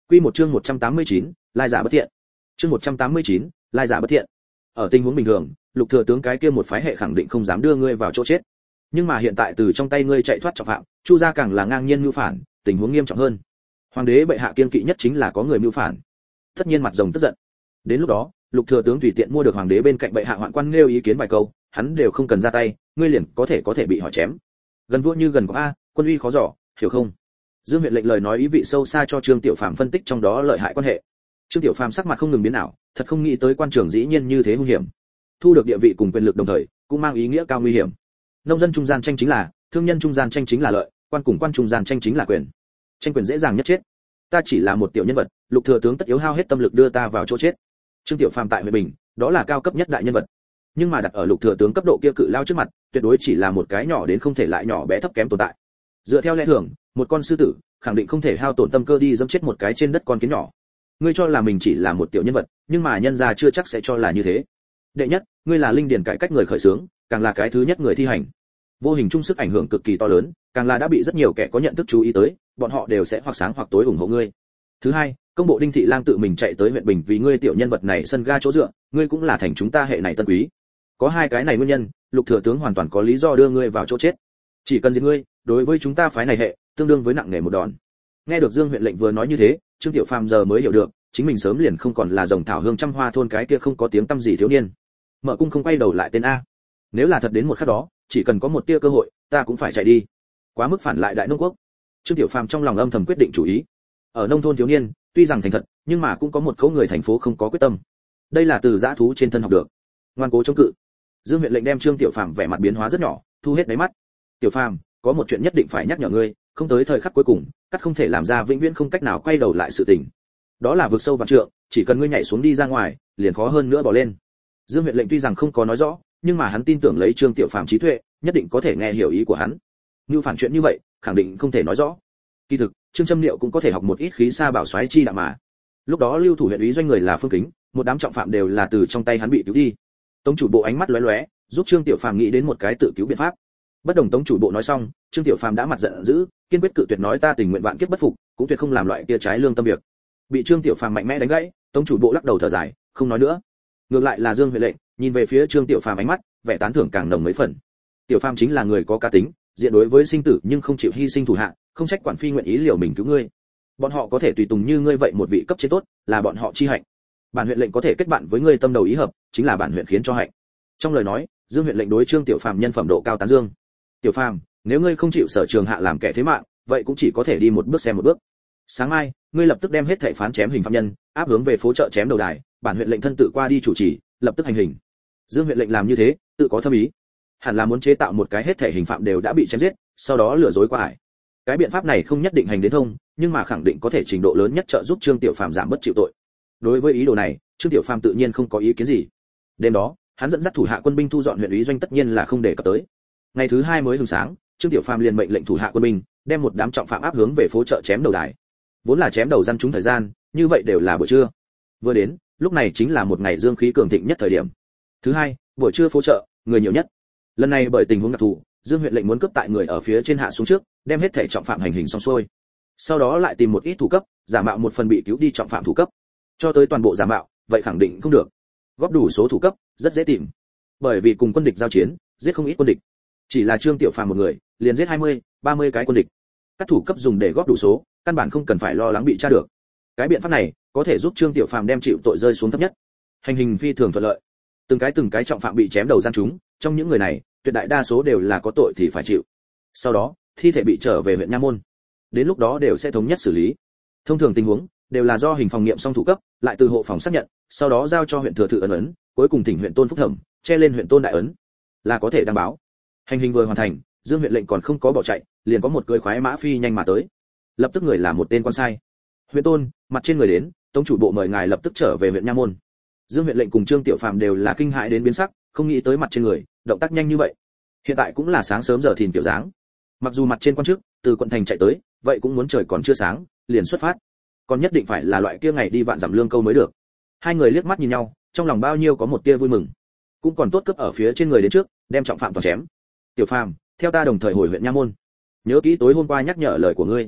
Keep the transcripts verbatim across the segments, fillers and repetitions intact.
Quy một chương một trăm tám mươi chín, lai giả bất thiện. Chương một trăm tám mươi chín, lai giả bất thiện. Ở tình huống bình thường, Lục thừa tướng cái kia một phái hệ khẳng định không dám đưa ngươi vào chỗ chết. Nhưng mà hiện tại từ trong tay ngươi chạy thoát trọng phạm, Chu gia càng là ngang nhiên mưu phản, tình huống nghiêm trọng hơn. Hoàng đế bệ hạ kiên kỵ nhất chính là có người mưu phản. Tất nhiên mặt rồng tức giận. Đến lúc đó, Lục thừa tướng tùy tiện mua được hoàng đế bên cạnh bệ hạ hoạn quan nêu ý kiến vài câu, hắn đều không cần ra tay, ngươi liền có thể có thể bị họ chém. Gần vua như gần có a, quân uy khó dò, hiểu không? Dương huyện lệnh lời nói ý vị sâu xa cho Trương Tiểu Phàm phân tích trong đó lợi hại quan hệ. Trương Tiểu Phàm sắc mặt không ngừng biến ảo, thật không nghĩ tới quan trưởng dĩ nhiên như thế hung hiểm. Thu được địa vị cùng quyền lực đồng thời, cũng mang ý nghĩa cao nguy hiểm. Nông dân trung gian tranh chính là, thương nhân trung gian tranh chính là lợi, quan cùng quan trung gian tranh chính là quyền. Tranh quyền dễ dàng nhất chết. Ta chỉ là một tiểu nhân vật, Lục thừa tướng tất yếu hao hết tâm lực đưa ta vào chỗ chết. Trương Tiểu Phàm tại Huệ Bình, đó là cao cấp nhất đại nhân vật. Nhưng mà đặt ở Lục thừa tướng cấp độ kia cự lao trước mặt, tuyệt đối chỉ là một cái nhỏ đến không thể lại nhỏ bé thấp kém tồn tại. Dựa theo lẽ thường, một con sư tử khẳng định không thể hao tổn tâm cơ đi dẫm chết một cái trên đất con kiến nhỏ. Ngươi cho là mình chỉ là một tiểu nhân vật, nhưng mà nhân gia chưa chắc sẽ cho là như thế. Đệ nhất, ngươi là linh điển cải cách người khởi xướng, càng là cái thứ nhất người thi hành. Vô hình chung sức ảnh hưởng cực kỳ to lớn, càng là đã bị rất nhiều kẻ có nhận thức chú ý tới, bọn họ đều sẽ hoặc sáng hoặc tối ủng hộ ngươi. Thứ hai, công bộ Đinh Thị Lang tự mình chạy tới huyện Bình vì ngươi tiểu nhân vật này sân ga chỗ dựa, ngươi cũng là thành chúng ta hệ này tân quý. Có hai cái này nguyên nhân, Lục thừa tướng hoàn toàn có lý do đưa ngươi vào chỗ chết. Chỉ cần giết ngươi, đối với chúng ta phái này hệ, tương đương với nặng nề một đòn. Nghe được Dương huyện lệnh vừa nói như thế, Trương Tiểu Phàm giờ mới hiểu được, chính mình sớm liền không còn là rồng thảo hương trăm hoa thôn cái kia không có tiếng tăm gì thiếu niên. Mở cung không quay đầu lại tên a. Nếu là thật đến một khắc đó, chỉ cần có một tia cơ hội, ta cũng phải chạy đi. Quá mức phản lại đại nông quốc. Trương Tiểu Phàm trong lòng âm thầm quyết định chủ ý. Ở nông thôn thiếu niên, tuy rằng thành thật, nhưng mà cũng có một cấu người thành phố không có quyết tâm. Đây là từ dã thú trên thân học được. Ngoan cố chống cự. Dương huyện lệnh đem Trương Tiểu Phàm vẻ mặt biến hóa rất nhỏ, thu hết đáy mắt. Tiểu Phàm, có một chuyện nhất định phải nhắc nhở ngươi, không tới thời khắc cuối cùng, cắt không thể làm ra vĩnh viễn không cách nào quay đầu lại sự tình. Đó là vực sâu vạn trượng, chỉ cần ngươi nhảy xuống đi ra ngoài, liền khó hơn nữa bỏ lên. Dương huyện lệnh tuy rằng không có nói rõ, nhưng mà hắn tin tưởng lấy Trương Tiểu Phàm trí tuệ, nhất định có thể nghe hiểu ý của hắn. Như phản chuyện như vậy, khẳng định không thể nói rõ. Kỳ thực, Trương Trâm Liệu cũng có thể học một ít khí xa bảo xoáy chi đạo mà. Lúc đó lưu thủ huyện úy doanh người là Phương Kính, một đám trọng phạm đều là từ trong tay hắn bị cứu đi. Tống chủ bộ ánh mắt lóe lóe, giúp Trương Tiểu Phàm nghĩ đến một cái tự cứu biện pháp. Bất đồng Tống chủ bộ nói xong, Trương Tiểu Phàm đã mặt giận dữ, kiên quyết cự tuyệt nói ta tình nguyện vạn kiếp bất phục, cũng tuyệt không làm loại kia trái lương tâm việc. Bị Trương Tiểu Phàm mạnh mẽ đánh gãy, Tống chủ bộ lắc đầu thở dài, không nói nữa. Ngược lại là Dương Huệ lệnh, nhìn về phía Trương Tiểu Phàm ánh mắt, vẻ tán thưởng càng nồng mấy phần. Tiểu Phàm chính là người có cá tính, diện đối với sinh tử nhưng không chịu hy sinh thủ hạ, không trách quản phi nguyện ý liều mình cứu ngươi. Bọn họ có thể tùy tùng như ngươi vậy một vị cấp trên tốt, là bọn họ chi hạnh. Bản huyện lệnh có thể kết bạn với ngươi tâm đầu ý hợp, chính là bản huyện khiến cho hạnh. Trong lời nói, Dương huyện lệnh đối Trương Tiểu Phàm nhân phẩm độ cao tán dương. Tiểu Phàm, nếu ngươi không chịu sở trường hạ làm kẻ thế mạng, vậy cũng chỉ có thể đi một bước xem một bước. Sáng mai, ngươi lập tức đem hết thảy phán chém hình phạm nhân, áp hướng về phố chợ chém đầu đài, bản huyện lệnh thân tự qua đi chủ trì, lập tức hành hình. Dương huyện lệnh làm như thế, tự có thâm ý. Hẳn là muốn chế tạo một cái hết thảy hình phạm đều đã bị chém giết, sau đó lừa dối qua ải. Cái biện pháp này không nhất định hành đến thông, nhưng mà khẳng định có thể trình độ lớn nhất trợ giúp Trương Tiểu Phàm giảm bớt chịu tội. Đối với ý đồ này, Trương Tiểu Phàm tự nhiên không có ý kiến gì. Đêm đó, hắn dẫn dắt thủ hạ quân binh thu dọn huyện úy doanh tất nhiên là không để cập tới. Ngày thứ hai mới hừng sáng, Trương Tiểu Phàm liền mệnh lệnh thủ hạ quân binh đem một đám trọng phạm áp hướng về phố chợ chém đầu đài. Vốn là chém đầu dân chúng thời gian, như vậy đều là buổi trưa. Vừa đến, lúc này chính là một ngày dương khí cường thịnh nhất thời điểm. Thứ hai, buổi trưa phố chợ, người nhiều nhất. Lần này bởi tình huống đặc thù, Dương huyện lệnh muốn cướp tại người ở phía trên hạ xuống trước, đem hết thể trọng phạm hành hình xong xuôi. Sau đó lại tìm một ít thủ cấp, giả mạo một phần bị cứu đi trọng phạm thủ cấp. Cho tới toàn bộ giả mạo, vậy khẳng định không được. Góp đủ số thủ cấp, rất dễ tìm. Bởi vì cùng quân địch giao chiến, giết không ít quân địch. Chỉ là Trương Tiểu Phàm một người, liền giết hai mươi, ba mươi cái quân địch. Các thủ cấp dùng để góp đủ số, căn bản không cần phải lo lắng bị tra được. Cái biện pháp này có thể giúp Trương Tiểu Phàm đem chịu tội rơi xuống thấp nhất. Hành hình phi thường thuận lợi. Từng cái từng cái trọng phạm bị chém đầu gian chúng, trong những người này, tuyệt đại đa số đều là có tội thì phải chịu. Sau đó, thi thể bị trở về huyện Nha Môn. Đến lúc đó đều sẽ thống nhất xử lý. Thông thường tình huống đều là do hình phòng nghiệm xong thủ cấp, lại từ hộ phòng xác nhận, sau đó giao cho huyện thừa thự ấn ấn, cuối cùng thỉnh huyện tôn phúc thẩm, che lên huyện tôn đại ấn, là có thể đăng báo. Hành hình vừa hoàn thành, Dương huyện lệnh còn không có bỏ chạy, liền có một cưỡi khoái mã phi nhanh mà tới. Lập tức người là một tên quan sai. Huyện tôn, mặt trên người đến, tống chủ bộ mời ngài lập tức trở về huyện Nha Môn. Dương huyện lệnh cùng Trương Tiểu Phàm đều là kinh hãi đến biến sắc, không nghĩ tới mặt trên người, động tác nhanh như vậy. Hiện tại cũng là sáng sớm giờ thìn kiểu dáng. Mặc dù mặt trên quan chức từ quận thành chạy tới, vậy cũng muốn trời còn chưa sáng, liền xuất phát. Còn nhất định phải là loại kia ngày đi vạn dặm lương câu mới được. Hai người liếc mắt nhìn nhau, trong lòng bao nhiêu có một tia vui mừng. Cũng còn tốt cấp ở phía trên người đến trước, đem trọng phạm toàn chém. Tiểu Phàm, theo ta đồng thời hồi huyện Nha Môn. Nhớ kỹ tối hôm qua nhắc nhở lời của ngươi.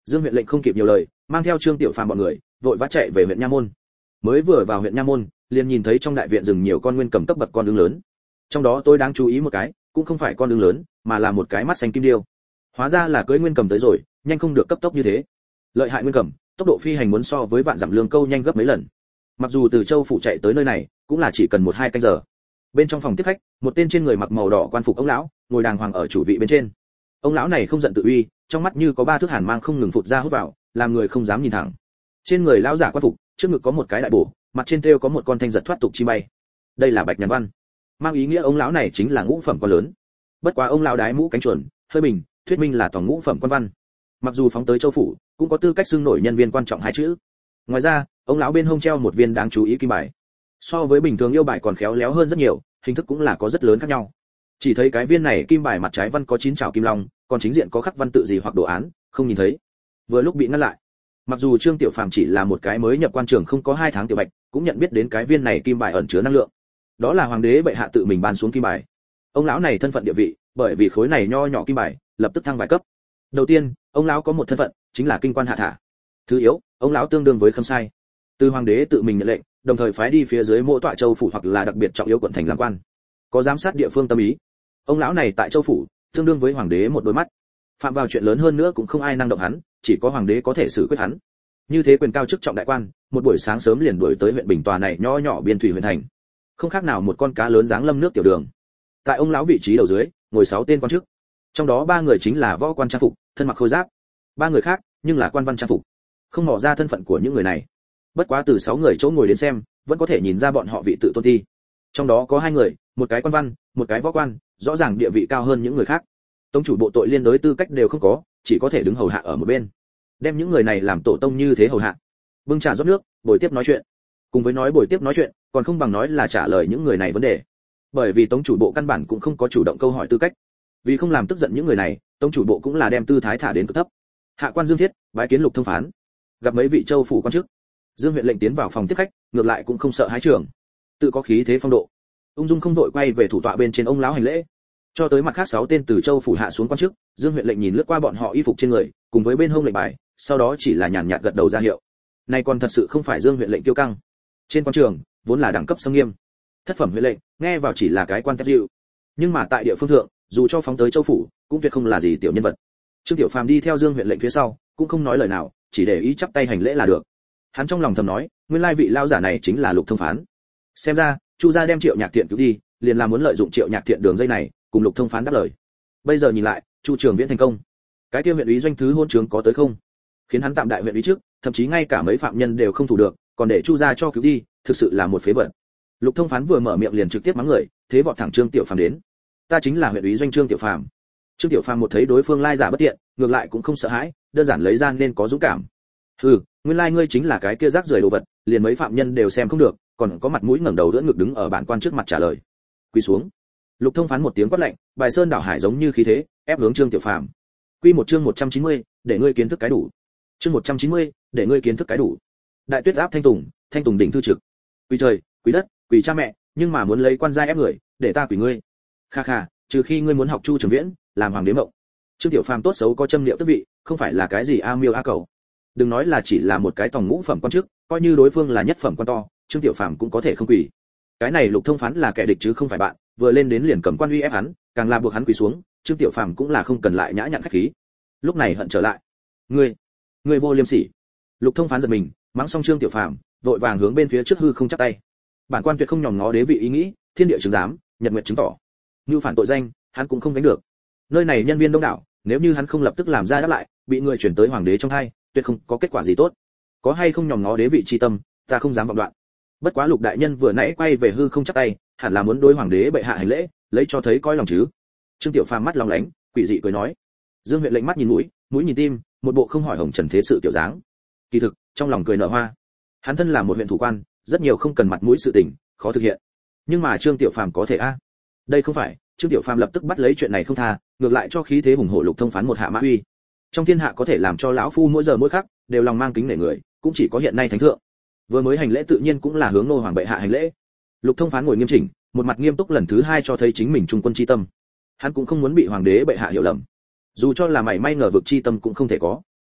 Dương huyện lệnh không kịp nhiều lời, mang theo Trương Tiểu Phàm bọn người, vội vã chạy về huyện Nha Môn. Mới vừa vào huyện Nha Môn, liền nhìn thấy trong đại viện rừng nhiều con nguyên cầm cấp bậc con ưng lớn. Trong đó tôi đáng chú ý một cái, cũng không phải con ưng lớn, mà là một cái mắt xanh kim điêu. Hóa ra là cưỡi nguyên cầm tới rồi, nhanh không được cấp tốc như thế. Lợi hại nguyên cầm, tốc độ phi hành muốn so với vạn dặm lương câu nhanh gấp mấy lần. Mặc dù từ Châu phủ chạy tới nơi này, cũng là chỉ cần một hai canh giờ. Bên trong phòng tiếp khách, một tên trên người mặc màu đỏ quan phục ông lão, ngồi đàng hoàng ở chủ vị bên trên. Ông lão này không giận tự uy, trong mắt như có ba thước hàn mang không ngừng phụt ra hút vào, làm người không dám nhìn thẳng. Trên người lão giả quan phục, trước ngực có một cái đại bổ, mặt trên treo có một con thanh giật thoát tục chi bay. Đây là bạch nhàn văn, mang ý nghĩa ông lão này chính là ngũ phẩm quan lớn. Bất quá ông lão đái mũ cánh chuồn, hơi bình, thuyết minh là toàn ngũ phẩm quan văn. Mặc dù phóng tới Châu phủ, cũng có tư cách xưng nổi nhân viên quan trọng hai chữ. Ngoài ra, ông lão bên hông treo một viên đáng chú ý kim bài. So với bình thường yêu bài còn khéo léo hơn rất nhiều, hình thức cũng là có rất lớn khác nhau. Chỉ thấy cái viên này kim bài mặt trái văn có chín chảo kim long, còn chính diện có khắc văn tự gì hoặc đồ án, không nhìn thấy. Vừa lúc bị ngăn lại. Mặc dù Trương Tiểu Phàm chỉ là một cái mới nhập quan trường không có hai tháng tiểu bạch, cũng nhận biết đến cái viên này kim bài ẩn chứa năng lượng. Đó là hoàng đế bệ hạ tự mình ban xuống kim bài. Ông lão này thân phận địa vị, bởi vì khối này nho nhỏ kim bài, lập tức thăng vài cấp. Đầu tiên, ông lão có một thân phận, chính là kinh quan hạ thả. Thứ yếu, ông lão tương đương với khâm sai. Từ hoàng đế tự mình nhận lệnh, đồng thời phái đi phía dưới mỗi tọa châu phủ hoặc là đặc biệt trọng yếu quận thành làm quan. Có giám sát địa phương tâm ý. Ông lão này tại châu phủ, tương đương với hoàng đế một đôi mắt. Phạm vào chuyện lớn hơn nữa cũng không ai năng động hắn, chỉ có hoàng đế có thể xử quyết hắn. Như thế quyền cao chức trọng đại quan, một buổi sáng sớm liền đuổi tới huyện Bình Tòa này nho nhỏ biên thủy huyện thành. Không khác nào một con cá lớn dáng lâm nước tiểu đường. Tại ông lão vị trí đầu dưới, ngồi sáu tên quan chức. Trong đó ba người chính là võ quan trang phục, thân mặc khôi giáp. Ba người khác, nhưng là quan văn trang phục. Không mò ra thân phận của những người này. Bất quá từ sáu người chỗ ngồi đến xem, vẫn có thể nhìn ra bọn họ vị tự tôn ti. Trong đó có hai người, một cái quan văn, một cái võ quan, rõ ràng địa vị cao hơn những người khác. Tông chủ bộ tội liên đối tư cách đều không có, chỉ có thể đứng hầu hạ ở một bên. Đem những người này làm tổ tông như thế hầu hạ. Bưng trà rót nước, buổi tiếp nói chuyện. Cùng với nói buổi tiếp nói chuyện, còn không bằng nói là trả lời những người này vấn đề. Bởi vì tông chủ bộ căn bản cũng không có chủ động câu hỏi tư cách. Vì không làm tức giận những người này, tông chủ bộ cũng là đem tư thái thả đến cực thấp. Hạ quan Dương Thiết, bái kiến Lục thông phán. Gặp mấy vị châu phủ quan chức. Dương huyện lệnh tiến vào phòng tiếp khách, ngược lại cũng không sợ hái trưởng, tự có khí thế phong độ, ung dung không đội quay về thủ tọa bên trên ông lão hành lễ. Cho tới mặt khác sáu tên từ châu phủ hạ xuống quan chức, Dương huyện lệnh nhìn lướt qua bọn họ y phục trên người, cùng với bên hông lệnh bài, sau đó chỉ là nhàn nhạt gật đầu ra hiệu. Này còn thật sự không phải Dương huyện lệnh kiêu căng. Trên quan trường, vốn là đẳng cấp sâm nghiêm. Thất phẩm huyện lệnh, nghe vào chỉ là cái quan tép dịu. Nhưng mà tại địa phương thượng, dù cho phóng tới châu phủ, cũng tuyệt không là gì tiểu nhân vật. Trương Tiểu Phàm đi theo Dương huyện lệnh phía sau, cũng không nói lời nào, chỉ để ý chắp tay hành lễ là được. Hắn trong lòng thầm nói, nguyên lai vị lao giả này chính là Lục thông phán. Xem ra, Chu gia đem Triệu Nhạc Thiện cứu đi, liền là muốn lợi dụng Triệu Nhạc Thiện đường dây này, cùng Lục thông phán đáp lời. Bây giờ nhìn lại, Chu Trường Viễn thành công. Cái kia huyện úy doanh thứ hôn trướng có tới không? Khiến hắn tạm đại huyện úy trước, thậm chí ngay cả mấy phạm nhân đều không thủ được, còn để Chu gia cho cứu đi, thực sự là một phế vật. Lục thông phán vừa mở miệng liền trực tiếp mắng người, thế vọt thẳng Trương Tiểu Phàm đến. Ta chính là huyện úy doanh Trương Tiểu Phàm. Trương Tiểu Phàm một thấy đối phương lai giả bất tiện, ngược lại cũng không sợ hãi, đơn giản lấy ra nên có dũng cảm. Hừ, nguyên lai ngươi chính là cái kia rác rưởi đồ vật, liền mấy phạm nhân đều xem không được, còn có mặt mũi ngẩng đầu đỡ ngực đứng ở bản quan trước mặt trả lời. Quỳ xuống. Lục thông phán một tiếng quát lạnh, bài sơn đảo hải giống như khí thế, ép hướng Trương Tiểu Phàm. Quy một chương một trăm chín mươi, để ngươi kiến thức cái đủ. Chương một trăm chín mươi, để ngươi kiến thức cái đủ. Đại tuyết áp thanh tùng, thanh tùng đỉnh thư trực. Quỳ trời, quỳ đất, quỳ cha mẹ, nhưng mà muốn lấy quan gia ép người, để ta quỳ ngươi. Kha kha, trừ khi ngươi muốn học Chu Trường Viễn, làm hoàng đế mộng. Trương Tiểu Phàm tốt xấu có châm niệm tước vị, không phải là cái gì a miêu a cầu. Đừng nói là chỉ là một cái tòng ngũ phẩm quan chức, coi như đối phương là nhất phẩm quan to, Trương Tiểu Phàm cũng có thể không quỳ. Cái này Lục thông phán là kẻ địch chứ không phải bạn, vừa lên đến liền cầm quan uy ép hắn, càng là buộc hắn quỳ xuống, Trương Tiểu Phàm cũng là không cần lại nhã nhặn khách khí. Lúc này hận trở lại. Ngươi, ngươi vô liêm sỉ. Lục thông phán giật mình, mắng xong Trương Tiểu Phàm, vội vàng hướng bên phía trước hư không chắp tay. Bản quan tuyệt không nhòm ngó đế vị ý nghĩ, thiên địa chứng giám, nhật nguyệt chứng tỏ. Như phản tội danh, hắn cũng không gánh được. Nơi này nhân viên đông đảo, nếu như hắn không lập tức làm ra đáp lại, bị người chuyển tới hoàng đế trong hai, tuyệt không có kết quả gì tốt. Có hay không nhòm ngó đế vị chi tâm, ta không dám vọng đoạn. Bất quá Lục đại nhân vừa nãy quay về hư không chắp tay, hẳn là muốn đối hoàng đế bệ hạ hành lễ, lấy cho thấy coi lòng chứ. Trương Tiểu Phàm mắt long lánh, quỷ dị cười nói. Dương huyện lệnh mắt nhìn mũi, mũi nhìn tim, một bộ không hỏi hồng trần thế sự tiểu dáng. Kỳ thực, trong lòng cười nở hoa. Hắn thân là một huyện thủ quan, rất nhiều không cần mặt mũi sự tình, khó thực hiện. Nhưng mà Trương Tiểu Phàm có thể a? Đây không phải, Trương Tiểu Phàm lập tức bắt lấy chuyện này không tha, ngược lại cho khí thế hùng hổ Lục thông phán một hạ mã uy. Trong thiên hạ có thể làm cho lão phu mỗi giờ mỗi khắc đều lòng mang kính nể người, cũng chỉ có hiện nay thánh thượng. Vừa mới hành lễ tự nhiên cũng là hướng nô hoàng bệ hạ hành lễ. Lục thông phán ngồi nghiêm chỉnh, một mặt nghiêm túc lần thứ hai cho thấy chính mình trung quân chi tâm. Hắn cũng không muốn bị hoàng đế bệ hạ hiểu lầm, dù cho là mảy may ngờ vực chi tâm cũng không thể có.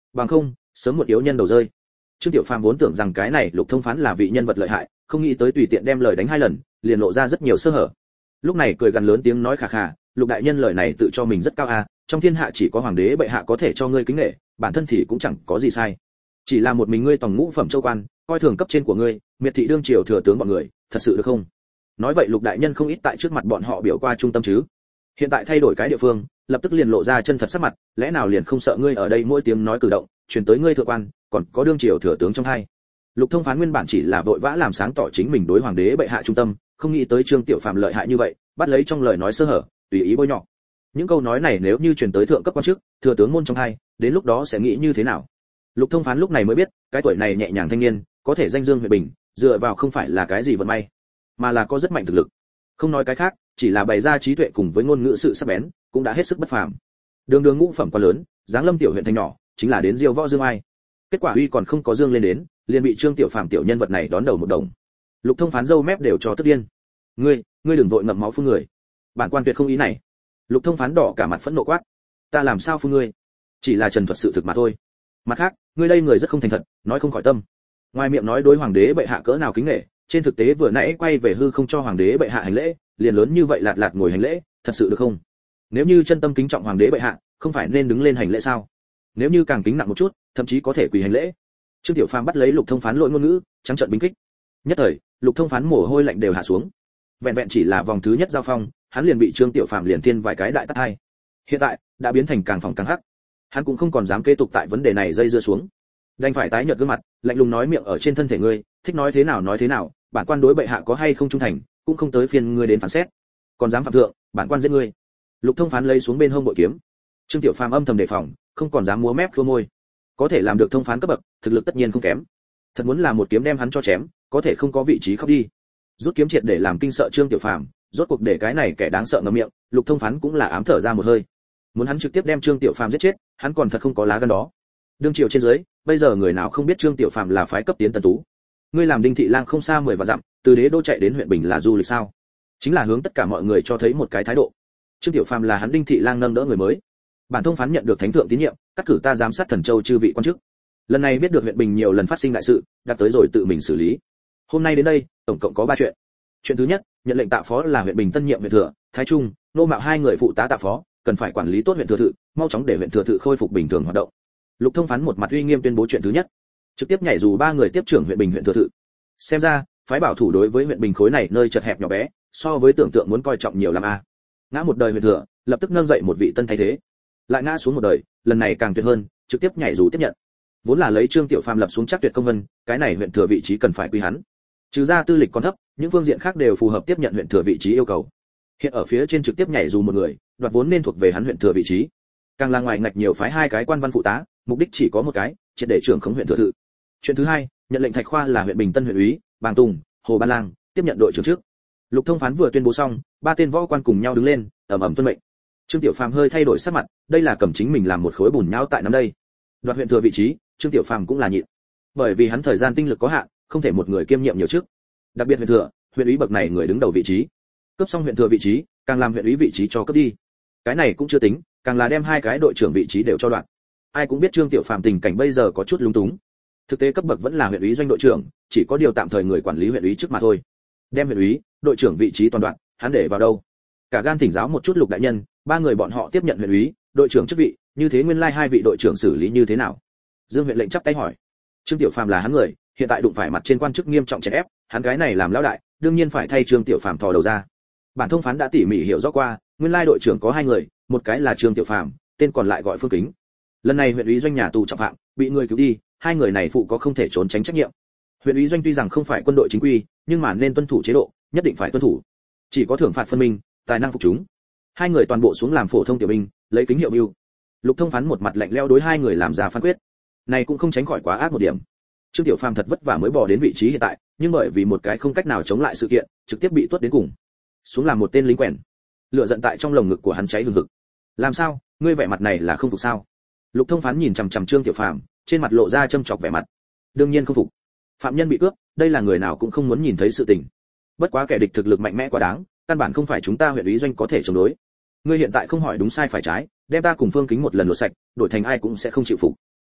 bằng không sớm muộn yếu nhân đầu rơi. Trương Tiểu Phàm vốn tưởng rằng cái này Lục Thông Phán là vị nhân vật lợi hại, không nghĩ tới tùy tiện đem lời đánh hai lần, liền lộ ra rất nhiều sơ hở. Lúc này cười gần lớn tiếng nói khà khà, Lục đại nhân lời này tự cho mình rất cao a, trong thiên hạ chỉ có hoàng đế bệ hạ có thể cho ngươi kính nể, bản thân thì cũng chẳng có gì sai. Chỉ là một mình ngươi tòng ngũ phẩm châu quan, coi thường cấp trên của ngươi, miệt thị đương triều thừa tướng bọn người, thật sự được không? Nói vậy Lục đại nhân không ít tại trước mặt bọn họ biểu qua trung tâm chứ? Hiện tại thay đổi cái địa phương, lập tức liền lộ ra chân thật sắc mặt, lẽ nào liền không sợ ngươi ở đây mỗi tiếng nói cử động, truyền tới ngươi thượng quan, còn có đương triều thừa tướng trong hai. Lục Thông Phán nguyên bản chỉ là vội vã làm sáng tỏ chính mình đối hoàng đế bệ hạ trung tâm, không nghĩ tới Trương Tiểu Phàm lợi hại như vậy, bắt lấy trong lời nói sơ hở, tùy ý bôi nhọ. Những câu nói này nếu như truyền tới thượng cấp quan chức, thừa tướng môn trong hai, đến lúc đó sẽ nghĩ như thế nào? Lục Thông Phán lúc này mới biết, cái tuổi này nhẹ nhàng thanh niên, có thể danh dương huyện bình, dựa vào không phải là cái gì vận may, mà là có rất mạnh thực lực. Không nói cái khác, chỉ là bày ra trí tuệ cùng với ngôn ngữ sự sắc bén, cũng đã hết sức bất phàm. Đường đường ngũ phẩm quá lớn, giáng lâm tiểu huyện thành nhỏ, chính là đến diêu võ dương ai. Kết quả uy còn không có dương lên đến, liền bị Trương Tiểu Phàm tiểu nhân vật này đón đầu một đồng. Lục Thông Phán râu mép đều cho tức điên. Ngươi, ngươi đừng vội ngậm máu phun người. Bản quan tuyệt không ý này. Lục Thông Phán đỏ cả mặt phẫn nộ quát. Ta làm sao phun ngươi? Chỉ là trần thuật sự thực mà thôi. Mặt khác, ngươi đây người rất không thành thật, nói không khỏi tâm. Ngoài miệng nói đối hoàng đế bệ hạ cỡ nào kính nể, trên thực tế vừa nãy quay về hư không cho hoàng đế bệ hạ hành lễ, liền lớn như vậy lạt lạt ngồi hành lễ, thật sự được không? Nếu như chân tâm kính trọng hoàng đế bệ hạ, không phải nên đứng lên hành lễ sao? Nếu như càng kính nặng một chút, thậm chí có thể quỳ hành lễ. Trương Tiểu Phàm bắt lấy Lục Thông Phán lỗi ngôn ngữ, trắng trợn bính kích. Nhất thời, Lục Thông Phán mồ hôi lạnh đều hạ xuống. Vẹn vẹn chỉ là vòng thứ nhất giao phong, hắn liền bị Trương Tiểu Phàm liền thiên vài cái đại tát hai. Hiện tại, đã biến thành càng phòng càng hắc. Hắn cũng không còn dám kế tục tại vấn đề này dây dưa xuống. Đành phải tái nhợt gương mặt, lạnh lùng nói miệng ở trên thân thể ngươi, thích nói thế nào nói thế nào, bản quan đối bệ hạ có hay không trung thành, cũng không tới phiền ngươi đến phán xét. Còn dám phạm thượng, bản quan giết ngươi. Lục Thông Phán lấy xuống bên hông bội kiếm. Trương Tiểu Phàm âm thầm đề phòng, không còn dám múa mép khua môi. Có thể làm được thông phán cấp bậc, thực lực tất nhiên không kém. Thật muốn là một kiếm đem hắn cho chém, có thể không có vị trí khóc đi. Rút kiếm triệt để làm kinh sợ Trương Tiểu Phàm, rốt cuộc để cái này kẻ đáng sợ ngậm miệng, Lục Thông Phán cũng là ám thở ra một hơi. Muốn hắn trực tiếp đem Trương Tiểu Phàm giết chết, hắn còn thật không có lá gan đó. Đương triều trên dưới, bây giờ người nào không biết Trương Tiểu Phàm là phái cấp tiến tân tú. Ngươi làm Đinh Thị Lang không xa mười vạn dặm, từ đế đô chạy đến huyện Bình là du lịch sao? Chính là hướng tất cả mọi người cho thấy một cái thái độ. Trương Tiểu Phàm là hắn Đinh Thị Lang nâng đỡ người mới. Bản thông phán nhận được thánh thượng tín nhiệm, cắt cử ta giám sát Thần Châu chư vị quan chức. Lần này biết được huyện Bình nhiều lần phát sinh đại sự, đã tới rồi tự mình xử lý. Hôm nay đến đây, tổng cộng có ba chuyện. Chuyện thứ nhất, nhận lệnh tạ phó là huyện Bình tân nhiệm huyện thừa, Thái Trung, nô mạo hai người phụ tá tạ phó, cần phải quản lý tốt huyện thừa thự, mau chóng để huyện thừa thự khôi phục bình thường hoạt động. Lục Thông Phán một mặt uy nghiêm tuyên bố chuyện thứ nhất, trực tiếp nhảy dù ba người tiếp trưởng huyện Bình huyện thừa thự. Xem ra, phái bảo thủ đối với huyện Bình khối này nơi chật hẹp nhỏ bé, so với tưởng tượng muốn coi trọng nhiều lắm a. À. Ngã một đời huyện thừa, lập tức nâng dậy một vị tân thay thế. Lại ngã xuống một đời, lần này càng tuyệt hơn, trực tiếp nhảy dù tiếp nhận. Vốn là lấy Trương Tiểu Phàm lập xuống chắc tuyệt công vân, cái này huyện thừa vị trí cần phải quy hắn. Trừ ra tư lịch còn thấp, những phương diện khác đều phù hợp tiếp nhận huyện thừa vị trí yêu cầu. Hiện ở phía trên trực tiếp nhảy dù một người, đoạt vốn nên thuộc về hắn huyện thừa vị trí. Càng là ngoài ngạch nhiều phái hai cái quan văn phụ tá, mục đích chỉ có một cái, triệt để trưởng khống huyện thừa thự. Chuyện thứ hai, nhận lệnh Thạch Khoa là huyện Bình tân huyện úy, Bàng Tùng, Hồ Ban Lang tiếp nhận đội trưởng trước. Lục Thông Phán vừa tuyên bố xong, ba tên võ quan cùng nhau đứng lên, ầm ầm tuân mệnh. Trương Tiểu Phàm hơi thay đổi sắc mặt, đây là cầm chính mình làm một khối bùn nhão tại năm đây. Đoạt huyện thừa vị trí, Trương Tiểu Phàm cũng là nhịn. Bởi vì hắn thời gian tinh lực có hạn, không thể một người kiêm nhiệm nhiều chức. Đặc biệt huyện thừa, huyện úy bậc này người đứng đầu vị trí. Cấp xong huyện thừa vị trí, càng làm huyện úy vị trí cho cấp đi. Cái này cũng chưa tính, càng là đem hai cái đội trưởng vị trí đều cho đoạn. Ai cũng biết Trương Tiểu Phàm tình cảnh bây giờ có chút lúng túng. Thực tế cấp bậc vẫn là huyện úy doanh đội trưởng, chỉ có điều tạm thời người quản lý huyện úy trước mà thôi. Đem huyện úy, đội trưởng vị trí toàn đoạn, hắn để vào đâu? Cả gan thỉnh giáo một chút Lục đại nhân, ba người bọn họ tiếp nhận huyện úy, đội trưởng chức vị, như thế nguyên lai hai vị đội trưởng xử lý như thế nào? Dương huyện lệnh chắp tay hỏi. Trương Tiểu Phàm là hắn người, hiện tại đụng phải mặt trên quan chức nghiêm trọng chèn ép, hắn cái này làm lão đại, đương nhiên phải thay Trương Tiểu Phàm thò đầu ra. Bản thông phán đã tỉ mỉ hiểu rõ qua, nguyên lai đội trưởng có hai người, một cái là Trương Tiểu Phàm, tên còn lại gọi Phương Kính. Lần này huyện úy doanh nhà tù trọng phạm, bị người cứu đi, hai người này phụ có không thể trốn tránh trách nhiệm. Huyện úy doanh tuy rằng không phải quân đội chính quy, nhưng mà nên tuân thủ chế độ, nhất định phải tuân thủ. Chỉ có thưởng phạt phân minh, tài năng phục chúng. Hai người toàn bộ xuống làm phổ thông tiểu binh, lấy kính hiệu mưu. Lục Thông Phán một mặt lạnh lẽo đối hai người làm ra phán quyết. Này cũng không tránh khỏi quá ác một điểm. Trương Tiểu Phàm thật vất vả mới bò đến vị trí hiện tại, nhưng bởi vì một cái không cách nào chống lại sự kiện, trực tiếp bị tuốt đến cùng. Xuống làm một tên lính quèn. Lửa giận tại trong lồng ngực của hắn cháy hừng hực. Làm sao, ngươi vẻ mặt này là không phục sao? Lục Thông Phán nhìn chằm chằm Trương Tiểu Phàm, trên mặt lộ ra châm chọc vẻ mặt. Đương nhiên không phục. Phạm nhân bị cướp, đây là người nào cũng không muốn nhìn thấy sự tình. Bất quá kẻ địch thực lực mạnh mẽ quá đáng, căn bản không phải chúng ta huyện úy doanh có thể chống đối. Ngươi hiện tại không hỏi đúng sai phải trái, đem ta cùng Phương Kính một lần lột sạch, đổi thành ai cũng sẽ không chịu phục.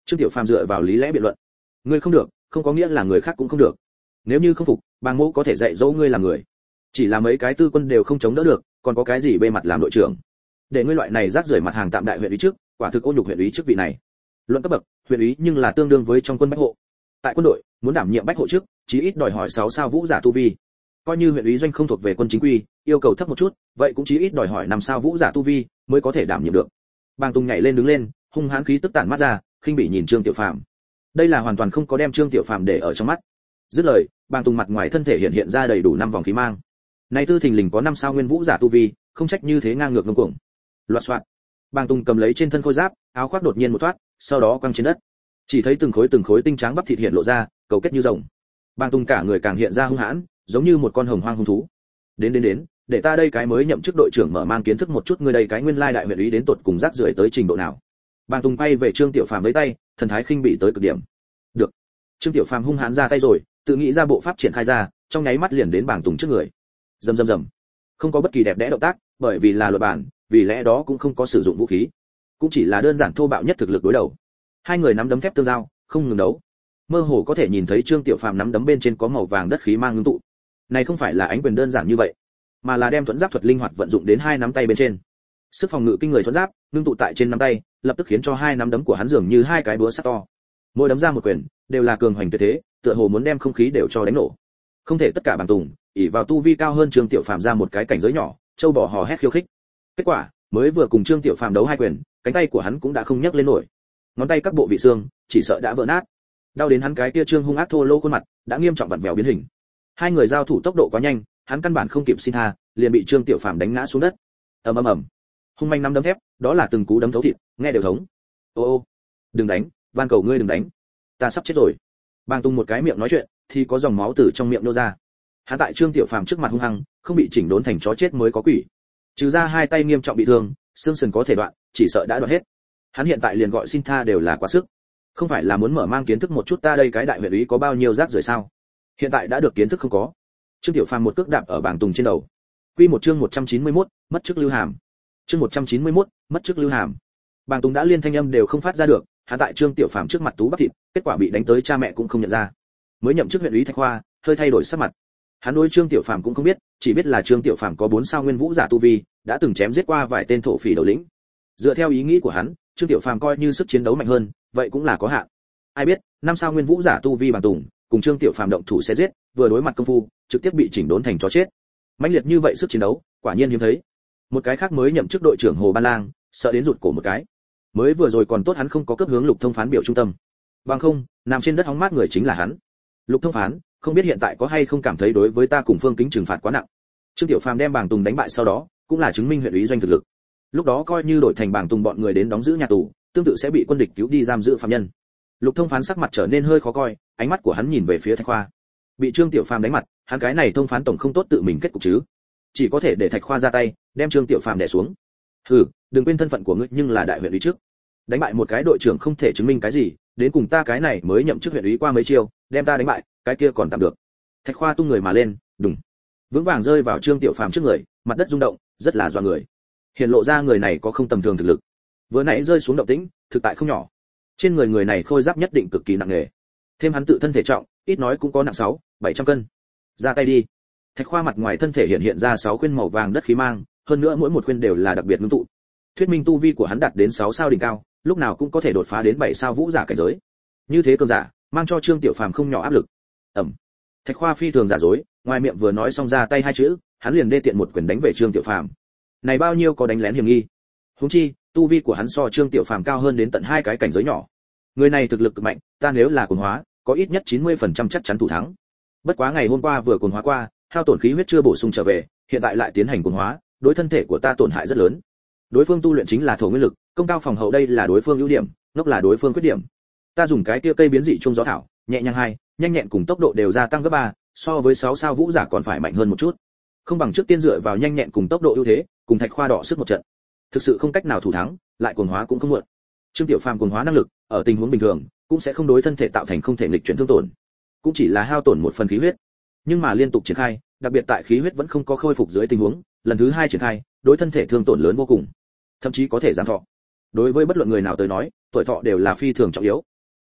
Trương Tiểu Phàm dựa vào lý lẽ biện luận. Ngươi không được, không có nghĩa là người khác cũng không được. Nếu như không phục, bàng mỗ có thể dạy dỗ ngươi làm người. Chỉ là mấy cái tư quân đều không chống đỡ được, còn có cái gì bê mặt làm đội trưởng. Để ngươi loại này rác rưởi mặt hàng tạm đại huyện ủy trước, quả thực ô nhục huyện ủy chức vị này. Luận cấp bậc, huyện ủy nhưng là tương đương với trong quân bách hộ. Tại quân đội, muốn đảm nhiệm bách hộ trước, chí ít đòi hỏi sáu sao vũ giả tu vi. Coi như huyện ủy doanh không thuộc về quân chính quy, yêu cầu thấp một chút, vậy cũng chí ít đòi hỏi năm sao vũ giả tu vi mới có thể đảm nhiệm được. Bàng Tùng nhảy lên đứng lên, hung hãn khí tức tản mắt ra, khinh bỉ nhìn Trương Tiểu Phàm. Đây là hoàn toàn không có đem Trương Tiểu Phàm để ở trong mắt. Dứt lời, Bàng Tùng mặt ngoài thân thể hiện hiện ra đầy đủ năm vòng khí mang. Này tư thình lình có năm sao nguyên vũ giả tu vi, không trách như thế ngang ngược ngông cuồng. Loạt soạt. Bàng Tùng cầm lấy trên thân khôi giáp, áo khoác đột nhiên một thoát, sau đó quăng trên đất. Chỉ thấy từng khối từng khối tinh trắng bắp thịt hiện lộ ra, cầu kết như rồng. Bàng Tùng cả người càng hiện ra hung hãn, giống như một con hồng hoang hung thú. Đến đến đến, để ta đây cái mới nhậm chức đội trưởng mở mang kiến thức một chút ngươi đây cái nguyên lai đại huyện ủy đến tột cùng rác rưởi tới trình độ nào. Bàng Tùng bay về Trương Tiểu Phàm với tay, thần thái khinh bỉ tới cực điểm. Được. Trương Tiểu Phàm hung hãn ra tay rồi, tự nghĩ ra bộ pháp triển khai ra, trong nháy mắt liền đến Bàng Tùng trước người. Rầm rầm rầm. Không có bất kỳ đẹp đẽ động tác, bởi vì là luật bản, vì lẽ đó cũng không có sử dụng vũ khí, cũng chỉ là đơn giản thô bạo nhất thực lực đối đầu. Hai người nắm đấm thép tương giao, không ngừng đấu. Mơ hồ có thể nhìn thấy Trương Tiểu Phàm nắm đấm bên trên có màu vàng đất khí mang ngưng tụ. Này không phải là ánh quyền đơn giản như vậy, mà là đem thuẫn giáp thuật linh hoạt vận dụng đến hai nắm tay bên trên. Sức phòng ngự kinh người thuẫn giáp ngưng tụ tại trên nắm tay, lập tức khiến cho hai nắm đấm của hắn dường như hai cái búa sắt to. Mỗi đấm ra một quyền, đều là cường hoành tuyệt thế, tựa hồ muốn đem không khí đều cho đánh nổ. Không thể tất cả Bàng Tùng, ỷ vào tu vi cao hơn Trương Tiểu Phàm ra một cái cảnh giới nhỏ, châu bò hò hét khiêu khích. Kết quả, mới vừa cùng Trương Tiểu Phàm đấu hai quyền, cánh tay của hắn cũng đã không nhấc lên nổi. Ngón tay các bộ vị xương, chỉ sợ đã vỡ nát. Đau đến hắn cái kia Trương hung ác thô lỗ khuôn mặt, đã nghiêm trọng vặn vẹo biến hình. Hai người giao thủ tốc độ quá nhanh, hắn căn bản không kịp xin tha, liền bị Trương Tiểu Phàm đánh ngã xuống đất. Ầm ầm ầm. Hung manh năm đấm thép, đó là từng cú đấm thấu thịt, nghe đều thống. Ô ô, đừng đánh, van cầu ngươi đừng đánh, ta sắp chết rồi. Bàng Tùng một cái miệng nói chuyện, thì có dòng máu từ trong miệng nô ra. Hắn tại Trương Tiểu Phàm trước mặt hung hăng, không bị chỉnh đốn thành chó chết mới có quỷ. Trừ ra hai tay nghiêm trọng bị thương, xương sườn có thể đoạn, chỉ sợ đã đoạn hết. Hắn hiện tại liền gọi xin tha đều là quá sức. Không phải là muốn mở mang kiến thức một chút ta đây cái đại huyện ủy có bao nhiêu rác rưởi sao? Hiện tại đã được kiến thức không có. Trương Tiểu Phàm một cước đạp ở Bàng Tùng trên đầu. Quy một chương một trăm chín mươi mốt, mất chức lưu hàm. Chương một trăm chín mươi mốt, mất chức lưu hàm. Bàng Tùng đã liên thanh âm đều không phát ra được, hắn tại Trương Tiểu Phàm trước mặt tú bắp thịt, kết quả bị đánh tới cha mẹ cũng không nhận ra. Mới nhậm chức huyện ủy Thạch Khoa, hơi thay đổi sắc mặt. Hắn đối Trương Tiểu Phàm cũng không biết, chỉ biết là Trương Tiểu Phàm có bốn sao nguyên vũ giả tu vi, đã từng chém giết qua vài tên thổ phỉ đầu lĩnh. Dựa theo ý nghĩ của hắn, Trương Tiểu Phàm coi như sức chiến đấu mạnh hơn, vậy cũng là có hạn. Ai biết, năm sao nguyên vũ giả tu vi Bàng Tùng, cùng Trương Tiểu Phàm động thủ sẽ giết, vừa đối mặt công phu, trực tiếp bị chỉnh đốn thành chó chết. Mãnh liệt như vậy sức chiến đấu, quả nhiên hiếm thấy. Một cái khác mới nhậm chức đội trưởng Hồ Ban Lang, sợ đến rụt cổ một cái. Mới vừa rồi còn tốt hắn không có cấp hướng Lục Thông Phán biểu trung tâm. Bằng không, nằm trên đất hóng mát người chính là hắn. Lục Thông Phán, không biết hiện tại có hay không cảm thấy đối với ta cùng Phương Kính trừng phạt quá nặng. Trương Tiểu Phàm đem Bàng Tùng đánh bại sau đó, cũng là chứng minh huyện ủy doanh thực lực. Lúc đó coi như đổi thành Bàng Tùng bọn người đến đóng giữ nhà tù, tương tự sẽ bị quân địch cứu đi giam giữ phạm nhân. Lục Thông Phán sắc mặt trở nên hơi khó coi, ánh mắt của hắn nhìn về phía Thạch Khoa. Bị Trương Tiểu Phàm đánh mặt, hắn cái này Thông Phán tổng không tốt tự mình kết cục chứ, chỉ có thể để Thạch Khoa ra tay, đem Trương Tiểu Phàm đè xuống. Hừ, đừng quên thân phận của ngươi nhưng là đại huyện ủy trước. Đánh bại một cái đội trưởng không thể chứng minh cái gì, đến cùng ta cái này mới nhậm chức huyện ủy qua mấy chiêu, đem ta đánh bại, cái kia còn tạm được. Thạch Khoa tung người mà lên, đùng, vững vàng rơi vào Trương Tiểu Phàm trước người, mặt đất rung động, rất là dọa người. Hiện lộ ra người này có không tầm thường thực lực. Vừa nãy rơi xuống động tĩnh, thực tại không nhỏ. Trên người người này khôi giáp nhất định cực kỳ nặng nề. Thêm hắn tự thân thể trọng, ít nói cũng có nặng sáu, bảy trăm cân. Ra tay đi. Thạch Khoa mặt ngoài thân thể hiện hiện ra sáu khuyên màu vàng đất khí mang, hơn nữa mỗi một khuyên đều là đặc biệt ngưng tụ. Thuyết minh tu vi của hắn đạt đến sáu sao đỉnh cao, lúc nào cũng có thể đột phá đến bảy sao vũ giả cảnh giới. Như thế cường giả, mang cho Trương Tiểu Phàm không nhỏ áp lực. Ầm. Thạch Khoa phi thường giả dối, ngoài miệng vừa nói xong ra tay hai chữ, hắn liền đê tiện một quyền đánh về Trương Tiểu Phàm. Này bao nhiêu có đánh lén hiểm nghi. Huống chi, tu vi của hắn so Trương Tiểu Phàm cao hơn đến tận hai cái cảnh giới nhỏ. Người này thực lực cực mạnh, ta nếu là cuồng hóa, có ít nhất chín mươi phần trăm chắc chắn thủ thắng. Bất quá ngày hôm qua vừa cuồng hóa qua, hao tổn khí huyết chưa bổ sung trở về, hiện tại lại tiến hành cuồng hóa, đối thân thể của ta tổn hại rất lớn. Đối phương tu luyện chính là thổ nguyên lực, công cao phòng hậu đây là đối phương ưu điểm, ngốc là đối phương khuyết điểm. Ta dùng cái kia cây biến dị trung gió thảo, nhẹ nhàng hai, nhanh nhẹn cùng tốc độ đều gia tăng gấp ba, so với sáu sao vũ giả còn phải mạnh hơn một chút. Không bằng trước tiên dựa vào nhanh nhẹn cùng tốc độ ưu thế, cùng Thạch Khoa đọ sức một trận. Thực sự không cách nào thủ thắng, lại cuồng hóa cũng không muộn. Trương Tiểu Phàm cuồng hóa năng lực, ở tình huống bình thường, cũng sẽ không đối thân thể tạo thành không thể nghịch chuyển thương tổn, cũng chỉ là hao tổn một phần khí huyết. Nhưng mà liên tục triển khai, đặc biệt tại khí huyết vẫn không có khôi phục dưới tình huống, lần thứ hai triển khai, đối thân thể thương tổn lớn vô cùng, thậm chí có thể giảm thọ. Đối với bất luận người nào tới nói, tuổi thọ đều là phi thường trọng yếu.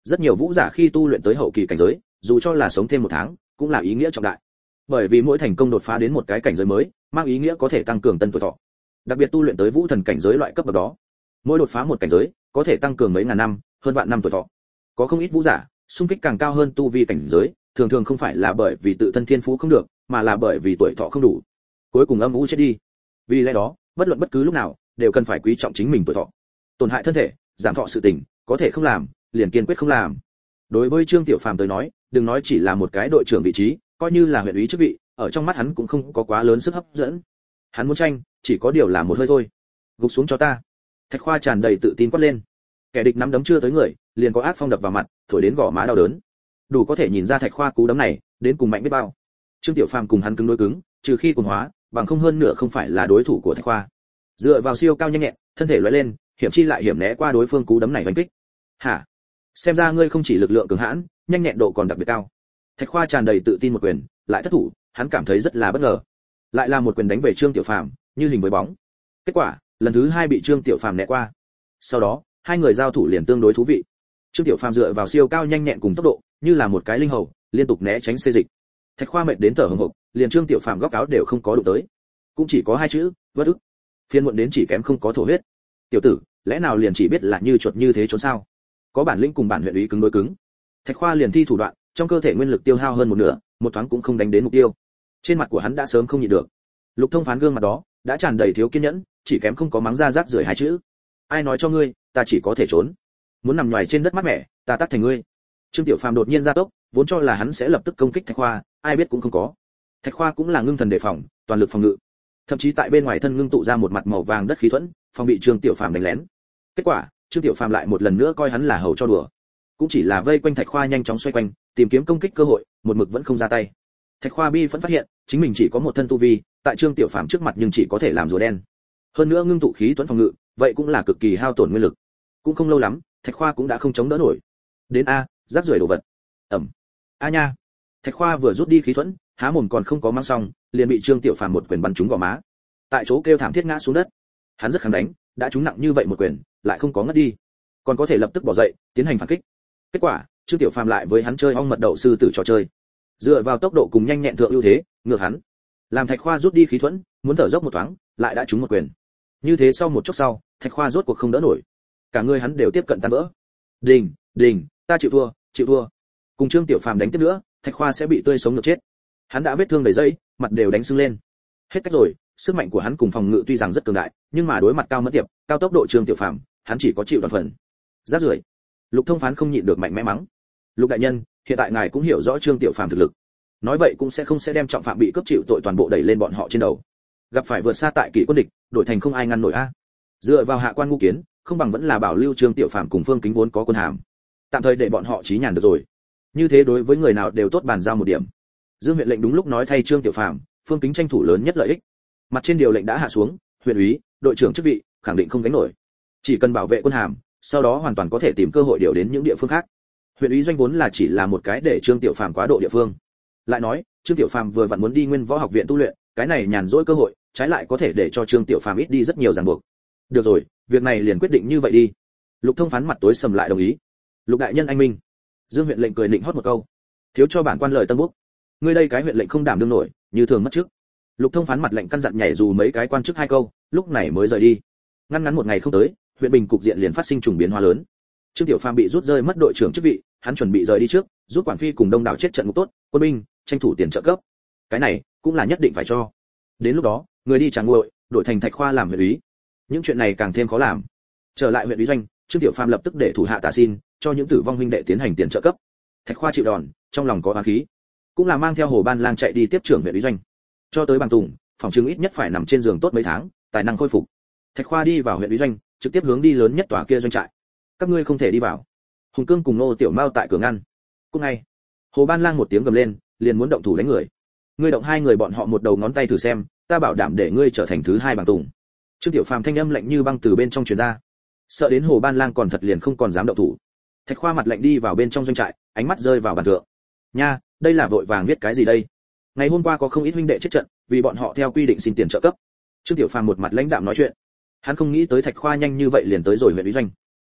Rất nhiều vũ giả khi tu luyện tới hậu kỳ cảnh giới, dù cho là sống thêm một tháng, cũng là ý nghĩa trọng đại. Bởi vì mỗi thành công đột phá đến một cái cảnh giới mới, mang ý nghĩa có thể tăng cường tân tuổi thọ. Đặc biệt tu luyện tới vũ thần cảnh giới loại cấp bậc đó, mỗi đột phá một cảnh giới, có thể tăng cường mấy ngàn năm, hơn vạn năm tuổi thọ. Có không ít vũ giả, xung kích càng cao hơn tu vi cảnh giới, thường thường không phải là bởi vì tự thân thiên phú không được, mà là bởi vì tuổi thọ không đủ. Cuối cùng âm u chết đi. Vì lẽ đó, bất luận bất cứ lúc nào, đều cần phải quý trọng chính mình tuổi thọ. Tổn hại thân thể, giảm thọ sự tình, có thể không làm, liền kiên quyết không làm. Đối với Trương Tiểu Phàm tới nói, đừng nói chỉ là một cái đội trưởng vị trí, coi như là huyện ủy chức vị, ở trong mắt hắn cũng không có quá lớn sức hấp dẫn. Hắn muốn tranh, chỉ có điều là một hơi thôi. Gục xuống cho ta. Thạch Khoa tràn đầy tự tin quát lên. Kẻ địch nắm đấm chưa tới người, liền có ác phong đập vào mặt, thổi đến gò má đau đớn. Đủ có thể nhìn ra Thạch Khoa cú đấm này, đến cùng mạnh biết bao. Trương Tiểu Phàm cùng hắn cứng đối cứng, trừ khi cuồng hóa, bằng không hơn nửa không phải là đối thủ của Thạch Khoa. Dựa vào siêu cao nhanh nhẹn, thân thể lóe lên, hiểm chi lại hiểm né qua đối phương cú đấm này đánh kích. Hả? Xem ra ngươi không chỉ lực lượng cường hãn, nhanh nhẹn độ còn đặc biệt cao. Thạch Khoa tràn đầy tự tin một quyền, lại thất thủ, hắn cảm thấy rất là bất ngờ. Lại là một quyền đánh về Trương Tiểu Phàm, như hình với bóng. Kết quả, lần thứ hai bị Trương Tiểu Phàm né qua. Sau đó, hai người giao thủ liền tương đối thú vị. Trương Tiểu Phàm dựa vào siêu cao nhanh nhẹn cùng tốc độ, như là một cái linh hầu, liên tục né tránh xê dịch. Thạch Khoa mệt đến thở hổn hộc, liền Trương Tiểu Phàm góc áo đều không có đụng tới. Cũng chỉ có hai chữ, bất ức. Phiên muộn đến chỉ kém không có thổ huyết. Tiểu tử, lẽ nào liền chỉ biết là như chuột như thế trốn sao? Có bản lĩnh cùng bản huyện ý cứng đối cứng. Thạch Khoa liền thi thủ đoạn, trong cơ thể nguyên lực tiêu hao hơn một nửa, một thoáng cũng không đánh đến mục tiêu. Trên mặt của hắn đã sớm không nhịn được. Lục Thông Phán gương mặt đó đã tràn đầy thiếu kiên nhẫn, chỉ kém không có mắng ra rác rưởi hai chữ. Ai nói cho ngươi, ta chỉ có thể trốn. Muốn nằm nhòi trên đất mát mẻ, ta tắt thành ngươi. Trương Tiểu Phàm đột nhiên ra tốc, vốn cho là hắn sẽ lập tức công kích Thạch Khoa, ai biết cũng không có. Thạch Khoa cũng là ngưng thần đề phòng, toàn lực phòng ngự. Thậm chí tại bên ngoài thân ngưng tụ ra một mặt màu vàng đất khí thuẫn, phòng bị Trương Tiểu Phàm đánh lén. Kết quả, Trương Tiểu Phàm lại một lần nữa coi hắn là hầu cho đùa. Cũng chỉ là vây quanh Thạch Khoa nhanh chóng xoay quanh, tìm kiếm công kích cơ hội, một mực vẫn không ra tay. Thạch Khoa bi vẫn phát hiện, chính mình chỉ có một thân tu vi, tại Trương Tiểu Phàm trước mặt nhưng chỉ có thể làm rùa đen. Hơn nữa ngưng tụ khí thuẫn phòng ngự, vậy cũng là cực kỳ hao tổn nguyên lực. Cũng không lâu lắm, Thạch Khoa cũng đã không chống đỡ nổi. Đến a, rác rưởi đồ vật. Ẩm. A nha. Thạch Khoa vừa rút đi khí thuẫn, há mồm còn không có mang xong, liền bị Trương Tiểu Phàm một quyền bắn trúng gò má. Tại chỗ kêu thảm thiết ngã xuống đất. Hắn rất kháng đánh, đã trúng nặng như vậy một quyền, lại không có ngất đi, còn có thể lập tức bỏ dậy, tiến hành phản kích. Kết quả, Trương Tiểu Phàm lại với hắn chơi ong mật đậu sư tử trò chơi. Dựa vào tốc độ cùng nhanh nhẹn thượng ưu thế, ngược hắn. Làm Thạch Khoa rút đi khí thuẫn, muốn thở dốc một thoáng, lại đã trúng một quyền. Như thế sau một chốc sau, Thạch Khoa rốt cuộc không đỡ nổi. Cả người hắn đều tiếp cận tan vỡ. Đình, đình, ta chịu thua, chịu thua. Cùng Trương Tiểu Phàm đánh tiếp nữa, Thạch Khoa sẽ bị tươi sống ngược chết. Hắn đã vết thương đầy dây, mặt đều đánh sưng lên. Hết cách rồi, sức mạnh của hắn cùng phòng ngự tuy rằng rất cường đại, nhưng mà đối mặt cao mất tiệp, cao tốc độ Trương Tiểu Phàm, hắn chỉ có chịu đòn phần. Rác rưởi. Lục Thông Phán không nhịn được mạnh mẽ mắng. Lục đại nhân, hiện tại ngài cũng hiểu rõ Trương Tiểu Phàm thực lực. Nói vậy cũng sẽ không sẽ đem trọng phạm bị cướp chịu tội toàn bộ đẩy lên bọn họ trên đầu. Gặp phải vượt xa tại kỷ quân địch, đổi thành không ai ngăn nổi a. Dựa vào hạ quan ngu kiến, không bằng vẫn là bảo lưu Trương Tiểu Phàm cùng Phương Kính vốn có quân hàm. Tạm thời để bọn họ trí nhàn được rồi. Như thế đối với người nào đều tốt bàn giao một điểm. Dương huyện lệnh đúng lúc nói thay Trương Tiểu Phàm, Phương Kính tranh thủ lớn nhất lợi ích. Mặt trên điều lệnh đã hạ xuống, huyện úy, đội trưởng chức vị, khẳng định không gánh nổi. Chỉ cần bảo vệ quân hàm, sau đó hoàn toàn có thể tìm cơ hội điều đến những địa phương khác. Huyện úy doanh vốn là chỉ là một cái để Trương Tiểu Phàm quá độ địa phương. Lại nói, Trương Tiểu Phàm vừa vặn muốn đi Nguyên Võ học viện tu luyện, cái này nhàn rỗi cơ hội, trái lại có thể để cho Trương Tiểu Phàm ít đi rất nhiều ràng buộc. Được rồi, việc này liền quyết định như vậy đi. Lục Thông Phán mặt tối sầm lại đồng ý. Lục đại nhân anh minh. Dương huyện lệnh cười nịnh hót một câu. Thiếu cho bản quan lời tân bốc. Ngươi đây cái huyện lệnh không đảm đương nổi, như thường mất chức. Lục Thông Phán mặt lệnh căn dặn nhảy dù mấy cái quan chức hai câu, lúc này mới rời đi. Ngăn ngắn một ngày không tới, huyện Bình cục diện liền phát sinh trùng biến hóa lớn. Trương Tiểu Phàm bị rút rơi mất đội trưởng chức vị, hắn chuẩn bị rời đi trước, giúp quản phi cùng đông đảo chết trận ngục tốt, quân binh, tranh thủ tiền trợ cấp. Cái này cũng là nhất định phải cho. Đến lúc đó, người đi chẳng nguội, đổi thành Thạch Khoa làm huyện úy. Những chuyện này càng thêm khó làm. Trở lại huyện úy doanh, Trương Tiểu Phàm lập tức để thủ hạ tả xin, cho những tử vong huynh đệ tiến hành tiền trợ cấp. Thạch Khoa chịu đòn, trong lòng có oán khí, cũng là mang theo Hồ Ban Lang chạy đi tiếp trưởng huyện úy doanh. Cho tới Bằng Tùng, phòng chứng ít nhất phải nằm trên giường tốt mấy tháng, tài năng khôi phục. Thạch Khoa đi vào huyện úy doanh, trực tiếp hướng đi lớn nhất tòa kia doanh trại. Các ngươi không thể đi vào. Hùng Cương cùng Nô Tiểu Mao tại cửa ngăn. Cũng ngay, Hồ Ban Lang một tiếng gầm lên, liền muốn động thủ đánh người. Ngươi động hai người bọn họ một đầu ngón tay thử xem, ta bảo đảm để ngươi trở thành thứ hai Bằng Tùng. Trương Tiểu Phàm thanh âm lạnh như băng từ bên trong truyền ra. Sợ đến Hồ Ban Lang còn thật liền không còn dám động thủ. Thạch Khoa mặt lạnh đi vào bên trong doanh trại, ánh mắt rơi vào bàn thượng. Nha, đây là vội vàng viết cái gì đây? Ngày hôm qua có không ít huynh đệ chết trận, vì bọn họ theo quy định xin tiền trợ cấp. Trương Tiểu Phàm một mặt lãnh đạm nói chuyện. Hắn không nghĩ tới Thạch Khoa nhanh như vậy liền tới rồi huyện úy doanh.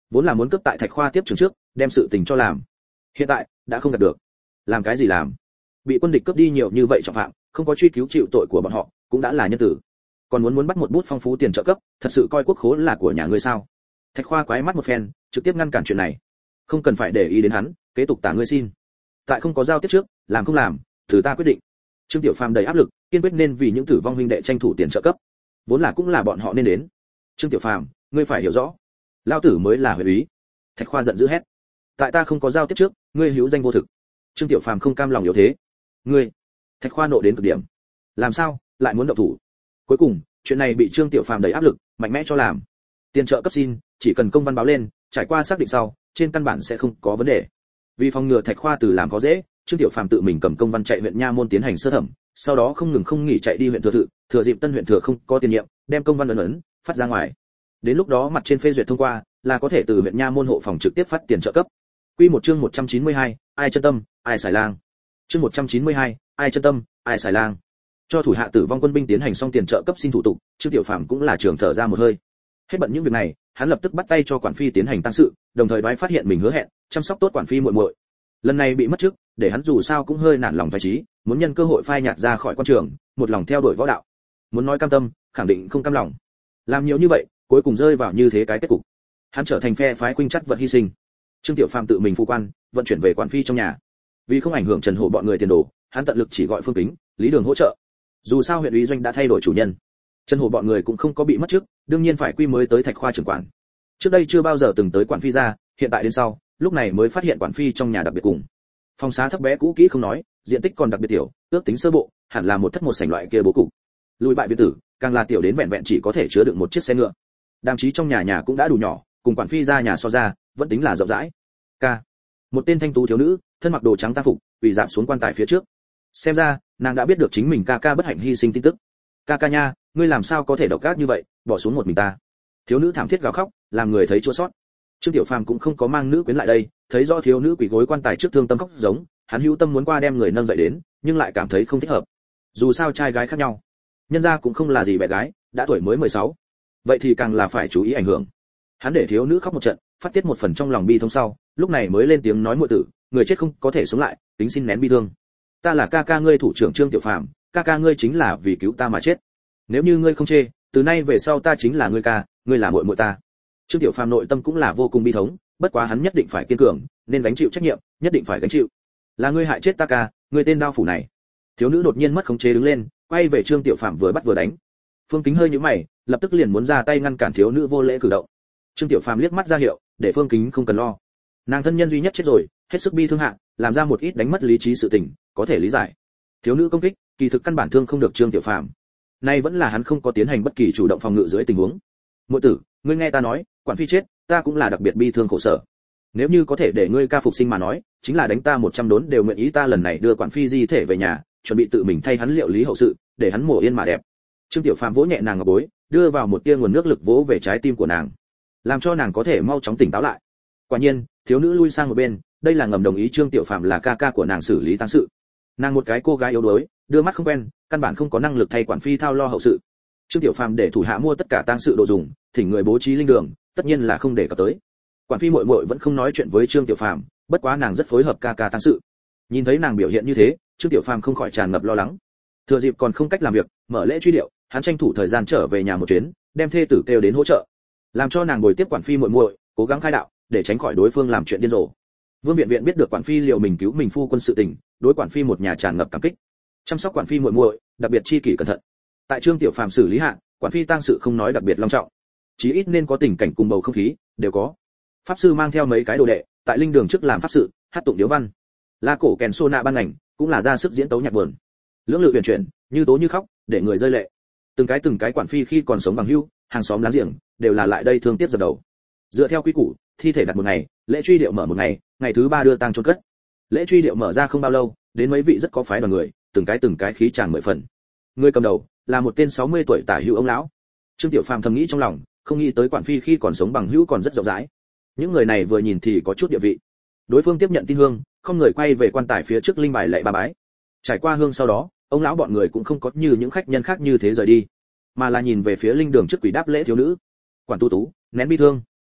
vốn là muốn cướp tại Thạch Khoa tiếp trường trước, đem sự tình cho làm. Hiện tại đã không đạt được. Làm cái gì làm? Bị quân địch cướp đi nhiều như vậy trọng phạm, không có truy cứu chịu tội của bọn họ, cũng đã là nhân tử. Còn muốn muốn bắt một bút phong phú tiền trợ cấp, thật sự coi quốc khố là của nhà ngươi sao? Thạch Khoa quái mắt một phen, trực tiếp ngăn cản chuyện này. Không cần phải để ý đến hắn, kế tục tả ngươi xin. Tại không có giao tiếp trước, làm không làm, từ ta quyết định. Trương Tiểu Phàm đầy áp lực, kiên quyết nên vì những tử vong huynh đệ tranh thủ tiền trợ cấp. Vốn là cũng là bọn họ nên đến. Trương Tiểu Phàm, ngươi phải hiểu rõ, lao tử mới là huyện úy. Thạch Khoa giận dữ hét. Tại ta không có giao tiếp trước, ngươi hữu danh vô thực. Trương Tiểu Phàm không cam lòng yếu thế. Ngươi. Thạch Khoa nộ đến cực điểm. Làm sao, lại muốn động thủ? Cuối cùng, chuyện này bị Trương Tiểu Phàm đầy áp lực, mạnh mẽ cho làm. Tiền trợ cấp xin, chỉ cần công văn báo lên, trải qua xác định sau, trên căn bản sẽ không có vấn đề. Vì phòng ngừa Thạch Khoa từ làm có dễ, Trương Tiểu Phàm tự mình cầm công văn chạy huyện nha môn tiến hành sơ thẩm, sau đó không ngừng không nghỉ chạy đi huyện thừa thự, thừa dịp Tân huyện thừa không có tiền nhiệm, đem công văn ấn ấn phát ra ngoài. Đến lúc đó mặt trên phê duyệt thông qua, là có thể từ huyện nha môn hộ phòng trực tiếp phát tiền trợ cấp. Quy một chương một trăm chín mươi hai, ai chân tâm, ai xài lang. Chương một trăm chín mươi hai, ai chân tâm, ai xài lang. Cho thủ hạ tử vong quân binh tiến hành xong tiền trợ cấp xin thủ tục, Trương Tiểu Phàm cũng là trường thở ra một hơi. Hết bận những việc này, hắn lập tức bắt tay cho quản phi tiến hành tăng sự, đồng thời đoái phát hiện mình hứa hẹn chăm sóc tốt quản phi muội muội. Lần này bị mất chức, để hắn dù sao cũng hơi nản lòng phái trí, muốn nhân cơ hội phai nhạt ra khỏi quan trường, một lòng theo đuổi võ đạo. Muốn nói cam tâm, khẳng định không cam lòng. Làm nhiều như vậy, cuối cùng rơi vào như thế cái kết cục. Hắn trở thành phe phái khuynh chất vật hy sinh. Trương Tiểu Phàm tự mình phụ quan, vận chuyển về quản phi trong nhà. Vì không ảnh hưởng Trần Hổ bọn người tiền đồ, hắn tận lực chỉ gọi Phương Kính, Lý Đường hỗ trợ. Dù sao huyện ủy doanh đã thay đổi chủ nhân, Trần Hổ bọn người cũng không có bị mất chức, đương nhiên phải quy mới tới Thạch Khoa trưởng quản. Trước đây chưa bao giờ từng tới quản phi ra, hiện tại đến sau, lúc này mới phát hiện quản phi trong nhà đặc biệt cùng. Phòng xá thấp bé cũ kỹ không nói, diện tích còn đặc biệt tiểu, ước tính sơ bộ, hẳn là một thất một sảnh loại kia bố cục. Lùi bại biệt tử, càng là tiểu đến vẹn vẹn chỉ có thể chứa đựng một chiếc xe ngựa. Đàm chí trong nhà nhà cũng đã đủ nhỏ, cùng quản phi ra nhà so ra, vẫn tính là rộng rãi. Ca, một tên thanh tú thiếu nữ, thân mặc đồ trắng tang phục, quỳ dạp xuống quan tài phía trước. Xem ra, nàng đã biết được chính mình ca ca bất hạnh hy sinh tin tức. Ca ca nha, ngươi làm sao có thể độc ác như vậy, bỏ xuống một mình ta? Thiếu nữ thảm thiết gào khóc, làm người thấy chua xót. Trương Tiểu Phàm cũng không có mang nữ quyến lại đây, thấy rõ thiếu nữ quỳ gối quan tài trước thương tâm khóc giống, hắn hữu tâm muốn qua đem người nâng dậy đến, nhưng lại cảm thấy không thích hợp. Dù sao trai gái khác nhau, nhân gia cũng không là gì bé gái, đã tuổi mới mười sáu. Vậy thì càng là phải chú ý ảnh hưởng. Hắn để thiếu nữ khóc một trận, phát tiết một phần trong lòng bi thống sau, lúc này mới lên tiếng nói muội tử, người chết không có thể sống lại, tính xin nén bi thương. Ta là ca ca ngươi thủ trưởng Trương Tiểu Phàm, ca ca ngươi chính là vì cứu ta mà chết. Nếu như ngươi không chê, từ nay về sau ta chính là ngươi ca, ngươi là muội muội ta. Trương Tiểu Phàm nội tâm cũng là vô cùng bi thống, bất quá hắn nhất định phải kiên cường, nên gánh chịu trách nhiệm, nhất định phải gánh chịu. Là ngươi hại chết ta ca, ngươi tên đao phủ này. Thiếu nữ đột nhiên mất khống chế đứng lên, quay về Trương Tiểu Phàm vừa bắt vừa đánh. Phương Kính hơi nhíu mày, lập tức liền muốn ra tay ngăn cản thiếu nữ vô lễ cử động. Trương Tiểu Phàm liếc mắt ra hiệu, để Phương Kính không cần lo. Nàng thân nhân duy nhất chết rồi, hết sức bi thương hạ, làm ra một ít đánh mất lý trí sự tình, có thể lý giải. Thiếu nữ công kích, kỳ thực căn bản thương không được Trương Tiểu Phàm. Nay vẫn là hắn không có tiến hành bất kỳ chủ động phòng ngự dưới tình huống. Muội tử, ngươi nghe ta nói, quản phi chết, ta cũng là đặc biệt bi thương khổ sở. Nếu như có thể để ngươi ca phục sinh mà nói, chính là đánh ta một trăm đốn đều nguyện ý. Ta lần này đưa quản phi di thể về nhà, chuẩn bị tự mình thay hắn liệu lý hậu sự, để hắn mổ yên mà đẹp. Trương Tiểu Phàm vỗ nhẹ nàng ngọc bối, đưa vào một tia nguồn nước lực vỗ về trái tim của nàng, làm cho nàng có thể mau chóng tỉnh táo lại. Quả nhiên, thiếu nữ lui sang một bên, đây là ngầm đồng ý Trương Tiểu Phàm là ca ca của nàng xử lý tang sự. Nàng một cái cô gái yếu đuối, đưa mắt không quen, căn bản không có năng lực thay quản phi thao lo hậu sự. Trương Tiểu Phàm để thủ hạ mua tất cả tang sự đồ dùng, thỉnh người bố trí linh đường, tất nhiên là không để cập tới. Quản phi muội muội vẫn không nói chuyện với Trương Tiểu Phàm, bất quá nàng rất phối hợp ca ca tang sự. Nhìn thấy nàng biểu hiện như thế, Trương Tiểu Phàm không khỏi tràn ngập lo lắng. Thừa dịp còn không cách làm việc, mở lễ truy điệu, hắn tranh thủ thời gian trở về nhà một chuyến, đem thê tử kêu đến hỗ trợ, làm cho nàng bồi tiếp quản phi muội muội, cố gắng khai đạo, để tránh khỏi đối phương làm chuyện điên rồ. Vương Viện Viện biết được quản phi liệu mình cứu mình phu quân sự tình, đối quản phi một nhà tràn ngập cảm kích, chăm sóc quản phi muội muội, đặc biệt chi kỷ cẩn thận. Tại Trương Tiểu Phàm xử lý hạ, quản phi tang sự không nói đặc biệt long trọng, chí ít nên có tình cảnh cùng bầu không khí đều có. Pháp sư mang theo mấy cái đồ đệ, tại linh đường trước làm pháp sự, hát tụng điếu văn. La cổ kèn xô nạ ban ngành, cũng là ra sức diễn tấu nhạc buồn. Lưỡng lự huyền chuyển, như tố như khóc, để người rơi lệ. Từng cái từng cái quản phi khi còn sống bằng hữu, hàng xóm láng giềng, đều là lại đây thương tiếc dập đầu. Dựa theo quy củ, thi thể đặt một ngày, lễ truy điệu mở một ngày, ngày thứ ba đưa tang chôn cất. Lễ truy điệu mở ra không bao lâu, đến mấy vị rất có phái đoàn người, từng cái từng cái khí tràn mười phần. Người cầm đầu là một tên sáu mươi tuổi tả hữu ông lão. Trương Tiểu Phàm thầm nghĩ trong lòng, không nghĩ tới quản phi khi còn sống bằng hữu còn rất rộng rãi. Những người này vừa nhìn thì có chút địa vị. Đối phương tiếp nhận tin hương, không người quay về quan tài phía trước linh bài lạy ba bái. Trải qua hương sau đó, ông lão bọn người cũng không có như những khách nhân khác như thế rời đi, mà là nhìn về phía linh đường trước quỷ đáp lễ thiếu nữ. Quản tu tú, nén bi thương.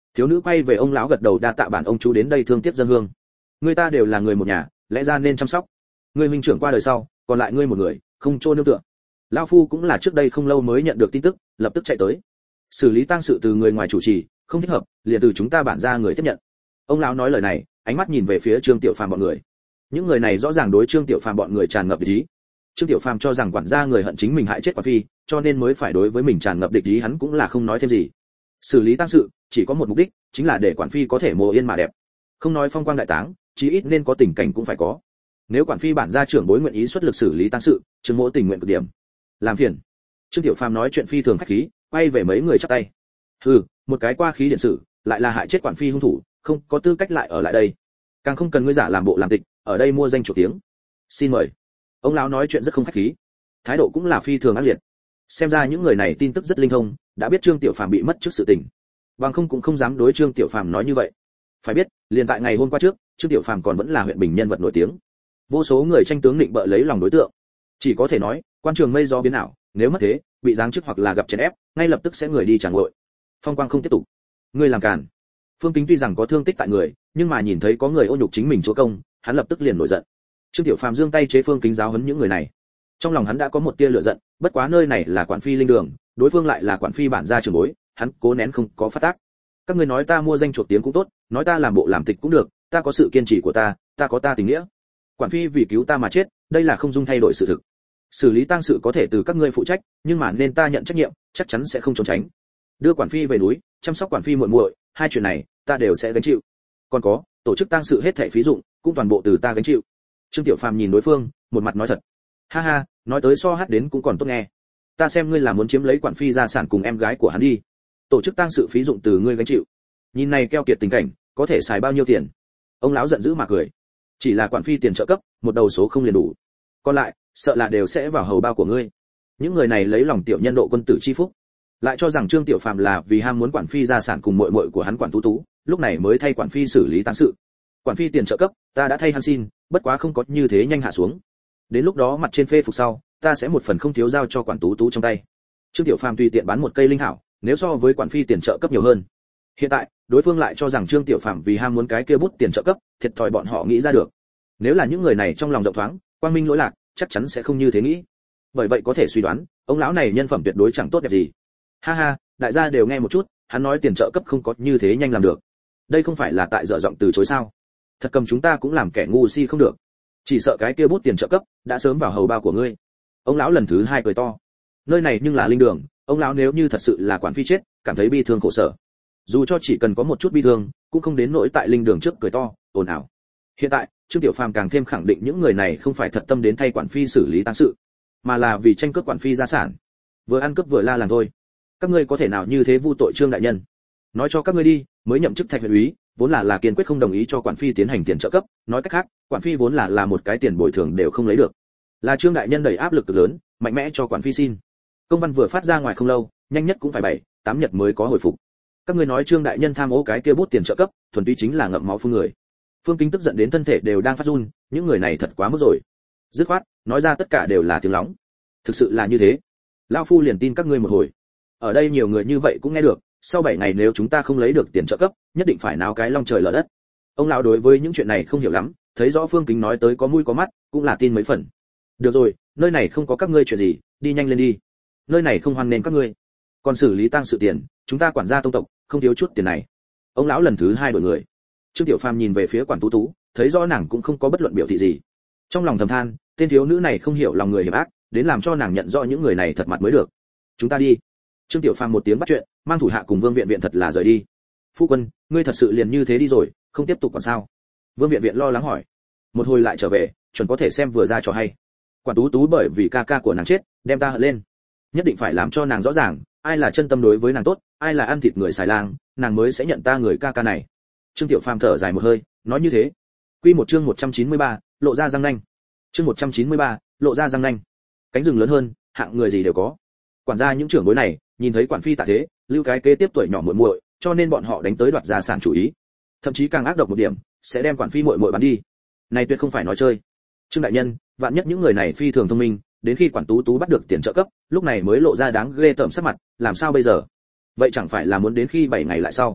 Thiếu nữ quay về ông lão gật đầu, đa tạ bản ông chú đến đây thương tiếc dân hương. Người ta đều là người một nhà, lẽ ra nên chăm sóc. Người huynh trưởng qua đời sau, còn lại ngươi một người, không chôn nương tựa. Lão phu cũng là trước đây không lâu mới nhận được tin tức, lập tức chạy tới. Xử lý tang sự từ người ngoài chủ trì, không thích hợp, liền từ chúng ta bản ra người tiếp nhận. Ông lão nói lời này, ánh mắt nhìn về phía Trương Tiểu Phàm bọn người. Những người này rõ ràng đối Trương Tiểu Phàm bọn người tràn ngập địch ý. Trương Tiểu Phàm cho rằng quản gia người hận chính mình hại chết Quản Phi, cho nên mới phải đối với mình tràn ngập địch ý, hắn cũng là không nói thêm gì. Xử lý tang sự chỉ có một mục đích, chính là để Quản Phi có thể mồ yên mà đẹp. Không nói phong quang đại táng, chí ít nên có tình cảnh cũng phải có. Nếu Quản Phi bản gia trưởng bối nguyện ý xuất lực xử lý tang sự, Trương Mỗ tình nguyện cực điểm. Làm phiền. Trương Tiểu Phàm nói chuyện phi thường khách khí, quay về mấy người chắp tay. Hừ, một cái qua khí điện sự, lại là hại chết Quản Phi hung thủ, không có tư cách lại ở lại đây. Càng không cần ngươi giả làm bộ làm tịch, ở đây mua danh chủ tiếng. Xin mời. Ông lão nói chuyện rất không khách khí, thái độ cũng là phi thường ác liệt. Xem ra những người này tin tức rất linh thông, đã biết Trương Tiểu Phàm bị mất trước sự tình, bằng không cũng không dám đối Trương Tiểu Phàm nói như vậy. Phải biết, liền tại ngày hôm qua trước, Trương Tiểu Phàm còn vẫn là huyện bình nhân vật nổi tiếng, vô số người tranh tướng định bợ lấy lòng đối tượng. Chỉ có thể nói, quan trường mây gió biến ảo, nếu mất thế, bị giáng chức hoặc là gặp chèn ép, ngay lập tức sẽ người đi chẳng ngội. Phong quang không tiếp tục. Ngươi làm càn. Phương Kính tuy rằng có thương tích tại người, nhưng mà nhìn thấy có người ô nhục chính mình chúa công, hắn lập tức liền nổi giận. Trương Tiểu Phàm giương tay chế Phương Kính giáo huấn những người này. Trong lòng hắn đã có một tia lửa giận, bất quá nơi này là Quản Phi linh đường, đối phương lại là Quản Phi bản gia trưởng bối, hắn cố nén không có phát tác. Các ngươi nói ta mua danh chuộc tiếng cũng tốt, nói ta làm bộ làm tịch cũng được, ta có sự kiên trì của ta, ta có ta tình nghĩa. Quản Phi vì cứu ta mà chết, đây là không dung thay đổi sự thực. Xử lý tang sự có thể từ các ngươi phụ trách, nhưng mà nên ta nhận trách nhiệm, chắc chắn sẽ không trốn tránh. Đưa Quản Phi về núi, chăm sóc Quản Phi muội muội, hai chuyện này ta đều sẽ gánh chịu. Còn có, tổ chức tang sự hết thảy phí dụng, cũng toàn bộ từ ta gánh chịu. Trương Tiểu Phàm nhìn đối phương, một mặt nói thật. Ha ha, nói tới so hát đến cũng còn tốt nghe. Ta xem ngươi là muốn chiếm lấy Quản Phi gia sản cùng em gái của hắn đi. Tổ chức tang sự phí dụng từ ngươi gánh chịu. Nhìn này keo kiệt tình cảnh, có thể xài bao nhiêu tiền? Ông lão giận dữ mà cười. Chỉ là Quản Phi tiền trợ cấp, một đầu số không liền đủ. Còn lại, sợ là đều sẽ vào hầu bao của ngươi. Những người này lấy lòng tiểu nhân độ quân tử chi phúc, lại cho rằng Trương Tiểu Phàm là vì ham muốn Quản Phi gia sản cùng muội muội của hắn Quản Tú Tú, lúc này mới thay Quản Phi xử lý tang sự. Quản Phi tiền trợ cấp, ta đã thay hắn xin, bất quá không có như thế nhanh hạ xuống. Đến lúc đó mặt trên phê phục sau, ta sẽ một phần không thiếu giao cho Quản Tú Tú trong tay. Trương Tiểu Phàm tùy tiện bán một cây linh thảo, nếu so với Quản Phi tiền trợ cấp nhiều hơn. Hiện tại, đối phương lại cho rằng Trương Tiểu Phàm vì ham muốn cái kia bút tiền trợ cấp, thiệt thòi bọn họ nghĩ ra được. Nếu là những người này trong lòng rộng thoáng, quang minh lỗi lạc, chắc chắn sẽ không như thế nghĩ. Bởi vậy có thể suy đoán, ông lão này nhân phẩm tuyệt đối chẳng tốt đẹp gì. Ha ha, đại gia đều nghe một chút, hắn nói tiền trợ cấp không có như thế nhanh làm được. Đây không phải là tại dở giọng từ chối sao? Thật cầm chúng ta cũng làm kẻ ngu si không được. Chỉ sợ cái kia bút tiền trợ cấp đã sớm vào hầu bao của ngươi. Ông lão lần thứ hai cười to. Nơi này nhưng là linh đường, ông lão nếu như thật sự là Quản Phi chết, cảm thấy bi thương khổ sở. Dù cho chỉ cần có một chút bi thương, cũng không đến nỗi tại linh đường trước cười to, ồn ào. Hiện tại, Trương Tiểu Phàm càng thêm khẳng định những người này không phải thật tâm đến thay Quản Phi xử lý tang sự, mà là vì tranh cướp Quản Phi gia sản. Vừa ăn cướp vừa la làng thôi. Các ngươi có thể nào như thế vu tội Trương đại nhân? Nói cho các ngươi đi, mới nhậm chức Thạch huyện úy, vốn là là kiên quyết không đồng ý cho Quản Phi tiến hành tiền trợ cấp, nói cách khác, Quản Phi vốn là là một cái tiền bồi thường đều không lấy được. Là Trương đại nhân đẩy áp lực cực lớn, mạnh mẽ cho Quản Phi xin. Công văn vừa phát ra ngoài không lâu, nhanh nhất cũng phải bảy, tám nhật mới có hồi phục. Các ngươi nói Trương đại nhân tham ô cái kia bút tiền trợ cấp, thuần túy chính là ngậm máu phun người. Phương Kính tức giận đến thân thể đều đang phát run, những người này thật quá mức rồi. Dứt khoát, nói ra tất cả đều là tiếng lóng. Thực sự là như thế. Lão phu liền tin các ngươi một hồi. Ở đây nhiều người như vậy cũng nghe được, sau bảy ngày nếu chúng ta không lấy được tiền trợ cấp, nhất định phải náo cái long trời lở đất. Ông lão đối với những chuyện này không hiểu lắm, thấy rõ Phương Kính nói tới có mũi có mắt, cũng là tin mấy phần. Được rồi, nơi này không có các ngươi chuyện gì, đi nhanh lên đi. Nơi này không hoan nên các ngươi. Còn xử lý tang sự tiền, chúng ta quản gia tông tộc, không thiếu chút tiền này. Ông lão lần thứ hai đổi người. Trương Tiểu Phàm nhìn về phía Quản Tú Tú, thấy rõ nàng cũng không có bất luận biểu thị gì. Trong lòng thầm than, tên thiếu nữ này không hiểu lòng người hiểm ác, đến làm cho nàng nhận rõ những người này thật mặt mới được. Chúng ta đi. Trương Tiểu Phàm một tiếng bắt chuyện, mang thủ hạ cùng Vương Viện Viện thật là rời đi. Phu quân, ngươi thật sự liền như thế đi rồi, không tiếp tục còn sao? Vương Viện Viện lo lắng hỏi. Một hồi lại trở về, chuẩn có thể xem vừa ra trò hay. Quản Tú Tú bởi vì ca ca của nàng chết, đem ta hận lên, nhất định phải làm cho nàng rõ ràng, ai là chân tâm đối với nàng tốt, ai là ăn thịt người xài lang, nàng mới sẽ nhận ta người ca ca này. Trương Tiểu Phàm thở dài một hơi, nói như thế. Quy một chương một trăm chín mươi ba, lộ ra răng nanh. Chương một trăm chín mươi ba, lộ ra răng nanh. Cánh rừng lớn hơn, hạng người gì đều có. Quản gia những trưởng bối này, nhìn thấy Quản Phi tạ thế, lưu cái kế tiếp tuổi nhỏ muội muội, cho nên bọn họ đánh tới đoạt gia sản chủ ý. Thậm chí càng ác độc một điểm, sẽ đem Quản Phi muội muội bán đi. Này tuyệt không phải nói chơi. Trương đại nhân, vạn nhất những người này phi thường thông minh, đến khi Quản Tú Tú bắt được tiền trợ cấp, lúc này mới lộ ra đáng ghê tởm sắc mặt, làm sao bây giờ? Vậy chẳng phải là muốn đến khi bảy ngày lại sau?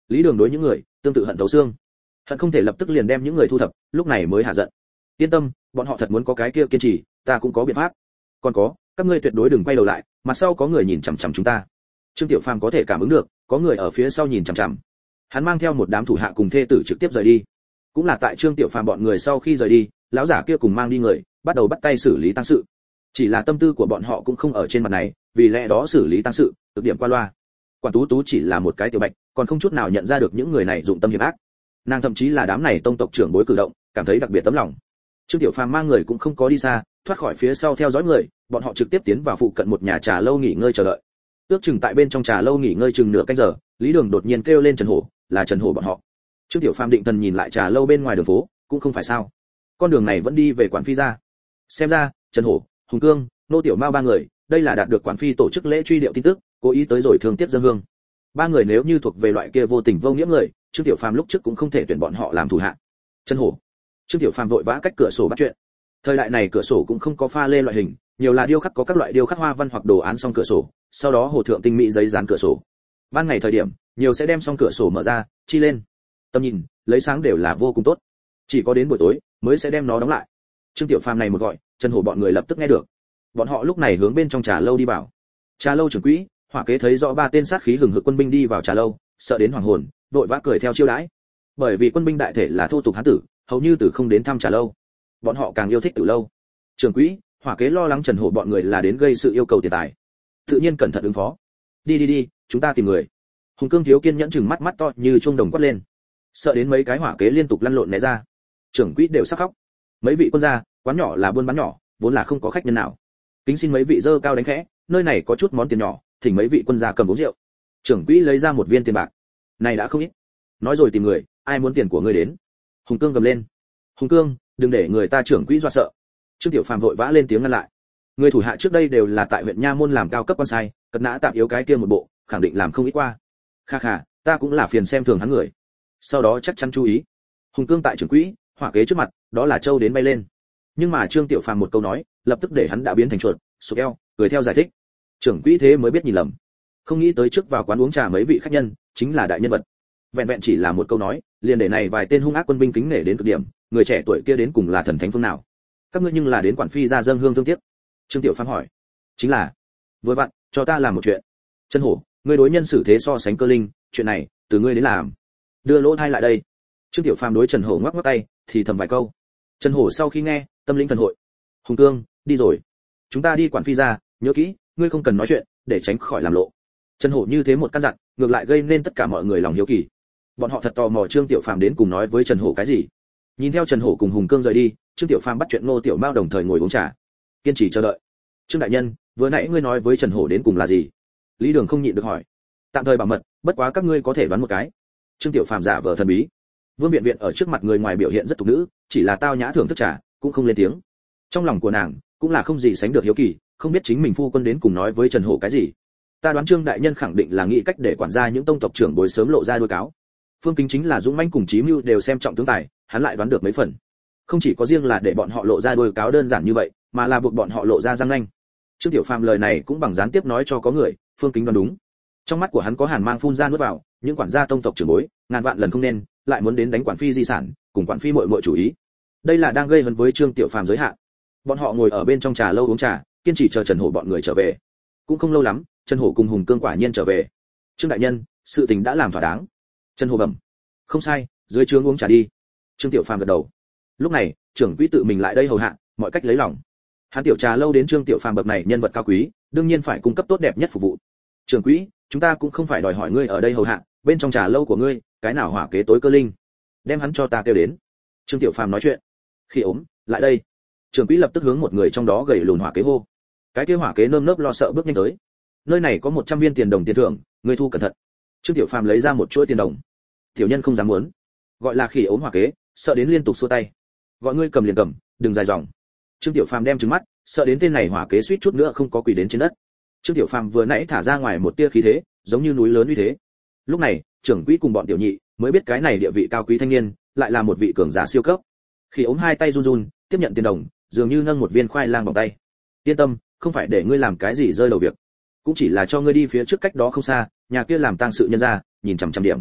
Lý Đường đối những người tương tự hận thấu xương, hận không thể lập tức liền đem những người thu thập, lúc này mới hạ giận. Yên tâm, bọn họ thật muốn có cái kia kiên trì, ta cũng có biện pháp. Còn có, các ngươi tuyệt đối đừng quay đầu lại, mặt sau có người nhìn chằm chằm chúng ta. Trương Tiểu Phàm có thể cảm ứng được, có người ở phía sau nhìn chằm chằm. Hắn mang theo một đám thủ hạ cùng thê tử trực tiếp rời đi. Cũng là tại Trương Tiểu Phàm bọn người sau khi rời đi, lão giả kia cùng mang đi người, bắt đầu bắt tay xử lý tang sự. Chỉ là tâm tư của bọn họ cũng không ở trên mặt này, vì lẽ đó xử lý tang sự, cực điểm qua loa. Quản Tú Tú chỉ là một cái tiểu bạch, còn không chút nào nhận ra được những người này dụng tâm hiểm ác. Nàng thậm chí là đám này tông tộc trưởng bối cử động, cảm thấy đặc biệt tấm lòng. Trương Tiểu Phàm mang người cũng không có đi xa, thoát khỏi phía sau theo dõi người, bọn họ trực tiếp tiến vào phụ cận một nhà trà lâu nghỉ ngơi chờ đợi. Ước chừng tại bên trong trà lâu nghỉ ngơi chừng nửa canh giờ, Lý Đường đột nhiên kêu lên Trần Hổ, là Trần Hổ bọn họ. Trương Tiểu Phàm định thần nhìn lại trà lâu bên ngoài đường phố, cũng không phải sao, con đường này vẫn đi về quản phi ra. Xem ra, Trần Hổ, Hùng Cương, Nô Tiểu Mao ba người, đây là đạt được quản phi tổ chức lễ truy điệu tin tức, cố ý tới rồi thương tiếc dân hương. Ba người nếu như thuộc về loại kia vô tình vô nghĩa người, Trương Tiểu Phàm lúc trước cũng không thể tuyển bọn họ làm thủ hạ. Trần Hổ. Trương Tiểu Phàm vội vã cách cửa sổ bắt chuyện. Thời đại này cửa sổ cũng không có pha lê loại hình, nhiều là điêu khắc có các loại điêu khắc hoa văn hoặc đồ án song cửa sổ, sau đó hồ thượng tinh mỹ giấy dán cửa sổ. Ban ngày thời điểm, nhiều sẽ đem song cửa sổ mở ra, chi lên. Tầm nhìn, lấy sáng đều là vô cùng tốt. Chỉ có đến buổi tối mới sẽ đem nó đóng lại. Trương Tiểu Phàm này một gọi, Trần Hổ bọn người lập tức nghe được. Bọn họ lúc này hướng bên trong trà lâu đi vào. Trà lâu trưởng quỹ, Hỏa Kế thấy rõ ba tên sát khí hừng hực quân binh đi vào trà lâu, sợ đến hoàng hồn, vội vã cười theo chiêu đãi. Bởi vì quân binh đại thể là thô tục hán tử, hầu như từ không đến thăm trà lâu. Bọn họ càng yêu thích tử lâu. Trưởng quỹ, Hỏa Kế lo lắng Trần Hổ bọn người là đến gây sự yêu cầu tiền tài, tự nhiên cẩn thận ứng phó. Đi đi đi, chúng ta tìm người. Hùng Cương thiếu kiên nhẫn chừng mắt mắt to như chuông đồng quát lên, sợ đến mấy cái Hỏa Kế liên tục lăn lộn né ra. Trưởng quỹ đều sắp khóc. Mấy vị quân gia, quán nhỏ là buôn bán nhỏ, vốn là không có khách nhân nào. Kính xin mấy vị dơ cao đánh khẽ, nơi này có chút món tiền nhỏ, thỉnh mấy vị quân gia cầm uống rượu. Trưởng quỹ lấy ra một viên tiền bạc. Này đã không ít. Nói rồi tìm người, ai muốn tiền của ngươi đến? Hùng Cương gầm lên. Hùng Cương, đừng để người ta trưởng quỹ dọa sợ. Trương Tiểu Phàm vội vã lên tiếng ngăn lại. Người thủ hạ trước đây đều là tại huyện nha môn làm cao cấp quan sai, cật nã tạm yếu cái kia một bộ, khẳng định làm không ít qua. Kha kha, ta cũng là phiền xem thường hắn người. Sau đó chắc chắn chú ý. Hùng Cương tại trưởng quỹ, Hỏa Kế trước mặt, đó là châu đến bay lên. Nhưng mà Trương Tiểu Phàm một câu nói, lập tức để hắn đã biến thành chuột, sụp eo, cười theo giải thích. Trưởng quỹ thế mới biết nhìn lầm. Không nghĩ tới trước vào quán uống trà mấy vị khách nhân, chính là đại nhân vật. Vẹn vẹn chỉ là một câu nói, liền để này vài tên hung ác quân binh kính nể đến cực điểm, người trẻ tuổi kia đến cùng là thần thánh phương nào? Các ngươi nhưng là đến quản phi ra dâng hương thương tiếc. Trương Tiểu Phàm hỏi. Chính là. Vừa vặn, cho ta làm một chuyện. Trần Hổ, ngươi đối nhân xử thế so sánh cơ linh, chuyện này, từ ngươi đến làm. Đưa lỗ thai lại đây. Trương Tiểu Phàm đối Trần Hổ ngoắc ngoắc tay, thì thầm vài câu. Trần Hổ sau khi nghe, tâm linh thần hội. Hùng Cương, đi rồi. Chúng ta đi quản phi ra, nhớ kỹ, ngươi không cần nói chuyện, để tránh khỏi làm lộ. Trần Hổ như thế một căn dặn, ngược lại gây nên tất cả mọi người lòng hiếu kỳ. Bọn họ thật tò mò Trương Tiểu Phàm đến cùng nói với Trần Hổ cái gì. Nhìn theo Trần Hổ cùng Hùng Cương rời đi, Trương Tiểu Phàm bắt chuyện Ngô Tiểu Mao đồng thời ngồi uống trà, kiên trì chờ đợi. Trương đại nhân, vừa nãy ngươi nói với Trần Hổ đến cùng là gì? Lý Đường không nhịn được hỏi. Tạm thời bảo mật, bất quá các ngươi có thể đoán một cái. Trương Tiểu Phàm giả vờ thần bí. Vương Viện Viện ở trước mặt người ngoài biểu hiện rất tục nữ, chỉ là tao nhã thưởng thức trà, cũng không lên tiếng. Trong lòng của nàng cũng là không gì sánh được hiếu kỳ, không biết chính mình phu quân đến cùng nói với Trần Hổ cái gì. Ta đoán Trương đại nhân khẳng định là nghĩ cách để quản gia những tông tộc trưởng bồi sớm lộ ra đuôi cáo. Phương Kính chính là dũng mãnh cùng Chí Mưu đều xem trọng tướng tài, hắn lại đoán được mấy phần. Không chỉ có riêng là để bọn họ lộ ra đuôi cáo đơn giản như vậy, mà là buộc bọn họ lộ ra răng nanh. Trương Tiểu Phàm lời này cũng bằng gián tiếp nói cho có người, Phương Kính đoán đúng. Trong mắt của hắn có hàn mang phun ra nuốt vào, những quản gia tông tộc trưởng bối, ngàn vạn lần không nên, lại muốn đến đánh quản phi di sản, cùng quản phi muội muội chủ ý. Đây là đang gây hấn với Trương Tiểu Phàm giới hạn. Bọn họ ngồi ở bên trong trà lâu uống trà, kiên trì chờ Trần Hổ bọn người trở về. Cũng không lâu lắm, Trần Hổ cùng Hùng Cương quả nhiên trở về. Trương đại nhân, sự tình đã làm thỏa đáng. Trần Hổ bẩm. Không sai, dưới trướng uống trà đi. Trương Tiểu Phàm gật đầu. Lúc này, trưởng quỹ tự mình lại đây hầu hạ, mọi cách lấy lòng. Hắn tiểu trà lâu đến Trương Tiểu Phàm bậc này nhân vật cao quý, đương nhiên phải cung cấp tốt đẹp nhất phục vụ. Trưởng quỹ, chúng ta cũng không phải đòi hỏi ngươi ở đây hầu hạ, bên trong trà lâu của ngươi, cái nào Hỏa Kế tối cơ linh, đem hắn cho ta kêu đến. Trương Tiểu Phàm nói chuyện. Khi ốm, lại đây. Trưởng quỹ lập tức hướng một người trong đó gầy lùn Hỏa Kế hô. Cái kia Hỏa Kế nơm nớp lo sợ bước nhanh tới. Nơi này có một trăm viên tiền đồng tiền thưởng, ngươi thu cẩn thận. Trương Tiểu Phàm lấy ra một chuỗi tiền đồng. Tiểu nhân không dám muốn. Gọi là Khỉ ốm Hỏa Kế, sợ đến liên tục xua tay. Gọi ngươi cầm liền cầm, đừng dài dòng. Trương Tiểu Phàm đem trừng mắt, sợ đến tên này Hỏa Kế suýt chút nữa không có quỳ đến trên đất. Trương Tiểu Phàm vừa nãy thả ra ngoài một tia khí thế, giống như núi lớn uy thế. Lúc này, trưởng quỹ cùng bọn tiểu nhị mới biết cái này địa vị cao quý thanh niên, lại là một vị cường giả siêu cấp. Khi ốm hai tay run run, tiếp nhận tiền đồng, dường như nâng một viên khoai lang bằng tay. Yên tâm, không phải để ngươi làm cái gì rơi đầu việc, cũng chỉ là cho ngươi đi phía trước cách đó không xa, nhà kia làm tang sự nhân ra, nhìn chằm chằm điểm.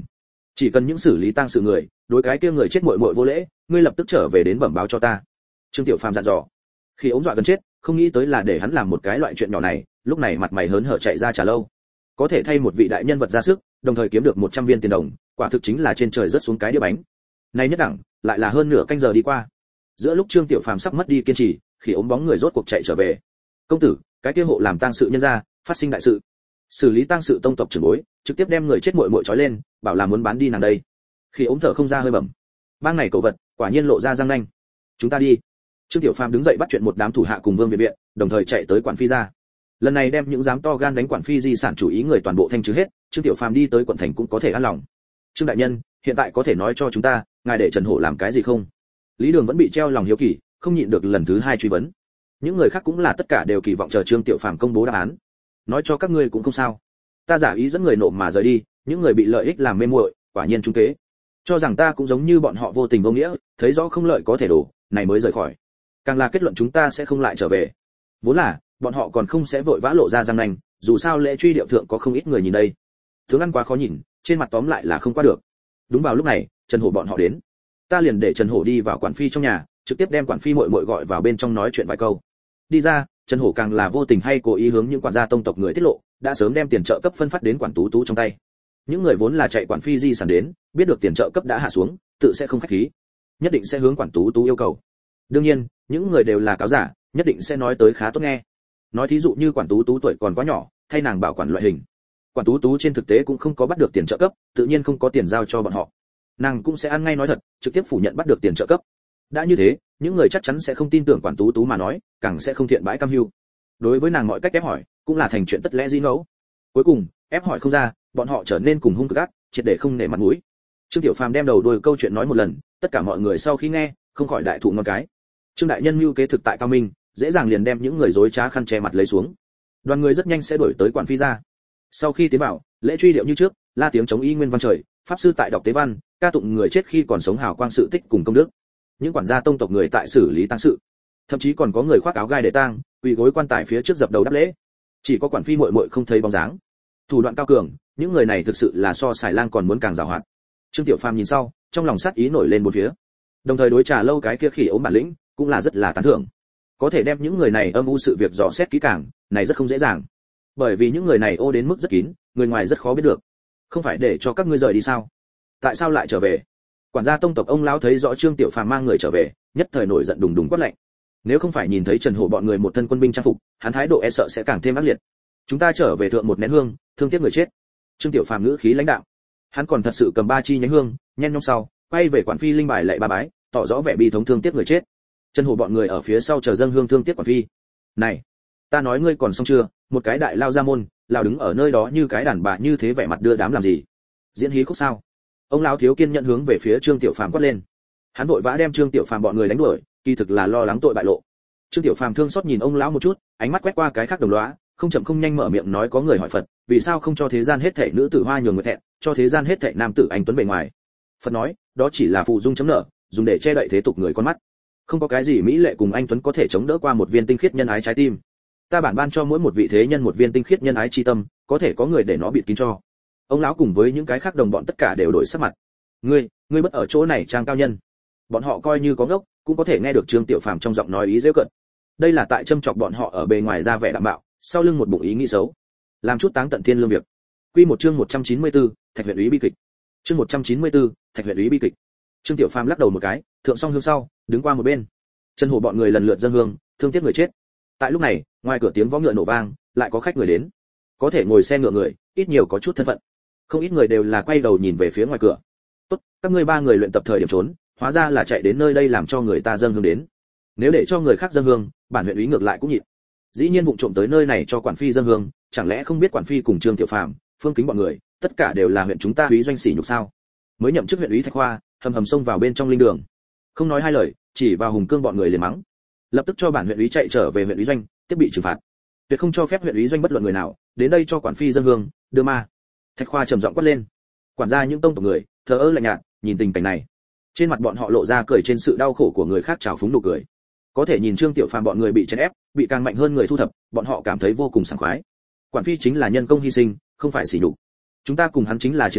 Chỉ cần những xử lý tang sự người, đối cái kia người chết muội muội vô lễ, ngươi lập tức trở về đến bẩm báo cho ta. Trương Tiểu Phàm dặn dò. Khi ống dọa gần chết, không nghĩ tới là để hắn làm một cái loại chuyện nhỏ này, lúc này mặt mày hớn hở chạy ra trà lâu. Có thể thay một vị đại nhân vật ra sức, đồng thời kiếm được một trăm viên tiền đồng, quả thực chính là trên trời rớt xuống cái đĩa bánh. Này nhất đẳng, lại là hơn nửa canh giờ đi qua. Giữa lúc Trương Tiểu Phàm sắp mất đi kiên trì, khi ống bóng người rốt cuộc chạy trở về. Công tử, cái kia hộ làm tang sự nhân gia, phát sinh đại sự. Xử lý tang sự tông tộc trưởng bối, trực tiếp đem người chết muội muội trói lên, bảo là muốn bán đi nàng đây. Khi ống thở không ra hơi bẩm. Bang này cẩu vật, quả nhiên lộ ra răng nanh. Chúng ta đi. Trương Tiểu Phàm đứng dậy bắt chuyện một đám thủ hạ cùng Vương Viện Viện, đồng thời chạy tới quản phi ra. Lần này đem những dám to gan đánh quản phi di sản chủ ý người toàn bộ thanh trừ hết, Trương Tiểu Phàm đi tới quận thành cũng có thể an lòng. Trương đại nhân, hiện tại có thể nói cho chúng ta, ngài để Trần Hổ làm cái gì không? Lý Đường vẫn bị treo lòng hiếu kỳ, không nhịn được lần thứ hai truy vấn. Những người khác cũng là tất cả đều kỳ vọng chờ Trương Tiểu Phàm công bố đáp án. Nói cho các ngươi cũng không sao. Ta giả ý dẫn người nộp mà rời đi, những người bị lợi ích làm mê muội, quả nhiên trung kế. Cho rằng ta cũng giống như bọn họ vô tình vô nghĩa, thấy rõ không lợi có thể đổ, này mới rời khỏi. Càng là kết luận chúng ta sẽ không lại trở về. Vốn là, bọn họ còn không sẽ vội vã lộ ra răng nanh, dù sao lễ truy điệu thượng có không ít người nhìn đây. Tướng ăn quá khó nhìn, trên mặt tóm lại là không qua được. Đúng vào lúc này, Trần Hổ bọn họ đến. Ta liền để Trần Hổ đi vào quản phi trong nhà, trực tiếp đem quản phi muội muội gọi vào bên trong nói chuyện vài câu. Đi ra, Trần Hổ càng là vô tình hay cố ý hướng những quản gia tông tộc người tiết lộ, đã sớm đem tiền trợ cấp phân phát đến quản tú tú trong tay. Những người vốn là chạy quản phi di sản đến, biết được tiền trợ cấp đã hạ xuống, tự sẽ không khách khí, nhất định sẽ hướng quản tú tú yêu cầu. Đương nhiên, những người đều là cáo giả, nhất định sẽ nói tới khá tốt nghe. Nói thí dụ như quản tú tú tuổi còn quá nhỏ, thay nàng bảo quản loại hình. Quản tú tú trên thực tế cũng không có bắt được tiền trợ cấp, tự nhiên không có tiền giao cho bọn họ. Nàng cũng sẽ ăn ngay nói thật, trực tiếp phủ nhận bắt được tiền trợ cấp. Đã như thế, những người chắc chắn sẽ không tin tưởng quản tú tú mà nói, càng sẽ không thiện bãi cam hưu. Đối với nàng mọi cách ép hỏi, cũng là thành chuyện tất lẽ dĩ ngẫu. Cuối cùng, ép hỏi không ra, bọn họ trở nên cùng hung cực ác, triệt để không nể mặt mũi. Trương Tiểu Phàm đem đầu đuôi câu chuyện nói một lần, tất cả mọi người sau khi nghe, không khỏi đại thụ ngon cái. Trương đại nhân mưu kế thực tại cao minh, dễ dàng liền đem những người dối trá khăn che mặt lấy xuống. Đoàn người rất nhanh sẽ đuổi tới quản phi ra. Sau khi tiến vào, lễ truy điệu như trước, la tiếng chống y nguyên văn trời, pháp sư tại đọc tế văn, ca tụng người chết khi còn sống hào quang sự tích cùng công đức. Những quản gia tông tộc người tại xử lý tang sự, thậm chí còn có người khoác áo gai để tang, quỳ gối quan tài phía trước dập đầu đáp lễ. Chỉ có quản phi muội muội không thấy bóng dáng. Thủ đoạn cao cường, những người này thực sự là so xài lang còn muốn càng giàu hoạt. Trương Tiểu Phàm nhìn sau, trong lòng sát ý nổi lên bốn phía. Đồng thời đối trà lâu cái kia khỉ ốm bản lĩnh, cũng là rất là tán thưởng. Có thể đem những người này âm u sự việc dò xét kỹ càng, này rất không dễ dàng. Bởi vì những người này ô đến mức rất kín, người ngoài rất khó biết được. Không phải để cho các ngươi rời đi sao? Tại sao lại trở về? Quản gia tông tộc ông lão thấy rõ Trương Tiểu Phàm mang người trở về, nhất thời nổi giận đùng đùng quát lạnh. Nếu không phải nhìn thấy Trần Hổ bọn người một thân quân binh trang phục, hắn thái độ e sợ sẽ càng thêm ác liệt. Chúng ta trở về thượng một nén hương, thương tiếc người chết. Trương Tiểu Phàm ngữ khí lãnh đạo. Hắn còn thật sự cầm ba chi nhánh hương, nhen nhong sau, quay về quản phi linh bài lạy ba bái, tỏ rõ vẻ bi thống thương tiếc người chết. Trần Hổ bọn người ở phía sau chờ dâng hương thương tiếc quản phi. Này, ta nói ngươi còn xong chưa? Một cái đại lao ra môn, lao đứng ở nơi đó như cái đàn bà như thế vẻ mặt đưa đám làm gì? Diễn hí khúc sao? Ông lão thiếu kiên nhận hướng về phía Trương Tiểu Phàm quát lên. Hắn vội vã đem Trương Tiểu Phàm bọn người đánh đuổi, kỳ thực là lo lắng tội bại lộ. Trương Tiểu Phàm thương xót nhìn ông lão một chút, ánh mắt quét qua cái khác đồng lõa, không chậm không nhanh mở miệng nói có người hỏi Phật, vì sao không cho thế gian hết thảy nữ tử hoa nhường người thẹn, cho thế gian hết thảy nam tử anh tuấn bề ngoài. Phật nói, đó chỉ là phụ dung chấm nợ, dùng để che đậy thế tục người con mắt. Không có cái gì mỹ lệ cùng anh tuấn có thể chống đỡ qua một viên tinh khiết nhân ái trái tim. Ta bản ban cho mỗi một vị thế nhân một viên tinh khiết nhân ái chi tâm, có thể có người để nó bịt kín cho. Ông lão cùng với những cái khác đồng bọn tất cả đều đổi sắc mặt. Ngươi, ngươi bất ở chỗ này trang cao nhân. Bọn họ coi như có ngốc, cũng có thể nghe được Trương Tiểu Phàm trong giọng nói ý giễu cợt. Đây là tại châm chọc bọn họ ở bề ngoài ra vẻ đạm bạo, sau lưng một bụng ý nghĩ xấu. Làm chút táng tận thiên lương việc. Quy một chương một trăm chín mươi tư, Thạch huyện úy bi kịch. Chương một trăm chín mươi tư, Thạch huyện úy bi kịch. Trương Tiểu Phàm lắc đầu một cái, thượng xong hương sau, đứng qua một bên. Trần Hổ bọn người lần lượt dâng hương, thương tiếc người chết. Tại lúc này, ngoài cửa tiếng vó ngựa nổ vang, lại có khách người đến. Có thể ngồi xe ngựa người, ít nhiều có chút thân phận. Không ít người đều là quay đầu nhìn về phía ngoài cửa. Tốt, các ngươi ba người luyện tập thời điểm trốn, hóa ra là chạy đến nơi đây làm cho người ta dâng hương đến. Nếu để cho người khác dâng hương, bản huyện úy ngược lại cũng nhịn. Dĩ nhiên vụng trộm tới nơi này cho quản phi dâng hương, chẳng lẽ không biết quản phi cùng Trương Tiểu Phàm, Phương Kính bọn người, tất cả đều là huyện chúng ta úy doanh sỉ nhục sao? Mới nhậm chức huyện úy Thạch Khoa, hầm hầm xông vào bên trong linh đường, không nói hai lời, chỉ vào Hùng Cương bọn người liền mắng. Lập tức cho bản huyện úy chạy trở về huyện úy doanh, tiếp bị trừng phạt. Tuyệt không cho phép huyện úy doanh bất luận người nào đến đây cho quản phi dâng hương, đưa ma. Thạch Khoa trầm giọng quát lên. Quản gia những tông tộc người, thờ ơ lạnh nhạt, nhìn tình cảnh này, trên mặt bọn họ lộ ra cười trên sự đau khổ của người khác trào phúng nụ cười. Có thể nhìn Trương Tiểu Phàm bọn người bị chèn ép, bị càng mạnh hơn người thu thập, bọn họ cảm thấy vô cùng sảng khoái. Quản phi chính là nhân công hy sinh, không phải sỉ nhục. Chúng ta cùng hắn chính là chiến hữu,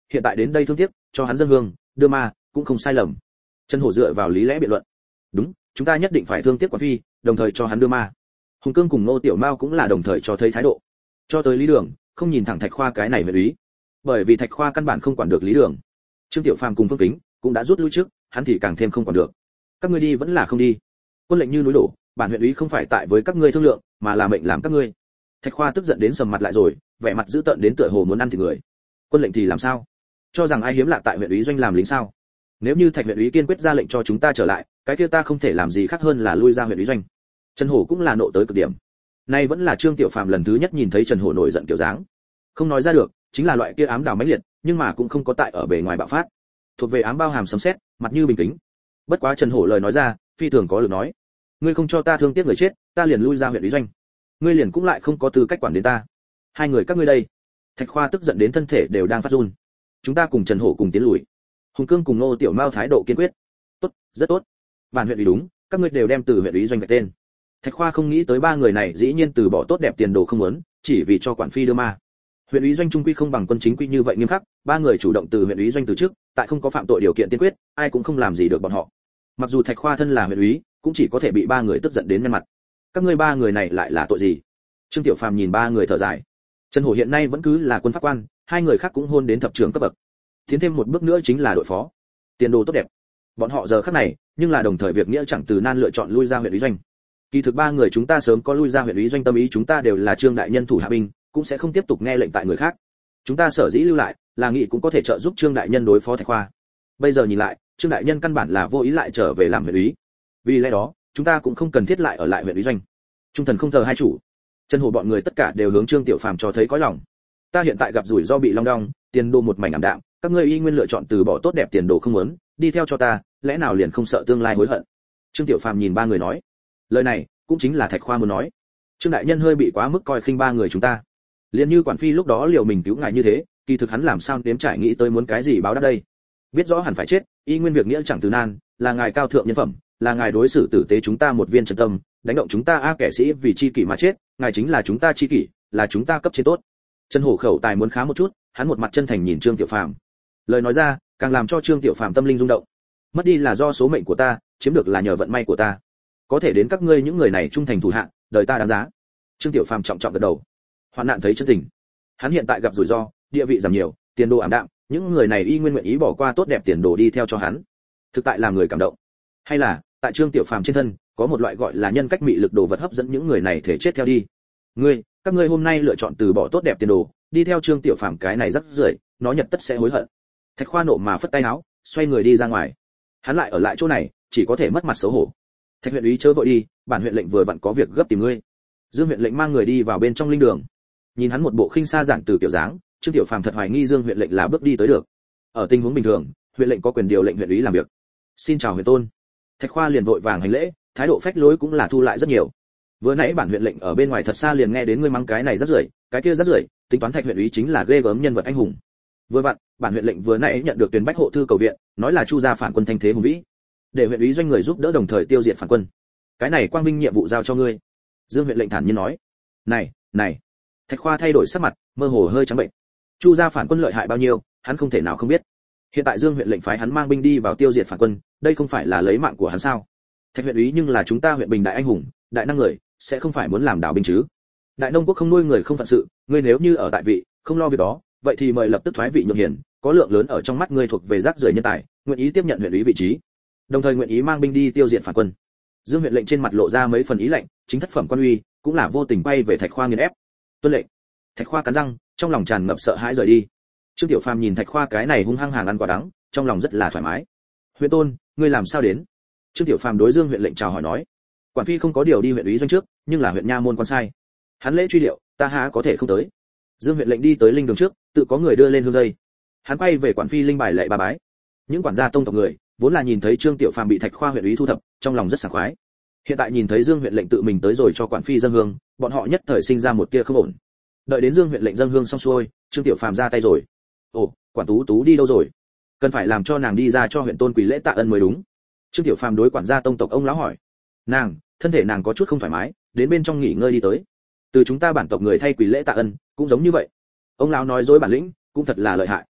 hiện tại đến đây thương tiếc, cho hắn dâng hương, đưa ma, cũng không sai lầm. Trần Hổ dựa vào lý lẽ biện luận. Đúng, chúng ta nhất định phải thương tiếc Quản Phi, đồng thời cho hắn đưa ma. Hùng Cương cùng Ngô Tiểu Mao cũng là đồng thời cho thấy thái độ. Cho tới Lý Đường, không nhìn thẳng Thạch Khoa cái này huyện úy, bởi vì Thạch Khoa căn bản không quản được Lý Đường. Trương Tiểu Phàm cùng Phương Kính cũng đã rút lui trước, hắn thì càng thêm không quản được. Các ngươi đi vẫn là không đi? Quân lệnh như núi đổ, bản huyện úy không phải tại với các ngươi thương lượng, mà là mệnh làm các ngươi. Thạch Khoa tức giận đến sầm mặt lại rồi, vẻ mặt dữ tợn đến tựa hồ muốn ăn thịt người. Quân lệnh thì làm sao? Cho rằng ai hiếm lạ tại huyện úy doanh làm lính sao? Nếu như Thạch huyện úy kiên quyết ra lệnh cho chúng ta trở lại, cái kia ta không thể làm gì khác hơn là lui ra huyện úy doanh. Trần Hổ cũng là nộ tới cực điểm. Nay vẫn là Trương Tiểu Phàm lần thứ nhất nhìn thấy Trần Hổ nổi giận kiểu dáng. Không nói ra được, chính là loại kia ám đào mãnh liệt, nhưng mà cũng không có tại ở bề ngoài bạo phát. Thuộc về ám bao hàm sấm sét, mặt như bình tĩnh. Bất quá Trần Hổ lời nói ra, phi thường có lực nói. Ngươi không cho ta thương tiếc người chết, ta liền lui ra huyện úy doanh. Ngươi liền cũng lại không có tư cách quản đến ta. Hai người các ngươi đây. Thạch Khoa tức giận đến thân thể đều đang phát run. Chúng ta cùng Trần Hổ cùng tiến lùi. Hùng Cương cùng Ngô Tiểu Mao thái độ kiên quyết. Tốt, rất tốt. Bản huyện ủy đúng, các ngươi đều đem từ huyện ủy doanh vạch tên. Thạch Khoa không nghĩ tới ba người này dĩ nhiên từ bỏ tốt đẹp tiền đồ không muốn, chỉ vì cho Quản Phi đưa ma. Huyện ủy doanh trung quy không bằng quân chính quy như vậy nghiêm khắc, ba người chủ động từ huyện ủy doanh từ trước, tại không có phạm tội điều kiện tiên quyết, ai cũng không làm gì được bọn họ. Mặc dù Thạch Khoa thân là huyện ủy, cũng chỉ có thể bị ba người tức giận đến nhăn mặt. Các ngươi ba người này lại là tội gì? Trương Tiểu Phàm nhìn ba người thở dài. Trần Hổ hiện nay vẫn cứ là quân pháp quan, hai người khác cũng hôn đến thập trưởng cấp bậc. Tiến thêm một bước nữa chính là đội phó. Tiền đồ tốt đẹp. Bọn họ giờ khắc này, nhưng là đồng thời việc nghĩa chẳng từ nan lựa chọn lui ra huyện ủy doanh. Kỳ thực ba người chúng ta sớm có lui ra huyện ủy doanh tâm ý, chúng ta đều là Trương đại nhân thủ hạ binh, cũng sẽ không tiếp tục nghe lệnh tại người khác. Chúng ta sở dĩ lưu lại, là nghĩ cũng có thể trợ giúp Trương đại nhân đối phó Thạch Khoa. Bây giờ nhìn lại, Trương đại nhân căn bản là vô ý lại trở về làm huyện ủy. Vì lẽ đó, chúng ta cũng không cần thiết lại ở lại huyện ủy doanh. Trung thần không thờ hai chủ. Trần Hổ bọn người tất cả đều hướng Trương Tiểu Phàm cho thấy có lòng. Ta hiện tại gặp rủi ro bị long đong, tiền đồ một mảnh ảm đạm, các ngươi y nguyên lựa chọn từ bỏ tốt đẹp tiền đồ không muốn, đi theo cho ta, lẽ nào liền không sợ tương lai hối hận? Trương Tiểu Phàm nhìn ba người nói, lời này cũng chính là Thạch Khoa muốn nói. Trương đại nhân hơi bị quá mức coi khinh ba người chúng ta. Liên như Quản Phi lúc đó liệu mình cứu ngài như thế, kỳ thực hắn làm sao nếm trải nghĩ tới muốn cái gì báo đáp đây? Biết rõ hẳn phải chết, y nguyên việc nghĩa chẳng từ nan, là ngài cao thượng nhân phẩm, là ngài đối xử tử tế chúng ta một viên chân tâm, đánh động chúng ta a kẻ sĩ vì chi kỷ mà chết, ngài chính là chúng ta chi kỷ, là chúng ta cấp trên tốt. Trần Hổ khẩu tài muốn khá một chút, hắn một mặt chân thành nhìn Trương Tiểu Phàm. Lời nói ra, càng làm cho Trương Tiểu Phàm tâm linh rung động. Mất đi là do số mệnh của ta, chiếm được là nhờ vận may của ta. Có thể đến các ngươi những người này trung thành thủ hạ, đời ta đáng giá. Trương Tiểu Phàm trọng trọng gật đầu. Hoạn nạn thấy chân tình. Hắn hiện tại gặp rủi ro, địa vị giảm nhiều, tiền đồ ảm đạm, những người này y nguyên nguyện ý bỏ qua tốt đẹp tiền đồ đi theo cho hắn. Thực tại làm người cảm động. Hay là, tại Trương Tiểu Phàm trên thân, có một loại gọi là nhân cách mị lực đồ vật hấp dẫn những người này thể chết theo đi. Ngươi, các ngươi hôm nay lựa chọn từ bỏ tốt đẹp tiền đồ, đi theo Trương Tiểu Phàm cái này rất rưởi, nó nhật tất sẽ hối hận. Thạch Khoa nộ mà phất tay áo, xoay người đi ra ngoài. Hắn lại ở lại chỗ này, chỉ có thể mất mặt xấu hổ. Thạch huyện úy chớ vội đi, bản huyện lệnh vừa vặn có việc gấp tìm ngươi. Dương huyện lệnh mang người đi vào bên trong linh đường. Nhìn hắn một bộ khinh xa giản từ kiểu dáng, Trương Tiểu Phàm thật hoài nghi Dương huyện lệnh là bước đi tới được. Ở tình huống bình thường, huyện lệnh có quyền điều lệnh huyện úy làm việc. Xin chào huyện tôn. Thạch Khoa liền vội vàng hành lễ, thái độ phách lối cũng là thu lại rất nhiều. Vừa nãy bản huyện lệnh ở bên ngoài thật xa liền nghe đến ngươi mắng cái này rất rưởi, cái kia rất rưởi, tính toán Thạch huyện úy chính là ghê gớm nhân vật anh hùng. Vừa vặn, bản huyện lệnh vừa nãy nhận được tuyên bách hộ thư cầu viện, nói là Chu gia phản quân thanh thế hùng vĩ, để huyện úy doanh người giúp đỡ đồng thời tiêu diệt phản quân. Cái này quang vinh nhiệm vụ giao cho ngươi. Dương huyện lệnh thản nhiên nói. Này, này. Thạch Khoa thay đổi sắc mặt, mơ hồ hơi trắng bệnh. Chu gia phản quân lợi hại bao nhiêu, hắn không thể nào không biết. Hiện tại Dương huyện lệnh phái hắn mang binh đi vào tiêu diệt phản quân, đây không phải là lấy mạng của hắn sao? Thạch huyện úy nhưng là chúng ta huyện Bình đại anh hùng, đại năng người, sẽ không phải muốn làm đảo binh chứ? Đại nông quốc không nuôi người không phận sự, ngươi nếu như ở tại vị, không lo việc đó, vậy thì mời lập tức thoái vị nhượng hiền, có lượng lớn ở trong mắt ngươi thuộc về rác rưởi nhân tài, nguyện ý tiếp nhận huyện úy vị trí, đồng thời nguyện ý mang binh đi tiêu diệt phản quân. Dương huyện lệnh trên mặt lộ ra mấy phần ý lạnh, chính thất phẩm quan uy, cũng là vô tình bay về Thạch Khoa nghiền ép. Tuân lệnh. Thạch Khoa cắn răng, trong lòng tràn ngập sợ hãi rời đi. Trương Tiểu Phàm nhìn Thạch Khoa cái này hung hăng hàng ăn quả đắng, trong lòng rất là thoải mái. Huyện tôn, ngươi làm sao đến? Trương Tiểu Phàm đối Dương huyện lệnh chào hỏi nói. Quản phi không có điều đi huyện úy doanh trước, nhưng là huyện nha môn quan sai. Hắn lễ truy điệu, ta há có thể không tới. Dương huyện lệnh đi tới linh đường trước, tự có người đưa lên hương dây. Hắn quay về quản phi linh bài lệ ba bái. Những quản gia tông tộc người, vốn là nhìn thấy Trương Tiểu Phàm bị Thạch Khoa huyện úy thu thập, trong lòng rất sảng khoái. Hiện tại nhìn thấy Dương huyện lệnh tự mình tới rồi cho quản phi dâng hương, bọn họ nhất thời sinh ra một tia không ổn. Đợi đến Dương huyện lệnh dâng hương xong xuôi, Trương Tiểu Phàm ra tay rồi. Ồ, quản tú tú đi đâu rồi? Cần phải làm cho nàng đi ra cho huyện tôn quỳ lễ tạ ân mới đúng. Trương Tiểu Phàm đối quản gia tông tộc ông lão hỏi. Nàng, thân thể nàng có chút không thoải mái, đến bên trong nghỉ ngơi đi tới. Từ chúng ta bản tộc người thay quỳ lễ tạ ân, cũng giống như vậy. Ông lão nói dối bản lĩnh, cũng thật là lợi hại.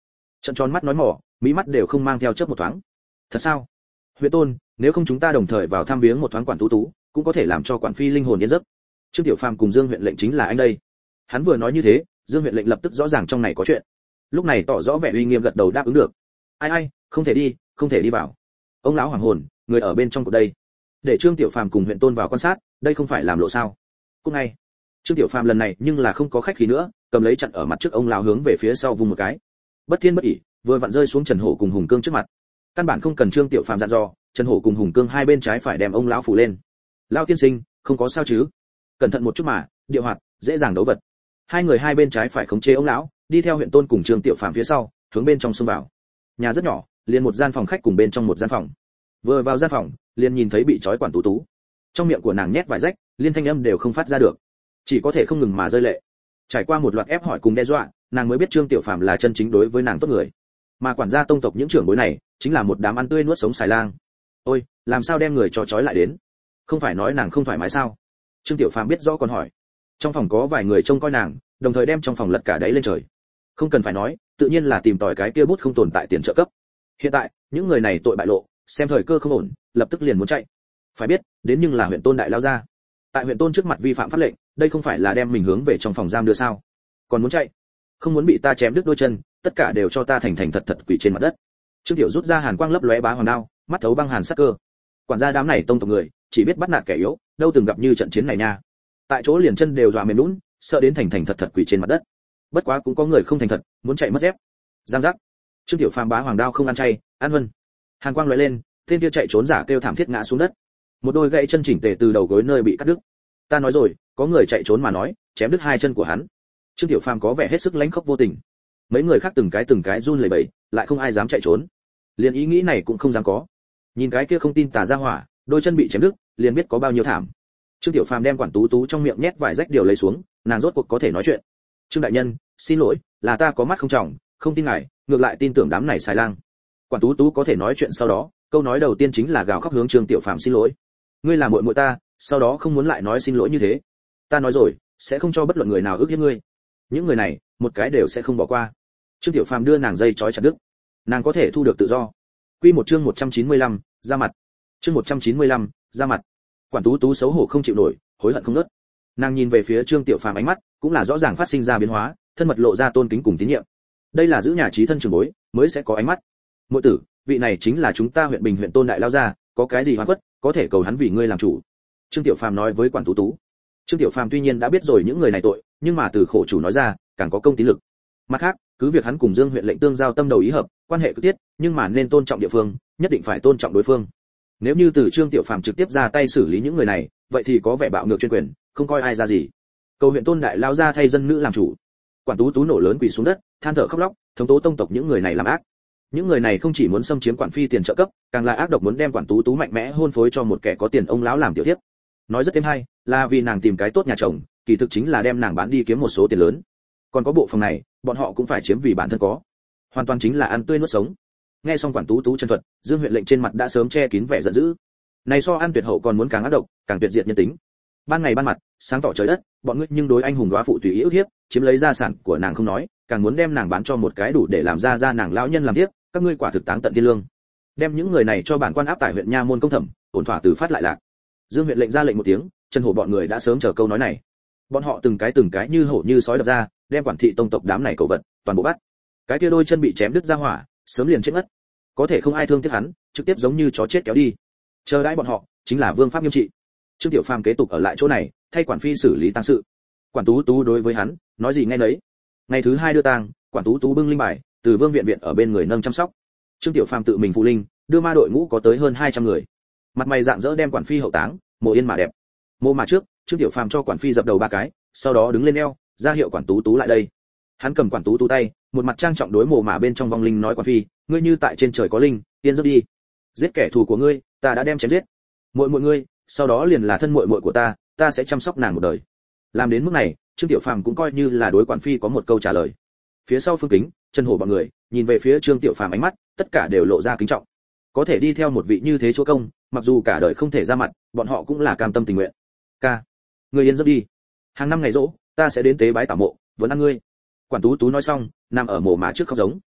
Trợn tròn mắt nói mỏ, mỹ mắt đều không mang theo chớp một thoáng. Thật sao? Huyện Tôn, nếu không chúng ta đồng thời vào thăm viếng một thoáng quản tú tú, cũng có thể làm cho quản phi linh hồn yên giấc. Trương Tiểu Phàm cùng Dương huyện lệnh chính là anh đây. Hắn vừa nói như thế, Dương huyện lệnh lập tức rõ ràng trong này có chuyện. Lúc này tỏ rõ vẻ uy nghiêm gật đầu đáp ứng được. Ai ai, không thể đi, không thể đi vào. Ông lão hoàng hồn, người ở bên trong của đây. Để Trương Tiểu Phàm cùng huyện Tôn vào quan sát, đây không phải làm lộ sao? Cũng ngay. Trương Tiểu Phàm lần này nhưng là không có khách khí nữa, cầm lấy chặn ở mặt trước ông lão hướng về phía sau vùng một cái. Bất thiên bất ỷ, vừa vặn rơi xuống Trần Hổ cùng Hùng Cương trước mặt. Căn bản không cần Trương Tiểu Phàm dặn dò, Trần Hổ cùng Hùng Cương hai bên trái phải đem ông lão phủ lên. Lão tiên sinh, không có sao chứ? Cẩn thận một chút mà, địa hoạt, dễ dàng đấu vật. Hai người hai bên trái phải khống chế ông lão, đi theo huyện Tôn cùng Trương Tiểu Phàm phía sau, hướng bên trong xông vào. Nhà rất nhỏ, liền một gian phòng khách cùng bên trong một gian phòng. Vừa vào gian phòng, liền nhìn thấy bị trói quản tú tú. Trong miệng của nàng nhét vài rách, liên thanh âm đều không phát ra được, chỉ có thể không ngừng mà rơi lệ. Trải qua một loạt ép hỏi cùng đe dọa, nàng mới biết Trương Tiểu Phàm là chân chính đối với nàng tốt người. Mà quản gia tông tộc những trưởng bối này, chính là một đám ăn tươi nuốt sống xài lang. Ôi, làm sao đem người cho trói lại đến? Không phải nói nàng không thoải mái sao? Trương Tiểu Phàm biết rõ còn hỏi. Trong phòng có vài người trông coi nàng, đồng thời đem trong phòng lật cả đáy lên trời. Không cần phải nói, tự nhiên là tìm tòi cái kia bút không tồn tại tiền trợ cấp. Hiện tại, những người này tội bại lộ, xem thời cơ không ổn, lập tức liền muốn chạy. Phải biết, đến nhưng là huyện Tôn đại lao ra. Tại huyện Tôn trước mặt vi phạm pháp lệnh, đây không phải là đem mình hướng về trong phòng giam đưa sao? Còn muốn chạy? Không muốn bị ta chém đứt đôi chân, tất cả đều cho ta thành thành thật thật quỳ trên mặt đất. Trương Tiểu rút ra hàn quang lấp lóe bá hoàng đao, mắt thấu băng hàn sắc cơ. Quản gia đám này tông tộc người, chỉ biết bắt nạt kẻ yếu, đâu từng gặp như trận chiến này nha. Tại chỗ liền chân đều dọa mềm nhũn, sợ đến thành thành thật thật quỳ trên mặt đất. Bất quá cũng có người không thành thật, muốn chạy mất dép. Giang giác. Trương Tiểu phàm bá hoàng đao không ăn chay, ăn vân. Hàn quang lóe lên, tên kia chạy trốn giả kêu thảm thiết ngã xuống đất. Một đôi gãy chân chỉnh tề từ đầu gối nơi bị cắt đứt. Ta nói rồi, có người chạy trốn mà nói, chém đứt hai chân của hắn. Trương Tiểu phàm có vẻ hết sức lãnh khốc vô tình. Mấy người khác từng cái từng cái run lẩy bẩy, lại không ai dám chạy trốn. Liền ý nghĩ này cũng không dám có. Nhìn cái kia không tin tà ra hỏa, đôi chân bị chém đứt, liền biết có bao nhiêu thảm. Trương Tiểu phàm đem quản tú tú trong miệng nhét vài rách điều lấy xuống, nàng rốt cuộc có thể nói chuyện. Trương đại nhân, xin lỗi, là ta có mắt không trọng, không tin ngài, ngược lại tin tưởng đám này xài lang. Quản tú tú có thể nói chuyện sau đó, câu nói đầu tiên chính là gào khóc hướng Trương Tiểu phàm xin lỗi. Ngươi là muội muội ta, sau đó không muốn lại nói xin lỗi như thế. Ta nói rồi, sẽ không cho bất luận người nào ước hiếp ngươi. Những người này, một cái đều sẽ không bỏ qua. Trương Tiểu phàm đưa nàng dây trói chặt đứt. Nàng có thể thu được tự do. Quy một chương một trăm chín mươi lăm, ra mặt. Chương một trăm chín mươi lăm, ra mặt. Quản tú tú xấu hổ không chịu nổi, hối hận không ngớt. Nàng nhìn về phía Trương Tiểu phàm ánh mắt, cũng là rõ ràng phát sinh ra biến hóa, thân mật lộ ra tôn kính cùng tín nhiệm. Đây là giữ nhà trí thân trưởng bối, mới sẽ có ánh mắt. Muội tử, vị này chính là chúng ta huyện Bình huyện Tôn đại lao gia, có cái gì oan khuất, có thể cầu hắn vì ngươi làm chủ. Trương Tiểu phàm nói với quản tú tú. Trương Tiểu phàm tuy nhiên đã biết rồi những người này tội, nhưng mà từ khổ chủ nói ra, càng có công tín lực. Mặt khác, cứ việc hắn cùng Dương huyện lệnh tương giao tâm đầu ý hợp, quan hệ cực thiết, nhưng mà nên tôn trọng địa phương, nhất định phải tôn trọng đối phương. Nếu như từ Trương Tiểu phàm trực tiếp ra tay xử lý những người này, vậy thì có vẻ bạo ngược chuyên quyền, không coi ai ra gì. Cầu huyện Tôn đại lao ra thay dân nữ làm chủ. Quản tú tú nổ lớn quỳ xuống đất, than thở khóc lóc, thống tố tông tộc những người này làm ác. Những người này không chỉ muốn xâm chiếm quản phi tiền trợ cấp, càng là ác độc muốn đem quản tú tú mạnh mẽ hôn phối cho một kẻ có tiền ông lão làm tiểu thiếp. Nói rất êm hay, là vì nàng tìm cái tốt nhà chồng, kỳ thực chính là đem nàng bán đi kiếm một số tiền lớn. Còn có bộ phòng này, bọn họ cũng phải chiếm vì bản thân có. Hoàn toàn chính là ăn tươi nuốt sống. Nghe xong quản tú tú chân thuật, Dương huyện lệnh trên mặt đã sớm che kín vẻ giận dữ. Này so ăn tuyệt hậu còn muốn càng ác độc, càng tuyệt diệt nhân tính. Ban ngày ban mặt, sáng tỏ trời đất, bọn ngươi nhưng đối anh hùng đóa phụ tùy ý ức hiếp, chiếm lấy gia sản của nàng không nói, càng muốn đem nàng bán cho một cái đủ để làm ra ra nàng lão nhân làm tiếp, các ngươi quả thực táng tận thiên lương. Đem những người này cho bản quan áp tại huyện nha môn công thẩm, ổn thỏa từ phát lại lạc. Dương huyện lệnh ra lệnh một tiếng, Trần Hổ bọn người đã sớm chờ câu nói này. Bọn họ từng cái từng cái như hổ như sói đập ra, đem quản thị tông tộc đám này cầu vật toàn bộ bắt. Cái kia đôi chân bị chém đứt ra hỏa, sớm liền chết ngất. Có thể không ai thương tiếc hắn, trực tiếp giống như chó chết kéo đi. Chờ đãi bọn họ, chính là vương pháp nghiêm trị. Trương Tiểu phàm kế tục ở lại chỗ này, thay quản phi xử lý tang sự. Quản tú tú đối với hắn, nói gì nghe nấy. Ngày thứ hai đưa tang, quản tú tú bưng linh bài, từ vương viện viện ở bên người nâng chăm sóc. Trương Tiểu phàm tự mình phụ linh, đưa ma đội ngũ có tới hơn hai trăm người. Mặt mày rạng rỡ đem quản phi hậu táng, mộ yên mà đẹp. Mộ mà trước, Trương Tiểu phàm cho quản phi dập đầu ba cái, sau đó đứng lên eo, ra hiệu quản tú tú lại đây. Hắn cầm quản tú tú tay, một mặt trang trọng đối mộ mà bên trong vong linh nói quản phi, ngươi như tại trên trời có linh, yên giấc đi. Giết kẻ thù của ngươi, ta đã đem chém giết. Muội muội ngươi, sau đó liền là thân muội muội của ta, ta sẽ chăm sóc nàng một đời. Làm đến mức này, Trương Tiểu phàm cũng coi như là đối quản phi có một câu trả lời. Phía sau Phương Kính, Trần Hổ bọn người, nhìn về phía Trương Tiểu phàm ánh mắt, tất cả đều lộ ra kính trọng. Có thể đi theo một vị như thế chúa công, mặc dù cả đời không thể ra mặt, bọn họ cũng là cam tâm tình nguyện. Ca, ngươi yên giấc đi. Hàng năm ngày rỗ, ta sẽ đến tế bái tảo mộ, vẫn ăn ngươi. Quản tú tú nói xong, nằm ở mộ mà trước khóc giống.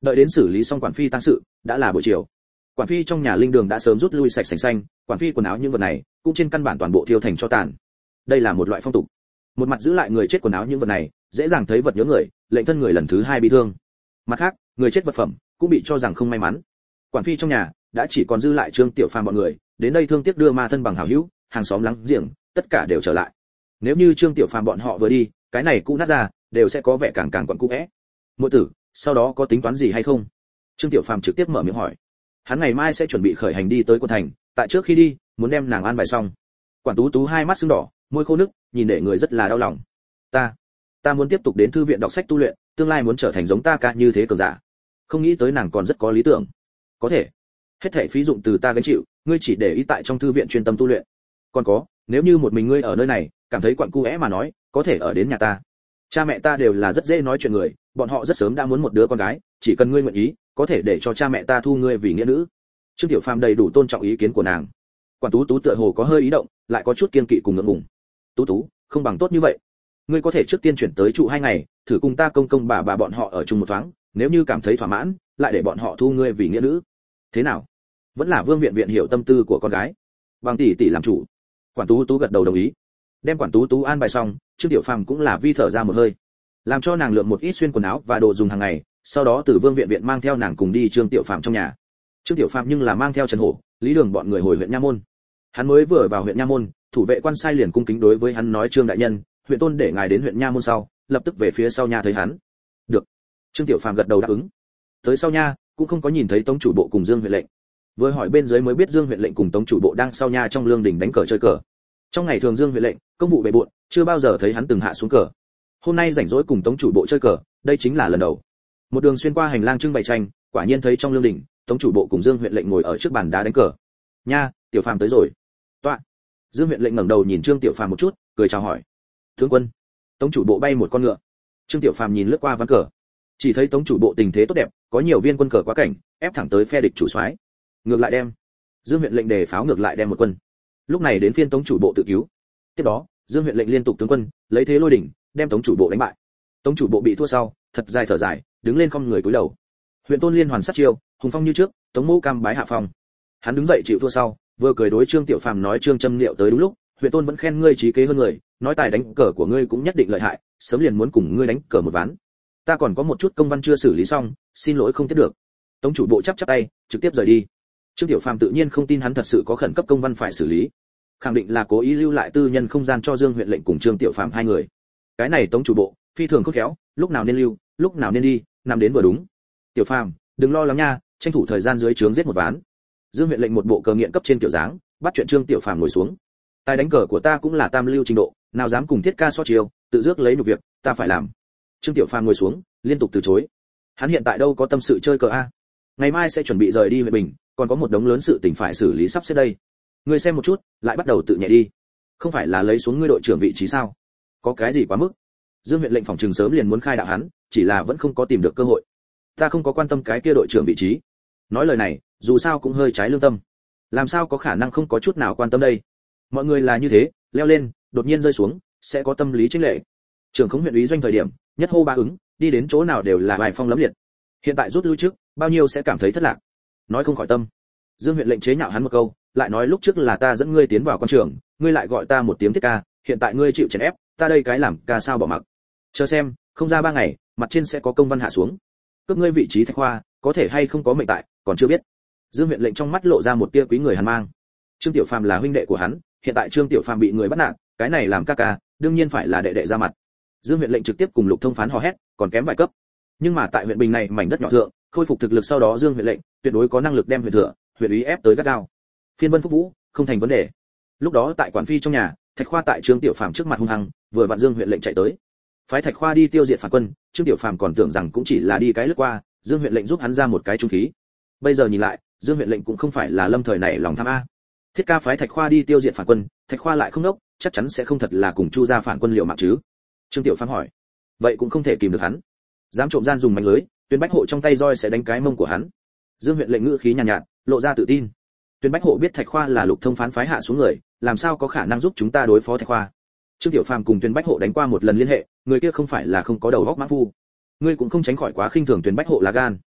Đợi đến xử lý xong quản phi tang sự, đã là buổi chiều. Quản phi trong nhà linh đường đã sớm rút lui sạch sành xanh, quản phi quần áo những vật này cũng trên căn bản toàn bộ thiêu thành cho tàn. Đây là một loại phong tục. Một mặt giữ lại người chết quần áo những vật này, dễ dàng thấy vật nhớ người, lệnh thân người lần thứ hai bị thương. Mặt khác, người chết vật phẩm cũng bị cho rằng không may mắn. Quản phi trong nhà đã chỉ còn dư lại Trương Tiểu Phàm bọn người, đến đây thương tiếc đưa ma thân bằng hảo hữu, hàng xóm láng giềng, tất cả đều trở lại. Nếu như Trương Tiểu Phàm bọn họ vừa đi, cái này cũ nát ra, đều sẽ có vẻ càng càng quặn cũ é. Muội tử, sau đó có tính toán gì hay không? Trương Tiểu Phàm trực tiếp mở miệng hỏi. Hắn ngày mai sẽ chuẩn bị khởi hành đi tới quận thành, tại trước khi đi, muốn đem nàng an bài xong. Quản Tú Tú hai mắt sưng đỏ, môi khô nức, nhìn để người rất là đau lòng. Ta, ta muốn tiếp tục đến thư viện đọc sách tu luyện, tương lai muốn trở thành giống ta ca như thế cường giả. Không nghĩ tới nàng còn rất có lý tưởng. Có thể, hết thảy phí dụng từ ta gánh chịu, ngươi chỉ để ý tại trong thư viện chuyên tâm tu luyện. Còn có, nếu như một mình ngươi ở nơi này, cảm thấy quặn cu é mà nói, có thể ở đến nhà ta. Cha mẹ ta đều là rất dễ nói chuyện người, bọn họ rất sớm đã muốn một đứa con gái, chỉ cần ngươi nguyện ý, có thể để cho cha mẹ ta thu ngươi vì nghĩa nữ. Trương Tiểu Phàm đầy đủ tôn trọng ý kiến của nàng. Quản Tú Tú tựa hồ có hơi ý động, lại có chút kiên kỵ cùng ngượng ngùng. Tú Tú, không bằng tốt như vậy, ngươi có thể trước tiên chuyển tới trụ hai ngày, thử cùng ta công công bà bà bọn họ ở chung một thoáng, nếu như cảm thấy thỏa mãn, lại để bọn họ thu ngươi vì nghĩa nữ. Thế nào? Vẫn là Vương viện viện hiểu tâm tư của con gái. Bằng tỷ tỷ làm chủ. Quản Tú Tú gật đầu đồng ý. Đem Quản Tú Tú an bài xong, Trương Tiểu Phàm cũng là vi thở ra một hơi, làm cho nàng lượm một ít xuyên quần áo và đồ dùng hàng ngày, sau đó từ Vương viện viện mang theo nàng cùng đi Trương Tiểu Phàm trong nhà. Trương Tiểu Phàm nhưng là mang theo Trần Hổ, Lý Đường bọn người hồi huyện Nha Môn. Hắn mới vừa vào huyện Nha Môn, thủ vệ quan sai liền cung kính đối với hắn nói: "Trương đại nhân, huyện tôn để ngài đến huyện Nha Môn sau." Lập tức về phía sau nhà thấy hắn. "Được." Trương Tiểu Phàm gật đầu đáp ứng. Tới sau nha, cũng không có nhìn thấy tống chủ bộ cùng Dương huyện lệnh. Vừa hỏi bên dưới mới biết Dương huyện lệnh cùng tống chủ bộ đang sau nha trong lương đình đánh cờ chơi cờ. Trong ngày thường Dương huyện lệnh công vụ bề bộn, chưa bao giờ thấy hắn từng hạ xuống cờ. Hôm nay rảnh rỗi cùng tống chủ bộ chơi cờ, đây chính là lần đầu. Một đường xuyên qua hành lang trưng bày tranh, quả nhiên thấy trong lương đình, tống chủ bộ cùng Dương huyện lệnh ngồi ở trước bàn đá đánh cờ. "Nha, Tiểu Phàm tới rồi." "Toạ." Dương huyện lệnh ngẩng đầu nhìn Trương Tiểu Phàm một chút, cười chào hỏi. "Tướng quân." Tống chủ bộ bay một con ngựa. Trương Tiểu Phàm nhìn lướt qua ván cờ, chỉ thấy tống chủ bộ tình thế tốt đẹp, có nhiều viên quân cờ quá cảnh, ép thẳng tới phe địch chủ soái. Ngược lại đem. Dương huyện lệnh đề pháo ngược lại đem một quân. Lúc này đến phiên tống chủ bộ tự cứu. Tiếp đó, Dương huyện lệnh liên tục tướng quân, lấy thế lôi đỉnh, đem tống chủ bộ đánh bại. Tống chủ bộ bị thua sau, thật dài thở dài, đứng lên không người cúi đầu. Huyện tôn liên hoàn sát chiêu, hùng phong như trước, tống mẫu cam bái hạ phong. Hắn đứng dậy chịu thua sau, vừa cười đối Trương Tiểu Phàm nói: "Trương Châm Liệu tới đúng lúc, huyện tôn vẫn khen ngươi trí kế hơn người, nói tài đánh cờ của ngươi cũng nhất định lợi hại, sớm liền muốn cùng ngươi đánh cờ một ván. Ta còn có một chút công văn chưa xử lý xong, xin lỗi không tiếp được." Tống chủ bộ chắp chắp tay, trực tiếp rời đi. Trương Tiểu Phàm tự nhiên không tin hắn thật sự có khẩn cấp công văn phải xử lý, khẳng định là cố ý lưu lại tư nhân không gian cho Dương huyện lệnh cùng Trương Tiểu Phàm hai người. Cái này tống chủ bộ phi thường khôn khéo, lúc nào nên lưu, lúc nào nên đi, nằm đến vừa đúng. "Tiểu Phàm, đừng lo lắng nha, tranh thủ thời gian dưới trướng giết một ván." Dương huyện lệnh một bộ cờ nghiện cấp trên kiểu dáng, bắt chuyện Trương Tiểu Phàm ngồi xuống. "Tài đánh cờ của ta cũng là tam lưu trình độ, nào dám cùng Thiết ca so chiêu, tự dước lấy nhục việc, ta phải làm." Trương Tiểu Phàm ngồi xuống, liên tục từ chối. Hắn hiện tại đâu có tâm sự chơi cờ a? Ngày mai sẽ chuẩn bị rời đi huyện Bình, còn có một đống lớn sự tình phải xử lý sắp xếp đây. Ngươi xem một chút, lại bắt đầu tự nhẹ đi. Không phải là lấy xuống ngươi đội trưởng vị trí sao? Có cái gì quá mức? Dương huyện lệnh phòng trường sớm liền muốn khai đạo hắn, chỉ là vẫn không có tìm được cơ hội. Ta không có quan tâm cái kia đội trưởng vị trí. Nói lời này, dù sao cũng hơi trái lương tâm. Làm sao có khả năng không có chút nào quan tâm đây? Mọi người là như thế, leo lên, đột nhiên rơi xuống, sẽ có tâm lý chênh lệch. Trưởng khống huyện ủy doanh thời điểm, nhất hô ba ứng, đi đến chỗ nào đều là vài phong lẫm liệt. Hiện tại rút lui trước, bao nhiêu sẽ cảm thấy thất lạc. Nói không khỏi tâm. Dương huyện lệnh chế nhạo hắn một câu, lại nói lúc trước là ta dẫn ngươi tiến vào quan trường, ngươi lại gọi ta một tiếng Thiết ca, hiện tại ngươi chịu chèn ép, ta đây cái làm ca sao bỏ mặc. Chờ xem, không ra ba ngày, mặt trên sẽ có công văn hạ xuống. Cướp ngươi vị trí Thạch Khoa, có thể hay không có mệnh tại, còn chưa biết. Dương huyện lệnh trong mắt lộ ra một tia quý người hàn mang. Trương Tiểu Phàm là huynh đệ của hắn, hiện tại Trương Tiểu Phàm bị người bắt nạt, cái này làm ca ca, đương nhiên phải là đệ đệ ra mặt. Dương huyện lệnh trực tiếp cùng Lục Thông phán hò hét, còn kém vài cấp. Nhưng mà tại huyện Bình này mảnh đất nhỏ thượng, khôi phục thực lực sau đó Dương huyện lệnh tuyệt đối có năng lực đem huyện thừa, huyện ủy ép tới gắt gao. Phiên Vân Phúc Vũ, không thành vấn đề. Lúc đó tại quản phi trong nhà, Thạch Khoa tại Trương Tiểu Phàm trước mặt hung hăng, vừa vặn Dương huyện lệnh chạy tới. Phái Thạch Khoa đi tiêu diệt phản quân, Trương Tiểu Phàm còn tưởng rằng cũng chỉ là đi cái lướt qua, Dương huyện lệnh giúp hắn ra một cái trung khí. Bây giờ nhìn lại, Dương huyện lệnh cũng không phải là lâm thời này lòng tham a. Thiết ca phái Thạch Khoa đi tiêu diệt phản quân, Thạch Khoa lại không đốc, chắc chắn sẽ không thật là cùng Chu gia phản quân liều mạng chứ. Trương Tiểu Phàm hỏi. Vậy cũng không thể kìm được hắn. Dám trộm gian dùng mánh lưới, Tuyên Bách Hộ trong tay roi sẽ đánh cái mông của hắn. Dương huyện lệnh ngữ khí nhàn nhạt, nhạt, lộ ra tự tin. Tuyên Bách Hộ biết Thạch Khoa là Lục Thông phán phái hạ xuống người, làm sao có khả năng giúp chúng ta đối phó Thạch Khoa. Trương Tiểu Phàm cùng Tuyên Bách Hộ đánh qua một lần liên hệ, người kia không phải là không có đầu óc mã phu. Ngươi cũng không tránh khỏi quá khinh thường Tuyên Bách Hộ là gan.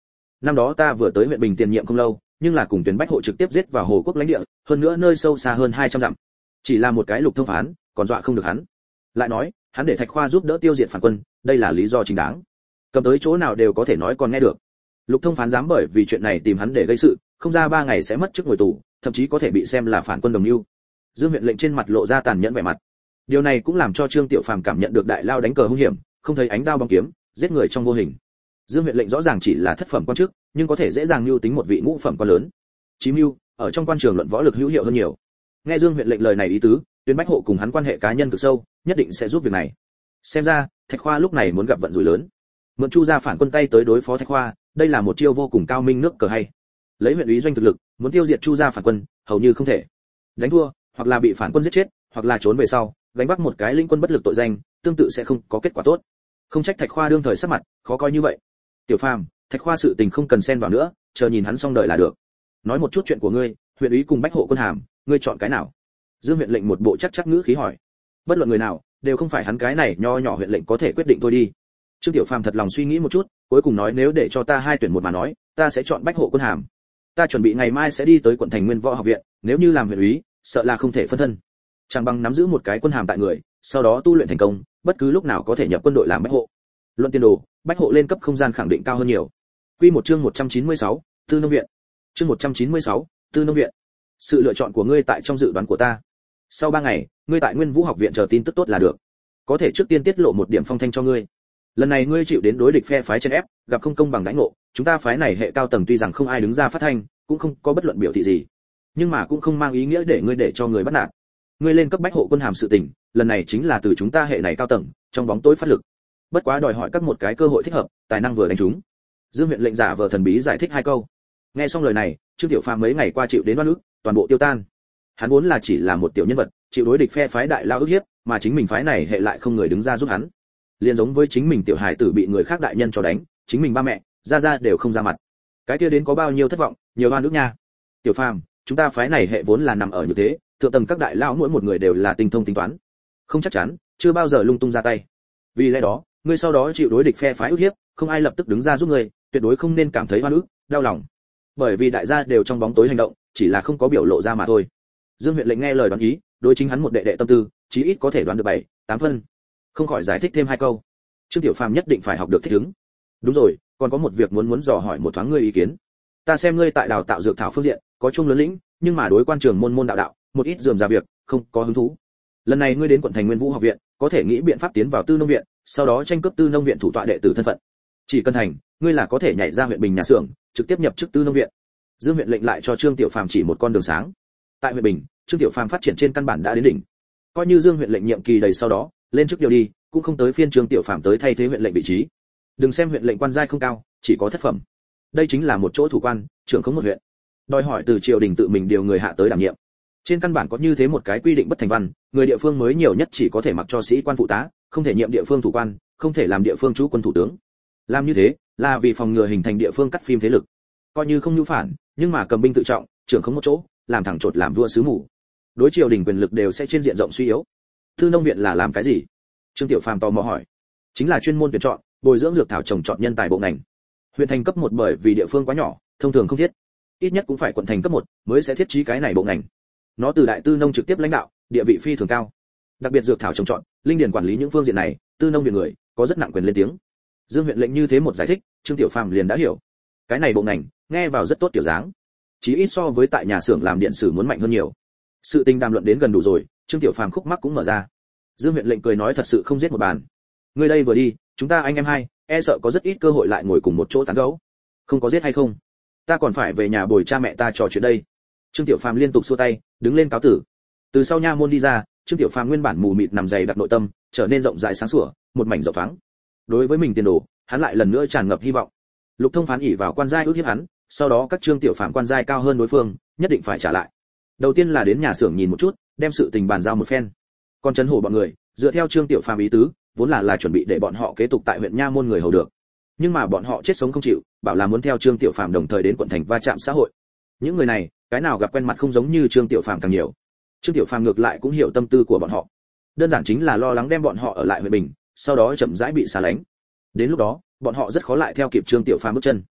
năm đó ta vừa tới huyện Bình tiền nhiệm không lâu, nhưng là cùng Tuyền Bách hộ trực tiếp giết vào Hồ Quốc lãnh địa, hơn nữa nơi sâu xa hơn hai trăm dặm. Chỉ là một cái Lục Thông Phán, còn dọa không được hắn. Lại nói, hắn để Thạch Khoa giúp đỡ tiêu diệt phản quân, đây là lý do chính đáng. Cầm tới chỗ nào đều có thể nói còn nghe được. Lục Thông Phán dám bởi vì chuyện này tìm hắn để gây sự, không ra ba ngày sẽ mất chức ngồi tù, thậm chí có thể bị xem là phản quân đồng mưu. Dương huyện lệnh trên mặt lộ ra tàn nhẫn vẻ mặt. Điều này cũng làm cho Trương Tiểu Phàm cảm nhận được đại lao đánh cờ hung hiểm, không thấy ánh đao bóng kiếm, giết người trong vô hình. Dương huyện lệnh rõ ràng chỉ là thất phẩm quan chức, nhưng có thể dễ dàng mưu tính một vị ngũ phẩm quan lớn. Chí mưu, ở trong quan trường luận võ lực hữu hiệu hơn nhiều. Nghe Dương huyện lệnh lời này ý tứ, Tuyền Bách hộ cùng hắn quan hệ cá nhân cực sâu, nhất định sẽ giúp việc này. Xem ra, Thạch Khoa lúc này muốn gặp vận rủi lớn. Mượn Chu gia phản quân tay tới đối phó Thạch Khoa, đây là một chiêu vô cùng cao minh nước cờ hay. Lấy huyện úy doanh thực lực, muốn tiêu diệt Chu gia phản quân, hầu như không thể. Đánh thua, hoặc là bị phản quân giết chết, hoặc là trốn về sau, gánh vác một cái linh quân bất lực tội danh, tương tự sẽ không có kết quả tốt. Không trách Thạch Khoa đương thời sắc mặt khó coi như vậy. Tiểu Phàm, Thạch Khoa sự tình không cần xen vào nữa, chờ nhìn hắn xong đời là được. Nói một chút chuyện của ngươi, huyện úy cùng Bách hộ quân hàm, ngươi chọn cái nào? Dương huyện lệnh một bộ chắc chắc ngữ khí hỏi. Bất luận người nào, đều không phải hắn cái này nho nhỏ huyện lệnh có thể quyết định thôi đi. Trương Tiểu Phàm thật lòng suy nghĩ một chút, cuối cùng nói nếu để cho ta hai tuyển một mà nói, ta sẽ chọn Bách hộ quân hàm. Ta chuẩn bị ngày mai sẽ đi tới quận thành Nguyên Võ học viện, nếu như làm huyện úy, sợ là không thể phân thân. Chẳng bằng nắm giữ một cái quân hàm tại người, sau đó tu luyện thành công, bất cứ lúc nào có thể nhập quân đội làm bách hộ. Luận tiền đồ, bách hộ lên cấp không gian khẳng định cao hơn nhiều. Quy một chương một trăm chín mươi sáu, Tư nông viện. Chương một trăm chín mươi sáu, Tư nông viện. Sự lựa chọn của ngươi tại trong dự đoán của ta. Sau ba ngày, ngươi tại Nguyên Vũ học viện chờ tin tức tốt là được. Có thể trước tiên tiết lộ một điểm phong thanh cho ngươi. Lần này ngươi chịu đến đối địch phe phái chen ép, gặp không công bằng đãi ngộ, chúng ta phái này hệ cao tầng tuy rằng không ai đứng ra phát thanh, cũng không có bất luận biểu thị gì, nhưng mà cũng không mang ý nghĩa để ngươi để cho người bắt nạt. Ngươi lên cấp bách hộ quân hàm sự tình, lần này chính là từ chúng ta hệ này cao tầng, trong bóng tối phát lực. Bất quá đòi hỏi các một cái cơ hội thích hợp, tài năng vừa đánh trúng. Dương huyện lệnh giả vờ thần bí giải thích hai câu. Nghe xong lời này, Trương Tiểu Phàm mấy ngày qua chịu đến oan ức, toàn bộ tiêu tan. Hắn vốn là chỉ là một tiểu nhân vật, chịu đối địch phe phái đại lao ức hiếp, mà chính mình phái này hệ lại không người đứng ra giúp hắn. Liên giống với chính mình tiểu hài tử bị người khác đại nhân cho đánh, chính mình ba mẹ, gia gia đều không ra mặt. Cái kia đến có bao nhiêu thất vọng, nhiều oan ức nha. Tiểu Phàm, chúng ta phái này hệ vốn là nằm ở như thế, thượng tầng các đại lão mỗi một người đều là tinh thông tính toán, không chắc chắn, chưa bao giờ lung tung ra tay. Vì lẽ đó, ngươi sau đó chịu đối địch phe phái ức hiếp, không ai lập tức đứng ra giúp ngươi, tuyệt đối không nên cảm thấy oan ức, đau lòng. Bởi vì đại gia đều trong bóng tối hành động, chỉ là không có biểu lộ ra mà thôi. Dương huyện lệnh nghe lời đoán ý, đối chính hắn một đệ đệ tâm tư, chí ít có thể đoán được bảy, tám phân. Không khỏi giải thích thêm hai câu. Trương Tiểu Phàm nhất định phải học được thích ứng. Đúng rồi, còn có một việc muốn muốn dò hỏi một thoáng ngươi ý kiến. Ta xem ngươi tại đào tạo dược thảo phương diện, có chung lớn lĩnh, nhưng mà đối quan trường môn môn đạo đạo, một ít dườm ra việc, không có hứng thú. Lần này ngươi đến quận thành Nguyên Vũ học viện, có thể nghĩ biện pháp tiến vào Tư nông viện, sau đó tranh cướp Tư nông viện thủ tọa đệ tử thân phận. Chỉ cần thành, ngươi là có thể nhảy ra huyện Bình nhà xưởng, trực tiếp nhập chức Tư nông viện. Dương huyện lệnh lại cho Trương Tiểu Phàm chỉ một con đường sáng. Tại huyện Bình, Trương Tiểu Phàm phát triển trên căn bản đã đến đỉnh. Coi như Dương huyện lệnh nhiệm kỳ đầy sau đó, lên chức điều đi, cũng không tới phiên Trương Tiểu Phàm tới thay thế huyện lệnh vị trí. Đừng xem huyện lệnh quan giai không cao, chỉ có thất phẩm. Đây chính là một chỗ thủ quan, trưởng khống một huyện. Đòi hỏi từ triều đình tự mình điều người hạ tới đảm nhiệm. Trên căn bản có như thế một cái quy định bất thành văn, người địa phương mới nhiều nhất chỉ có thể mặc cho sĩ quan phụ tá, không thể nhiệm địa phương thủ quan, không thể làm địa phương chủ quân thủ tướng. Làm như thế là vì phòng ngừa hình thành địa phương cắt phim thế lực. Coi như không nhu phản, nhưng mà cầm binh tự trọng, trưởng không một chỗ, làm thẳng chột làm vua sứ mù. Đối triều đình quyền lực đều sẽ trên diện rộng suy yếu. Tư nông viện là làm cái gì? Trương Tiểu Phàm tò mò hỏi. Chính là chuyên môn tuyển chọn, bồi dưỡng dược thảo trồng trọt nhân tài bộ ngành. Huyện thành cấp một bởi vì địa phương quá nhỏ, thông thường không thiết. Ít nhất cũng phải quận thành cấp một mới sẽ thiết trí cái này bộ ngành. Nó từ đại tư nông trực tiếp lãnh đạo, địa vị phi thường cao. Đặc biệt dược thảo trồng trọt, linh điền quản lý những phương diện này, tư nông viện người có rất nặng quyền lên tiếng. Dương huyện lệnh như thế một giải thích, Trương Tiểu Phàm liền đã hiểu. Cái này bộ ngành, nghe vào rất tốt tiểu dáng. Chỉ ít so với tại nhà xưởng làm điện sử muốn mạnh hơn nhiều. Sự tình đàm luận đến gần đủ rồi, Trương Tiểu Phàm khúc mắc cũng mở ra. Dương huyện lệnh cười nói thật sự không giết một bàn. Ngươi đây vừa đi, chúng ta anh em hai, e sợ có rất ít cơ hội lại ngồi cùng một chỗ tán gẫu. Không có giết hay không? Ta còn phải về nhà bồi cha mẹ ta trò chuyện đây. Trương Tiểu Phàm liên tục xua tay, đứng lên cáo tử. Từ sau nha môn đi ra, Trương Tiểu Phàm nguyên bản mù mịt nằm dày đặc nội tâm, trở nên rộng rãi sáng sủa, một mảnh rộng thoáng. Đối với mình tiền đồ, hắn lại lần nữa tràn ngập hy vọng. Lục Thông Phán ỷ vào quan giai ước hiếp hắn, sau đó các Trương Tiểu Phàm quan giai cao hơn đối phương, nhất định phải trả lại. Đầu tiên là đến nhà xưởng nhìn một chút, đem sự tình bàn giao một phen. Còn trấn hổ bọn người, dựa theo Trương Tiểu Phàm ý tứ, vốn là là chuẩn bị để bọn họ kế tục tại huyện nha môn người hầu được. Nhưng mà bọn họ chết sống không chịu, bảo là muốn theo Trương Tiểu Phàm đồng thời đến quận thành va chạm xã hội. Những người này, cái nào gặp quen mặt không giống như Trương Tiểu Phàm càng nhiều. Trương Tiểu Phàm ngược lại cũng hiểu tâm tư của bọn họ. Đơn giản chính là lo lắng đem bọn họ ở lại huyện Bình, sau đó chậm rãi bị xả lánh. Đến lúc đó, bọn họ rất khó lại theo kịp Trương Tiểu Phàm bước chân.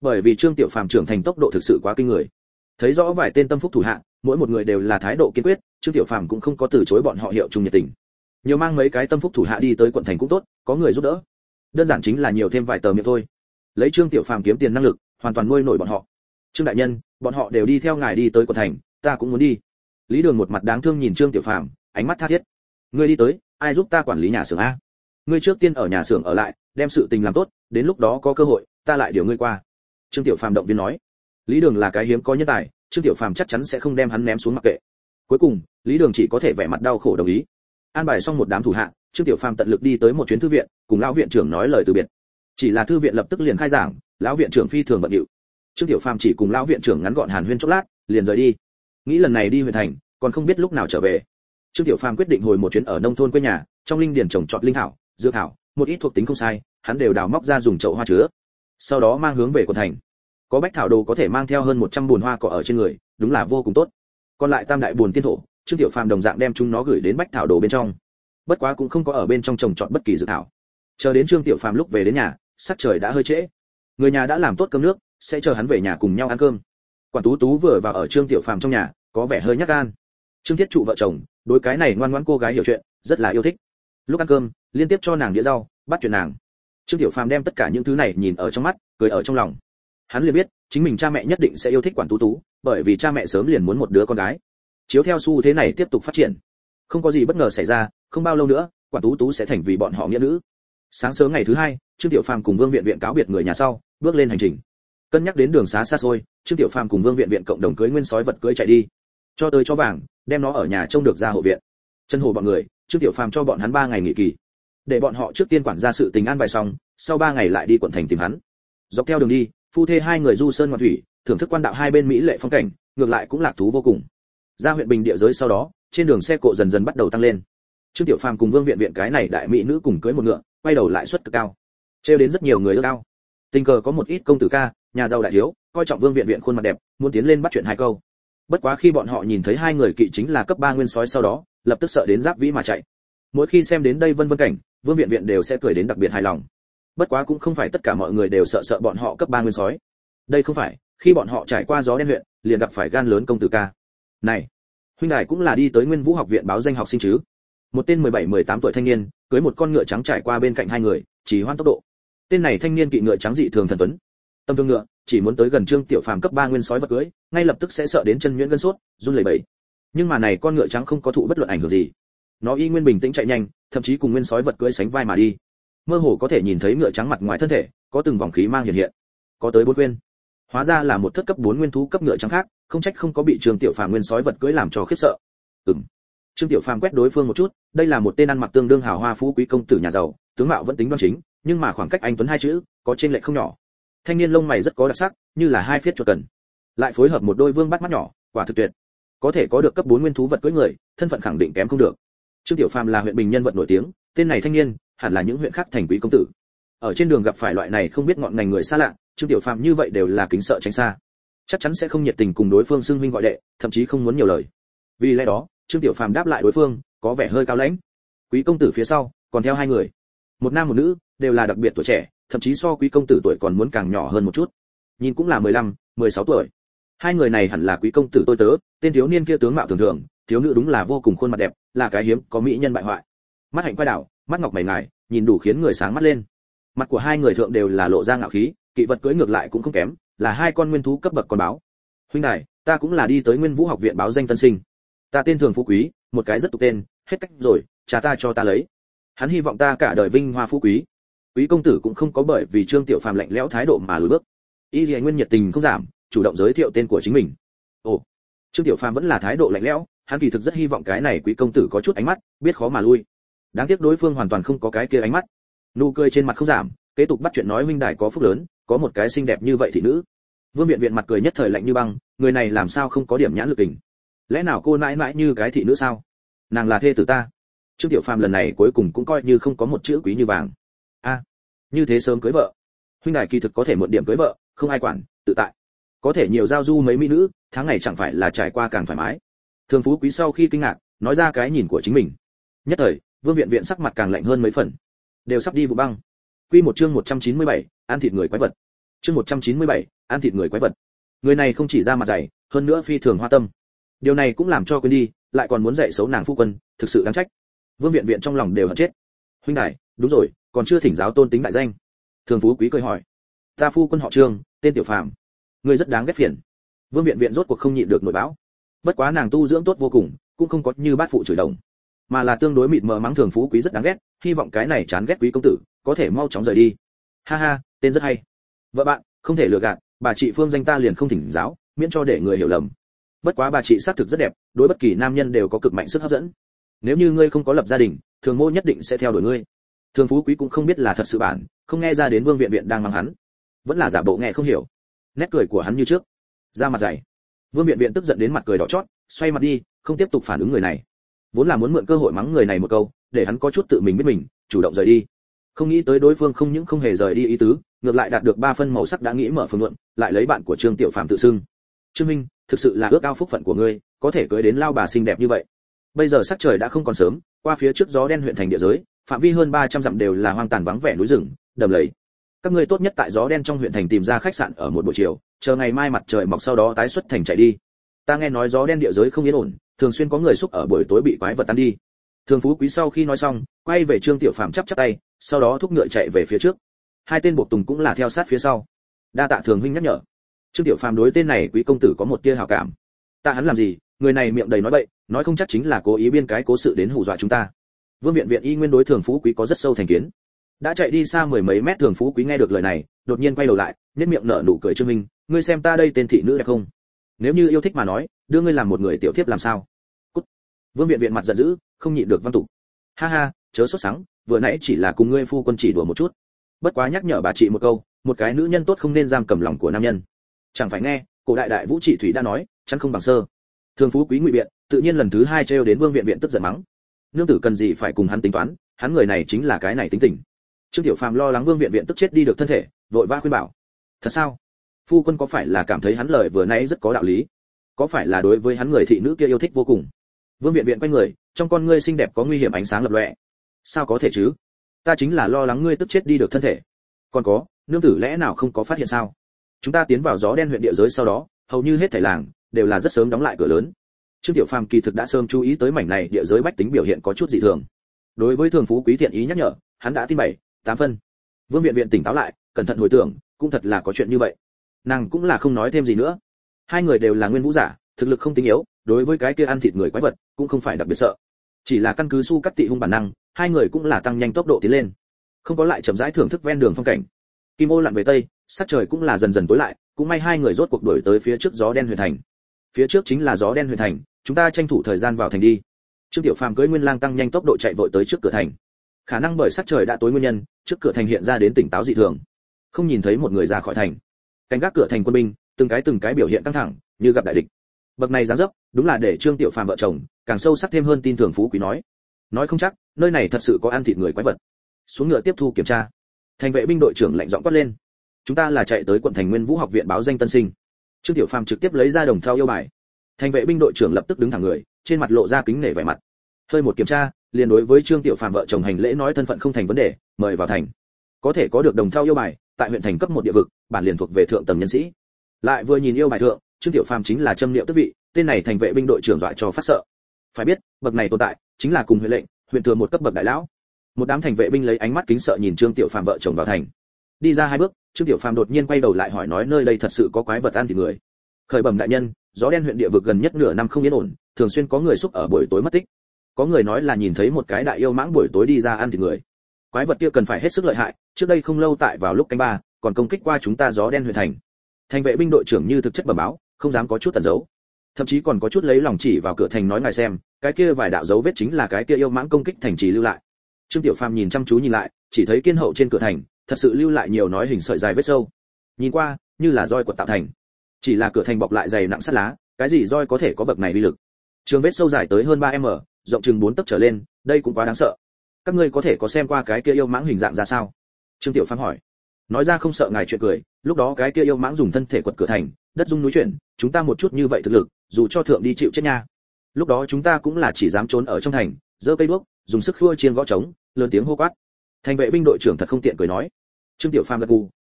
Bởi vì Trương Tiểu Phàm trưởng thành tốc độ thực sự quá kinh người. Thấy rõ vài tên tâm phúc thủ hạ, mỗi một người đều là thái độ kiên quyết, Trương Tiểu Phàm cũng không có từ chối bọn họ hiệu chung nhiệt tình. Nhiều mang mấy cái tâm phúc thủ hạ đi tới quận thành cũng tốt, có người giúp đỡ. Đơn giản chính là nhiều thêm vài tờ miệng thôi. Lấy Trương Tiểu Phàm kiếm tiền năng lực, hoàn toàn nuôi nổi bọn họ. Trương đại nhân, bọn họ đều đi theo ngài đi tới quận thành, ta cũng muốn đi. Lý Đường một mặt đáng thương nhìn Trương Tiểu Phàm, ánh mắt tha thiết. Ngươi đi tới, ai giúp ta quản lý nhà xưởng a? Ngươi trước tiên ở nhà xưởng ở lại, đem sự tình làm tốt, đến lúc đó có cơ hội, ta lại điều ngươi qua. Trương Tiểu Phàm động viên nói. Lý Đường là cái hiếm có nhân tài, Trương Tiểu Phàm chắc chắn sẽ không đem hắn ném xuống mặc kệ. Cuối cùng, Lý Đường chỉ có thể vẻ mặt đau khổ đồng ý. An bài xong một đám thủ hạ, Trương Tiểu Phàm tận lực đi tới một chuyến thư viện, cùng lão viện trưởng nói lời từ biệt. Chỉ là thư viện lập tức liền khai giảng, lão viện trưởng phi thường bận rộn. Trương Tiểu Phàm chỉ cùng lão viện trưởng ngắn gọn hàn huyên chốc lát, liền rời đi. Nghĩ lần này đi huyện thành, còn không biết lúc nào trở về. Trương Tiểu Phàm quyết định hồi một chuyến ở nông thôn quê nhà, trong linh điền trồng trọt linh thảo, dược thảo, một ít thuộc tính không sai, hắn đều đào móc ra dùng chậu hoa chứa. Sau đó mang hướng về quận thành. Có bách thảo đồ có thể mang theo hơn một trăm bùn hoa cỏ ở trên người, đúng là vô cùng tốt. Còn lại tam đại bùn tiên thổ, Trương Tiểu Phàm đồng dạng đem chúng nó gửi đến bách thảo đồ bên trong. Bất quá cũng không có ở bên trong trồng trọt bất kỳ dược thảo. Chờ đến Trương Tiểu Phàm lúc về đến nhà, sắc trời đã hơi trễ. Người nhà đã làm tốt cơm nước, sẽ chờ hắn về nhà cùng nhau ăn cơm. Quản Tú Tú vừa vào ở Trương Tiểu Phàm trong nhà, có vẻ hơi nhát gan. Trương Thiết Trụ vợ chồng, đối cái này ngoan ngoãn cô gái hiểu chuyện, rất là yêu thích. Lúc ăn cơm, liên tiếp cho nàng đĩa rau, bắt chuyện nàng. Trương Tiểu Phàm đem tất cả những thứ này nhìn ở trong mắt, cười ở trong lòng. Hắn liền biết, chính mình cha mẹ nhất định sẽ yêu thích Quản Tú Tú, bởi vì cha mẹ sớm liền muốn một đứa con gái. Chiếu theo xu thế này tiếp tục phát triển, không có gì bất ngờ xảy ra, không bao lâu nữa, Quản Tú Tú sẽ thành vì bọn họ nghĩa nữ. Sáng sớm ngày thứ hai, Trương Tiểu Phàm cùng Vương Viện Viện cáo biệt người nhà sau, bước lên hành trình. Cân nhắc đến đường xá xa xôi, Trương Tiểu Phàm cùng Vương Viện Viện cộng đồng cưới nguyên sói vật cưới chạy đi. Cho tới cho vàng, đem nó ở nhà trông được ra hộ viện. Chân hồ bọn người, Trương Tiểu Phàm cho bọn hắn ba ngày nghỉ kỳ, để bọn họ trước tiên quản gia sự tình an bài xong, sau ba ngày lại đi quận thành tìm hắn. Dọc theo đường đi, phu thê hai người du sơn ngoạn thủy, thưởng thức quan đạo hai bên mỹ lệ phong cảnh, ngược lại cũng lạc thú vô cùng. Ra huyện Bình địa giới sau đó, trên đường xe cộ dần dần bắt đầu tăng lên. Trương Tiểu Phàm cùng Vương Viện Viện cái này đại mỹ nữ cùng cưới một ngựa, quay đầu lại suất cực cao, trêu đến rất nhiều người ưa cao. Tình cờ có một ít công tử ca, nhà giàu đại thiếu, coi trọng Vương Viện Viện khuôn mặt đẹp, muốn tiến lên bắt chuyện hai câu. Bất quá khi bọn họ nhìn thấy hai người kỵ chính là cấp ba nguyên sói sau đó, lập tức sợ đến giáp vĩ mà chạy. Mỗi khi xem đến đây vân vân cảnh, Vương Viện Viện đều sẽ cười đến đặc biệt hài lòng. Bất quá cũng không phải tất cả mọi người đều sợ sợ bọn họ cấp ba nguyên sói. Đây không phải, khi bọn họ trải qua gió đen huyện, liền gặp phải gan lớn công tử ca. Này, huynh đài cũng là đi tới Nguyên Vũ học viện báo danh học sinh chứ? Một tên mười bảy mười tám tuổi thanh niên, cưới một con ngựa trắng trải qua bên cạnh hai người, chỉ hoan tốc độ. Tên này thanh niên kỵ ngựa trắng dị thường thần tuấn. Tâm thương ngựa, chỉ muốn tới gần Trương Tiểu Phàm cấp ba nguyên sói vật cưới, ngay lập tức sẽ sợ đến chân nhuyễn gân sốt, run lẩy bẩy. Nhưng mà này con ngựa trắng không có thụ bất luận ảnh hưởng gì. Nó y nguyên bình tĩnh chạy nhanh, thậm chí cùng nguyên sói vật cưới sánh vai mà đi. Mơ hồ có thể nhìn thấy ngựa trắng mặt ngoài thân thể, có từng vòng khí mang hiện hiện. Có tới bốn nguyên. Hóa ra là một thất cấp bốn nguyên thú cấp ngựa trắng khác, không trách không có bị Trương Tiểu Phàm nguyên sói vật cưới làm cho khiếp sợ. Ừm. Trương Tiểu Phàm quét đối phương một chút, đây là một tên ăn mặc tương đương hào hoa phú quý công tử nhà giàu, tướng mạo vẫn tính đoan chính, nhưng mà khoảng cách anh tuấn hai chữ, có trên lệch không nhỏ. Thanh niên lông mày rất có đặc sắc, như là hai phiết chuột cần. Lại phối hợp một đôi vương bắt mắt nhỏ, quả thực tuyệt. Có thể có được cấp bốn nguyên thú vật cưỡi người, thân phận khẳng định kém không được. Trương Tiểu Phàm là huyện Bình nhân vật nổi tiếng, tên này thanh niên, hẳn là những huyện khác thành quý công tử. Ở trên đường gặp phải loại này không biết ngọn ngành người xa lạ, Trương Tiểu Phàm như vậy đều là kính sợ tránh xa. Chắc chắn sẽ không nhiệt tình cùng đối phương xưng huynh gọi đệ, thậm chí không muốn nhiều lời. Vì lẽ đó, Trương Tiểu Phàm đáp lại đối phương, có vẻ hơi cao lãnh. Quý công tử phía sau, còn theo hai người, một nam một nữ, đều là đặc biệt tuổi trẻ, thậm chí so quý công tử tuổi còn muốn càng nhỏ hơn một chút. Nhìn cũng là mười lăm, mười sáu tuổi. Hai người này hẳn là quý công tử tôi tớ, tên thiếu niên kia tướng mạo thường thường, thiếu nữ đúng là vô cùng khuôn mặt đẹp, là cái hiếm có mỹ nhân bại hoại. Mắt hạnh quay đảo, mắt ngọc mày ngài, nhìn đủ khiến người sáng mắt lên. Mặt của hai người thượng đều là lộ ra ngạo khí, kỵ vật cưỡi ngược lại cũng không kém, là hai con nguyên thú cấp bậc con báo. Huynh đài, ta cũng là đi tới Nguyên Vũ học viện báo danh tân sinh. Ta tên Thường Phú Quý, một cái rất tục tên, hết cách rồi, cha ta cho ta lấy. Hắn hy vọng ta cả đời vinh hoa phú quý. Quý công tử cũng không có bởi vì Trương Tiểu Phàm lạnh lẽo thái độ mà lùi bước. Y Liễu Nguyên nhiệt tình không giảm, chủ động giới thiệu tên của chính mình. Ồ, Trương Tiểu Phàm vẫn là thái độ lạnh lẽo, hắn kỳ thực rất hy vọng cái này quý công tử có chút ánh mắt, biết khó mà lui. Đáng tiếc đối phương hoàn toàn không có cái kia ánh mắt. Nụ cười trên mặt không giảm, kế tục bắt chuyện nói huynh đài có phúc lớn, có một cái xinh đẹp như vậy thị nữ. Vương Viện Viện mặt cười nhất thời lạnh như băng, người này làm sao không có điểm nhãn lực tình? Lẽ nào cô nãi nãi như cái thị nữ sao? Nàng là thê tử ta. Trương Tiểu Phàm lần này cuối cùng cũng coi như không có một chữ quý như vàng. A, như thế sớm cưới vợ. Huynh đài kỳ thực có thể mượn điểm cưới vợ, không ai quản, tự tại. Có thể nhiều giao du mấy mỹ nữ, tháng ngày chẳng phải là trải qua càng thoải mái. Thường Phú Quý sau khi kinh ngạc, nói ra cái nhìn của chính mình. Nhất thời, Vương Viện Viện sắc mặt càng lạnh hơn mấy phần. Đều sắp đi vụ băng. Quy một chương một trăm chín mươi bảy, ăn thịt người quái vật. Chương một trăm chín mươi bảy, ăn thịt người quái vật. Người này không chỉ ra mặt dày, hơn nữa phi thường hoa tâm. Điều này cũng làm cho quên đi, lại còn muốn dạy xấu nàng phu quân, thực sự đáng trách. Vương Viện Viện trong lòng đều hận chết. Huynh đài, đúng rồi, còn chưa thỉnh giáo tôn tính đại danh. Thường Phú Quý cười hỏi. Ta phu quân họ Trương, tên Tiểu Phàm. Ngươi rất đáng ghét phiền. Vương Viện Viện rốt cuộc không nhịn được nổi bão. Bất quá nàng tu dưỡng tốt vô cùng, cũng không có như bát phụ chửi đồng, mà là tương đối mịt mờ mắng Thường Phú Quý rất đáng ghét, hy vọng cái này chán ghét quý công tử có thể mau chóng rời đi. Ha ha, tên rất hay. Vợ bạn, không thể lừa gạt, bà chị phương danh ta liền không thỉnh giáo, miễn cho để người hiểu lầm. Bất quá bà chị xác thực rất đẹp, đối bất kỳ nam nhân đều có cực mạnh sức hấp dẫn. Nếu như ngươi không có lập gia đình, Thường mô nhất định sẽ theo đuổi ngươi. Thường Phú Quý cũng không biết là thật sự bản, không nghe ra đến Vương Viện Viện đang mắng hắn, vẫn là giả bộ nghe không hiểu. Nét cười của hắn như trước, ra mặt dày. Vương Viện Viện tức giận đến mặt cười đỏ chót, xoay mặt đi, không tiếp tục phản ứng người này. Vốn là muốn mượn cơ hội mắng người này một câu, để hắn có chút tự mình biết mình, chủ động rời đi. Không nghĩ tới đối phương không những không hề rời đi ý tứ, ngược lại đạt được ba phân màu sắc đã nghĩ mở phương luận, lại lấy bạn của Trương Tiểu Phàm tự xưng. Trương Minh, thực sự là ước ao phúc phận của ngươi, có thể cưới đến lao bà xinh đẹp như vậy. Bây giờ sắc trời đã không còn sớm, qua phía trước gió đen huyện thành địa giới, phạm vi hơn ba trăm dặm đều là hoang tàn vắng vẻ núi rừng, đầm lầy. Các ngươi tốt nhất tại gió đen trong huyện thành tìm ra khách sạn ở một buổi chiều, chờ ngày mai mặt trời mọc sau đó tái xuất thành chạy đi. Ta nghe nói gió đen địa giới không yên ổn, thường xuyên có người xúc ở buổi tối bị quái vật tan đi. Thường Phú Quý sau khi nói xong, quay về Trương Tiểu Phàm chắp chắp tay, sau đó thúc ngựa chạy về phía trước. Hai tên buộc tùng cũng là theo sát phía sau. Đa tạ Thường huynh nhắc nhở. Trương Tiểu Phàm đối tên này quý công tử có một tia hảo cảm. Ta hắn làm gì, người này miệng đầy nói bậy, nói không chắc chính là cố ý biên cái cố sự đến hù dọa chúng ta. Vương Viện Viện y nguyên đối Thường Phú Quý có rất sâu thành kiến. Đã chạy đi xa mười mấy mét, Thường Phú Quý nghe được lời này, đột nhiên quay đầu lại, nhếch miệng nở nụ cười. Trương Minh, ngươi xem ta đây tên thị nữ đẹp không? Nếu như yêu thích mà nói, đưa ngươi làm một người tiểu thiếp làm sao? Cút. Vương Viện Viện mặt giận dữ, không nhịn được văn tục. Ha ha, chớ sốt sắng, vừa nãy chỉ là cùng ngươi phu quân chỉ đùa một chút. Bất quá nhắc nhở bà chị một câu, một cái nữ nhân tốt không nên giam cầm lòng của nam nhân. Chẳng phải nghe, cổ đại đại vũ trị thủy đã nói, chắn không bằng sơ. Thường Phú Quý ngụy biện, tự nhiên lần thứ hai trêu đến Vương Viện Viện tức giận mắng. Nương tử cần gì phải cùng hắn tính toán, hắn người này chính là cái này tính tình. Trương Tiểu Phàm lo lắng Vương Viện Viện tức chết đi được thân thể, vội vã khuyên bảo. Thật sao? Phu quân có phải là cảm thấy hắn lời vừa nãy rất có đạo lý? Có phải là đối với hắn người thị nữ kia yêu thích vô cùng? Vương Viện Viện quay người, trong con ngươi xinh đẹp có nguy hiểm ánh sáng lập lòe. Sao có thể chứ? Ta chính là lo lắng ngươi tức chết đi được thân thể. Còn có, nương tử lẽ nào không có phát hiện sao? Chúng ta tiến vào gió đen huyện địa giới sau đó, hầu như hết thảy làng đều là rất sớm đóng lại cửa lớn. Trương Tiểu Phàm kỳ thực đã sớm chú ý tới mảnh này địa giới bách tính biểu hiện có chút dị thường. Đối với Thường Phú Quý thiện ý nhắc nhở, hắn đã tin bảy, tám phân. Vương Viện Viện tỉnh táo lại, cẩn thận hồi tưởng, cũng thật là có chuyện như vậy. Nàng cũng là không nói thêm gì nữa. Hai người đều là nguyên vũ giả, thực lực không tính yếu, đối với cái kia ăn thịt người quái vật cũng không phải đặc biệt sợ. Chỉ là căn cứ su cắt tị hung bản năng, hai người cũng là tăng nhanh tốc độ tiến lên, không có lại chậm rãi thưởng thức ven đường phong cảnh. Kim ô lặn về tây, sắc trời cũng là dần dần tối lại, cũng may hai người rốt cuộc đuổi tới phía trước gió đen huyện thành. Phía trước chính là gió đen huyện thành, chúng ta tranh thủ thời gian vào thành đi. Trương Tiểu Phàm cưỡi Nguyên Lang tăng nhanh tốc độ chạy vội tới trước cửa thành. Khả năng bởi sắc trời đã tối nguyên nhân, trước cửa thành hiện ra đến tỉnh táo dị thường, không nhìn thấy một người ra khỏi thành. Canh gác cửa thành quân binh, từng cái từng cái biểu hiện căng thẳng, như gặp đại địch. Bậc này dáng dấp, đúng là để Trương Tiểu Phàm vợ chồng càng sâu sắc thêm hơn tin tưởng Phú Quý nói. Nói không chắc, nơi này thật sự có ăn thịt người quái vật. Xuống ngựa tiếp thu kiểm tra. Thành vệ binh đội trưởng lạnh giọng quát lên. Chúng ta là chạy tới quận thành Nguyên Vũ học viện báo danh tân sinh. Trương Tiểu Phàm trực tiếp lấy ra đồng thau yêu bài. Thành vệ binh đội trưởng lập tức đứng thẳng người, trên mặt lộ ra kính nể vẻ mặt. Hơi một kiểm tra, liền đối với Trương Tiểu Phàm vợ chồng hành lễ nói thân phận không thành vấn đề, mời vào thành. Có thể có được đồng thau yêu bài, tại huyện thành cấp một địa vực, bản liền thuộc về thượng tầng nhân sĩ. Lại vừa nhìn yêu bài thượng, Trương Tiểu Phàm chính là châm niệm tước vị, tên này thành vệ binh đội trưởng dọa cho phát sợ. Phải biết, bậc này tồn tại, chính là cùng huyện lệnh, huyện thừa một cấp bậc đại lão. Một đám thành vệ binh lấy ánh mắt kính sợ nhìn Trương Tiểu Phàm vợ chồng vào thành. Đi ra hai bước, Trương Tiểu Phàm đột nhiên quay đầu lại hỏi nói nơi đây thật sự có quái vật ăn thịt người. Khởi bẩm đại nhân, gió đen huyện địa vực gần nhất nửa năm không yên ổn, thường xuyên có người xúc ở buổi tối mất tích. Có người nói là nhìn thấy một cái đại yêu mãng buổi tối đi ra ăn thịt người. Quái vật kia cần phải hết sức lợi hại, trước đây không lâu tại vào lúc canh ba, còn công kích qua chúng ta gió đen huyện thành. Thành vệ binh đội trưởng như thực chất bẩm báo, không dám có chút tẩn giấu. Thậm chí còn có chút lấy lòng chỉ vào cửa thành nói ngài xem, cái kia vài đạo dấu vết chính là cái kia yêu mãng công kích thành trì lưu lại. Trương Tiểu Phàm nhìn chăm chú nhìn lại, chỉ thấy kiên hậu trên cửa thành, thật sự lưu lại nhiều nói hình sợi dài vết sâu. Nhìn qua, như là roi quật tạo thành. Chỉ là cửa thành bọc lại dày nặng sắt lá, cái gì roi có thể có bậc này uy lực. Trường vết sâu dài tới hơn ba mét, rộng chừng bốn tấc trở lên, đây cũng quá đáng sợ. Các ngươi có thể có xem qua cái kia yêu mãng hình dạng ra sao? Trương Tiểu Phàm hỏi. Nói ra không sợ ngài chuyện cười, lúc đó cái kia yêu mãng dùng thân thể quật cửa thành, đất rung núi chuyển, chúng ta một chút như vậy thực lực, dù cho thượng đi chịu chết nha. Lúc đó chúng ta cũng là chỉ dám trốn ở trong thành, giơ cây đuốc, dùng sức khua chiên gõ trống, lớn tiếng hô quát. Thành vệ binh đội trưởng thật không tiện cười nói. Trương Tiểu Phàm gật gù,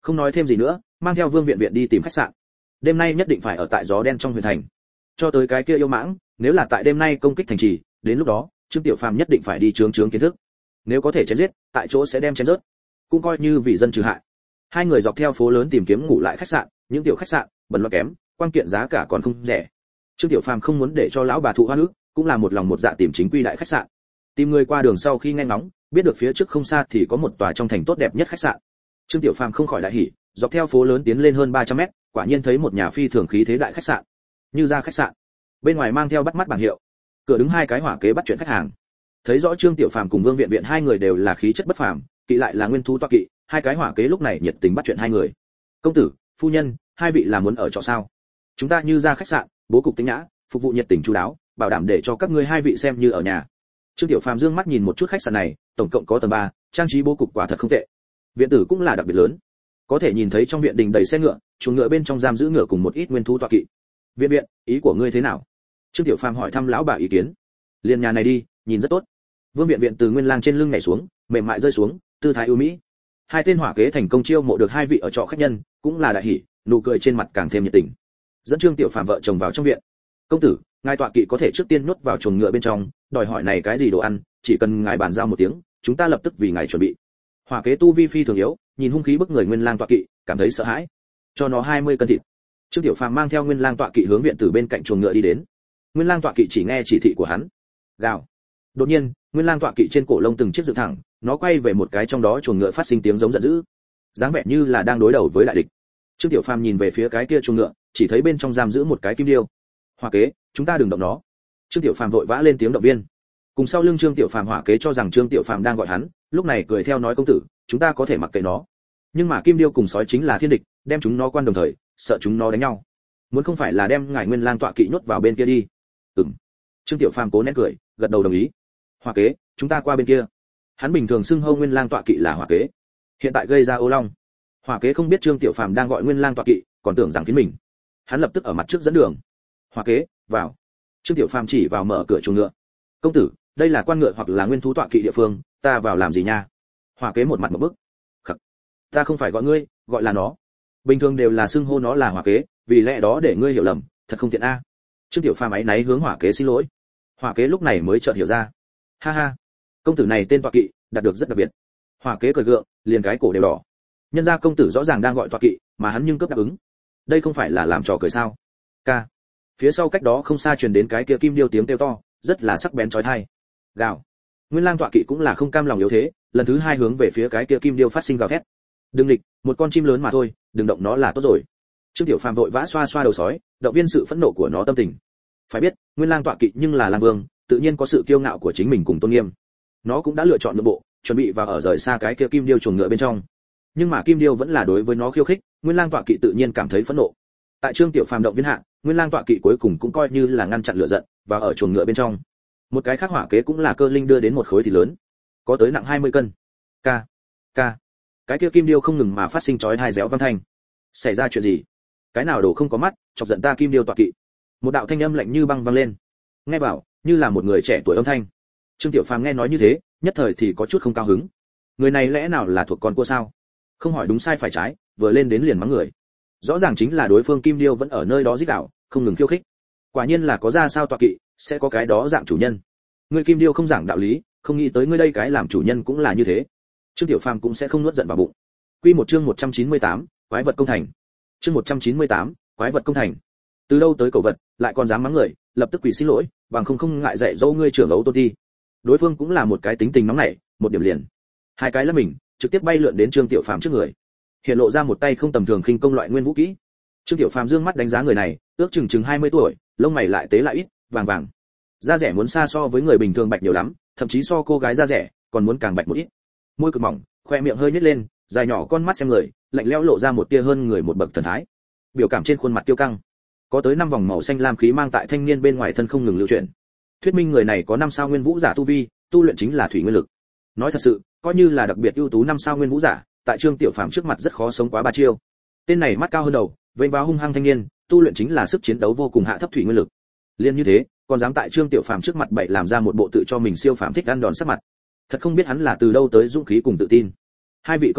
Không nói thêm gì nữa, mang theo Vương Viện Viện đi tìm khách sạn. Đêm nay nhất định phải ở tại gió đen trong huyền thành. Cho tới cái kia yêu mãng, nếu là tại đêm nay công kích thành trì, đến lúc đó, Trương Tiểu Phàm nhất định phải đi chướng chướng kiến thức. Nếu có thể chém giết, tại chỗ sẽ đem chém rớt, cũng coi như vì dân trừ hại. Hai người dọc theo phố lớn tìm kiếm ngủ lại khách sạn, những tiểu khách sạn bẩn loạn kém, quan kiện giá cả còn không rẻ. Trương Tiểu Phàm không muốn để cho lão bà thụ hoa nước, cũng là một lòng một dạ tìm chính quy đại khách sạn. Tìm người qua đường sau khi nghe ngóng, biết được phía trước không xa thì có một tòa trong thành tốt đẹp nhất khách sạn. Trương Tiểu Phàm không khỏi đại hỉ, dọc theo phố lớn tiến lên hơn ba trăm mét, quả nhiên thấy một nhà phi thường khí thế đại khách sạn. Như ra khách sạn, bên ngoài mang theo bắt mắt bảng hiệu, cửa đứng hai cái hỏa kế bắt chuyện khách hàng. Thấy rõ Trương Tiểu Phàm cùng Vương Viện Viện hai người đều là khí chất bất phàm, kỵ lại là nguyên thú toa kỵ, hai cái hỏa kế lúc này nhiệt tình bắt chuyện hai người. Công tử, phu nhân, hai vị là muốn ở trọ sao? Chúng ta như ra khách sạn, bố cục tinh nhã, phục vụ nhiệt tình chu đáo, bảo đảm để cho các ngươi hai vị xem như ở nhà. Trương Tiểu Phàm dương mắt nhìn một chút khách sạn này, tổng cộng có tầng ba, trang trí bố cục quả thật không tệ. Viện tử cũng là đặc biệt lớn, có thể nhìn thấy trong viện đình đầy xe ngựa, chuồng ngựa bên trong giam giữ ngựa cùng một ít nguyên thú tọa kỵ. Viện viện, ý của ngươi thế nào? Trương Tiểu Phàm hỏi thăm lão bà ý kiến. Liền nhà này đi, nhìn rất tốt. Vương Viện Viện từ nguyên lang trên lưng nhảy xuống, mềm mại rơi xuống, tư thái ưu mỹ. Hai tên hỏa kế thành công chiêu mộ được hai vị ở trọ khách nhân, cũng là đại hỉ, nụ cười trên mặt càng thêm nhiệt tình. Dẫn Trương Tiểu Phàm vợ chồng vào trong viện. Công tử, ngài tọa kỵ có thể trước tiên nuốt vào chuồng ngựa bên trong, đòi hỏi này cái gì đồ ăn, chỉ cần ngài bàn giao một tiếng, chúng ta lập tức vì ngài chuẩn bị. Hỏa kế tu vi phi thường yếu, nhìn hung khí bức người nguyên lang tọa kỵ, cảm thấy sợ hãi. Cho nó hai mươi cân thịt. Trương Tiểu Phàm mang theo nguyên lang tọa kỵ hướng viện tử bên cạnh chuồng ngựa đi đến. Nguyên lang tọa kỵ chỉ nghe chỉ thị của hắn. Gào. Đột nhiên, nguyên lang tọa kỵ trên cổ lông từng chiếc dựng thẳng, nó quay về một cái trong đó chuồng ngựa phát sinh tiếng giống giận dữ, dáng vẻ như là đang đối đầu với đại địch. Trương Tiểu Phàm nhìn về phía cái kia chuồng ngựa, chỉ thấy bên trong giam giữ một cái kim điêu. Hỏa kế, chúng ta đừng động nó. Trương Tiểu Phàm vội vã lên tiếng động viên. Cùng sau lưng Trương Tiểu Phàm hỏa kế cho rằng Trương Tiểu Phàm đang gọi hắn, lúc này cười theo nói công tử, chúng ta có thể mặc kệ nó. Nhưng mà kim điêu cùng sói chính là thiên địch, đem chúng nó quan đồng thời, sợ chúng nó đánh nhau. Muốn không phải là đem ngài nguyên lang tọa kỵ nhốt vào bên kia đi. Ừm. Trương Tiểu Phàm cố nén cười, gật đầu đồng ý. Hỏa kế, chúng ta qua bên kia. Hắn bình thường xưng hô nguyên lang tọa kỵ là hỏa kế, hiện tại gây ra ô long. Hỏa kế không biết Trương Tiểu Phàm đang gọi nguyên lang tọa kỵ, còn tưởng rằng kiến mình. Hắn lập tức ở mặt trước dẫn đường. Hỏa kế, vào. Trương Tiểu Phàm chỉ vào mở cửa chuồng ngựa. Công tử, đây là quan ngựa hoặc là nguyên thú tọa kỵ địa phương, ta vào làm gì nha? Hỏa kế một mặt một bức. Khắc. Ta không phải gọi ngươi, gọi là nó. Bình thường đều là xưng hô nó là hỏa kế, vì lẽ đó để ngươi hiểu lầm, thật không tiện a. Trương Tiểu Phàm áy náy hướng hỏa kế xin lỗi. Hỏa kế lúc này mới chợt hiểu ra. Ha ha, công tử này tên tọa kỵ, đạt được rất đặc biệt. Hỏa kế cười gượng, liền cái cổ đều đỏ. Nhân gia công tử rõ ràng đang gọi tọa kỵ, mà hắn nhưng cướp đáp ứng. Đây không phải là làm trò cười sao? Ca. Phía sau cách đó không xa truyền đến cái kia kim điêu tiếng kêu to, rất là sắc bén chói tai. Gào. Nguyên lang tọa kỵ cũng là không cam lòng yếu thế, lần thứ hai hướng về phía cái kia kim điêu phát sinh gào thét. Đừng nghịch, một con chim lớn mà thôi, đừng động nó là tốt rồi. Trương Tiểu Phàm vội vã xoa xoa đầu sói, động viên sự phẫn nộ của nó tâm tình. Phải biết, Nguyên lang tọa kỵ nhưng là lang vương, tự nhiên có sự kiêu ngạo của chính mình cùng tôn nghiêm. Nó cũng đã lựa chọn nhượng bộ, chuẩn bị vào ở rời xa cái kia kim điêu chuồng ngựa bên trong. Nhưng mà kim điêu vẫn là đối với nó khiêu khích, Nguyên lang tọa kỵ tự nhiên cảm thấy phẫn nộ. Tại Trương Tiểu Phàm động viên hạ, Nguyên lang tọa kỵ cuối cùng cũng coi như là ngăn chặn lửa giận, và ở chuồng ngựa bên trong. Một cái khác hỏa kế cũng là cơ linh đưa đến một khối thịt lớn, có tới nặng hai mươi cân. Ca, ca. Cái kia kim điêu không ngừng mà phát sinh chói tai réo vang thanh. Xảy ra chuyện gì? Cái nào đồ không có mắt, chọc giận ta kim điêu tọa kỵ. Một đạo thanh âm lạnh như băng vang lên. Nghe vào, như là một người trẻ tuổi âm thanh. Trương Tiểu Phàm nghe nói như thế, nhất thời thì có chút không cao hứng. Người này lẽ nào là thuộc con cua sao? Không hỏi đúng sai phải trái, vừa lên đến liền mắng người. Rõ ràng chính là đối phương kim điêu vẫn ở nơi đó rít đảo, không ngừng khiêu khích. Quả nhiên là có ra sao tọa kỵ, sẽ có cái đó dạng chủ nhân. Người kim điêu không giảng đạo lý, không nghĩ tới ngươi đây cái làm chủ nhân cũng là như thế. Trương Tiểu Phàm cũng sẽ không nuốt giận vào bụng. Quy một chương một trăm chín mươi tám, quái vật công thành. Chương một trăm chín mươi tám, quái vật công thành. Từ đâu tới cầu vật, lại còn dám mắng người, lập tức quỳ xin lỗi, bằng không không ngại dạy dỗ ngươi trưởng ấu tôn ti. Đối phương cũng là một cái tính tình nóng nảy, một điểm liền. Hai cái là mình, trực tiếp bay lượn đến Trương Tiểu Phàm trước người. Hiện lộ ra một tay không tầm thường khinh công loại nguyên vũ kỹ. Trương Tiểu Phàm dương mắt đánh giá người này, ước chừng chừng hai mươi tuổi, lông mày lại tế lại ít, vàng vàng. Da rẻ muốn xa so với người bình thường bạch nhiều lắm, thậm chí so cô gái da rẻ còn muốn càng bạch một ít. Môi cực mỏng, khoe miệng hơi nhếch lên, dài nhỏ con mắt xem người, lạnh lẽo lộ ra một tia hơn người một bậc thần thái. Biểu cảm trên khuôn mặt kiêu căng, có tới năm vòng màu xanh lam khí mang tại thanh niên bên ngoài thân không ngừng lưu chuyển. Thuyết minh người này có năm sao nguyên vũ giả tu vi, tu luyện chính là thủy nguyên lực. Nói thật sự, coi như là đặc biệt ưu tú năm sao nguyên vũ giả, tại Trương Tiểu Phàm trước mặt rất khó sống quá ba chiêu. Tên này mắt cao hơn đầu, vênh váo hung hăng thanh niên, tu luyện chính là sức chiến đấu vô cùng hạ thấp thủy nguyên lực. Liên như thế, còn dám tại Trương Tiểu Phàm trước mặt bậy làm ra một bộ tự cho mình siêu phàm thích ăn đòn sắc mặt. Thật không biết hắn là từ đâu tới dũng khí cùng tự tin. Hai vị công tử,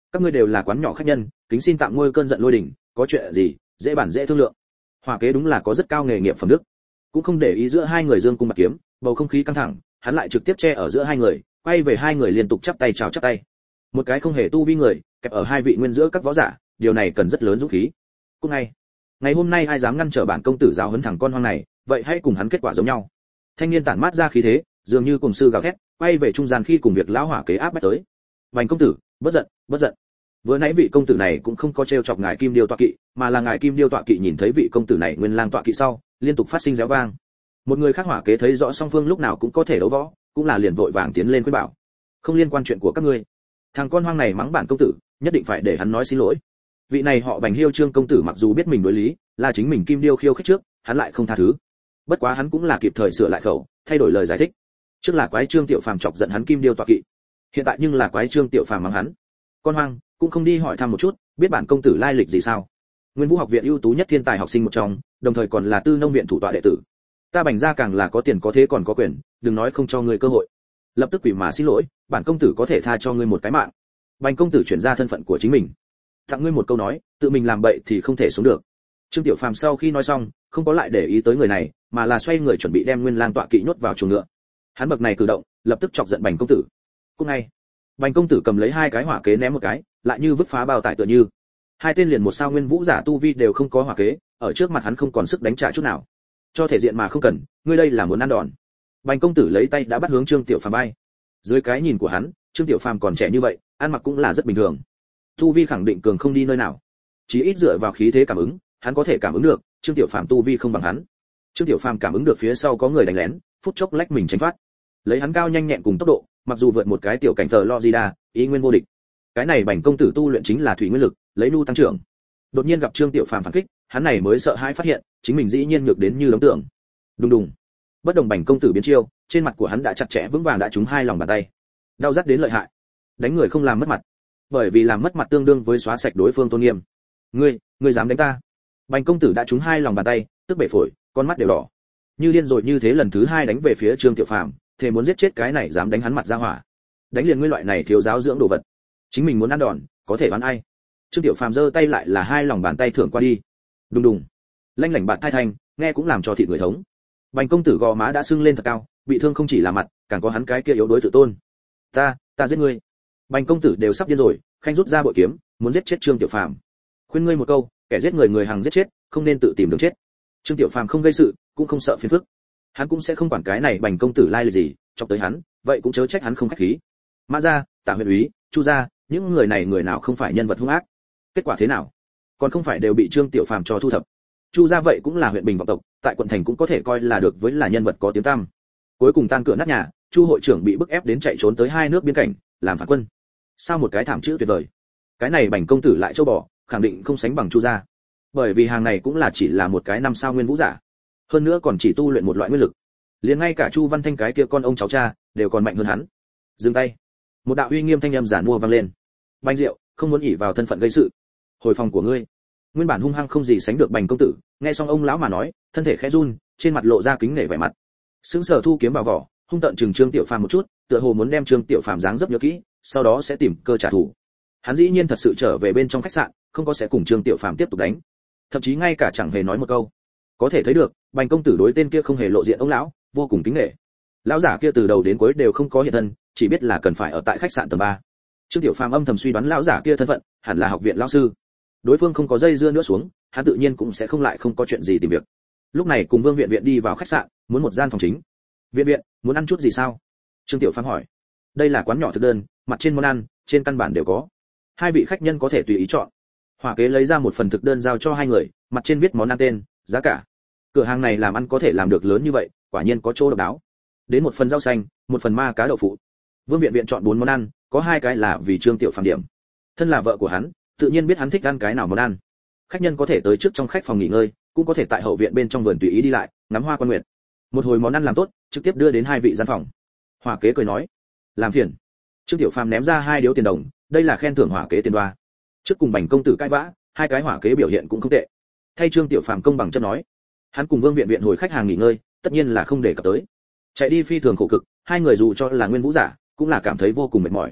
các ngươi đều là quán nhỏ khách nhân, kính xin tạm ngôi cơn giận lôi đình, có chuyện gì dễ bản dễ thương lượng. Hỏa kế đúng là có rất cao nghề nghiệp phẩm đức, cũng không để ý giữa hai người dương cung bạc kiếm, bầu không khí căng thẳng, hắn lại trực tiếp che ở giữa hai người, quay về hai người liên tục chắp tay chào chắp tay. Một cái không hề tu vi người, kẹp ở hai vị nguyên giữa các võ giả, điều này cần rất lớn dũng khí. Cũng ngay, ngày hôm nay ai dám ngăn trở bản công tử giáo huấn thẳng con hoang này, vậy hãy cùng hắn kết quả giống nhau. Thanh niên tản mát ra khí thế, dường như cùng sư gào thét, quay về trung gian khi cùng việc lão hỏa kế áp bách tới. Bành công tử, bất giận, bất giận. Vừa nãy vị công tử này cũng không có trêu chọc ngài Kim Điêu tọa kỵ, mà là ngài Kim Điêu tọa kỵ nhìn thấy vị công tử này nguyên lang tọa kỵ sau, liên tục phát sinh réo vang. Một người khác hỏa kế thấy rõ song phương lúc nào cũng có thể đấu võ, cũng là liền vội vàng tiến lên khuyên bảo. Không liên quan chuyện của các ngươi. Thằng con hoang này mắng bản công tử, nhất định phải để hắn nói xin lỗi. Vị này họ Bành Hiêu Trương công tử mặc dù biết mình đối lý, là chính mình Kim Điêu khiêu khích trước, hắn lại không tha thứ. Bất quá hắn cũng là kịp thời sửa lại khẩu, thay đổi lời giải thích. Trước là quái Trương Tiểu Phàm chọc giận hắn Kim Điêu tọa kỵ, hiện tại nhưng là quái Trương Tiểu Phàm mắng hắn. Con hoang, cũng không đi hỏi thăm một chút, biết bản công tử lai lịch gì sao? Nguyên Vũ học viện ưu tú nhất thiên tài học sinh một trong, đồng thời còn là Tư Nông viện thủ tọa đệ tử. Ta Bành gia càng là có tiền có thế còn có quyền, đừng nói không cho ngươi cơ hội. Lập tức quỷ mà xin lỗi, bản công tử có thể tha cho ngươi một cái mạng. Bành công tử chuyển ra thân phận của chính mình, tặng ngươi một câu nói, tự mình làm bậy thì không thể sống được. Trương Tiểu Phàm sau khi nói xong, không có lại để ý tới người này, mà là xoay người chuẩn bị đem Nguyên Lang tọa kỵ nhốt vào chuồng ngựa. Hắn bậc này cử động, lập tức chọc giận Bành công tử. Cũng ngay, Bành công tử cầm lấy hai cái hỏa kế ném một cái, lại như vứt phá bao tải tựa như. Hai tên liền một sao nguyên vũ giả tu vi đều không có hỏa kế, ở trước mặt hắn không còn sức đánh trả chút nào. Cho thể diện mà không cần, ngươi đây là muốn ăn đòn. Bành công tử lấy tay đã bắt hướng Trương Tiểu Phàm bay. Dưới cái nhìn của hắn, Trương Tiểu Phàm còn trẻ như vậy, ăn mặc cũng là rất bình thường. Tu vi khẳng định cường không đi nơi nào. Chỉ ít dựa vào khí thế cảm ứng, hắn có thể cảm ứng được, Trương Tiểu Phàm tu vi không bằng hắn. Trương Tiểu Phàm cảm ứng được phía sau có người đánh lén, phút chốc lách mình tránh thoát. Lấy hắn cao nhanh nhẹn cùng tốc độ, mặc dù vượt một cái tiểu cảnh Florida, ý nguyên vô địch. Cái này Bành công tử tu luyện chính là thủy nguyên lực, lấy nu tăng trưởng. Đột nhiên gặp Trương Tiểu Phàm phản kích, hắn này mới sợ hãi phát hiện, chính mình dĩ nhiên nhược đến như đống tượng. Đùng đùng. Bất đồng Bành công tử biến chiêu, trên mặt của hắn đã chặt chẽ vững vàng đã trúng hai lòng bàn tay. Đau rát đến lợi hại. Đánh người không làm mất mặt, bởi vì làm mất mặt tương đương với xóa sạch đối phương tôn nghiêm. Ngươi, ngươi dám đánh ta? Bành công tử đã trúng hai lòng bàn tay, tức bể phổi, con mắt đều đỏ. Như điên rồi như thế lần thứ hai đánh về phía Trương Tiểu Phàm, thề muốn giết chết cái này dám đánh hắn mặt ra hỏa. Đánh liền ngươi loại này thiếu giáo dưỡng đồ vật. Chính mình muốn ăn đòn, có thể đoán ai? Trương Tiểu Phàm giơ tay lại là hai lòng bàn tay thưởng qua đi. Đùng đùng. Lanh lảnh bạt thai thành, nghe cũng làm cho thịt người thống. Bành công tử gò má đã sưng lên thật cao, bị thương không chỉ là mặt, càng có hắn cái kia yếu đuối tự tôn. Ta, ta giết ngươi. Bành công tử đều sắp điên rồi, khanh rút ra bội kiếm, muốn giết chết Trương Tiểu Phàm. Khuyên ngươi một câu, kẻ giết người người hàng giết chết, không nên tự tìm đường chết. Trương Tiểu Phàm không gây sự, cũng không sợ phiền phức. Hắn cũng sẽ không quản cái này Bành công tử lai lịch gì, chọc tới hắn, vậy cũng chớ trách hắn không khách khí. Mã gia, Tạ huyện úy, Chu gia, những người này người nào không phải nhân vật hung ác? Kết quả thế nào? Còn không phải đều bị Trương Tiểu Phàm cho thu thập. Chu gia vậy cũng là huyện bình vọng tộc, tại quận thành cũng có thể coi là được với là nhân vật có tiếng tăm. Cuối cùng tan cửa nát nhà, Chu hội trưởng bị bức ép đến chạy trốn tới hai nước biên cảnh, làm phản quân. Sao một cái thảm chữ tuyệt vời. Cái này Bành công tử lại châu bò, khẳng định không sánh bằng Chu gia. Bởi vì hàng này cũng là chỉ là một cái năm sao nguyên vũ giả, hơn nữa còn chỉ tu luyện một loại nguyên lực. Liền ngay cả Chu Văn Thanh cái kia con ông cháu cha đều còn mạnh hơn hắn. Dừng tay. Một đạo uy nghiêm thanh âm giản mua vang lên. Bành Diệu, không muốn ỷ vào thân phận gây sự. Hồi phòng của ngươi. Nguyên bản hung hăng không gì sánh được Bành công tử, nghe xong ông lão mà nói, thân thể khẽ run, trên mặt lộ ra kính nể vẻ mặt. Sững sờ thu kiếm vào vỏ, hung tợn trừng Trương Tiểu Phàm một chút, tựa hồ muốn đem Trương Tiểu Phàm dáng dấp nhớ kỹ, sau đó sẽ tìm cơ trả thù. Hắn dĩ nhiên thật sự trở về bên trong khách sạn, không có sẽ cùng Trương Tiểu Phàm tiếp tục đánh, thậm chí ngay cả chẳng hề nói một câu. Có thể thấy được, Bành công tử đối tên kia không hề lộ diện ông lão, vô cùng kính nể. Lão giả kia từ đầu đến cuối đều không có hiện thân, chỉ biết là cần phải ở tại khách sạn tầng ba. Trương Tiểu Phàm âm thầm suy đoán lão giả kia thân phận, hẳn là học viện lão sư. Đối phương không có dây dưa nữa xuống, hắn tự nhiên cũng sẽ không lại không có chuyện gì tìm việc. Lúc này cùng Vương Viện Viện đi vào khách sạn, muốn một gian phòng chính. Viện Viện, muốn ăn chút gì sao? Trương Tiểu Phàm hỏi. Đây là quán nhỏ thực đơn, mặt trên món ăn, trên căn bản đều có. Hai vị khách nhân có thể tùy ý chọn. Hỏa kế lấy ra một phần thực đơn giao cho hai người, mặt trên viết món ăn tên, giá cả. Cửa hàng này làm ăn có thể làm được lớn như vậy, quả nhiên có chỗ độc đáo. Đến một phần rau xanh, một phần ma cá đậu phụ. Vương Viện Viện chọn bốn món ăn, có hai cái là vì Trương Tiểu Phàm điểm. Thân là vợ của hắn, tự nhiên biết hắn thích ăn cái nào món ăn. Khách nhân có thể tới trước trong khách phòng nghỉ ngơi, cũng có thể tại hậu viện bên trong vườn tùy ý đi lại, ngắm hoa quan nguyệt. Một hồi món ăn làm tốt, trực tiếp đưa đến hai vị gian phòng. Hỏa kế cười nói, làm phiền. Trương Tiểu Phàm ném ra hai điếu tiền đồng, đây là khen thưởng hỏa kế tiền đoa. Trước cùng Bành công tử cãi vã, hai cái hỏa kế biểu hiện cũng không tệ. Thay Trương Tiểu Phàm công bằng chấp nói, hắn cùng Vương Viện Viện hồi khách hàng nghỉ ngơi, tất nhiên là không để cập tới. Chạy đi phi thường khổ cực, hai người dù cho là nguyên vũ giả, cũng là cảm thấy vô cùng mệt mỏi.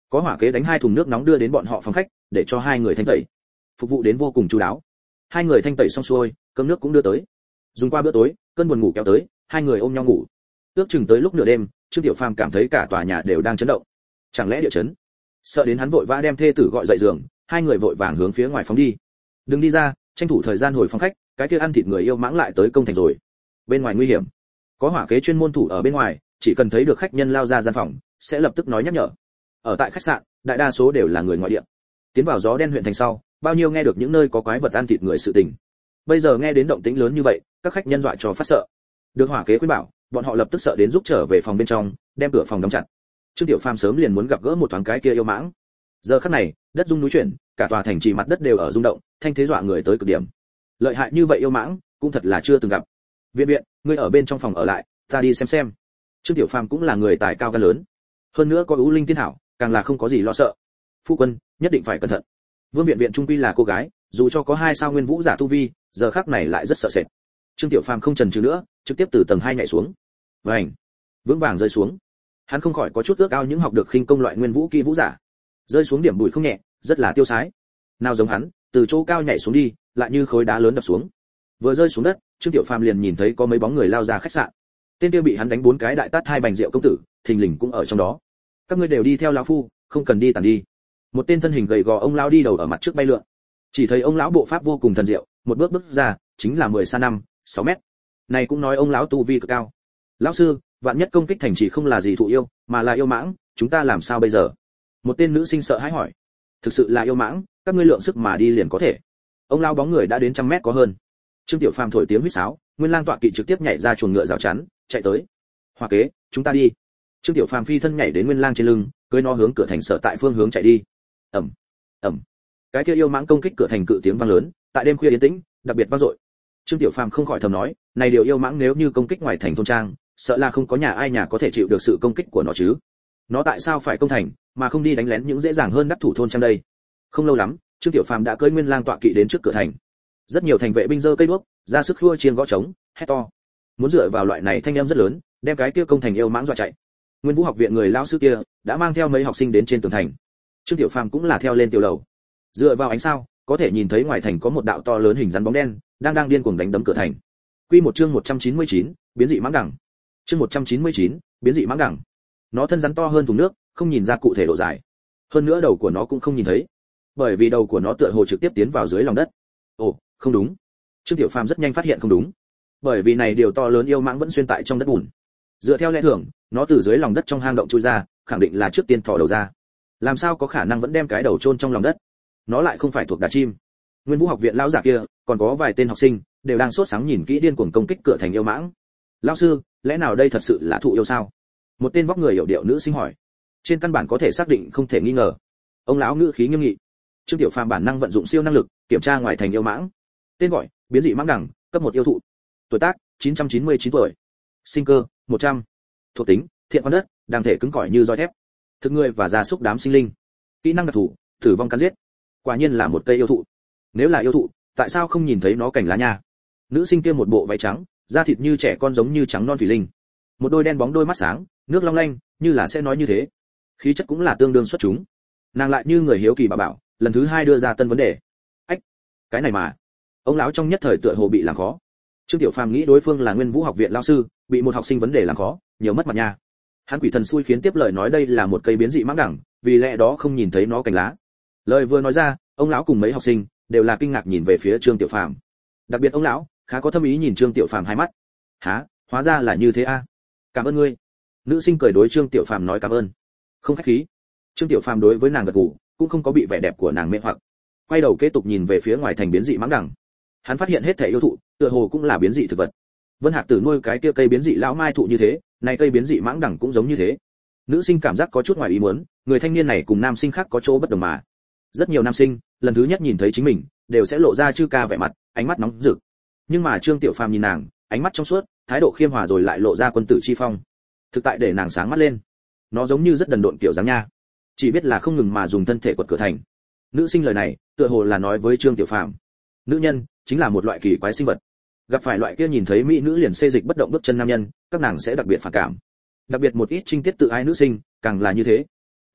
Có hỏa kế đánh hai thùng nước nóng đưa đến bọn họ phòng khách, để cho hai người thanh tẩy. Phục vụ đến vô cùng chu đáo. Hai người thanh tẩy xong xuôi, cơm nước cũng đưa tới. Dùng qua bữa tối, cơn buồn ngủ kéo tới, hai người ôm nhau ngủ. Ước chừng tới lúc nửa đêm, Trương Tiểu Phàm cảm thấy cả tòa nhà đều đang chấn động. Chẳng lẽ địa chấn? Sợ đến hắn vội vã đem thê tử gọi dậy giường, hai người vội vàng hướng phía ngoài phóng đi. Đừng đi ra, tranh thủ thời gian hồi phòng khách, cái kia ăn thịt người yêu mãng lại tới công thành rồi. Bên ngoài nguy hiểm. Có hỏa kế chuyên môn thủ ở bên ngoài, chỉ cần thấy được khách nhân lao ra gian phòng, sẽ lập tức nói nhắc nhở. Ở tại khách sạn, đại đa số đều là người ngoại địa. Tiến vào gió đen huyện thành sau, bao nhiêu nghe được những nơi có quái vật ăn thịt người sự tình. Bây giờ nghe đến động tĩnh lớn như vậy, các khách nhân dọa cho phát sợ. Được hỏa kế khuyên bảo, bọn họ lập tức sợ đến rút trở về phòng bên trong, đem cửa phòng đóng chặt. Trương Tiểu Phàm sớm liền muốn gặp gỡ một thoáng cái kia yêu mãng. Giờ khắc này, đất rung núi chuyển, cả tòa thành trì mặt đất đều ở rung động, thanh thế dọa người tới cực điểm. Lợi hại như vậy yêu mãng, cũng thật là chưa từng gặp. Viện viện, ngươi ở bên trong phòng ở lại, ta đi xem xem. Trương Tiểu Phàm cũng là người tài cao gan lớn, hơn nữa có ưu linh tiên hảo, càng là không có gì lo sợ. Phu quân, nhất định phải cẩn thận. Vương Viện Viện trung quy là cô gái, dù cho có hai sao nguyên vũ giả tu vi, giờ khắc này lại rất sợ sệt. Trương Tiểu Phàm không chần chừ nữa, trực tiếp từ tầng hai nhảy xuống. Vành, vững vàng rơi xuống. Hắn không khỏi có chút ước ao những học được khinh công loại nguyên vũ kỳ vũ giả. Rơi xuống điểm bụi không nhẹ, rất là tiêu sái. Nào giống hắn, từ chỗ cao nhảy xuống đi, lại như khối đá lớn đập xuống. Vừa rơi xuống đất, Trương Tiểu Phàm liền nhìn thấy có mấy bóng người lao ra khách sạn. Tên kia bị hắn đánh bốn cái đại tát hai bành rượu công tử, thình lình cũng ở trong đó. Các ngươi đều đi theo lão phu, không cần đi tản đi. Một tên thân hình gầy gò ông lão đi đầu ở mặt trước bay lượn. Chỉ thấy ông lão bộ pháp vô cùng thần diệu, một bước bước ra, chính là mười sa năm, sáu mét. Này cũng nói ông lão tu vi cực cao. Lão sư, vạn nhất công kích thành trì không là gì thụ yêu, mà là yêu mãng, chúng ta làm sao bây giờ? Một tên nữ sinh sợ hãi hỏi. Thực sự là yêu mãng, các ngươi lượng sức mà đi liền có thể. Ông lão bóng người đã đến trăm mét có hơn. Trương Tiểu Phàm thổi tiếng huýt sáo, Nguyên Lang tọa kỵ trực tiếp nhảy ra chuồng ngựa rào chắn, chạy tới. Hoa kế, chúng ta đi. Trương Tiểu Phàm phi thân nhảy đến Nguyên Lang trên lưng, cưỡi nó hướng cửa thành sở tại phương hướng chạy đi. Ầm, ầm. Cái kia yêu mãng công kích cửa thành cự tiếng vang lớn, tại đêm khuya yên tĩnh, đặc biệt vang dội. Trương Tiểu Phàm không khỏi thầm nói, này điều yêu mãng nếu như công kích ngoài thành thôn trang, sợ là không có nhà ai nhà có thể chịu được sự công kích của nó chứ. Nó tại sao phải công thành, mà không đi đánh lén những dễ dàng hơn đắc thủ thôn trang đây? Không lâu lắm, Trương Tiểu Phàm đã cưỡi Nguyên Lang tọa kỵ đến trước cửa thành. Rất nhiều thành vệ binh giơ cây đuốc, ra sức khua chiêng gõ trống, hét to. Muốn dựa vào loại này thanh âm rất lớn, đem cái kia công thành yêu mãng dọa chạy. Nguyên Vũ học viện người lao sư kia đã mang theo mấy học sinh đến trên tường thành. Trương Tiểu Phàm cũng là theo lên tiểu lầu. Dựa vào ánh sao, có thể nhìn thấy ngoài thành có một đạo to lớn hình rắn bóng đen đang đang điên cuồng đánh đấm cửa thành. Quy một chương một trăm chín mươi chín, biến dị mãng đẳng. Chương một trăm chín mươi chín, biến dị mãng đẳng. Nó thân rắn to hơn thùng nước, không nhìn ra cụ thể độ dài. Hơn nữa đầu của nó cũng không nhìn thấy, bởi vì đầu của nó tựa hồ trực tiếp tiến vào dưới lòng đất. Ồ, không đúng. Trương Tiểu Phàm rất nhanh phát hiện không đúng, bởi vì này điều to lớn yêu mãng vẫn xuyên tại trong đất bùn. Dựa theo lẽ thường, nó từ dưới lòng đất trong hang động chui ra, khẳng định là trước tiên thò đầu ra. Làm sao có khả năng vẫn đem cái đầu chôn trong lòng đất? Nó lại không phải thuộc đà chim. Nguyên Vũ học viện lão giả kia, còn có vài tên học sinh, đều đang sốt sáng nhìn kỹ điên cuồng công kích cửa thành yêu mãng. Lão sư, lẽ nào đây thật sự là thụ yêu sao? Một tên vóc người hiểu điệu nữ sinh hỏi. Trên căn bản có thể xác định không thể nghi ngờ. Ông lão ngữ khí nghiêm nghị. Trương Tiểu Phàm bản năng vận dụng siêu năng lực, kiểm tra ngoài thành yêu mãng. Tên gọi: biến dị mãng đẳng, cấp một yêu thụ. Tuổi tác: chín trăm chín mươi chín tuổi. Sinh cơ: một trăm. Thuộc tính: thiện quan đất, đang thể cứng cỏi như roi thép. Thực người và gia súc đám sinh linh. Kỹ năng đặc thù: tử vong cắn giết. Quả nhiên là một cây yêu thụ. Nếu là yêu thụ, tại sao không nhìn thấy nó cành lá nha? Nữ sinh kia một bộ váy trắng, da thịt như trẻ con giống như trắng non thủy linh. Một đôi đen bóng đôi mắt sáng, nước long lanh, như là sẽ nói như thế. Khí chất cũng là tương đương xuất chúng. Nàng lại như người hiếu kỳ bà bảo, lần thứ hai đưa ra tân vấn đề. Ách, cái này mà. Ông lão trong nhất thời tựa hồ bị làm khó. Trương Tiểu Phàm nghĩ đối phương là Nguyên Vũ học viện lão sư, bị một học sinh vấn đề làm khó, nhiều mất mặt nha. Hắn quỷ thần xui khiến tiếp lời nói đây là một cây biến dị mãng đẳng, vì lẽ đó không nhìn thấy nó cành lá. Lời vừa nói ra, ông lão cùng mấy học sinh đều là kinh ngạc nhìn về phía Trương Tiểu Phàm. Đặc biệt ông lão, khá có thâm ý nhìn Trương Tiểu Phàm hai mắt. "Hả, hóa ra là như thế a. À? Cảm ơn ngươi." Nữ sinh cười đối Trương Tiểu Phàm nói cảm ơn. Không khách khí. Trương Tiểu Phàm đối với nàng gật gù, cũng không có bị vẻ đẹp của nàng mê hoặc. Quay đầu kế tục nhìn về phía ngoài thành biến dị mãng đẳng. Hắn phát hiện hết thể yêu thụ, tựa hồ cũng là biến dị thực vật. Vân Hạc Tử nuôi cái kia cây biến dị lão mai thụ như thế, này cây biến dị mãng đẳng cũng giống như thế. Nữ sinh cảm giác có chút ngoài ý muốn, người thanh niên này cùng nam sinh khác có chỗ bất đồng mà. Rất nhiều nam sinh, lần thứ nhất nhìn thấy chính mình, đều sẽ lộ ra chư ca vẻ mặt, ánh mắt nóng rực. Nhưng mà Trương Tiểu Phàm nhìn nàng, ánh mắt trong suốt, thái độ khiêm hòa rồi lại lộ ra quân tử chi phong. Thực tại để nàng sáng mắt lên. Nó giống như rất đần độn kiểu dáng nha. Chỉ biết là không ngừng mà dùng thân thể quật cửa thành. Nữ sinh lời này, tựa hồ là nói với Trương Tiểu Phàm. Nữ nhân chính là một loại kỳ quái sinh vật. Gặp phải loại kia nhìn thấy mỹ nữ liền xê dịch bất động bước chân nam nhân, các nàng sẽ đặc biệt phản cảm. Đặc biệt một ít trinh tiết tự ái nữ sinh, càng là như thế.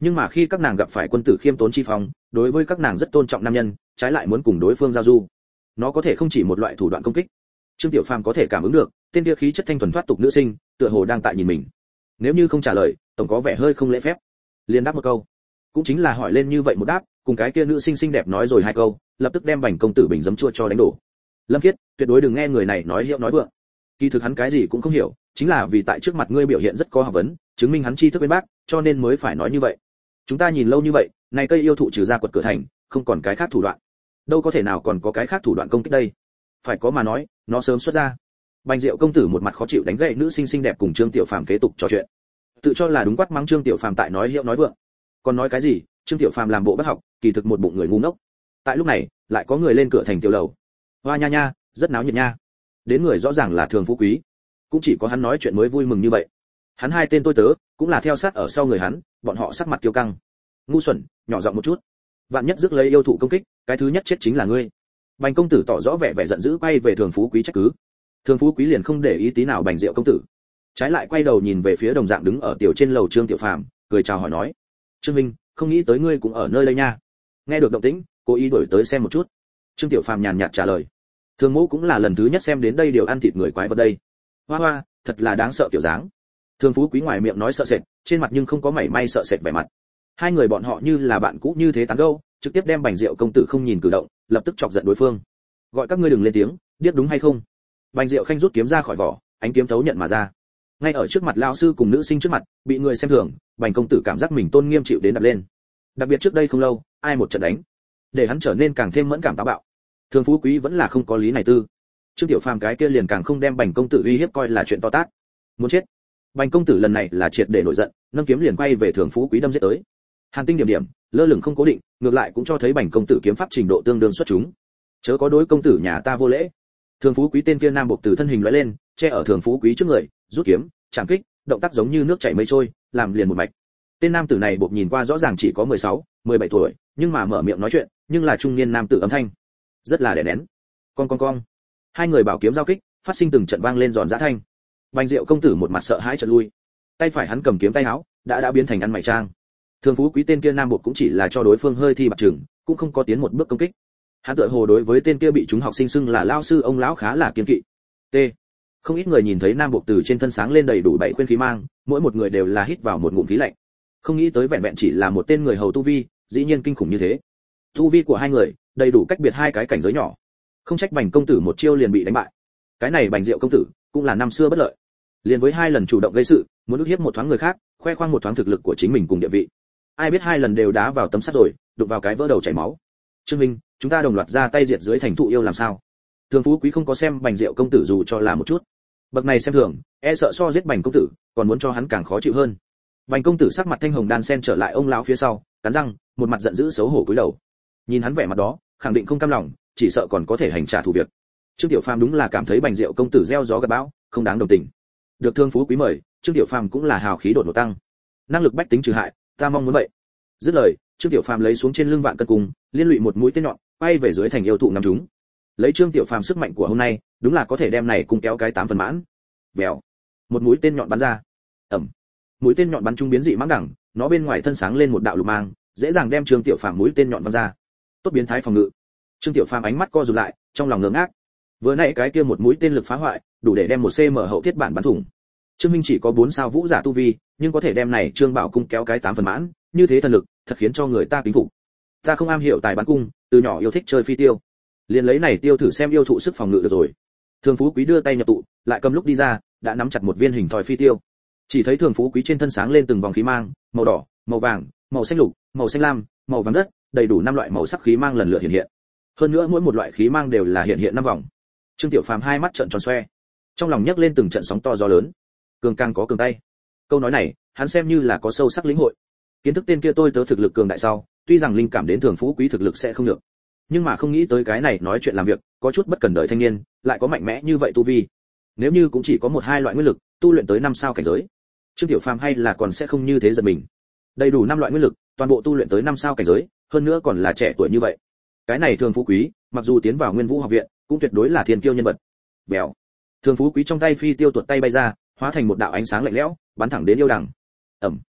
Nhưng mà khi các nàng gặp phải quân tử khiêm tốn chi phong, đối với các nàng rất tôn trọng nam nhân, trái lại muốn cùng đối phương giao du. Nó có thể không chỉ một loại thủ đoạn công kích. Trương Tiểu Phàm có thể cảm ứng được, tên kia khí chất thanh thuần thoát tục nữ sinh, tựa hồ đang tại nhìn mình. Nếu như không trả lời, tổng có vẻ hơi không lễ phép. Liền đáp một câu, cũng chính là hỏi lên như vậy một đáp, cùng cái kia nữ sinh xinh đẹp nói rồi hai câu, lập tức đem Bành công tử bình giấm chua cho đánh đổ. Lâm Kiết, tuyệt đối đừng nghe người này nói hiệu nói vượng. Kỳ thực hắn cái gì cũng không hiểu, chính là vì tại trước mặt ngươi biểu hiện rất có học vấn, chứng minh hắn tri thức bên bác, cho nên mới phải nói như vậy. Chúng ta nhìn lâu như vậy, này cây yêu thụ trừ ra quật cửa thành, không còn cái khác thủ đoạn. Đâu có thể nào còn có cái khác thủ đoạn công kích đây? Phải có mà nói, nó sớm xuất ra. Bành Diệu công tử một mặt khó chịu đánh gậy nữ sinh xinh đẹp cùng Trương Tiểu Phàm kế tục trò chuyện. Tự cho là đúng quát mắng Trương Tiểu Phàm tại nói hiệu nói vượng. Còn nói cái gì? Trương Tiểu Phàm làm bộ bất học, kỳ thực một bụng người ngu ngốc. Tại lúc này, lại có người lên cửa thành tiểu lầu. Hoa nha nha, rất náo nhiệt nha. Đến người rõ ràng là Thường Phú Quý, cũng chỉ có hắn nói chuyện mới vui mừng như vậy. Hắn hai tên tôi tớ cũng là theo sát ở sau người hắn, bọn họ sắc mặt kiêu căng. Ngu xuẩn, nhỏ giọng một chút. Vạn nhất rước lấy yêu thụ công kích, cái thứ nhất chết chính là ngươi. Bành công tử tỏ rõ vẻ vẻ giận dữ quay về Thường Phú Quý trách cứ. Thường Phú Quý liền không để ý tí nào Bành Diệu công tử, trái lại quay đầu nhìn về phía đồng dạng đứng ở tiểu trên lầu Trương Tiểu Phàm, cười chào hỏi nói: "Trương Minh, không nghĩ tới ngươi cũng ở nơi đây nha." Nghe được động tĩnh, cố ý đổi tới xem một chút. Trương Tiểu Phàm nhàn nhạt trả lời: "Thường mẫu cũng là lần thứ nhất xem đến đây điều ăn thịt người quái vật đây." Hoa hoa, thật là đáng sợ kiểu dáng. Thường Phú Quý ngoài miệng nói sợ sệt, trên mặt nhưng không có mảy may sợ sệt vẻ mặt. Hai người bọn họ như là bạn cũ như thế tán gẫu, trực tiếp đem Bành Diệu công tử không nhìn cử động, lập tức chọc giận đối phương. "Gọi các ngươi đừng lên tiếng, biết đúng hay không?" Bành Diệu khanh rút kiếm ra khỏi vỏ, ánh kiếm thấu nhận mà ra. Ngay ở trước mặt lão sư cùng nữ sinh trước mặt, bị người xem thường, Bành công tử cảm giác mình tôn nghiêm chịu đến đập lên. Đặc biệt trước đây không lâu, ai một trận đánh, để hắn trở nên càng thêm mẫn cảm táo bạo. Thường Phú Quý vẫn là không có lý này tư. Trương Tiểu Phàm cái kia liền càng không đem Bành công tử uy hiếp coi là chuyện to tát. Muốn chết. Bành công tử lần này là triệt để nổi giận, nâng kiếm liền quay về Thường Phú Quý đâm giết tới. Hàn tinh điểm điểm, lơ lửng không cố định, ngược lại cũng cho thấy Bành công tử kiếm pháp trình độ tương đương xuất chúng. Chớ có đối công tử nhà ta vô lễ. Thường Phú Quý tên kia nam buộc từ thân hình lóe lên, che ở Thường Phú Quý trước người, rút kiếm, chạm kích, động tác giống như nước chảy mây trôi, làm liền một mạch. Tên nam tử này buộc nhìn qua rõ ràng chỉ có mười sáu, mười bảy tuổi, nhưng mà mở miệng nói chuyện, nhưng là trung niên nam tử âm thanh, rất là đè nén. Con con con. Hai người bảo kiếm giao kích, phát sinh từng trận vang lên giòn giã thanh. Bành Diệu công tử một mặt sợ hãi chợt lui. Tay phải hắn cầm kiếm tay áo, đã đã biến thành ăn mày trang. Thường Phú Quý tên kia nam buộc cũng chỉ là cho đối phương hơi thi bạc chừng, cũng không có tiến một bước công kích. Hắn tựa hồ đối với tên kia bị chúng học sinh xưng là lao sư ông lão khá là kiên kỵ. T. Không ít người nhìn thấy nam buộc từ trên thân sáng lên đầy đủ bảy khuyên khí mang, mỗi một người đều là hít vào một ngụm khí lạnh. Không nghĩ tới vẹn vẹn chỉ là một tên người hầu tu vi, dĩ nhiên kinh khủng như thế. Tu vi của hai người, đầy đủ cách biệt hai cái cảnh giới nhỏ. Không trách Bành công tử một chiêu liền bị đánh bại. Cái này Bành Diệu công tử, cũng là năm xưa bất lợi. Liền với hai lần chủ động gây sự, muốn ức hiếp một thoáng người khác, khoe khoang một thoáng thực lực của chính mình cùng địa vị. Ai biết hai lần đều đá vào tấm sắt rồi, đụng vào cái vỡ đầu chảy máu. Trương Minh, chúng ta đồng loạt ra tay diệt dưới thành thụ yêu làm sao? Thường Phú Quý không có xem Bành Diệu công tử dù cho là một chút. Bậc này xem thường, e sợ so giết Bành công tử, còn muốn cho hắn càng khó chịu hơn. Bành công tử sắc mặt thanh hồng đan sen trở lại ông lão phía sau, cắn răng, một mặt giận dữ xấu hổ cúi đầu. Nhìn hắn vẻ mặt đó, khẳng định không cam lòng, chỉ sợ còn có thể hành trả thù việc. Trương Tiểu Phàm đúng là cảm thấy Bành Diệu công tử gieo gió gặt bão, không đáng đồng tình. Được Thương Phú Quý mời, Trương Tiểu Phàm cũng là hào khí đột ngột tăng. Năng lực bách tính trừ hại, ta mong muốn vậy. Dứt lời, Trương Tiểu Phàm lấy xuống trên lưng vạn cân cung, liên lụy một mũi tên nhọn, quay về dưới thành yêu thụ ngắm chúng. Lấy Trương Tiểu Phàm sức mạnh của hôm nay, đúng là có thể đem này cung kéo cái tám phần mãn. Vèo, một mũi tên nhọn bắn ra. Ầm. Mũi tên nhọn bắn trúng biến dị mãng đẳng, nó bên ngoài thân sáng lên một đạo lục mang, dễ dàng đem Trương Tiểu Phàm mũi tên nhọn văng ra. Tốt biến thái phòng ngự. Trương Tiểu Phàm ánh mắt co rụt lại, trong lòng ngơ ngác. Vừa nãy cái kia một mũi tên lực phá hoại, đủ để đem một cm hậu thiết bản bắn thủng. Trương Minh chỉ có bốn sao vũ giả tu vi, nhưng có thể đem này Trương Bảo cung kéo cái tám phần mãn, như thế thần lực, thật khiến cho người ta kính phục. Ta không am hiểu tài bắn cung, từ nhỏ yêu thích chơi phi tiêu. Liền lấy này tiêu thử xem yêu thụ sức phòng ngự được rồi. Thường Phú Quý đưa tay nhập tụ, lại cầm lúc đi ra, đã nắm chặt một viên hình thoi phi tiêu. Chỉ thấy Thường Phú Quý trên thân sáng lên từng vòng khí mang, màu đỏ, màu vàng, màu xanh lục, màu xanh lam, màu vàng đất, đầy đủ năm loại màu sắc khí mang lần lượt hiện hiện. Hơn nữa mỗi một loại khí mang đều là hiện hiện năm vòng. Trương Tiểu Phàm hai mắt trợn tròn xoe, trong lòng nhấc lên từng trận sóng to gió lớn. Cường càng có cường tay. Câu nói này, hắn xem như là có sâu sắc lĩnh hội. Kiến thức tên kia tôi tớ thực lực cường đại sau, tuy rằng linh cảm đến Thường Phú Quý thực lực sẽ không được, nhưng mà không nghĩ tới cái này nói chuyện làm việc, có chút bất cần đời thanh niên, lại có mạnh mẽ như vậy tu vi. Nếu như cũng chỉ có một hai loại nguyên lực, tu luyện tới năm sao cảnh giới, Trương Tiểu Phàm hay là còn sẽ không như thế giật mình. Đầy đủ năm loại nguyên lực, toàn bộ tu luyện tới năm sao cảnh giới, hơn nữa còn là trẻ tuổi như vậy. Cái này Thường Phú Quý, mặc dù tiến vào Nguyên Vũ học viện, cũng tuyệt đối là thiên kiêu nhân vật. Bèo. Thường Phú Quý trong tay phi tiêu tuột tay bay ra, hóa thành một đạo ánh sáng lạnh lẽo, bắn thẳng đến yêu đằng. Ầm.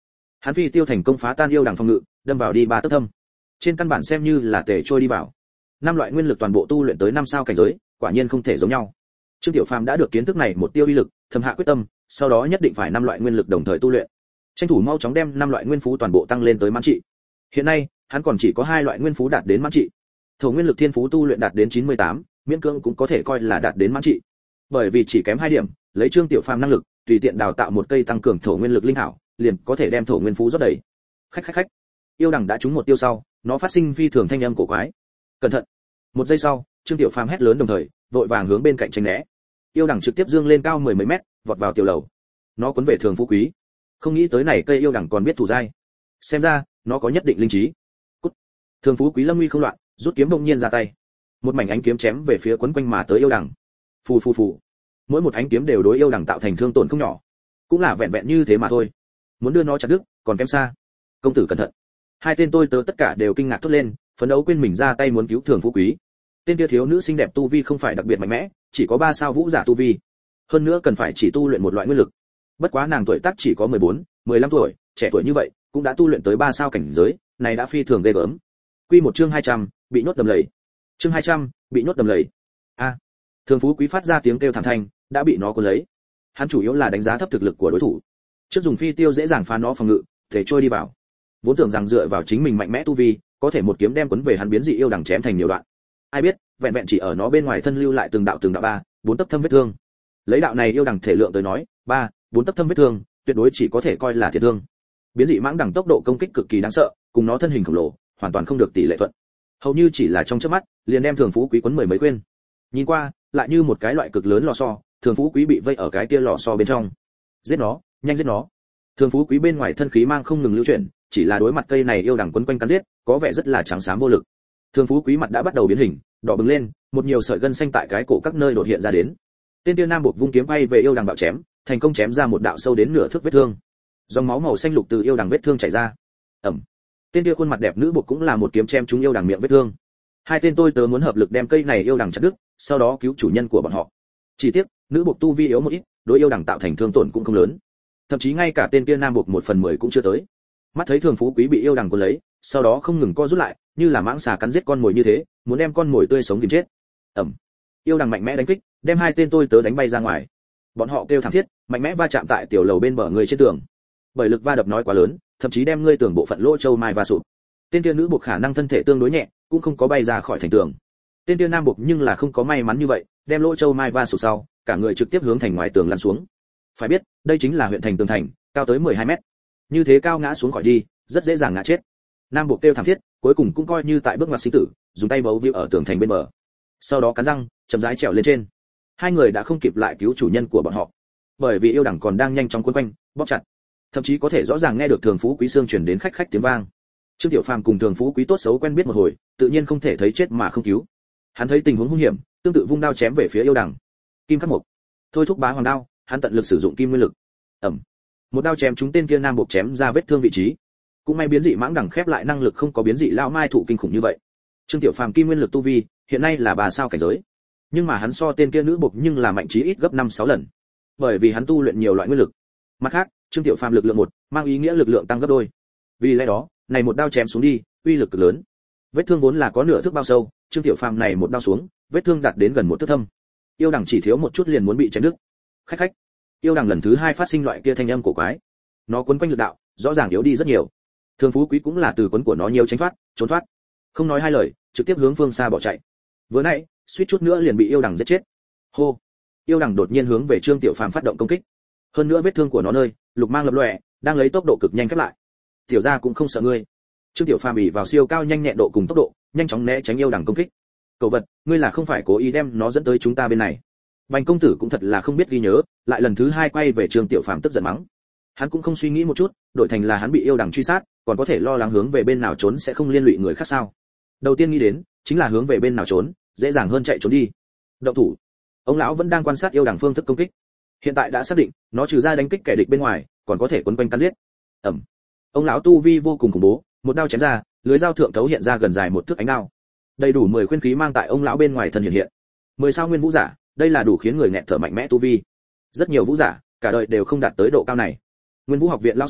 Hắn phi tiêu thành công phá tan yêu đằng phòng ngự, đâm vào đi ba tấc thâm. Trên căn bản xem như là tề trôi đi vào. Năm loại nguyên lực toàn bộ tu luyện tới năm sao cảnh giới, quả nhiên không thể giống nhau. Trương Tiểu Phàm đã được kiến thức này một tiêu uy lực, thầm hạ quyết tâm, sau đó nhất định phải năm loại nguyên lực đồng thời tu luyện. Tranh thủ mau chóng đem năm loại nguyên phú toàn bộ tăng lên tới mãn trị. Hiện nay, hắn còn chỉ có hai loại nguyên phú đạt đến mãn trị. Thổ nguyên lực thiên phú tu luyện đạt đến chín mươi tám, miễn cưỡng cũng có thể coi là đạt đến mãn trị. Bởi vì chỉ kém hai điểm, lấy Trương Tiểu Phàm năng lực, tùy tiện đào tạo một cây tăng cường thổ nguyên lực linh hảo, liền có thể đem thổ nguyên phú rót đầy. Khách khách khách. Yêu đằng đã trúng một tiêu sau, nó phát sinh phi thường thanh âm cổ quái. Cẩn thận. Một giây sau, Trương Tiểu Phàm hét lớn đồng thời, vội vàng hướng bên cạnh tránh né. Yêu đằng trực tiếp dương lên cao mười mấy mét, vọt vào tiểu lầu. Nó cuốn về thường phú quý. Không nghĩ tới này cây yêu đằng còn biết thủ dai. Xem ra, nó có nhất định linh trí. Cút. Thường phú quý lâm nguy không loạn, rút kiếm bỗng nhiên ra tay. Một mảnh ánh kiếm chém về phía quấn quanh mà tới yêu đằng. Phù phù phù. Mỗi một ánh kiếm đều đối yêu đằng tạo thành thương tổn không nhỏ. Cũng là vẹn vẹn như thế mà thôi. Muốn đưa nó chặt đứt, còn kém xa. Công tử cẩn thận. Hai tên tôi tớ tất cả đều kinh ngạc thốt lên, phấn đấu quên mình ra tay muốn cứu thường phú quý. Tên kia thiếu nữ xinh đẹp tu vi không phải đặc biệt mạnh mẽ, chỉ có ba sao vũ giả tu vi. Hơn nữa cần phải chỉ tu luyện một loại nguyên lực. Bất quá nàng tuổi tác chỉ có mười bốn, mười lăm tuổi, trẻ tuổi như vậy, cũng đã tu luyện tới ba sao cảnh giới, này đã phi thường ghê gớm. Quy một chương hai trăm, bị nhốt đầm lầy. Chương hai trăm, bị nhốt đầm lầy. A. Thường phú quý phát ra tiếng kêu thảm thanh, đã bị nó cuốn lấy. Hắn chủ yếu là đánh giá thấp thực lực của đối thủ. Trước dùng phi tiêu dễ dàng phá nó phòng ngự, thể trôi đi vào. Vốn tưởng rằng dựa vào chính mình mạnh mẽ tu vi, có thể một kiếm đem cuốn về hắn biến dị yêu đằng chém thành nhiều đoạn. Ai biết, vẹn vẹn chỉ ở nó bên ngoài thân lưu lại từng đạo từng đạo ba, bốn tấc thâm vết thương. Lấy đạo này yêu đằng thể lượng tới nói, ba, bốn tấc thâm vết thương, tuyệt đối chỉ có thể coi là thiệt thương. Biến dị mãng đằng tốc độ công kích cực kỳ đáng sợ, cùng nó thân hình khổng lồ, hoàn toàn không được tỷ lệ thuận. Hầu như chỉ là trong chớp mắt, liền đem thường phú quý cuốn mười mấy khuyên. Nhìn qua, lại như một cái loại cực lớn lò xo, thường phú quý bị vây ở cái kia lò xo bên trong. Giết nó, nhanh giết nó. Thường phú quý bên ngoài thân khí mang không ngừng lưu chuyển, chỉ là đối mặt cây này yêu đằng quấn quanh cắn giết, có vẻ rất là trắng xám vô lực. Thường phú quý mặt đã bắt đầu biến hình, đỏ bừng lên, một nhiều sợi gân xanh tại cái cổ các nơi đột hiện ra đến. Tên tiên nam buộc vung kiếm bay về yêu đằng bạo chém, thành công chém ra một đạo sâu đến nửa thước vết thương. Dòng máu màu xanh lục từ yêu đằng vết thương chảy ra. Ẩm. Tên kia khuôn mặt đẹp nữ buộc cũng là một kiếm chém trúng yêu đằng miệng vết thương. Hai tên tôi tớ muốn hợp lực đem cây này yêu đằng chặt đứt, sau đó cứu chủ nhân của bọn họ. Chỉ tiếc, nữ buộc tu vi yếu một ít, đối yêu đằng tạo thành thương tổn cũng không lớn. Thậm chí ngay cả tên kia nam buộc một phần mười cũng chưa tới. Mắt thấy thường phú quý bị yêu đằng cuốn lấy, sau đó không ngừng co rút lại, như là mãng xà cắn giết con mồi như thế, muốn đem con mồi tươi sống kìm chết. Ẩm. Yêu đằng mạnh mẽ đánh kích, đem hai tên tôi tớ đánh bay ra ngoài. Bọn họ kêu thảm thiết, mạnh mẽ va chạm tại tiểu lầu bên bờ người trên tường. Bởi lực va đập nói quá lớn, thậm chí đem ngươi tường bộ phận lỗ châu mai va sụp. Tên kia nữ buộc khả năng thân thể tương đối nhẹ, cũng không có bay ra khỏi thành tường. Tên kia nam buộc nhưng là không có may mắn như vậy, đem lỗ châu mai va sụp sau, cả người trực tiếp hướng thành ngoài tường lăn xuống. Phải biết, đây chính là huyện thành tường thành, cao tới mười hai mét. Như thế cao ngã xuống khỏi đi, rất dễ dàng ngã chết. Nam buộc kêu thảm thiết, cuối cùng cũng coi như tại bước ngoặt sinh tử, dùng tay bấu víu ở tường thành bên bờ. Sau đó cắn răng, chậm rãi trèo lên trên. Hai người đã không kịp lại cứu chủ nhân của bọn họ, bởi vì yêu đằng còn đang nhanh chóng quấn quanh, bóp chặt. Thậm chí có thể rõ ràng nghe được thường phú quý xương truyền đến khách khách tiếng vang. Trương Tiểu Phàm cùng thường phú quý tốt xấu quen biết một hồi, tự nhiên không thể thấy chết mà không cứu. Hắn thấy tình huống hung hiểm, tương tự vung đao chém về phía yêu đằng. Kim khắc mộc, thôi thúc bá hoàng đao, hắn tận lực sử dụng kim nguyên lực. Ẩm. Một đao chém trúng tên kia nam buộc chém ra vết thương vị trí. Cũng may biến dị mãng đằng khép lại năng lực không có biến dị lão mai thụ kinh khủng như vậy. Trương Tiểu Phàm kim nguyên lực tu vi, hiện nay là bà sao cảnh giới. Nhưng mà hắn so tên kia nữ buộc nhưng là mạnh chí ít gấp năm sáu lần. Bởi vì hắn tu luyện nhiều loại nguyên lực. Mặt khác, Trương Tiểu Phàm lực lượng một, mang ý nghĩa lực lượng tăng gấp đôi. Vì lẽ đó, này một đao chém xuống đi, uy lực cực lớn. Vết thương vốn là có nửa thước bao sâu, Trương Tiểu Phàm này một đao xuống, vết thương đạt đến gần một thước thâm. Yêu đằng chỉ thiếu một chút liền muốn bị chém đứt. Khách khách. Yêu đằng lần thứ hai phát sinh loại kia thanh âm cổ quái. Nó quấn quanh lực đạo, rõ ràng yếu đi rất nhiều. Thường phú quý cũng là từ quấn của nó nhiều tránh thoát, trốn thoát. Không nói hai lời, trực tiếp hướng phương xa bỏ chạy. Vừa nãy, suýt chút nữa liền bị yêu đằng giết chết. Hô. Yêu đằng đột nhiên hướng về Trương Tiểu Phàm phát động công kích. Hơn nữa vết thương của nó nơi, lục mang lập lòe, đang lấy tốc độ cực nhanh khép lại. Tiểu gia cũng không sợ ngươi. Trương Tiểu Phàm ỷ vào siêu cao nhanh nhẹn độ cùng tốc độ, nhanh chóng né tránh yêu đằng công kích. Cậu vật, ngươi là không phải cố ý đem nó dẫn tới chúng ta bên này. Bành công tử cũng thật là không biết ghi nhớ, lại lần thứ hai quay về Trương Tiểu Phàm tức giận mắng. Hắn cũng không suy nghĩ một chút, đổi thành là hắn bị yêu đằng truy sát, còn có thể lo lắng hướng về bên nào trốn sẽ không liên lụy người khác sao? Đầu tiên nghĩ đến chính là hướng về bên nào trốn, dễ dàng hơn chạy trốn đi. Động thủ. Ông lão vẫn đang quan sát yêu đằng phương thức công kích. Hiện tại đã xác định, nó trừ ra đánh kích kẻ địch bên ngoài, còn có thể quấn quanh cắn giết. Ẩm. Ông lão tu vi vô cùng khủng bố, một đao chém ra, lưới dao thượng thấu hiện ra gần dài một thước ánh đao. Đầy đủ mười khuyên khí mang tại ông lão bên ngoài thân hiện hiện. mười sao nguyên vũ giả, đây là đủ khiến người nghẹt thở mạnh mẽ tu vi. Rất nhiều vũ giả, cả đời đều không đạt tới độ cao này. Nguyên Vũ học viện lão sư,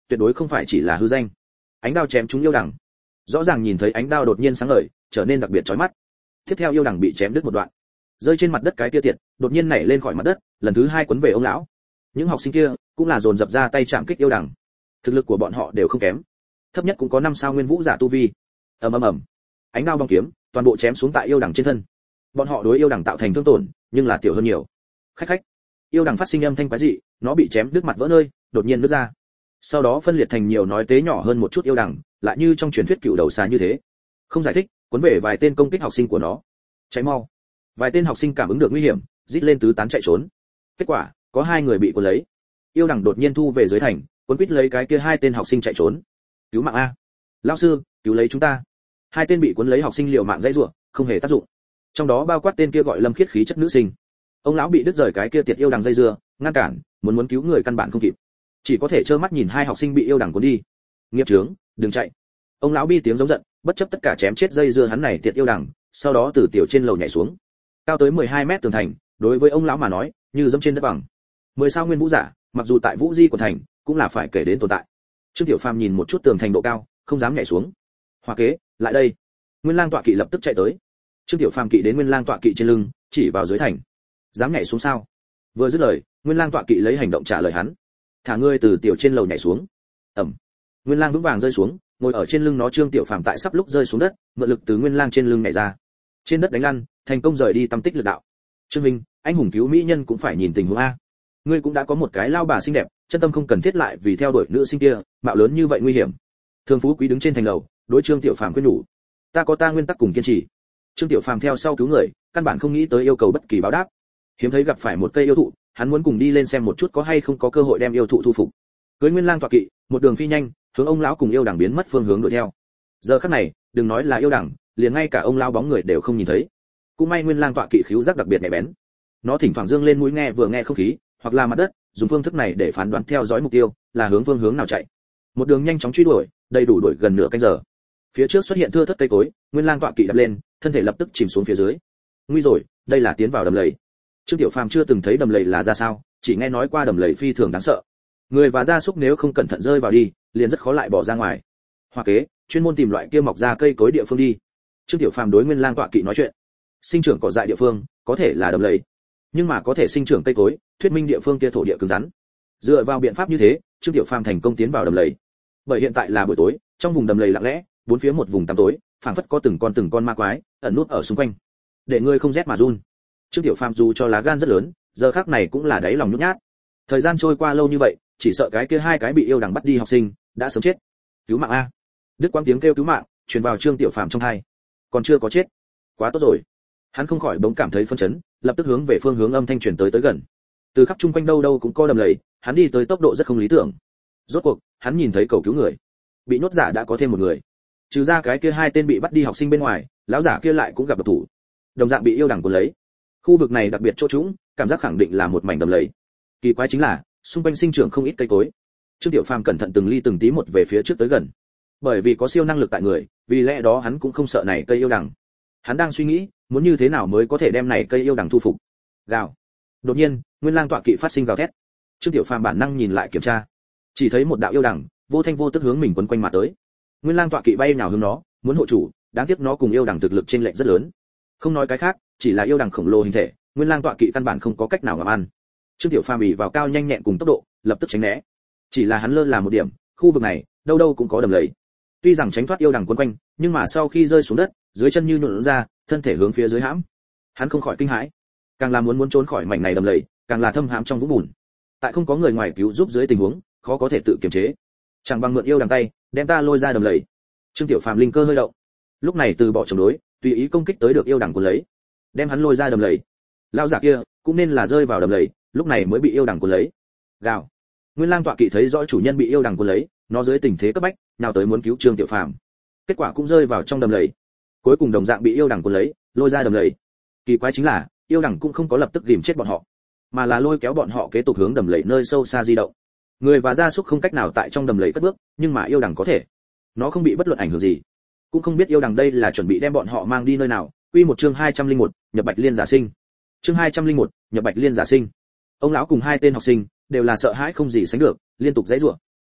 tuyệt đối không phải chỉ là hư danh. Ánh đao chém trúng yêu đằng, rõ ràng nhìn thấy ánh đao đột nhiên sáng ngời, trở nên đặc biệt chói mắt. Tiếp theo yêu đằng bị chém đứt một đoạn, rơi trên mặt đất cái kia tiệt, đột nhiên nảy lên khỏi mặt đất, lần thứ hai quấn về ông lão. Những học sinh kia cũng là dồn dập ra tay chạm kích yêu đằng. Thực lực của bọn họ đều không kém, thấp nhất cũng có năm sao nguyên vũ giả tu vi. Ầm ầm ầm, ánh đao bong kiếm, toàn bộ chém xuống tại yêu đằng trên thân. Bọn họ đối yêu đằng tạo thành thương tổn, nhưng là tiểu hơn nhiều. Khách khách, yêu đằng phát sinh âm thanh quái dị, nó bị chém đứt mặt vỡ nơi, đột nhiên nứt ra. Sau đó phân liệt thành nhiều nói tế nhỏ hơn một chút yêu đằng, lại như trong truyền thuyết cựu đầu xà như thế. Không giải thích, cuốn về vài tên công kích học sinh của nó. Cháy mau. Vài tên học sinh cảm ứng được nguy hiểm, rít lên tứ tán chạy trốn. Kết quả, có hai người bị cuốn lấy. Yêu đằng đột nhiên thu về dưới thành, cuốn quýt lấy cái kia hai tên học sinh chạy trốn. Cứu mạng a! Lão sư, cứu lấy chúng ta! Hai tên bị cuốn lấy học sinh liều mạng dãy rủa, không hề tác dụng. Trong đó bao quát tên kia gọi Lâm Khiết khí chất nữ sinh. Ông lão bị đứt rời cái kia tiệt yêu đằng dây dưa, ngăn cản, muốn muốn cứu người căn bản không kịp, chỉ có thể trơ mắt nhìn hai học sinh bị yêu đằng cuốn đi. Nghiệp chướng, đừng chạy! Ông lão bi tiếng giống giận, bất chấp tất cả chém chết dây dưa hắn này tiệt yêu đằng, sau đó từ tiểu trên lầu nhảy xuống. Cao tới mười hai mét tường thành, đối với ông lão mà nói, như dẫm trên đất bằng. Mười sao nguyên vũ giả, mặc dù tại Vũ Di của thành, cũng là phải kể đến tồn tại. Trương Tiểu Phàm nhìn một chút tường thành độ cao, không dám nhảy xuống. Hoa kế, lại đây! Nguyên Lang tọa kỵ lập tức chạy tới. Trương Tiểu Phàm kỵ đến Nguyên Lang tọa kỵ trên lưng, chỉ vào dưới thành. Dám nhảy xuống sao? Vừa dứt lời, Nguyên Lang tọa kỵ lấy hành động trả lời hắn. Thả ngươi từ tiểu trên lầu nhảy xuống. Ầm. Nguyên Lang vững vàng rơi xuống, ngồi ở trên lưng nó. Trương Tiểu Phàm tại sắp lúc rơi xuống đất, mượn lực từ Nguyên Lang trên lưng nhảy ra. Trên đất đánh lăn, thành công rời đi tâm tích lực đạo. Trương Minh, anh hùng cứu mỹ nhân cũng phải nhìn tình huống a. Ngươi cũng đã có một cái lao bà xinh đẹp, chân tâm không cần thiết lại vì theo đuổi nữ sinh kia, mạo lớn như vậy nguy hiểm. Thương Phú Quý đứng trên thành lầu, đối Trương Tiểu Phàm khuyên nhủ. Ta có ta nguyên tắc cùng kiên trì. Trương Tiểu Phàm theo sau cứu người, căn bản không nghĩ tới yêu cầu bất kỳ báo đáp. Hiếm thấy gặp phải một cây yêu thụ, hắn muốn cùng đi lên xem một chút có hay không có cơ hội đem yêu thụ thu phục. Cưới Nguyên Lang tọa kỵ, một đường phi nhanh, hướng ông lão cùng yêu đằng biến mất phương hướng đuổi theo. Giờ khắc này, đừng nói là yêu đằng, liền ngay cả ông lão bóng người đều không nhìn thấy. Cũng may Nguyên Lang tọa kỵ khứu giác đặc biệt nhạy bén. Nó thỉnh thoảng dương lên mũi nghe vừa nghe không khí, hoặc là mặt đất, dùng phương thức này để phán đoán theo dõi mục tiêu, là hướng phương hướng nào chạy. Một đường nhanh chóng truy đuổi, đầy đủ đuổi gần nửa canh giờ. Phía trước xuất hiện thưa thớt cây cối, Nguyên Lang tọa kỵ đập lên, thân thể lập tức chìm xuống phía dưới. Nguy rồi, đây là tiến vào đầm lầy. Trương Tiểu Phàm chưa từng thấy đầm lầy là ra sao, chỉ nghe nói qua đầm lầy phi thường đáng sợ. Người và gia súc nếu không cẩn thận rơi vào đi, liền rất khó lại bỏ ra ngoài. Hoa kế, chuyên môn tìm loại kia mọc ra cây cối địa phương đi. Trương Tiểu Phàm đối Nguyên Lang tọa kỵ nói chuyện. Sinh trưởng cỏ dại địa phương, có thể là đầm lầy, nhưng mà có thể sinh trưởng cây cối, thuyết minh địa phương kia thổ địa cứng rắn. Dựa vào biện pháp như thế, Trương Tiểu Phàm thành công tiến vào đầm lầy. Bởi hiện tại là buổi tối, trong vùng đầm lầy lặng lẽ, bốn phía một vùng tăm tối, phảng phất có từng con từng con ma quái ẩn nút ở xung quanh, để người không rét mà run. Trương Tiểu Phàm dù cho lá gan rất lớn, giờ khắc này cũng là đáy lòng nhút nhát. Thời gian trôi qua lâu như vậy, chỉ sợ cái kia hai cái bị yêu đằng bắt đi học sinh đã sớm chết. Cứu mạng a! Đức quang tiếng kêu cứu mạng truyền vào Trương Tiểu Phàm trong tai. Còn chưa có chết, quá tốt rồi. Hắn không khỏi bỗng cảm thấy phân chấn, lập tức hướng về phương hướng âm thanh truyền tới tới gần. Từ khắp chung quanh đâu đâu cũng có đầm lầy, hắn đi tới tốc độ rất không lý tưởng. Rốt cuộc, hắn nhìn thấy cầu cứu người. Bị nhốt giả đã có thêm một người. Trừ ra cái kia hai tên bị bắt đi học sinh bên ngoài, lão giả kia lại cũng gặp độc thủ. Đồng dạng bị yêu đằng cuốn lấy. Khu vực này đặc biệt chỗ trũng, cảm giác khẳng định là một mảnh đầm lầy. Kỳ quái chính là, xung quanh sinh trưởng không ít cây cối. Trương Tiểu Phàm cẩn thận từng ly từng tí một về phía trước tới gần. Bởi vì có siêu năng lực tại người, vì lẽ đó hắn cũng không sợ này cây yêu đằng. Hắn đang suy nghĩ, muốn như thế nào mới có thể đem này cây yêu đằng thu phục. Gào. Đột nhiên, Nguyên Lang tọa kỵ phát sinh gào thét. Trương Tiểu Phàm bản năng nhìn lại kiểm tra, chỉ thấy một đạo yêu đằng vô thanh vô tức hướng mình quấn quanh mà tới. Nguyên Lang tọa kỵ bay nào hướng nó, muốn hộ chủ, đáng tiếc nó cùng yêu đằng thực lực chênh lệch rất lớn. Không nói cái khác, chỉ là yêu đằng khổng lồ hình thể, Nguyên Lang tọa kỵ căn bản không có cách nào ngậm ăn. Trương Tiểu Phàm ỷ vào cao nhanh nhẹn cùng tốc độ, lập tức tránh né. Chỉ là hắn lơ là một điểm, khu vực này, đâu đâu cũng có đầm lầy. Tuy rằng tránh thoát yêu đằng quấn quanh, nhưng mà sau khi rơi xuống đất, dưới chân như nhũn ra, thân thể hướng phía dưới hãm. Hắn không khỏi kinh hãi, càng là muốn muốn trốn khỏi mảnh này đầm lầy, càng là thâm hãm trong vũng bùn. Tại không có người ngoài cứu giúp dưới tình huống, khó có thể tự kiềm chế. Chẳng bằng mượn yêu đằng tay, đem ta lôi ra đầm lầy. Trương Tiểu Phàm linh cơ hơi động, lúc này từ bỏ chống đối, tùy ý công kích tới được yêu đằng cuốn lấy, đem hắn lôi ra đầm lầy. Lão giả kia cũng nên là rơi vào đầm lầy, lúc này mới bị yêu đằng cuốn lấy. Gào. Nguyên Lang tọa kỵ thấy rõ chủ nhân bị yêu đằng cuốn lấy, nó dưới tình thế cấp bách, nào tới muốn cứu Trương Tiểu Phàm. Kết quả cũng rơi vào trong đầm lầy. Cuối cùng đồng dạng bị yêu đằng cuốn lấy, lôi ra đầm lầy. Kỳ quái chính là, yêu đằng cũng không có lập tức ghìm chết bọn họ, mà là lôi kéo bọn họ kế tục hướng đầm lầy nơi sâu xa di động. Người và gia súc không cách nào tại trong đầm lầy cất bước, nhưng mà yêu đằng có thể. Nó không bị bất luận ảnh hưởng gì. Cũng không biết yêu đằng đây là chuẩn bị đem bọn họ mang đi nơi nào. Quy một chương hai trăm lẻ một, nhập Bạch Liên giả sinh. Chương hai trăm lẻ một, nhập Bạch Liên giả sinh. Ông lão cùng hai tên học sinh đều là sợ hãi không gì sánh được, liên tục giãy giụa.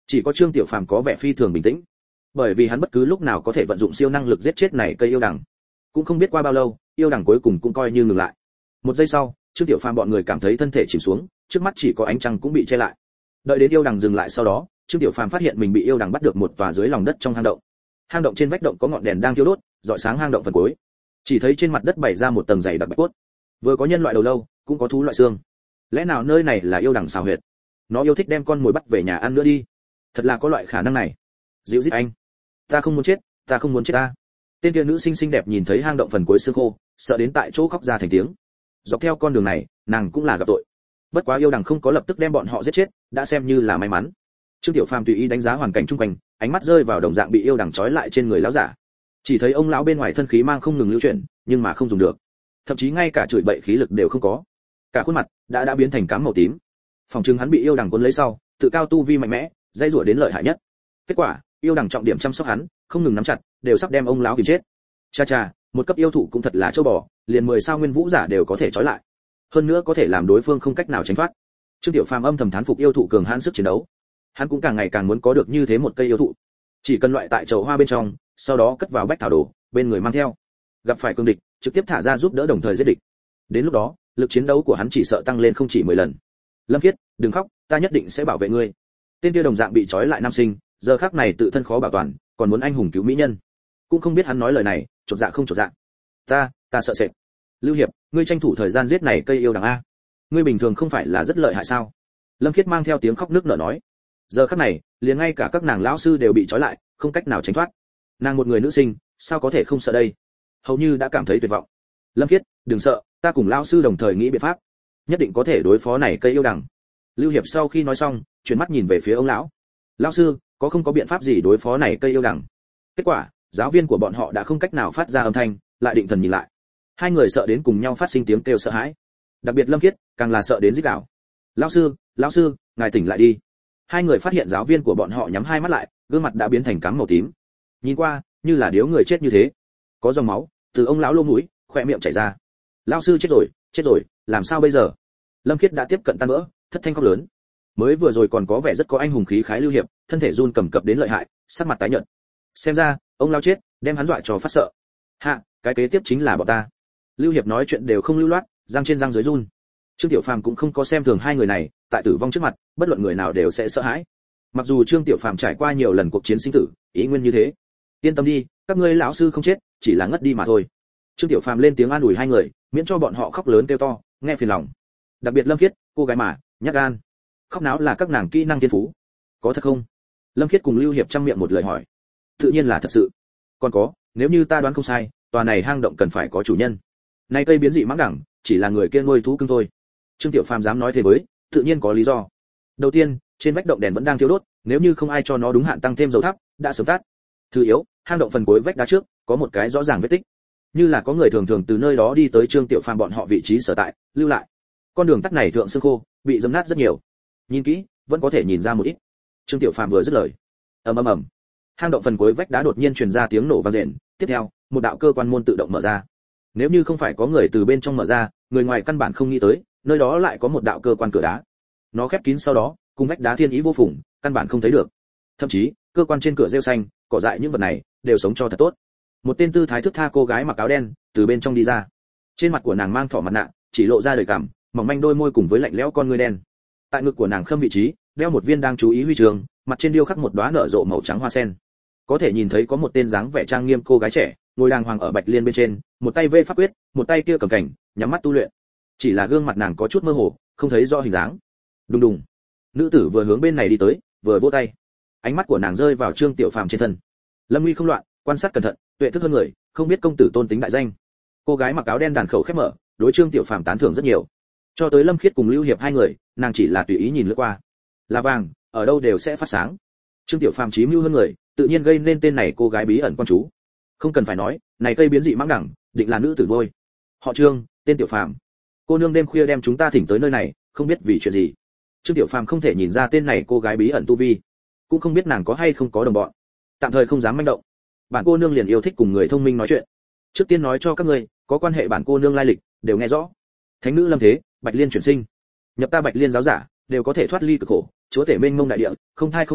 Chỉ có Trương Tiểu Phàm có vẻ phi thường bình tĩnh, bởi vì hắn bất cứ lúc nào có thể vận dụng siêu năng lực giết chết này cây yêu đằng. Cũng không biết qua bao lâu, yêu đằng cuối cùng cũng coi như ngừng lại. Một giây sau, Trương Tiểu Phàm bọn người cảm thấy thân thể chìm xuống, trước mắt chỉ có ánh trăng cũng bị che lại. Đợi đến yêu đằng dừng lại sau đó, Trương Tiểu Phàm phát hiện mình bị yêu đằng bắt được một tòa dưới lòng đất trong hang động. Hang động trên vách động có ngọn đèn đang thiêu đốt, rọi sáng hang động phần cuối. Chỉ thấy trên mặt đất bày ra một tầng dày đặc bạch cốt. Vừa có nhân loại đầu lâu, cũng có thú loại xương. Lẽ nào nơi này là yêu đằng xào huyệt? Nó yêu thích đem con mồi bắt về nhà ăn nữa đi. Thật là có loại khả năng này. Dịu dít anh, ta không muốn chết, ta không muốn chết ta. Tên kia nữ sinh xinh đẹp nhìn thấy hang động phần cuối xương khô, sợ đến tại chỗ khóc ra thành tiếng. Dọc theo con đường này, nàng cũng là gặp tội. Bất quá yêu đằng không có lập tức đem bọn họ giết chết, đã xem như là may mắn. Trương Tiểu Phàm tùy ý đánh giá hoàn cảnh xung quanh, ánh mắt rơi vào đồng dạng bị yêu đằng trói lại trên người lão giả. Chỉ thấy ông lão bên ngoài thân khí mang không ngừng lưu chuyển, nhưng mà không dùng được. Thậm chí ngay cả chửi bậy khí lực đều không có. Cả khuôn mặt đã đã biến thành cám màu tím. Phòng trưng hắn bị yêu đằng cuốn lấy sau, tự cao tu vi mạnh mẽ, dây rủa đến lợi hại nhất. Kết quả, yêu đằng trọng điểm chăm sóc hắn, không ngừng nắm chặt, đều sắp đem ông lão kìm chết. Cha cha, một cấp yêu thụ cũng thật là châu bò, liền mười sao nguyên vũ giả đều có thể trói lại. Hơn nữa có thể làm đối phương không cách nào tránh thoát. Trương Tiểu Phàm âm thầm thán phục yêu thụ cường hãn sức chiến đấu. Hắn cũng càng ngày càng muốn có được như thế một cây yêu thụ. Chỉ cần loại tại chậu hoa bên trong, sau đó cất vào bách thảo đồ, bên người mang theo. Gặp phải cương địch, trực tiếp thả ra giúp đỡ đồng thời giết địch. Đến lúc đó, lực chiến đấu của hắn chỉ sợ tăng lên không chỉ mười lần. Lâm Khiết, đừng khóc, ta nhất định sẽ bảo vệ ngươi. Tên kia đồng dạng bị trói lại nam sinh, giờ khắc này tự thân khó bảo toàn, còn muốn anh hùng cứu mỹ nhân. Cũng không biết hắn nói lời này, chột dạ không chột dạ. Ta, ta sợ sệt. Lưu Hiệp, ngươi tranh thủ thời gian giết này cây yêu đằng a. Ngươi bình thường không phải là rất lợi hại sao? Lâm Khiết mang theo tiếng khóc nức nở nói. Giờ khắc này, liền ngay cả các nàng lão sư đều bị trói lại, không cách nào tránh thoát. Nàng một người nữ sinh, sao có thể không sợ đây? Hầu như đã cảm thấy tuyệt vọng. Lâm Khiết, đừng sợ, ta cùng lão sư đồng thời nghĩ biện pháp, nhất định có thể đối phó này cây yêu đằng. Lưu Hiệp sau khi nói xong, chuyển mắt nhìn về phía ông lão. Lão sư, có không có biện pháp gì đối phó này cây yêu đằng? Kết quả, giáo viên của bọn họ đã không cách nào phát ra âm thanh, lại định thần nhìn lại. Hai người sợ đến cùng nhau phát sinh tiếng kêu sợ hãi. Đặc biệt Lâm Khiết, càng là sợ đến rít gào. Lão sư, lão sư, ngài tỉnh lại đi. Hai người phát hiện giáo viên của bọn họ nhắm hai mắt lại, gương mặt đã biến thành cám màu tím. Nhìn qua, như là điếu người chết như thế. Có dòng máu từ ông lão lỗ mũi, khóe miệng chảy ra. Lão sư chết rồi, chết rồi, làm sao bây giờ? Lâm Khiết đã tiếp cận tan vỡ, thất thanh khóc lớn. Mới vừa rồi còn có vẻ rất có anh hùng khí khái Lưu Hiệp, thân thể run cầm cập đến lợi hại, sắc mặt tái nhợt. Xem ra, ông lão chết, đem hắn dọa cho phát sợ. Hạ, cái kế tiếp chính là bọn ta. Lưu Hiệp nói chuyện đều không lưu loát, răng trên răng dưới run. Trương Tiểu Phàm cũng không có xem thường hai người này, tại tử vong trước mặt, bất luận người nào đều sẽ sợ hãi. Mặc dù Trương Tiểu Phàm trải qua nhiều lần cuộc chiến sinh tử, ý nguyên như thế. Yên tâm đi, các ngươi lão sư không chết, chỉ là ngất đi mà thôi. Trương Tiểu Phàm lên tiếng an ủi hai người, miễn cho bọn họ khóc lớn kêu to, nghe phiền lòng. Đặc biệt Lâm Khiết, cô gái mà, nhát gan. Khóc náo là các nàng kỹ năng thiên phú. Có thật không? Lâm Khiết cùng Lưu Hiệp trăm miệng một lời hỏi. Tự nhiên là thật sự. Còn có, nếu như ta đoán không sai, tòa này hang động cần phải có chủ nhân. Nay cây biến dị mãng đẳng, chỉ là người kia nuôi thú cưng thôi. Trương Tiểu Phàm dám nói thế với, tự nhiên có lý do. Đầu tiên, trên vách động đèn vẫn đang thiêu đốt, nếu như không ai cho nó đúng hạn tăng thêm dầu thắp, đã sớm tắt. Thứ yếu, hang động phần cuối vách đá trước, có một cái rõ ràng vết tích. Như là có người thường thường từ nơi đó đi tới Trương Tiểu Phàm bọn họ vị trí sở tại, lưu lại. Con đường tắt này thượng xương khô, bị dẫm nát rất nhiều. Nhìn kỹ, vẫn có thể nhìn ra một ít. Trương Tiểu Phàm vừa dứt lời, ầm ầm ầm, hang động phần cuối vách đá đột nhiên truyền ra tiếng nổ vang rền, tiếp theo, một đạo cơ quan môn tự động mở ra. Nếu như không phải có người từ bên trong mở ra, người ngoài căn bản không nghĩ tới, nơi đó lại có một đạo cơ quan cửa đá. Nó khép kín sau đó, cùng vách đá thiên ý vô phùng, căn bản không thấy được. Thậm chí, cơ quan trên cửa rêu xanh, cỏ dại những vật này đều sống cho thật tốt. Một tên tư thái thước tha cô gái mặc áo đen từ bên trong đi ra. Trên mặt của nàng mang thỏ mặt nạ, chỉ lộ ra đời cằm, mỏng manh đôi môi cùng với lạnh lẽo con ngươi đen. Tại ngực của nàng khâm vị trí, đeo một viên đang chú ý huy chương, mặt trên điêu khắc một đóa nở rộ màu trắng hoa sen. Có thể nhìn thấy có một tên dáng vẻ trang nghiêm cô gái trẻ, ngồi đàng hoàng ở bạch liên bên trên, một tay vê pháp quyết, một tay kia cầm cảnh, nhắm mắt tu luyện. Chỉ là gương mặt nàng có chút mơ hồ, không thấy rõ hình dáng. Đùng đùng. Nữ tử vừa hướng bên này đi tới, vừa vỗ tay. Ánh mắt của nàng rơi vào Trương Tiểu Phàm trên thân. Lâm Nguy không loạn, quan sát cẩn thận, tuệ thức hơn người, không biết công tử tôn tính đại danh. Cô gái mặc áo đen đàn khẩu khép mở, đối Trương Tiểu Phàm tán thưởng rất nhiều. Cho tới Lâm Khiết cùng Lưu Hiệp hai người, nàng chỉ là tùy ý nhìn lướt qua. Là vàng, ở đâu đều sẽ phát sáng. Trương Tiểu Phàm chí mưu hơn người, tự nhiên gây nên tên này cô gái bí ẩn quan chú. Không cần phải nói, này cây biến dị mãng đẳng, định là nữ tử nuôi. Họ Trương, tên Tiểu Phàm. Cô nương đêm khuya đem chúng ta thỉnh tới nơi này, không biết vì chuyện gì. Trương Tiểu Phàm không thể nhìn ra tên này cô gái bí ẩn tu vi, cũng không biết nàng có hay không có đồng bọn. Tạm thời không dám manh động. Bản cô nương liền yêu thích cùng người thông minh nói chuyện. Trước tiên nói cho các ngươi, có quan hệ bản cô nương lai lịch, đều nghe rõ. Thánh nữ lâm thế, Bạch Liên chuyển sinh, nhập ta Bạch Liên giáo giả, đều có thể thoát ly cực khổ, chúa tể mênh mông đại địa, không thai không ách,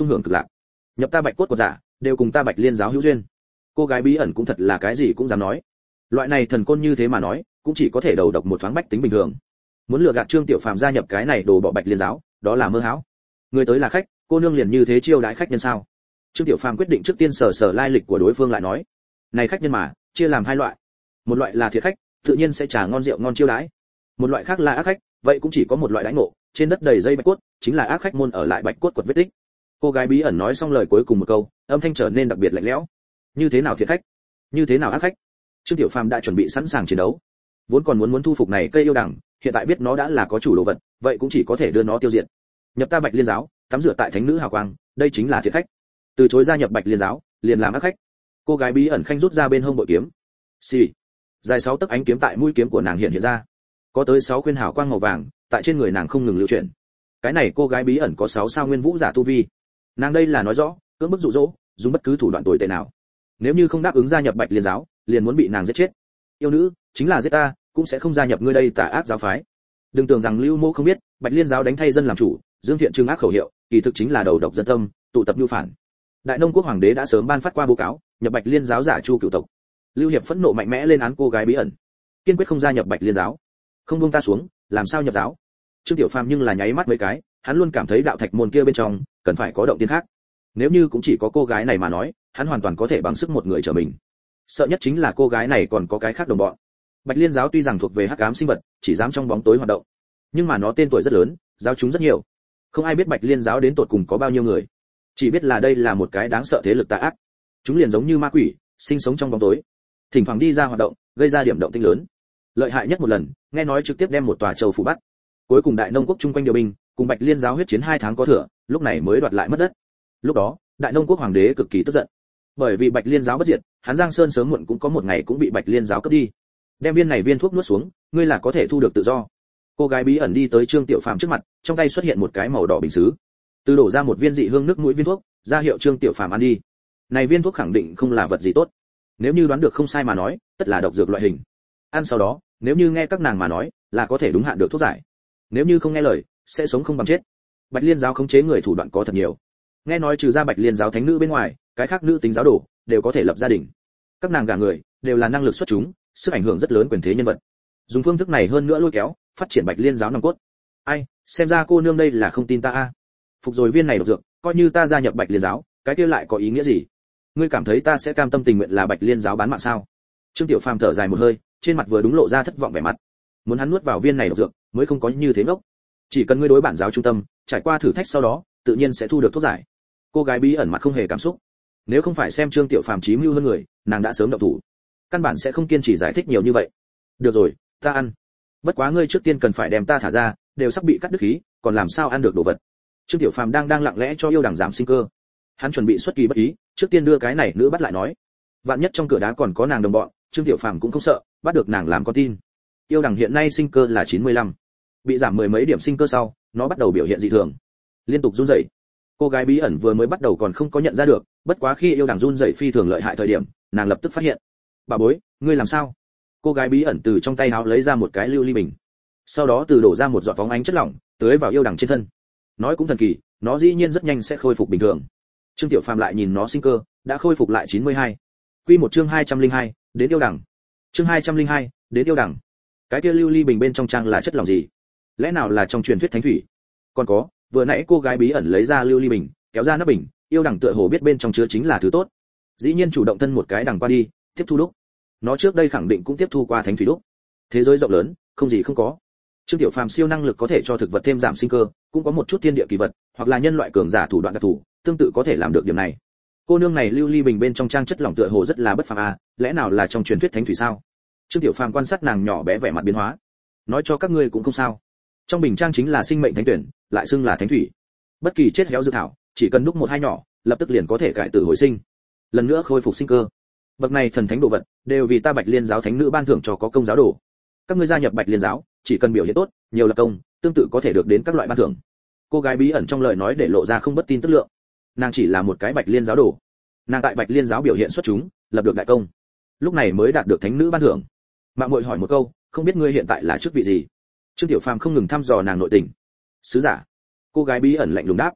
tung hưởng cực lạc. Nhập ta Bạch cốt của giả, đều cùng ta Bạch Liên giáo hữu duyên. Cô gái bí ẩn cũng thật là cái gì cũng dám nói. Loại này thần côn như thế mà nói, cũng chỉ có thể đầu độc một thoáng bách tính bình thường. Muốn lừa gạt Trương Tiểu Phàm gia nhập cái này đồ bỏ Bạch Liên giáo, đó là mơ hão. Người tới là khách, cô nương liền như thế chiêu đãi khách nhân sao? Trương Tiểu Phàm quyết định trước tiên sở sở lai lịch của đối phương lại nói. Này khách nhân mà, chia làm hai loại. Một loại là thiệt khách, tự nhiên sẽ trả ngon rượu ngon chiêu đãi. Một loại khác là ác khách, vậy cũng chỉ có một loại đãi ngộ, trên đất đầy dây bạch cốt, chính là ác khách môn ở lại bạch cốt quật vết tích. Cô gái bí ẩn nói xong lời cuối cùng một câu, âm thanh trở nên đặc biệt lạnh lẽo. Như thế nào thiệt khách? Như thế nào ác khách? Trương Tiểu Phàm đã chuẩn bị sẵn sàng chiến đấu. Vốn còn muốn muốn thu phục này cây yêu đằng, hiện tại biết nó đã là có chủ đồ vật, vậy cũng chỉ có thể đưa nó tiêu diệt. Nhập ta Bạch Liên giáo, tắm rửa tại thánh nữ hào quang, đây chính là thiệt khách. Từ chối gia nhập Bạch Liên giáo, liền làm ác khách. Cô gái bí ẩn khanh rút ra bên hông bội kiếm. Xì. Dài sáu tấc ánh kiếm tại mũi kiếm của nàng hiện hiện ra. Có tới sáu khuyên hào quang màu vàng, tại trên người nàng không ngừng lưu chuyển. Cái này cô gái bí ẩn có sáu sao nguyên vũ giả tu vi. Nàng đây là nói rõ, cưỡng bức dụ dỗ, dùng bất cứ thủ đoạn tồi tệ nào. Nếu như không đáp ứng gia nhập Bạch Liên giáo, liền muốn bị nàng giết chết. Yêu nữ, chính là giết ta, cũng sẽ không gia nhập ngươi đây tà ác giáo phái. Đừng tưởng rằng Lưu Mô không biết, Bạch Liên giáo đánh thay dân làm chủ, dương thiện trừng ác khẩu hiệu, kỳ thực chính là đầu độc dân tâm, tụ tập nhu phản. Đại Nông quốc hoàng đế đã sớm ban phát qua báo cáo, nhập Bạch Liên giáo giả chu cửu tộc. Lưu Hiệp phẫn nộ mạnh mẽ lên án cô gái bí ẩn, kiên quyết không gia nhập Bạch Liên giáo. Không buông ta xuống, làm sao nhập giáo? Trương Tiểu Phàm nhưng là nháy mắt mấy cái, hắn luôn cảm thấy đạo thạch môn kia bên trong cần phải có động tiên khác. Nếu như cũng chỉ có cô gái này mà nói, hắn hoàn toàn có thể bằng sức một người trở mình. Sợ nhất chính là cô gái này còn có cái khác đồng bọn. Bạch Liên giáo tuy rằng thuộc về hắc ám sinh vật, chỉ dám trong bóng tối hoạt động, nhưng mà nó tên tuổi rất lớn, giáo chúng rất nhiều. Không ai biết Bạch Liên giáo đến tột cùng có bao nhiêu người, chỉ biết là đây là một cái đáng sợ thế lực tà ác. Chúng liền giống như ma quỷ, sinh sống trong bóng tối, thỉnh thoảng đi ra hoạt động, gây ra điểm động tĩnh lớn. Lợi hại nhất một lần, nghe nói trực tiếp đem một tòa châu phủ bắt. Cuối cùng Đại Nông quốc chung quanh điều binh, cùng Bạch Liên giáo huyết chiến hai tháng có thừa, lúc này mới đoạt lại mất đất. Lúc đó, Đại Nông quốc hoàng đế cực kỳ tức giận, bởi vì Bạch Liên giáo bất diệt, hắn Giang Sơn sớm muộn cũng có một ngày cũng bị Bạch Liên giáo cướp đi. Đem viên này viên thuốc nuốt xuống, ngươi là có thể thu được tự do. Cô gái bí ẩn đi tới Trương Tiểu Phàm trước mặt, trong tay xuất hiện một cái màu đỏ bình sứ, từ đổ ra một viên dị hương nước mũi viên thuốc, ra hiệu Trương Tiểu Phàm ăn đi. Này viên thuốc khẳng định không là vật gì tốt, nếu như đoán được không sai mà nói, tất là độc dược loại hình. Ăn sau đó, nếu như nghe các nàng mà nói, là có thể đúng hạn được thuốc giải. Nếu như không nghe lời, sẽ sống không bằng chết. Bạch Liên giáo khống chế người thủ đoạn có thật nhiều. Nghe nói trừ ra Bạch Liên giáo thánh nữ bên ngoài, cái khác nữ tính giáo đồ đều có thể lập gia đình. Các nàng gả người đều là năng lực xuất chúng, sức ảnh hưởng rất lớn quyền thế nhân vật. Dùng phương thức này hơn nữa lôi kéo, phát triển Bạch Liên giáo nòng cốt. Ai, xem ra cô nương đây là không tin ta a. Phục rồi viên này độc dược, coi như ta gia nhập Bạch Liên giáo, cái kia lại có ý nghĩa gì? Ngươi cảm thấy ta sẽ cam tâm tình nguyện là Bạch Liên giáo bán mạng sao? Trương Tiểu Phàm thở dài một hơi, trên mặt vừa đúng lộ ra thất vọng vẻ mặt. Muốn hắn nuốt vào viên này độc dược, mới không có như thế ngốc. Chỉ cần ngươi đối bản giáo trung tâm, trải qua thử thách sau đó, tự nhiên sẽ thu được thuốc giải. Cô gái bí ẩn mặt không hề cảm xúc. Nếu không phải xem Trương Tiểu Phàm trí mưu hơn người, nàng đã sớm động thủ. Căn bản sẽ không kiên trì giải thích nhiều như vậy. Được rồi, ta ăn. Bất quá ngươi trước tiên cần phải đem ta thả ra, đều sắp bị cắt đứt khí, còn làm sao ăn được đồ vật? Trương Tiểu Phàm đang đang lặng lẽ cho yêu đằng giảm sinh cơ. Hắn chuẩn bị xuất kỳ bất ý, trước tiên đưa cái này nữ bắt lại nói. Vạn nhất trong cửa đá còn có nàng đồng bọn, Trương Tiểu Phàm cũng không sợ, bắt được nàng làm con tin. Yêu đằng hiện nay sinh cơ là chín mươi lăm, bị giảm mười mấy điểm sinh cơ sau, nó bắt đầu biểu hiện dị thường, liên tục run rẩy. Cô gái bí ẩn vừa mới bắt đầu còn không có nhận ra được, bất quá khi yêu đằng run rẩy phi thường lợi hại thời điểm, nàng lập tức phát hiện. Bà bối, ngươi làm sao? Cô gái bí ẩn từ trong tay áo lấy ra một cái lưu ly bình, sau đó từ đổ ra một giọt phóng ánh chất lỏng, tưới vào yêu đằng trên thân. Nói cũng thần kỳ, nó dĩ nhiên rất nhanh sẽ khôi phục bình thường. Trương Tiểu Phàm lại nhìn nó sinh cơ, đã khôi phục lại chín mươi hai. Quy một chương hai trăm linh hai, đến yêu đằng. Chương hai trăm linh hai, đến yêu đằng. Cái kia lưu ly bình bên trong trang là chất lỏng gì? Lẽ nào là trong truyền thuyết thánh thủy? Còn có, vừa nãy cô gái bí ẩn lấy ra lưu ly bình, kéo ra nắp bình, yêu đằng tựa hồ biết bên trong chứa chính là thứ tốt, dĩ nhiên chủ động thân một cái đằng qua đi, tiếp thu đúc. Nó trước đây khẳng định cũng tiếp thu qua thánh thủy đúc. Thế giới rộng lớn, không gì không có. Trương Tiểu Phàm siêu năng lực có thể cho thực vật thêm giảm sinh cơ, cũng có một chút thiên địa kỳ vật, hoặc là nhân loại cường giả thủ đoạn đặc thù, tương tự có thể làm được điểm này. Cô nương này lưu ly bình bên trong trang chất lỏng tựa hồ rất là bất phàm a, lẽ nào là trong truyền thuyết thánh thủy sao? Trương Tiểu Phàm quan sát nàng nhỏ bé vẻ mặt biến hóa, nói cho các ngươi cũng không sao. Trong bình trang chính là sinh mệnh thánh tuyển, lại xưng là thánh thủy. Bất kỳ chết héo dược thảo, chỉ cần đúc một hai nhỏ, lập tức liền có thể cải tử hồi sinh, lần nữa khôi phục sinh cơ. Bậc này thần thánh đồ vật, đều vì ta Bạch Liên giáo thánh nữ ban thưởng cho có công giáo đồ. Các ngươi gia nhập Bạch Liên giáo, chỉ cần biểu hiện tốt, nhiều lập công, tương tự có thể được đến các loại ban thưởng. Cô gái bí ẩn trong lời nói để lộ ra không bất tin tức lượng. Nàng chỉ là một cái Bạch Liên giáo đồ, nàng tại Bạch Liên giáo biểu hiện xuất chúng, lập được đại công, lúc này mới đạt được thánh nữ ban thưởng. Mạng muội hỏi một câu, không biết ngươi hiện tại là chức vị gì? Trương Tiểu Phàm không ngừng thăm dò nàng nội tình. Sứ giả. Cô gái bí ẩn lạnh lùng đáp.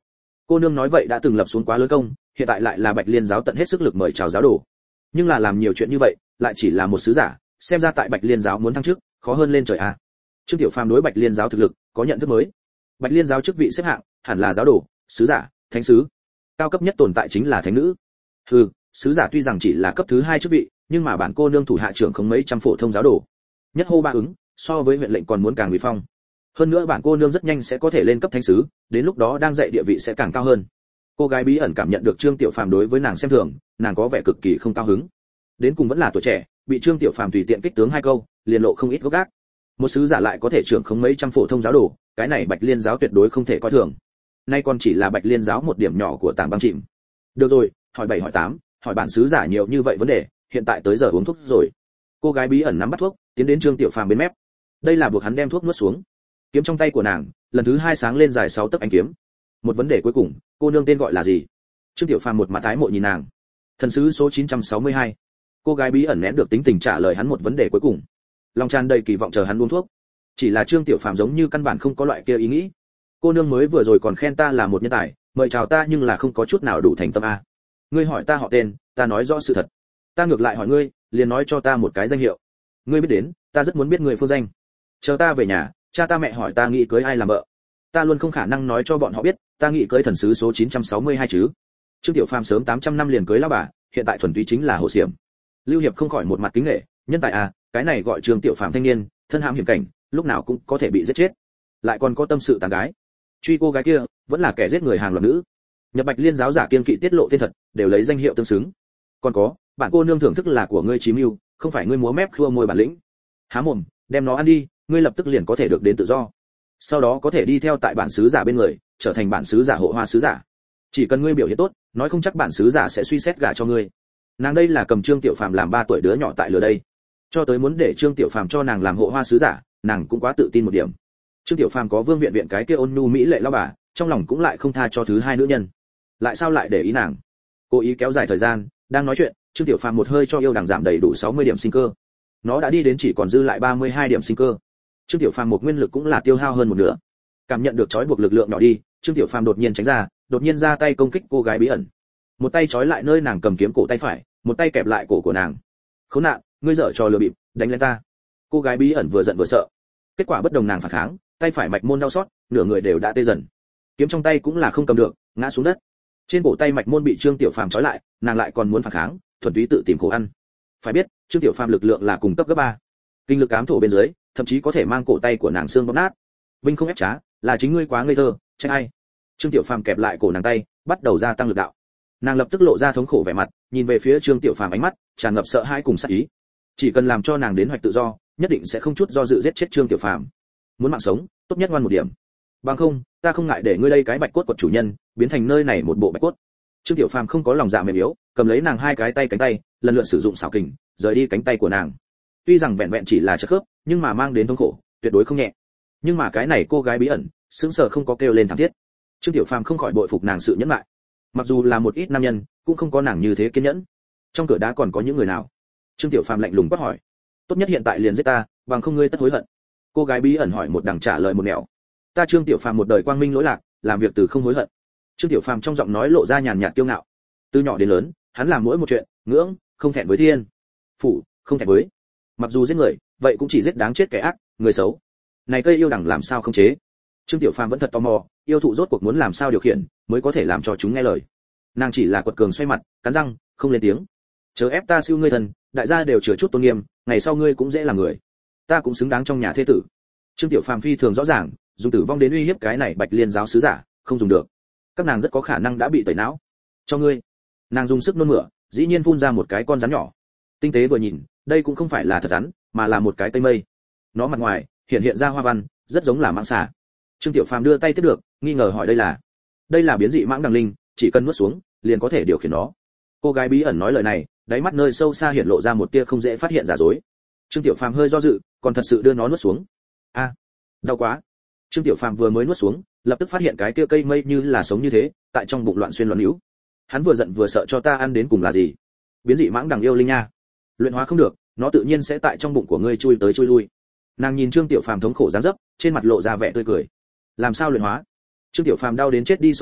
Cô nương nói vậy đã từng lập xuống quá lớn công, hiện tại lại là Bạch Liên giáo tận hết sức lực mời chào giáo đồ. Nhưng là làm nhiều chuyện như vậy, lại chỉ là một sứ giả, xem ra tại Bạch Liên giáo muốn thăng chức, khó hơn lên trời à. Trương Tiểu Phàm đối Bạch Liên giáo thực lực có nhận thức mới. Bạch Liên giáo chức vị xếp hạng, hẳn là giáo đồ, sứ giả, thánh sứ. Cao cấp nhất tồn tại chính là thánh nữ. Hừ, sứ giả tuy rằng chỉ là cấp thứ hai chức vị, nhưng mà bản cô nương thủ hạ trưởng không mấy trăm phổ thông giáo đồ. Nhất hô ba ứng, so với huyện lệnh còn muốn càng uy phong. Hơn nữa bản cô nương rất nhanh sẽ có thể lên cấp thánh sứ, đến lúc đó đang dạy địa vị sẽ càng cao hơn. Cô gái bí ẩn cảm nhận được Trương Tiểu Phàm đối với nàng xem thường, nàng có vẻ cực kỳ không cao hứng. Đến cùng vẫn là tuổi trẻ, bị Trương Tiểu Phàm tùy tiện kích tướng hai câu, liền lộ không ít gốc gác. Một sứ giả lại có thể trưởng không mấy trăm phổ thông giáo đồ, cái này Bạch Liên giáo tuyệt đối không thể coi thường. Nay còn chỉ là Bạch Liên giáo một điểm nhỏ của tảng băng chìm. Được rồi, hỏi bảy hỏi tám, hỏi bản sứ giả nhiều như vậy vấn đề, hiện tại tới giờ uống thuốc rồi. Cô gái bí ẩn nắm bắt thuốc, tiến đến Trương Tiểu Phàm bên mép. Đây là buộc hắn đem thuốc nuốt xuống. Kiếm trong tay của nàng, lần thứ hai sáng lên dài sáu tấc ánh kiếm. Một vấn đề cuối cùng, cô nương tên gọi là gì? Trương Tiểu Phàm một mặt ái mộ nhìn nàng. Thần sứ số chín trăm sáu mươi hai. Cô gái bí ẩn nén được tính tình trả lời hắn một vấn đề cuối cùng. Lòng tràn đầy kỳ vọng chờ hắn uống thuốc. Chỉ là Trương Tiểu Phàm giống như căn bản không có loại kia ý nghĩ. Cô nương mới vừa rồi còn khen ta là một nhân tài, mời chào ta nhưng là không có chút nào đủ thành tâm a. Ngươi hỏi ta họ tên, ta nói rõ sự thật. Ta ngược lại hỏi ngươi, liền nói cho ta một cái danh hiệu. Ngươi biết đến, ta rất muốn biết người phương danh. Chờ ta về nhà, cha ta mẹ hỏi ta nghĩ cưới ai làm vợ. Ta luôn không khả năng nói cho bọn họ biết, ta nghĩ cưới thần sứ số chín trăm sáu mươi hai chứ. Trương Tiểu Phàm sớm tám trăm năm liền cưới lão bà, hiện tại thuần túy chính là hồ xiểm. Lưu Hiệp không khỏi một mặt kính nể, nhân tài à, cái này gọi Trương Tiểu Phàm thanh niên, thân hãm hiểm cảnh, lúc nào cũng có thể bị giết chết. Lại còn có tâm sự tàn gái. Truy cô gái kia, vẫn là kẻ giết người hàng loạt nữ. Nhập Bạch Liên giáo giả kiên kỵ tiết lộ tên thật, đều lấy danh hiệu tương xứng. Còn có, bạn cô nương thưởng thức là của ngươi chí mưu, không phải ngươi múa mép khua môi bản lĩnh. Há mồm, đem nó ăn đi, ngươi lập tức liền có thể được đến tự do. Sau đó có thể đi theo tại bản sứ giả bên người, trở thành bản sứ giả hộ hoa sứ giả. Chỉ cần ngươi biểu hiện tốt, nói không chắc bản sứ giả sẽ suy xét gả cho ngươi. Nàng đây là cầm Trương Tiểu Phàm làm ba tuổi đứa nhỏ tại lừa đây. Cho tới muốn để Trương Tiểu Phàm cho nàng làm hộ hoa sứ giả, nàng cũng quá tự tin một điểm. Trương Tiểu Phàm có Vương Viện Viện cái kia ôn nhu mỹ lệ lão bà, trong lòng cũng lại không tha cho thứ hai nữ nhân. Lại sao lại để ý nàng? Cố ý kéo dài thời gian, đang nói chuyện, Trương Tiểu Phàm một hơi cho yêu đằng giảm đầy đủ sáu mươi điểm sinh cơ. Nó đã đi đến chỉ còn dư lại ba mươi hai điểm sinh cơ. Trương Tiểu Phàm một nguyên lực cũng là tiêu hao hơn một nửa. Cảm nhận được trói buộc lực lượng nhỏ đi, Trương Tiểu Phàm đột nhiên tránh ra, đột nhiên ra tay công kích cô gái bí ẩn. Một tay trói lại nơi nàng cầm kiếm cổ tay phải, một tay kẹp lại cổ của nàng. Khốn nạn, ngươi dở trò lừa bịp, đánh lên ta. Cô gái bí ẩn vừa giận vừa sợ. Kết quả bất đồng nàng phản kháng, tay phải mạch môn đau xót, nửa người đều đã tê dần. Kiếm trong tay cũng là không cầm được, ngã xuống đất. Trên cổ tay mạch môn bị Trương Tiểu Phàm trói lại, nàng lại còn muốn phản kháng, thuần túy tự tìm khổ ăn. Phải biết, Trương Tiểu Phàm lực lượng là cùng cấp gấp ba. Kinh lực ám thổ bên dưới, thậm chí có thể mang cổ tay của nàng xương bóp nát. Vinh không ép trá, là chính ngươi quá ngây thơ, trách ai? Trương Tiểu Phàm kẹp lại cổ nàng tay, bắt đầu gia tăng lực đạo. Nàng lập tức lộ ra thống khổ vẻ mặt, nhìn về phía Trương Tiểu Phàm ánh mắt tràn ngập sợ hãi cùng sát ý. Chỉ cần làm cho nàng đến hoạch tự do, nhất định sẽ không chút do dự giết chết Trương Tiểu Phàm. Muốn mạng sống, tốt nhất ngoan một điểm. Bằng không, ta không ngại để ngươi đây cái bạch cốt của chủ nhân, biến thành nơi này một bộ bạch cốt. Trương Tiểu Phàm không có lòng dạ mềm yếu, cầm lấy nàng hai cái tay cánh tay, lần lượt sử dụng xảo kình, rời đi cánh tay của nàng. Tuy rằng vẹn vẹn chỉ là chất khớp, nhưng mà mang đến thống khổ, tuyệt đối không nhẹ. Nhưng mà cái này cô gái bí ẩn, sững sờ không có kêu lên thảm thiết. Trương Tiểu Phàm không khỏi bội phục nàng sự nhẫn nại. Mặc dù là một ít nam nhân, cũng không có nàng như thế kiên nhẫn. Trong cửa đá còn có những người nào? Trương Tiểu Phàm lạnh lùng quát hỏi. Tốt nhất hiện tại liền giết ta, bằng không ngươi tất hối hận. Cô gái bí ẩn hỏi một đằng trả lời một nẻo. Ta Trương Tiểu Phàm một đời quang minh lỗi lạc, làm việc từ không hối hận. Trương Tiểu Phàm trong giọng nói lộ ra nhàn nhạt kiêu ngạo. Từ nhỏ đến lớn, hắn làm mỗi một chuyện, ngưỡng, không thẹn với thiên, phủ, không thẹn với. Mặc dù giết người, vậy cũng chỉ giết đáng chết kẻ ác, người xấu. Này cây yêu đằng làm sao không chế? Trương Tiểu Phàm vẫn thật tò mò, yêu thụ rốt cuộc muốn làm sao điều khiển, mới có thể làm cho chúng nghe lời. Nàng chỉ là quật cường xoay mặt, cắn răng, không lên tiếng. Chớ ép ta siêu ngươi thần, đại gia đều chừa chút tôn nghiêm, ngày sau ngươi cũng dễ làm người. Ta cũng xứng đáng trong nhà thế tử. Trương Tiểu Phàm phi thường rõ ràng, dùng tử vong đến uy hiếp cái này Bạch Liên giáo sứ giả, không dùng được. Các nàng rất có khả năng đã bị tẩy não. Cho ngươi. Nàng dùng sức nôn mửa, dĩ nhiên phun ra một cái con rắn nhỏ. Tinh tế vừa nhìn, đây cũng không phải là thật rắn, mà là một cái cây mây. Nó mặt ngoài hiện hiện ra hoa văn, rất giống là mãng xà. Trương Tiểu Phàm đưa tay tiếp được, nghi ngờ hỏi đây là. Đây là biến dị mãng đằng linh, chỉ cần nuốt xuống, liền có thể điều khiển nó. Cô gái bí ẩn nói lời này, đáy mắt nơi sâu xa hiện lộ ra một tia không dễ phát hiện giả dối. Trương Tiểu Phàm hơi do dự, còn thật sự đưa nó nuốt xuống. A, đau quá. Trương Tiểu Phàm vừa mới nuốt xuống, lập tức phát hiện cái kia cây mây như là sống như thế, tại trong bụng loạn xuyên loạn nhũ. Hắn vừa giận vừa sợ cho ta ăn đến cùng là gì? Biến dị mãng đằng yêu linh nha. Luyện hóa không được, nó tự nhiên sẽ tại trong bụng của ngươi chui tới chui lui. Nàng nhìn Trương Tiểu Phàm thống khổ dáng dấp, trên mặt lộ ra vẻ tươi cười. Làm sao luyện hóa? Trương Tiểu Phàm đau đến chết đi sống lại,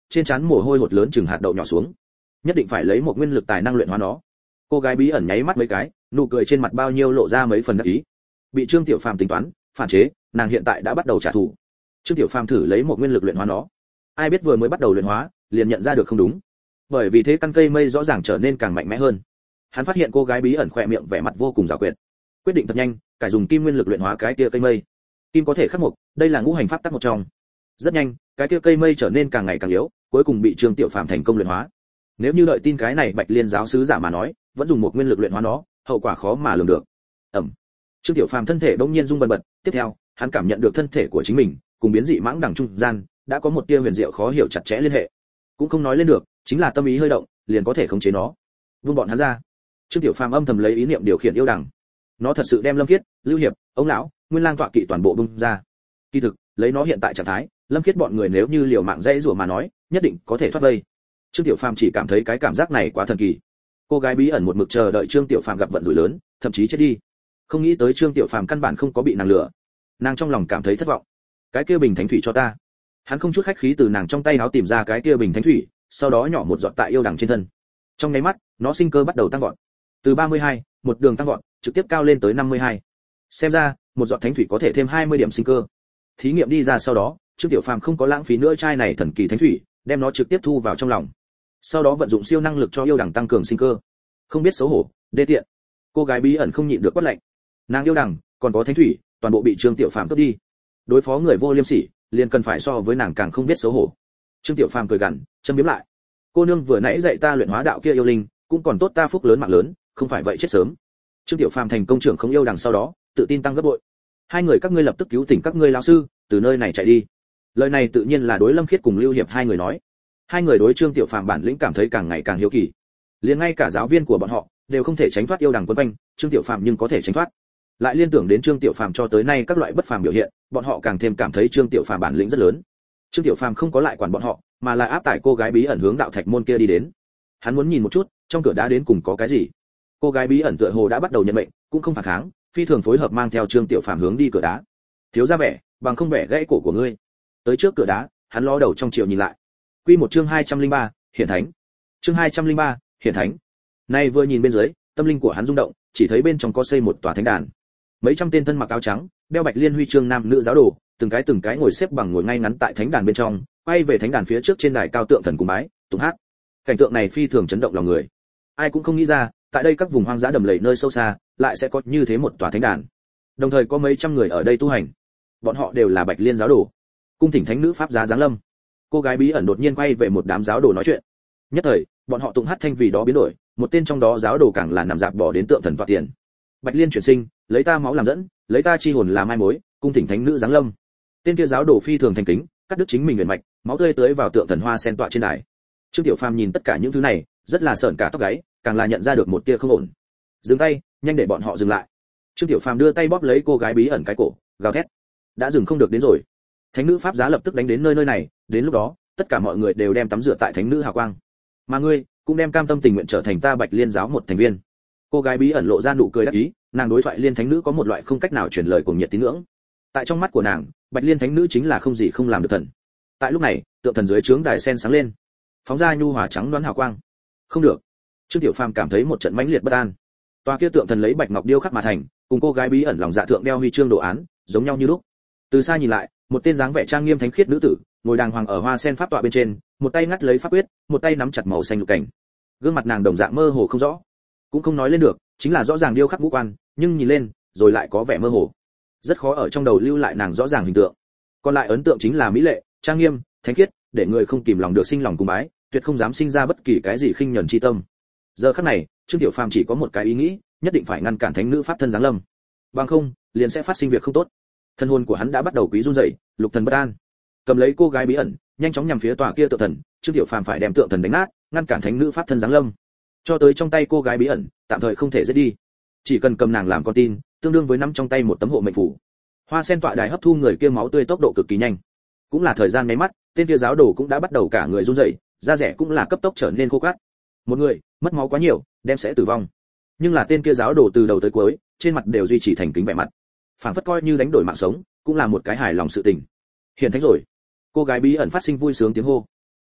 trên trán mồ hôi hột lớn chừng hạt đậu nhỏ xuống. Nhất định phải lấy một nguyên lực tài năng luyện hóa nó. Cô gái bí ẩn nháy mắt mấy cái, nụ cười trên mặt bao nhiêu lộ ra mấy phần đắc ý. Bị Trương Tiểu Phàm tính toán, phản chế, nàng hiện tại đã bắt đầu trả thù. Trương Tiểu Phàm thử lấy một nguyên lực luyện hóa nó. Ai biết vừa mới bắt đầu luyện hóa, liền nhận ra được không đúng. Bởi vì thế căn cây mây rõ ràng trở nên càng mạnh mẽ hơn. Hắn phát hiện cô gái bí ẩn khỏe miệng vẻ mặt vô cùng giảo quyệt. Quyết định thật nhanh, cải dùng kim nguyên lực luyện hóa cái kia cây mây. Kim có thể khắc mộc, đây là ngũ hành pháp tắc một trong. Rất nhanh, cái kia cây mây trở nên càng ngày càng yếu, cuối cùng bị Trương Tiểu Phàm thành công luyện hóa. Nếu như đợi tin cái này Bạch Liên giáo sứ giả mà nói, vẫn dùng một nguyên lực luyện hóa nó, hậu quả khó mà lường được. Ẩm. Trương Tiểu Phàm thân thể bỗng nhiên rung bần bật, tiếp theo, hắn cảm nhận được thân thể của chính mình cùng biến dị mãng đằng trung gian đã có một tia huyền diệu khó hiểu chặt chẽ liên hệ. Cũng không nói lên được, chính là tâm ý hơi động, liền có thể khống chế nó. Vung bọn hắn ra. Trương Tiểu Phàm âm thầm lấy ý niệm điều khiển yêu đằng. Nó thật sự đem Lâm Khiết, Lưu Hiệp, ông lão, Nguyên Lang tọa kỵ toàn bộ bung ra. Kỳ thực, lấy nó hiện tại trạng thái, Lâm Khiết bọn người nếu như liều mạng dãy rủa mà nói, nhất định có thể thoát vây. Trương Tiểu Phàm chỉ cảm thấy cái cảm giác này quá thần kỳ. Cô gái bí ẩn một mực chờ đợi Trương Tiểu Phàm gặp vận rủi lớn, thậm chí chết đi. Không nghĩ tới Trương Tiểu Phàm căn bản không có bị nàng lừa. Nàng trong lòng cảm thấy thất vọng. Cái kia bình thánh thủy cho ta. Hắn không chút khách khí từ nàng trong tay áo tìm ra cái kia bình thánh thủy, sau đó nhỏ một giọt tại yêu đằng trên thân. Trong nháy mắt, nó sinh cơ bắt đầu tăng vọt. Từ ba mươi hai, một đường tăng vọt, trực tiếp cao lên tới năm mươi hai. Xem ra, một giọt thánh thủy có thể thêm hai mươi điểm sinh cơ. Thí nghiệm đi ra sau đó, Trương Tiểu Phàm không có lãng phí nữa chai này thần kỳ thánh thủy, đem nó trực tiếp thu vào trong lòng. Sau đó vận dụng siêu năng lực cho yêu đằng tăng cường sinh cơ. Không biết xấu hổ, đê tiện. Cô gái bí ẩn không nhịn được quát lạnh. Nàng yêu đằng, còn có thánh thủy, toàn bộ bị Trương Tiểu Phàm cướp đi. Đối phó người vô liêm sỉ, liền cần phải so với nàng càng không biết xấu hổ. Trương Tiểu Phàm cười gằn, châm biếm lại. Cô nương vừa nãy dạy ta luyện hóa đạo kia yêu linh, cũng còn tốt ta phúc lớn mạng lớn, không phải vậy chết sớm. Trương Tiểu Phàm thành công trưởng không yêu đằng sau đó, tự tin tăng gấp bội. Hai người các ngươi lập tức cứu tỉnh các ngươi lão sư, từ nơi này chạy đi. Lời này tự nhiên là đối Lâm Khiết cùng Lưu Hiệp hai người nói. Hai người đối Trương Tiểu Phàm bản lĩnh cảm thấy càng ngày càng hiếu kỳ. Liền ngay cả giáo viên của bọn họ đều không thể tránh thoát yêu đằng quấn quanh, Trương Tiểu Phàm nhưng có thể tránh thoát. Lại liên tưởng đến Trương Tiểu Phàm cho tới nay các loại bất phàm biểu hiện, bọn họ càng thêm cảm thấy Trương Tiểu Phàm bản lĩnh rất lớn. Trương Tiểu Phàm không có lại quản bọn họ, mà là áp tải cô gái bí ẩn hướng đạo thạch môn kia đi đến. Hắn muốn nhìn một chút, trong cửa đá đến cùng có cái gì. Cô gái bí ẩn tựa hồ đã bắt đầu nhận mệnh, cũng không phản kháng, phi thường phối hợp mang theo Trương Tiểu Phàm hướng đi cửa đá. Thiếu gia vẻ, bằng không bẻ gãy cổ của ngươi. Tới trước cửa đá, hắn ló đầu trong chiều nhìn lại. Quy một chương hai trăm linh ba, hiển thánh. Chương hai trăm linh ba, hiển thánh. Nay vừa nhìn bên dưới, tâm linh của hắn rung động, chỉ thấy bên trong có xây một tòa thánh đàn. Mấy trăm tên thân mặc áo trắng, đeo bạch liên huy chương nam nữ giáo đồ, từng cái từng cái ngồi xếp bằng ngồi ngay ngắn tại thánh đàn bên trong, quay về thánh đàn phía trước trên đài cao tượng thần cung bái, tụng hát. Cảnh tượng này phi thường chấn động lòng người. Ai cũng không nghĩ ra, tại đây các vùng hoang dã đầm lầy nơi sâu xa, lại sẽ có như thế một tòa thánh đàn. Đồng thời có mấy trăm người ở đây tu hành. Bọn họ đều là bạch liên giáo đồ. Cung thỉnh thánh nữ pháp giá giáng lâm. Cô gái bí ẩn đột nhiên quay về một đám giáo đồ nói chuyện. Nhất thời, bọn họ tụng hát thanh vì đó biến đổi, một tên trong đó giáo đồ càng là nằm dạp bỏ đến tượng thần tọa tiền. Bạch liên chuyển sinh, lấy ta máu làm dẫn, lấy ta chi hồn làm mai mối, cung thỉnh thánh nữ giáng lâm. Tên kia giáo đồ phi thường thành kính, cắt đứt chính mình huyền mạch, máu tươi tưới vào tượng thần hoa sen tọa trên đài. Trương Tiểu Phàm nhìn tất cả những thứ này, rất là sởn cả tóc gáy, càng là nhận ra được một tia không ổn. Dừng tay, nhanh để bọn họ dừng lại. Trương Tiểu Phàm đưa tay bóp lấy cô gái bí ẩn cái cổ, gào thét. Đã dừng không được đến rồi. Thánh nữ pháp giá lập tức đánh đến nơi nơi này, đến lúc đó, tất cả mọi người đều đem tắm rửa tại thánh nữ hào quang. Mà ngươi, cũng đem cam tâm tình nguyện trở thành ta Bạch Liên giáo một thành viên. Cô gái bí ẩn lộ ra nụ cười đắc ý, nàng đối thoại liên thánh nữ có một loại không cách nào truyền lời cùng nhiệt tín ngưỡng. Tại trong mắt của nàng, Bạch Liên thánh nữ chính là không gì không làm được thần. Tại lúc này, tượng thần dưới trướng đài sen sáng lên, phóng ra nhu hòa trắng đoán hào quang. Không được. Trương Tiểu Phàm cảm thấy một trận mãnh liệt bất an. Tòa kia tượng thần lấy bạch ngọc điêu khắc mà thành, cùng cô gái bí ẩn lòng dạ thượng đeo huy chương đồ án, giống nhau như lúc. Từ xa nhìn lại, một tên dáng vẻ trang nghiêm thánh khiết nữ tử, ngồi đàng hoàng ở hoa sen pháp tọa bên trên, một tay ngắt lấy pháp quyết, một tay nắm chặt màu xanh lục cảnh. Gương mặt nàng đồng dạng mơ hồ không rõ, cũng không nói lên được, chính là rõ ràng điêu khắc ngũ quan, nhưng nhìn lên, rồi lại có vẻ mơ hồ. Rất khó ở trong đầu lưu lại nàng rõ ràng hình tượng. Còn lại ấn tượng chính là mỹ lệ, trang nghiêm, thánh khiết, để người không kìm lòng được sinh lòng cung bái, tuyệt không dám sinh ra bất kỳ cái gì khinh nhẫn chi tâm. Giờ khắc này, Trương Tiểu Phàm chỉ có một cái ý nghĩ, nhất định phải ngăn cản thánh nữ pháp thân giáng lâm. Bằng không, liền sẽ phát sinh việc không tốt. Thân hồn của hắn đã bắt đầu quý run rẩy, lục thần bất an. Cầm lấy cô gái bí ẩn, nhanh chóng nhằm phía tòa kia tượng thần, Trương Tiểu Phàm phải đem tượng thần đánh nát, ngăn cản thánh nữ pháp thân giáng lâm. Cho tới trong tay cô gái bí ẩn, tạm thời không thể giết đi. Chỉ cần cầm nàng làm con tin, tương đương với nắm trong tay một tấm hộ mệnh phủ. Hoa sen tọa đài hấp thu người kia máu tươi tốc độ cực kỳ nhanh. Cũng là thời gian mấy mắt, tên kia giáo đồ cũng đã bắt đầu cả người run rẩy, da rẻ cũng là cấp tốc trở nên khô cát. Một người, mất máu quá nhiều, đem sẽ tử vong. Nhưng là tên kia giáo đồ từ đầu tới cuối, trên mặt đều duy trì thành kính vẻ mặt. Phảng phất coi như đánh đổi mạng sống, cũng là một cái hài lòng sự tình. Hiện thánh rồi. Cô gái bí ẩn phát sinh vui sướng tiếng hô.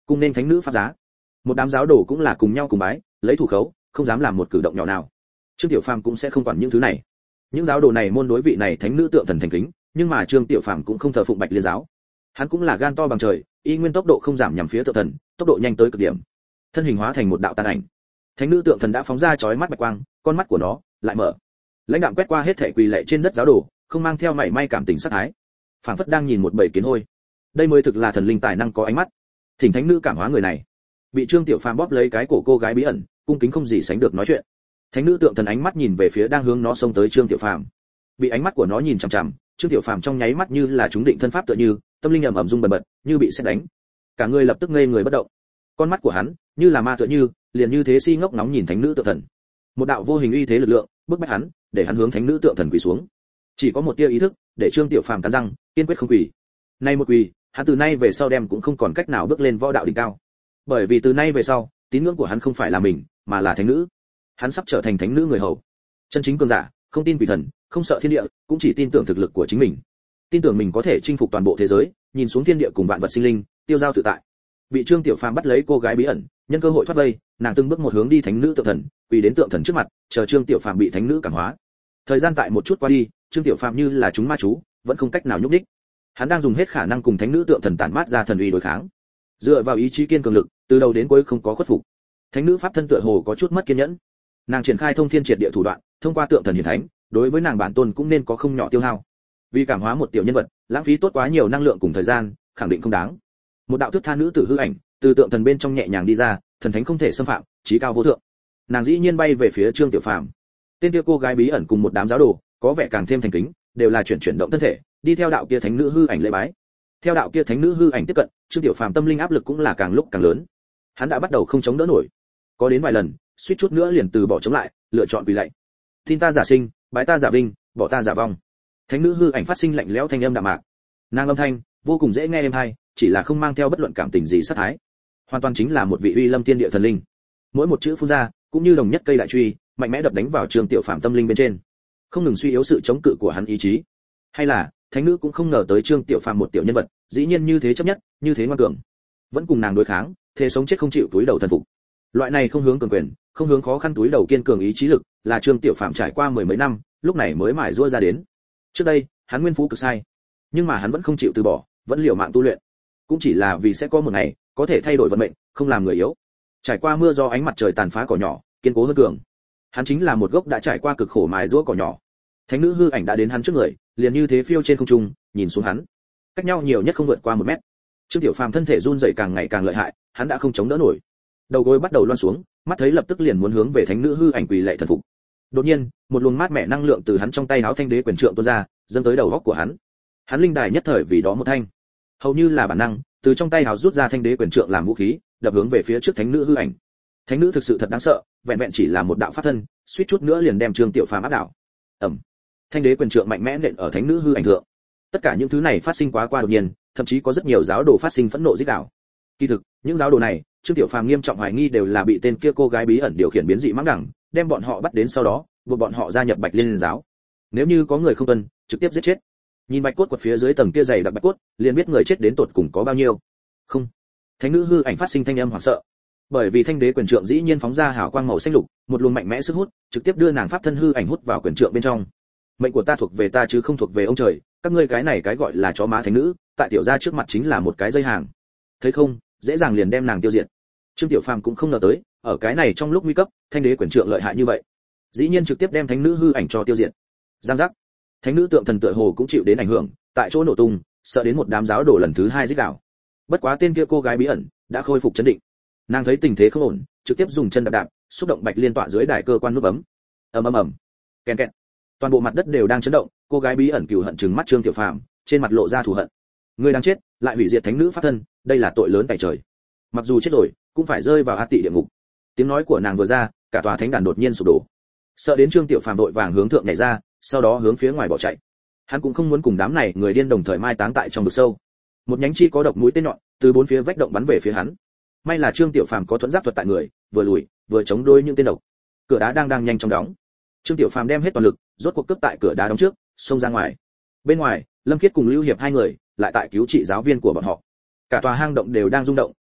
cùng nên thánh nữ pháp giá. Một đám giáo đồ cũng là cùng nhau cùng bái, lấy thủ khấu, không dám làm một cử động nhỏ nào. Trương Tiểu Phàm cũng sẽ không quản những thứ này. Những giáo đồ này môn đối vị này thánh nữ tượng thần thành kính, nhưng mà Trương Tiểu Phàm cũng không thờ phụng Bạch Liên giáo. Hắn cũng là gan to bằng trời, y nguyên tốc độ không giảm nhằm phía tượng thần, tốc độ nhanh tới cực điểm. Thân hình hóa thành một đạo tàn ảnh. Thánh nữ tượng thần đã phóng ra chói mắt bạch quang, con mắt của nó lại mở. Lãnh đạm quét qua hết thảy quỳ lạy trên đất giáo đồ, không mang theo mảy may cảm tình sát thái. Phảng phất đang nhìn một bầy kiến hôi. Đây mới thực là thần linh tài năng có ánh mắt. Thỉnh thánh nữ cảm hóa người này. Bị Trương Tiểu Phàm bóp lấy cái cổ cô gái bí ẩn, cung kính không gì sánh được nói chuyện. Thánh nữ tượng thần ánh mắt nhìn về phía đang hướng nó xông tới Trương Tiểu Phàm. Bị ánh mắt của nó nhìn chằm chằm, Trương Tiểu Phàm trong nháy mắt như là chúng định thân pháp tựa như, tâm linh ầm ầm rung bần bật, như bị sét đánh. Cả người lập tức ngây người bất động. Con mắt của hắn, như là ma tựa như, liền như thế si ngốc nóng nhìn thánh nữ tượng thần. Một đạo vô hình uy thế lực lượng, bức bách hắn, để hắn hướng thánh nữ tượng thần quỳ xuống. Chỉ có một tia ý thức, để Trương Tiểu Phàm cắn răng, kiên quyết không quỳ. Nay một quỳ, hắn từ nay về sau đem cũng không còn cách nào bước lên võ đạo đỉnh cao. Bởi vì từ nay về sau, tín ngưỡng của hắn không phải là mình, mà là thánh nữ. Hắn sắp trở thành thánh nữ người hầu. Chân chính cường giả, không tin quỷ thần, không sợ thiên địa, cũng chỉ tin tưởng thực lực của chính mình. Tin tưởng mình có thể chinh phục toàn bộ thế giới, nhìn xuống thiên địa cùng vạn vật sinh linh, tiêu giao tự tại. Bị Trương Tiểu Phàm bắt lấy cô gái bí ẩn, nhân cơ hội thoát vây, nàng từng bước một hướng đi thánh nữ tượng thần, quỳ đến tượng thần trước mặt, chờ Trương Tiểu Phàm bị thánh nữ cảm hóa. Thời gian tại một chút qua đi, Trương Tiểu Phàm như là chúng ma chú, vẫn không cách nào nhúc nhích. Hắn đang dùng hết khả năng cùng thánh nữ tượng thần tản mát ra thần uy đối kháng. Dựa vào ý chí kiên cường lực, từ đầu đến cuối không có khuất phục. Thánh nữ pháp thân tựa hồ có chút mất kiên nhẫn. Nàng triển khai thông thiên triệt địa thủ đoạn, thông qua tượng thần hiển thánh, đối với nàng bản tôn cũng nên có không nhỏ tiêu hao. Vì cảm hóa một tiểu nhân vật, lãng phí tốt quá nhiều năng lượng cùng thời gian, khẳng định không đáng. Một đạo thức tha nữ tử hư ảnh, từ tượng thần bên trong nhẹ nhàng đi ra, thần thánh không thể xâm phạm, chí cao vô thượng. Nàng dĩ nhiên bay về phía Trương Tiểu Phàm. Tên kia cô gái bí ẩn cùng một đám giáo đồ, có vẻ càng thêm thành kính, đều là chuyển chuyển động thân thể, đi theo đạo kia thánh nữ hư ảnh lễ bái. Theo đạo kia thánh nữ hư ảnh tiếp cận, Trương Tiểu Phàm tâm linh áp lực cũng là càng lúc càng lớn. Hắn đã bắt đầu không chống đỡ nổi. Có đến vài lần, suýt chút nữa liền từ bỏ chống lại, lựa chọn quỳ lạy. Tin ta giả sinh, bái ta giả vinh, bỏ ta giả vong. Thánh nữ hư ảnh phát sinh lạnh lẽo thanh âm đạm mạc. Nàng âm thanh vô cùng dễ nghe êm hay, chỉ là không mang theo bất luận cảm tình gì sát thái. Hoàn toàn chính là một vị uy lâm thiên địa thần linh. Mỗi một chữ phun ra, cũng như đồng nhất cây đại truy, mạnh mẽ đập đánh vào Trương Tiểu Phàm tâm linh bên trên, không ngừng suy yếu sự chống cự của hắn ý chí. Hay là, thánh nữ cũng không ngờ tới Trương Tiểu Phàm một tiểu nhân vật, dĩ nhiên như thế chấp nhất, như thế ngoan cường, vẫn cùng nàng đối kháng, thế sống chết không chịu túi đầu thần phục. Loại này không hướng cường quyền, không hướng khó khăn túi đầu kiên cường ý chí lực, là Trương Tiểu Phàm trải qua mười mấy năm, lúc này mới mài giũa ra đến. Trước đây, hắn nguyên phú cực sai, nhưng mà hắn vẫn không chịu từ bỏ, vẫn liều mạng tu luyện, cũng chỉ là vì sẽ có một ngày có thể thay đổi vận mệnh, không làm người yếu. Trải qua mưa gió ánh mặt trời tàn phá cỏ nhỏ, kiên cố hơn cường. Hắn chính là một gốc đã trải qua cực khổ mài giũa cỏ nhỏ. Thánh nữ hư ảnh đã đến hắn trước người, liền như thế phiêu trên không trung, nhìn xuống hắn. Cách nhau nhiều nhất không vượt qua một mét. Trương Tiểu Phàm thân thể run rẩy càng ngày càng lợi hại, hắn đã không chống đỡ nổi. Đầu gối bắt đầu loăn xuống, mắt thấy lập tức liền muốn hướng về thánh nữ hư ảnh quỳ lạy thần phục. Đột nhiên, một luồng mát mẻ năng lượng từ hắn trong tay áo thanh đế quyền trượng tuôn ra, dâng tới đầu góc của hắn. Hắn linh đài nhất thời vì đó một thanh, hầu như là bản năng, từ trong tay áo rút ra thanh đế quyền trượng làm vũ khí, đập hướng về phía trước thánh nữ hư ảnh. Thánh nữ thực sự thật đáng sợ, vẹn vẹn chỉ là một đạo pháp thân, suýt chút nữa liền đem Trương Tiểu Phàm áp đảo. Ầm. Thanh đế quyền trượng mạnh mẽ nện ở thánh nữ hư ảnh thượng. Tất cả những thứ này phát sinh quá qua đột nhiên, thậm chí có rất nhiều giáo đồ phát sinh phẫn nộ rít gào. Kỳ thực, những giáo đồ này, Trương Tiểu Phàm nghiêm trọng hoài nghi đều là bị tên kia cô gái bí ẩn điều khiển biến dị mãng đẳng, đem bọn họ bắt đến sau đó, buộc bọn họ gia nhập Bạch Liên giáo. Nếu như có người không tuân, trực tiếp giết chết. Nhìn bạch cốt quật phía dưới tầng kia dày đặc bạch cốt, liền biết người chết đến tột cùng có bao nhiêu. Không. Thánh nữ hư ảnh phát sinh thanh âm hoảng sợ. Bởi vì thanh đế quyền trượng dĩ nhiên phóng ra hào quang màu xanh lục, một luồng mạnh mẽ sức hút, trực tiếp đưa nàng pháp thân hư ảnh hút vào quyền trượng bên trong. Mệnh của ta thuộc về ta chứ không thuộc về ông trời, các ngươi cái này cái gọi là chó má thánh nữ, tại tiểu gia trước mặt chính là một cái dây hàng. Thấy không, dễ dàng liền đem nàng tiêu diệt. Trương Tiểu Phàm cũng không ngờ tới, ở cái này trong lúc nguy cấp, thanh đế quyền trượng lợi hại như vậy, dĩ nhiên trực tiếp đem thánh nữ hư ảnh cho tiêu diệt. Giang giác. Thánh nữ tượng thần tựa hồ cũng chịu đến ảnh hưởng, tại chỗ nổ tung, sợ đến một đám giáo đổ lần thứ hai rít gào. Bất quá tên kia cô gái bí ẩn đã khôi phục chấn định. Nàng thấy tình thế không ổn, trực tiếp dùng chân đạp đạp, xúc động Bạch Liên tọa dưới đài cơ quan nút bấm. Ầm ầm ầm. Kèn kẹt. Toàn bộ mặt đất đều đang chấn động, cô gái bí ẩn cừu hận trừng mắt Trương Tiểu Phàm, trên mặt lộ ra thù hận. Ngươi đang chết, lại hủy diệt thánh nữ pháp thân, đây là tội lớn tại trời. Mặc dù chết rồi, cũng phải rơi vào a tị địa ngục. Tiếng nói của nàng vừa ra, cả tòa thánh đàn đột nhiên sụp đổ. Sợ đến Trương Tiểu Phàm vội vàng hướng thượng nhảy ra, sau đó hướng phía ngoài bỏ chạy. Hắn cũng không muốn cùng đám này người điên đồng thời mai táng tại trong vực sâu. Một nhánh chi có độc mũi tên nhọn, từ bốn phía vách động bắn về phía hắn. May là Trương Tiểu Phàm có thuẫn giáp thuật tại người, vừa lùi, vừa chống đối những tên độc. Cửa đá đang đang nhanh chóng đóng. Trương Tiểu Phàm đem hết toàn lực, rốt cuộc cướp tại cửa đá đóng trước, xông ra ngoài. Bên ngoài, Lâm Khiết cùng Lưu Hiệp hai người lại tại cứu trị giáo viên của bọn họ. Cả tòa hang động đều đang rung động,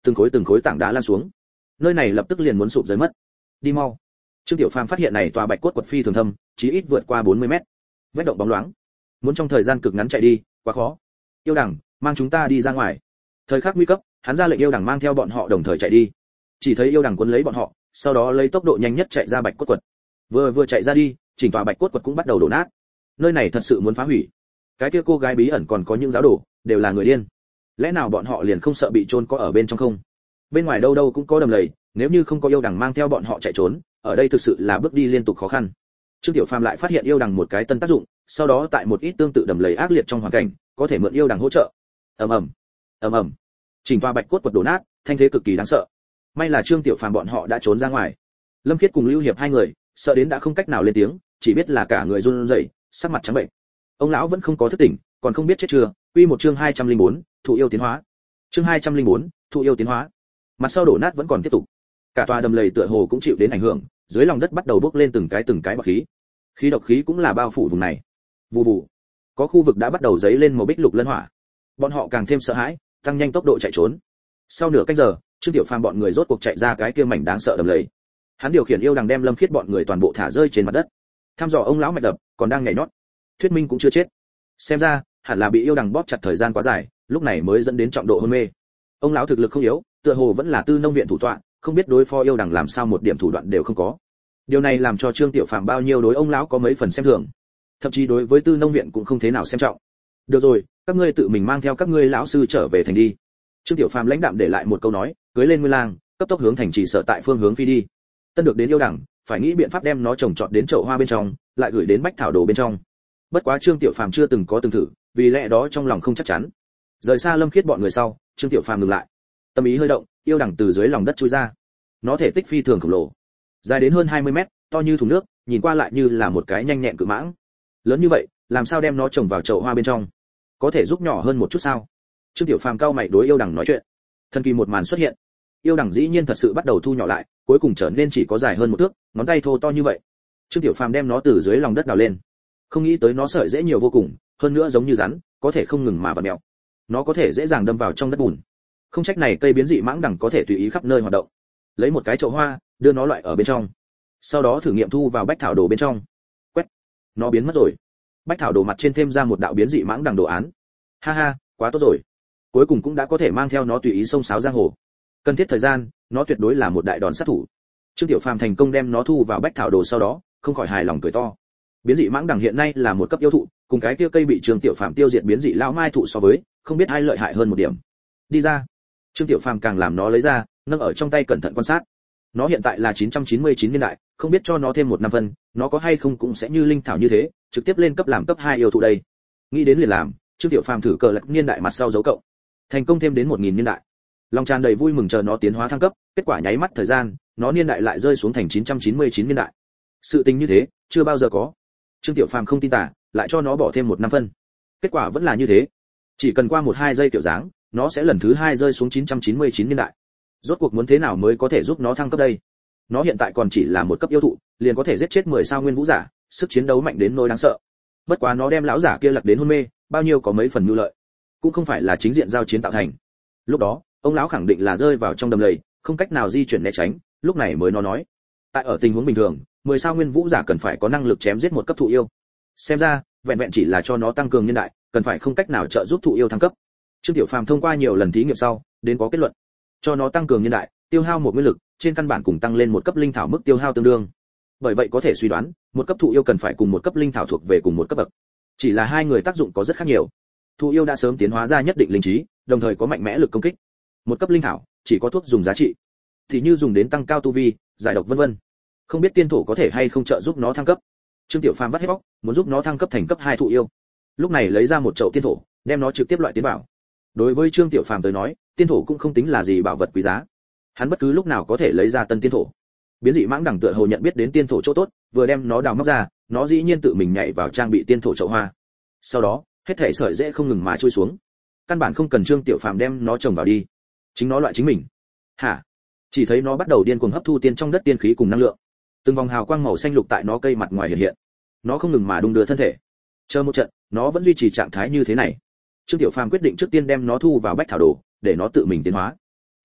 từng khối từng khối tảng đá lan xuống. Nơi này lập tức liền muốn sụp rơi mất. Đi mau. Trương Tiểu Phàm phát hiện này tòa bạch cốt quật phi thường thâm, chí ít vượt qua bốn mươi mét. Vết động bóng loáng. Muốn trong thời gian cực ngắn chạy đi, quá khó. Yêu Đằng, mang chúng ta đi ra ngoài. Thời khắc nguy cấp, hắn ra lệnh Yêu Đằng mang theo bọn họ đồng thời chạy đi. Chỉ thấy Yêu Đằng cuốn lấy bọn họ, sau đó lấy tốc độ nhanh nhất chạy ra bạch cốt quật. Vừa vừa chạy ra đi, chỉnh tòa bạch cốt quật cũng bắt đầu đổ nát. Nơi này thật sự muốn phá hủy. Cái kia cô gái bí ẩn còn có những giáo đồ, đều là người điên. Lẽ nào bọn họ liền không sợ bị chôn có ở bên trong không? Bên ngoài đâu đâu cũng có đầm lầy, nếu như không có Yêu Đằng mang theo bọn họ chạy trốn, ở đây thực sự là bước đi liên tục khó khăn. Trương Tiểu Phàm lại phát hiện Yêu Đằng một cái tân tác dụng, sau đó tại một ít tương tự đầm lầy ác liệt trong hoàn cảnh, có thể mượn Yêu Đằng hỗ trợ. Ầm ầm, ầm ầm. Chỉnh tòa bạch cốt quật đổ nát, thanh thế cực kỳ đáng sợ. May là Trương Tiểu Phàm bọn họ đã trốn ra ngoài. Lâm Khiết cùng Lưu Hiệp hai người, sợ đến đã không cách nào lên tiếng, chỉ biết là cả người run rẩy, sắc mặt trắng bệch. Ông lão vẫn không có thức tỉnh, còn không biết chết chưa. Quy một chương hai trăm linh bốn, thụ yêu tiến hóa. Chương hai trăm linh bốn, thụ yêu tiến hóa. Mặt sau đổ nát vẫn còn tiếp tục. Cả tòa đầm lầy tựa hồ cũng chịu đến ảnh hưởng, dưới lòng đất bắt đầu bốc lên từng cái từng cái bọt khí. Khí độc khí cũng là bao phủ vùng này. Vù vù. Có khu vực đã bắt đầu dấy lên màu bích lục lân hỏa. Bọn họ càng thêm sợ hãi, tăng nhanh tốc độ chạy trốn. Sau nửa canh giờ, Trương Tiểu Phàm bọn người rốt cuộc chạy ra cái kia mảnh đáng sợ đầm lầy. Hắn điều khiển Yêu Đằng đem Lâm Khiết bọn người toàn bộ thả rơi trên mặt đất. Thăm dò ông lão mạch đập, còn đang nhảy nhót. Thuyết minh cũng chưa chết. Xem ra, hẳn là bị Yêu Đằng bóp chặt thời gian quá dài, lúc này mới dẫn đến trọng độ hôn mê. Ông lão thực lực không yếu, tựa hồ vẫn là tư nông viện thủ tọa, không biết đối phó Yêu Đằng làm sao một điểm thủ đoạn đều không có. Điều này làm cho Trương Tiểu Phàm bao nhiêu đối ông lão có mấy phần xem thường, thậm chí đối với tư nông viện cũng không thế nào xem trọng. Được rồi, các ngươi tự mình mang theo các ngươi lão sư trở về thành đi. Trương Tiểu Phàm lãnh đạm để lại một câu nói, cưỡi lên Nguyên Lang, cấp tốc hướng thành trì sở tại phương hướng phi đi. Tân được đến Yêu Đằng, phải nghĩ biện pháp đem nó trồng trọt đến chậu hoa bên trong, lại gửi đến bách thảo đồ bên trong. Bất quá Trương Tiểu Phàm chưa từng có từng thử, vì lẽ đó trong lòng không chắc chắn. Rời xa Lâm Khiết bọn người sau, Trương Tiểu Phàm ngừng lại. Tâm ý hơi động, Yêu Đằng từ dưới lòng đất chui ra. Nó thể tích phi thường khổng lồ, dài đến hơn hai mươi mét, to như thùng nước, nhìn qua lại như là một cái nhanh nhẹn cự mãng. Lớn như vậy, làm sao đem nó trồng vào chậu hoa bên trong? Có thể giúp nhỏ hơn một chút sao? Trương Tiểu Phàm cao mày đối Yêu Đằng nói chuyện. Thần kỳ một màn xuất hiện. Yêu Đằng dĩ nhiên thật sự bắt đầu thu nhỏ lại, cuối cùng trở nên chỉ có dài hơn một thước, ngón tay thô to như vậy. Trương Tiểu Phàm đem nó từ dưới lòng đất đào lên. Không nghĩ tới nó sợi dễ nhiều vô cùng, hơn nữa giống như rắn, có thể không ngừng mà vặn mèo. Nó có thể dễ dàng đâm vào trong đất bùn. Không trách này cây biến dị mãng đằng có thể tùy ý khắp nơi hoạt động. Lấy một cái chậu hoa, đưa nó loại ở bên trong. Sau đó thử nghiệm thu vào bách thảo đồ bên trong. Quét. Nó biến mất rồi. Bách thảo đồ mặt trên thêm ra một đạo biến dị mãng đằng đồ án. Ha ha, quá tốt rồi. Cuối cùng cũng đã có thể mang theo nó tùy ý xông xáo giang hồ. Cần thiết thời gian, nó tuyệt đối là một đại đòn sát thủ. Trương Tiểu Phàm thành công đem nó thu vào bách thảo đồ sau đó, không khỏi hài lòng cười to. Biến dị mãng đằng hiện nay là một cấp yêu thụ, cùng cái kia cây bị Trương Tiểu Phàm tiêu diệt biến dị lão mai thụ so với, không biết ai lợi hại hơn một điểm. Đi ra. Trương Tiểu Phàm càng làm nó lấy ra, nâng ở trong tay cẩn thận quan sát. Nó hiện tại là chín trăm chín mươi chín niên đại, không biết cho nó thêm một năm phân, nó có hay không cũng sẽ như linh thảo như thế, trực tiếp lên cấp làm cấp hai yêu thụ đây. Nghĩ đến liền làm, Trương Tiểu Phàm thử cờ lật niên đại mặt sau dấu cộng. Thành công thêm đến một nghìn niên đại. Lòng tràn đầy vui mừng chờ nó tiến hóa thăng cấp, kết quả nháy mắt thời gian, nó niên đại lại rơi xuống thành chín trăm chín mươi chín niên đại. Sự tình như thế, chưa bao giờ có. Trương Tiểu Phàm không tin tả, lại cho nó bỏ thêm một năm phân. Kết quả vẫn là như thế. Chỉ cần qua một hai giây kiểu dáng, nó sẽ lần thứ hai rơi xuống chín trăm chín mươi chín niên đại. Rốt cuộc muốn thế nào mới có thể giúp nó thăng cấp đây? Nó hiện tại còn chỉ là một cấp yêu thụ, liền có thể giết chết mười sao nguyên vũ giả, sức chiến đấu mạnh đến nỗi đáng sợ. Bất quá nó đem lão giả kia lật đến hôn mê, bao nhiêu có mấy phần nhu lợi. Cũng không phải là chính diện giao chiến tạo thành. Lúc đó, ông lão khẳng định là rơi vào trong đầm lầy, không cách nào di chuyển né tránh, lúc này mới nó nói. Tại ở tình huống bình thường, mười sao nguyên vũ giả cần phải có năng lực chém giết một cấp thụ yêu. Xem ra, vẹn vẹn chỉ là cho nó tăng cường niên đại, cần phải không cách nào trợ giúp thụ yêu thăng cấp. Trương Tiểu Phàm thông qua nhiều lần thí nghiệm sau, đến có kết luận. Cho nó tăng cường niên đại, tiêu hao một nguyên lực, trên căn bản cùng tăng lên một cấp linh thảo mức tiêu hao tương đương. Bởi vậy có thể suy đoán, một cấp thụ yêu cần phải cùng một cấp linh thảo thuộc về cùng một cấp bậc. Chỉ là hai người tác dụng có rất khác nhiều. Thụ yêu đã sớm tiến hóa ra nhất định linh trí, đồng thời có mạnh mẽ lực công kích. Một cấp linh thảo chỉ có thuốc dùng giá trị, thì như dùng đến tăng cao tu vi, giải độc vân vân. Không biết tiên thổ có thể hay không trợ giúp nó thăng cấp. Trương Tiểu Phàm vắt hết bóc, muốn giúp nó thăng cấp thành cấp hai thụ yêu. Lúc này lấy ra một chậu tiên thổ, đem nó trực tiếp loại tiến vào. Đối với Trương Tiểu Phàm tới nói, tiên thổ cũng không tính là gì bảo vật quý giá. Hắn bất cứ lúc nào có thể lấy ra tân tiên thổ. Biến dị mãng đẳng tựa hồ nhận biết đến tiên thổ chỗ tốt, vừa đem nó đào móc ra, nó dĩ nhiên tự mình nhảy vào trang bị tiên thổ chậu hoa. Sau đó, hết thảy sợi rễ không ngừng mà trôi xuống. Căn bản không cần Trương Tiểu Phàm đem nó trồng vào đi, chính nó loại chính mình. Hả? Chỉ thấy nó bắt đầu điên cuồng hấp thu tiên trong đất tiên khí cùng năng lượng. Từng vòng hào quang màu xanh lục tại nó cây mặt ngoài hiện hiện. Nó không ngừng mà đung đưa thân thể. Chờ một trận, nó vẫn duy trì trạng thái như thế này. Trương Tiểu Phàm quyết định trước tiên đem nó thu vào bách thảo đồ, để nó tự mình tiến hóa.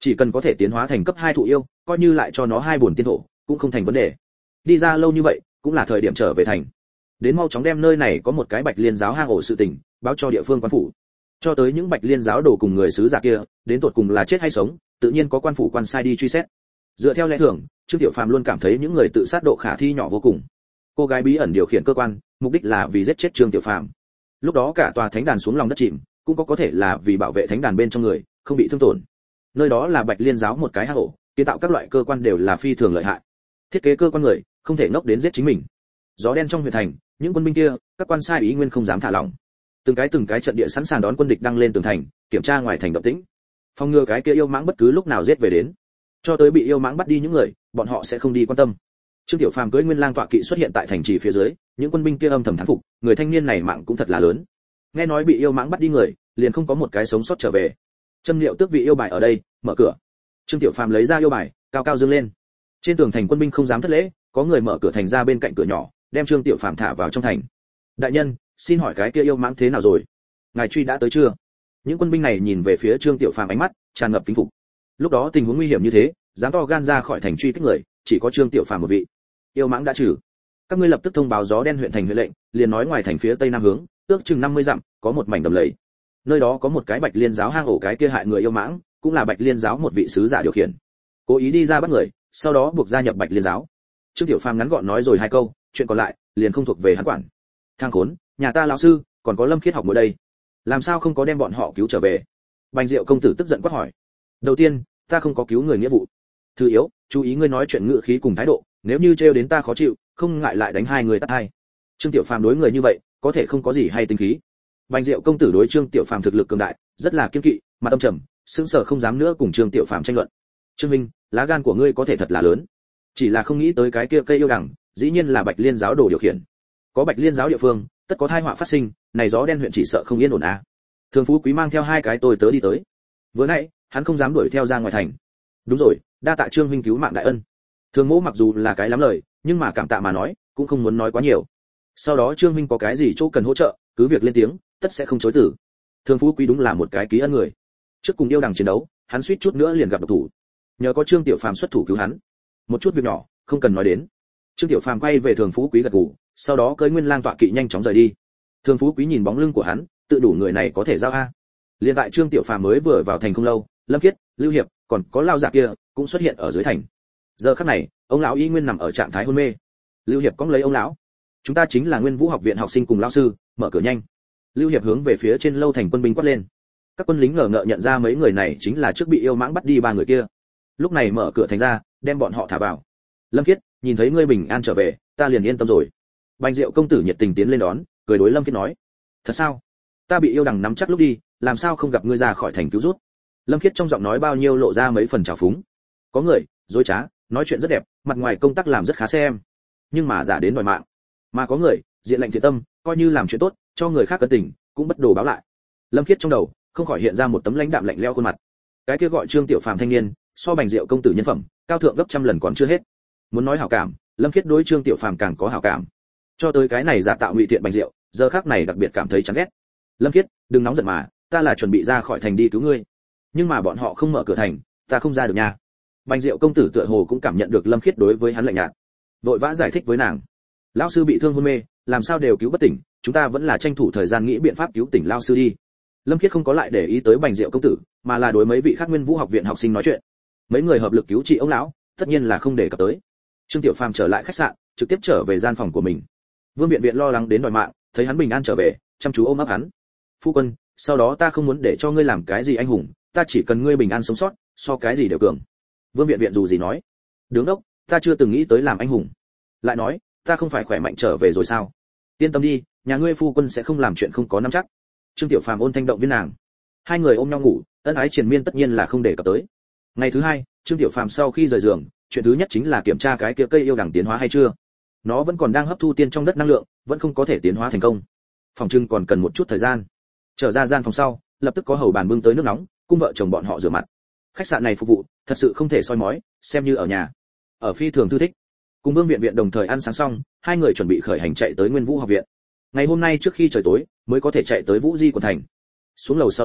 chỉ cần có thể tiến hóa thành cấp hai thụ yêu, coi như lại cho nó hai buồn tiên thổ cũng không thành vấn đề. Đi ra lâu như vậy cũng là thời điểm trở về thành, đến mau chóng đem nơi này có một cái Bạch Liên giáo hang ổ sự tình báo cho địa phương quan phủ. Cho tới những Bạch Liên giáo đồ cùng người sứ giả kia đến tột cùng là chết hay sống, tự nhiên có quan phủ quan sai đi truy xét. Dựa theo lẽ thường, Trương Tiểu Phàm luôn cảm thấy những người tự sát độ khả thi nhỏ vô cùng. Cô gái bí ẩn điều khiển cơ quan, mục đích là vì giết chết Trương Tiểu Phàm. Lúc đó cả tòa thánh đàn xuống lòng đất chìm, cũng có có thể là vì bảo vệ thánh đàn bên trong người không bị thương tổn. Nơi đó là Bạch Liên giáo một cái hang ổ, kiến tạo các loại cơ quan đều là phi thường lợi hại. Thiết kế cơ quan người không thể ngốc đến giết chính mình. Gió đen trong huyện thành, những quân binh kia, các quan sai ý nguyên không dám thả lỏng. Từng cái từng cái trận địa sẵn sàng đón quân địch đăng lên tường thành, kiểm tra ngoài thành động tĩnh. Phòng ngừa cái kia yêu mãng bất cứ lúc nào giết về đến. Cho tới bị yêu mãng bắt đi những người, bọn họ sẽ không đi quan tâm. Trương Tiểu Phàm cưỡi Nguyên Lang tọa kỵ xuất hiện tại thành trì phía dưới, những quân binh kia âm thầm thán phục, người thanh niên này mạng cũng thật là lớn. Nghe nói bị yêu mãng bắt đi người, liền không có một cái sống sót trở về. Châm liệu tước vị yêu bài ở đây, mở cửa. Trương Tiểu Phàm lấy ra yêu bài, cao cao dương lên. Trên tường thành quân binh không dám thất lễ, có người mở cửa thành ra bên cạnh cửa nhỏ, đem Trương Tiểu Phàm thả vào trong thành. Đại nhân, xin hỏi cái kia yêu mãng thế nào rồi? Ngài truy đã tới chưa? Những quân binh này nhìn về phía Trương Tiểu Phàm ánh mắt tràn ngập kính phục. Lúc đó tình huống nguy hiểm như thế, dám to gan ra khỏi thành truy kích người, chỉ có Trương Tiểu Phàm một vị. Yêu mãng đã trừ. Các ngươi lập tức thông báo gió đen huyện thành huyện lệnh, liền nói ngoài thành phía tây nam hướng, ước chừng năm mươi dặm, có một mảnh đầm lầy. Nơi đó có một cái Bạch Liên giáo hang ổ, cái kia hại người yêu mãng, cũng là Bạch Liên giáo một vị sứ giả điều khiển. Cố ý đi ra bắt người, sau đó buộc gia nhập Bạch Liên giáo. Trương Tiểu Phàm ngắn gọn nói rồi hai câu, chuyện còn lại liền không thuộc về hắn quản. Thang khốn, nhà ta lão sư, còn có Lâm Khiết học ở đây, làm sao không có đem bọn họ cứu trở về? Bành Diệu công tử tức giận quát hỏi. Đầu tiên, ta không có cứu người nghĩa vụ. Thứ yếu, chú ý ngươi nói chuyện ngữ khí cùng thái độ, nếu như trêu đến ta khó chịu, không ngại lại đánh hai người tát hai. Trương Tiểu Phàm đối người như vậy, có thể không có gì hay tinh khí. Bành Diệu công tử đối Trương Tiểu Phàm thực lực cường đại, rất là kiên kỵ, mà tâm trầm, sững sờ không dám nữa cùng Trương Tiểu Phàm tranh luận. Trương Minh, lá gan của ngươi có thể thật là lớn, chỉ là không nghĩ tới cái kia cây yêu đằng, dĩ nhiên là Bạch Liên giáo đồ điều khiển. Có Bạch Liên giáo địa phương, tất có tai họa phát sinh, này gió đen huyện chỉ sợ không yên ổn à. Thường Phú Quý mang theo hai cái tôi tớ đi tới. Vừa nãy, hắn không dám đuổi theo ra ngoài thành. Đúng rồi, đa tạ Trương huynh cứu mạng đại ân. Thường Mỗ mặc dù là cái lắm lời, nhưng mà cảm tạ mà nói, cũng không muốn nói quá nhiều. Sau đó Trương huynh có cái gì chỗ cần hỗ trợ, cứ việc lên tiếng, tất sẽ không chối từ. Thường Phú Quý đúng là một cái ký ân người. Trước cùng yêu đằng chiến đấu, hắn suýt chút nữa liền gặp độc thủ. Nhờ có Trương Tiểu Phàm xuất thủ cứu hắn. Một chút việc nhỏ, không cần nói đến. Trương Tiểu Phàm quay về Thường Phú Quý gật gù, sau đó cưỡi Nguyên Lang tọa kỵ nhanh chóng rời đi. Thường Phú Quý nhìn bóng lưng của hắn, tự đủ người này có thể giao a. Liên tại Trương Tiểu Phàm mới vừa vào thành không lâu, Lâm Kiết, Lưu Hiệp, còn có lao giả kia cũng xuất hiện ở dưới thành. Giờ khắc này, ông lão y nguyên nằm ở trạng thái hôn mê. Lưu Hiệp cõng lấy ông lão. Chúng ta chính là Nguyên Vũ học viện học sinh cùng lão sư, mở cửa nhanh. Lưu Hiệp hướng về phía trên lâu thành quân binh quát lên. Các quân lính ngờ ngợ nhận ra mấy người này chính là trước bị yêu mãng bắt đi ba người kia. Lúc này mở cửa thành ra, đem bọn họ thả vào. Lâm Kiết, nhìn thấy ngươi bình an trở về, ta liền yên tâm rồi. Bành Diệu công tử nhiệt tình tiến lên đón, cười đối Lâm Kiết nói: thật sao? Ta bị yêu đằng nắm chắc lúc đi, làm sao không gặp ngươi ra khỏi thành cứu rút? Lâm Kiết trong giọng nói bao nhiêu lộ ra mấy phần trào phúng. Có người dối trá, nói chuyện rất đẹp, mặt ngoài công tác làm rất khá xem, nhưng mà giả đến đòi mạng. Mà có người diện lệnh thiện tâm, coi như làm chuyện tốt, cho người khác cân tình, cũng bất đồ báo lại. Lâm Kiết trong đầu không khỏi hiện ra một tấm lãnh đạm lạnh lẽo khuôn mặt. Cái kia gọi Trương Tiểu Phàm thanh niên, so Bành Diệu công tử nhân phẩm cao thượng gấp trăm lần còn chưa hết. Muốn nói hảo cảm, Lâm Kiết đối Trương Tiểu Phàm càng có hảo cảm. Cho tới cái này giả tạo ngụy thiện Bành Diệu, giờ khắc này đặc biệt cảm thấy chán ghét. Lâm Kiết, đừng nóng giận mà, ta là chuẩn bị ra khỏi thành đi cứu ngươi, nhưng mà bọn họ không mở cửa thành, ta không ra được nha. Bành Diệu công tử tựa hồ cũng cảm nhận được Lâm Kiết đối với hắn lạnh nhạt, vội vã giải thích với nàng: lão sư bị thương hôn mê, làm sao đều cứu bất tỉnh, chúng ta vẫn là tranh thủ thời gian nghĩ biện pháp cứu tỉnh lão sư đi. Lâm Kiết không có lại để ý tới Bành Diệu công tử, mà là đối mấy vị khác Nguyên Vũ học viện học sinh nói chuyện. Mấy người hợp lực cứu trị ông lão, tất nhiên là không để cập tới. Trương Tiểu Phàm trở lại khách sạn, trực tiếp trở về gian phòng của mình. Vương Viện Viện lo lắng đến đòi mạng, thấy hắn bình an trở về, chăm chú ôm ấp hắn. Phu quân, sau đó ta không muốn để cho ngươi làm cái gì anh hùng, ta chỉ cần ngươi bình an sống sót, so cái gì đều cường. Vương Viện Viện dù gì nói: đứng đốc, ta chưa từng nghĩ tới làm anh hùng. Lại nói, ta không phải khỏe mạnh trở về rồi sao? Yên tâm đi, nhà ngươi phu quân sẽ không làm chuyện không có nắm chắc. Trương Tiểu Phàm ôn thanh động viên nàng. Hai người ôm nhau ngủ, ân ái triền miên tất nhiên là không để cập tới. Ngày thứ hai, Trương Tiểu Phàm sau khi rời giường, chuyện thứ nhất chính là kiểm tra cái kia cây yêu đằng tiến hóa hay chưa. Nó vẫn còn đang hấp thu tiên trong đất năng lượng, vẫn không có thể tiến hóa thành công. Phòng trưng còn cần một chút thời gian. Trở ra gian phòng sau, lập tức có hầu bàn bưng tới nước nóng, cung vợ chồng bọn họ rửa mặt. Khách sạn này phục vụ thật sự không thể soi mói, xem như ở nhà. Ở phi thường thư thích. Cùng Vương Viện Viện đồng thời ăn sáng xong, hai người chuẩn bị khởi hành chạy tới Nguyên Vũ học viện. Ngày hôm nay trước khi trời tối mới có thể chạy tới Vũ Di quận thành. Xuống lầu sau đó,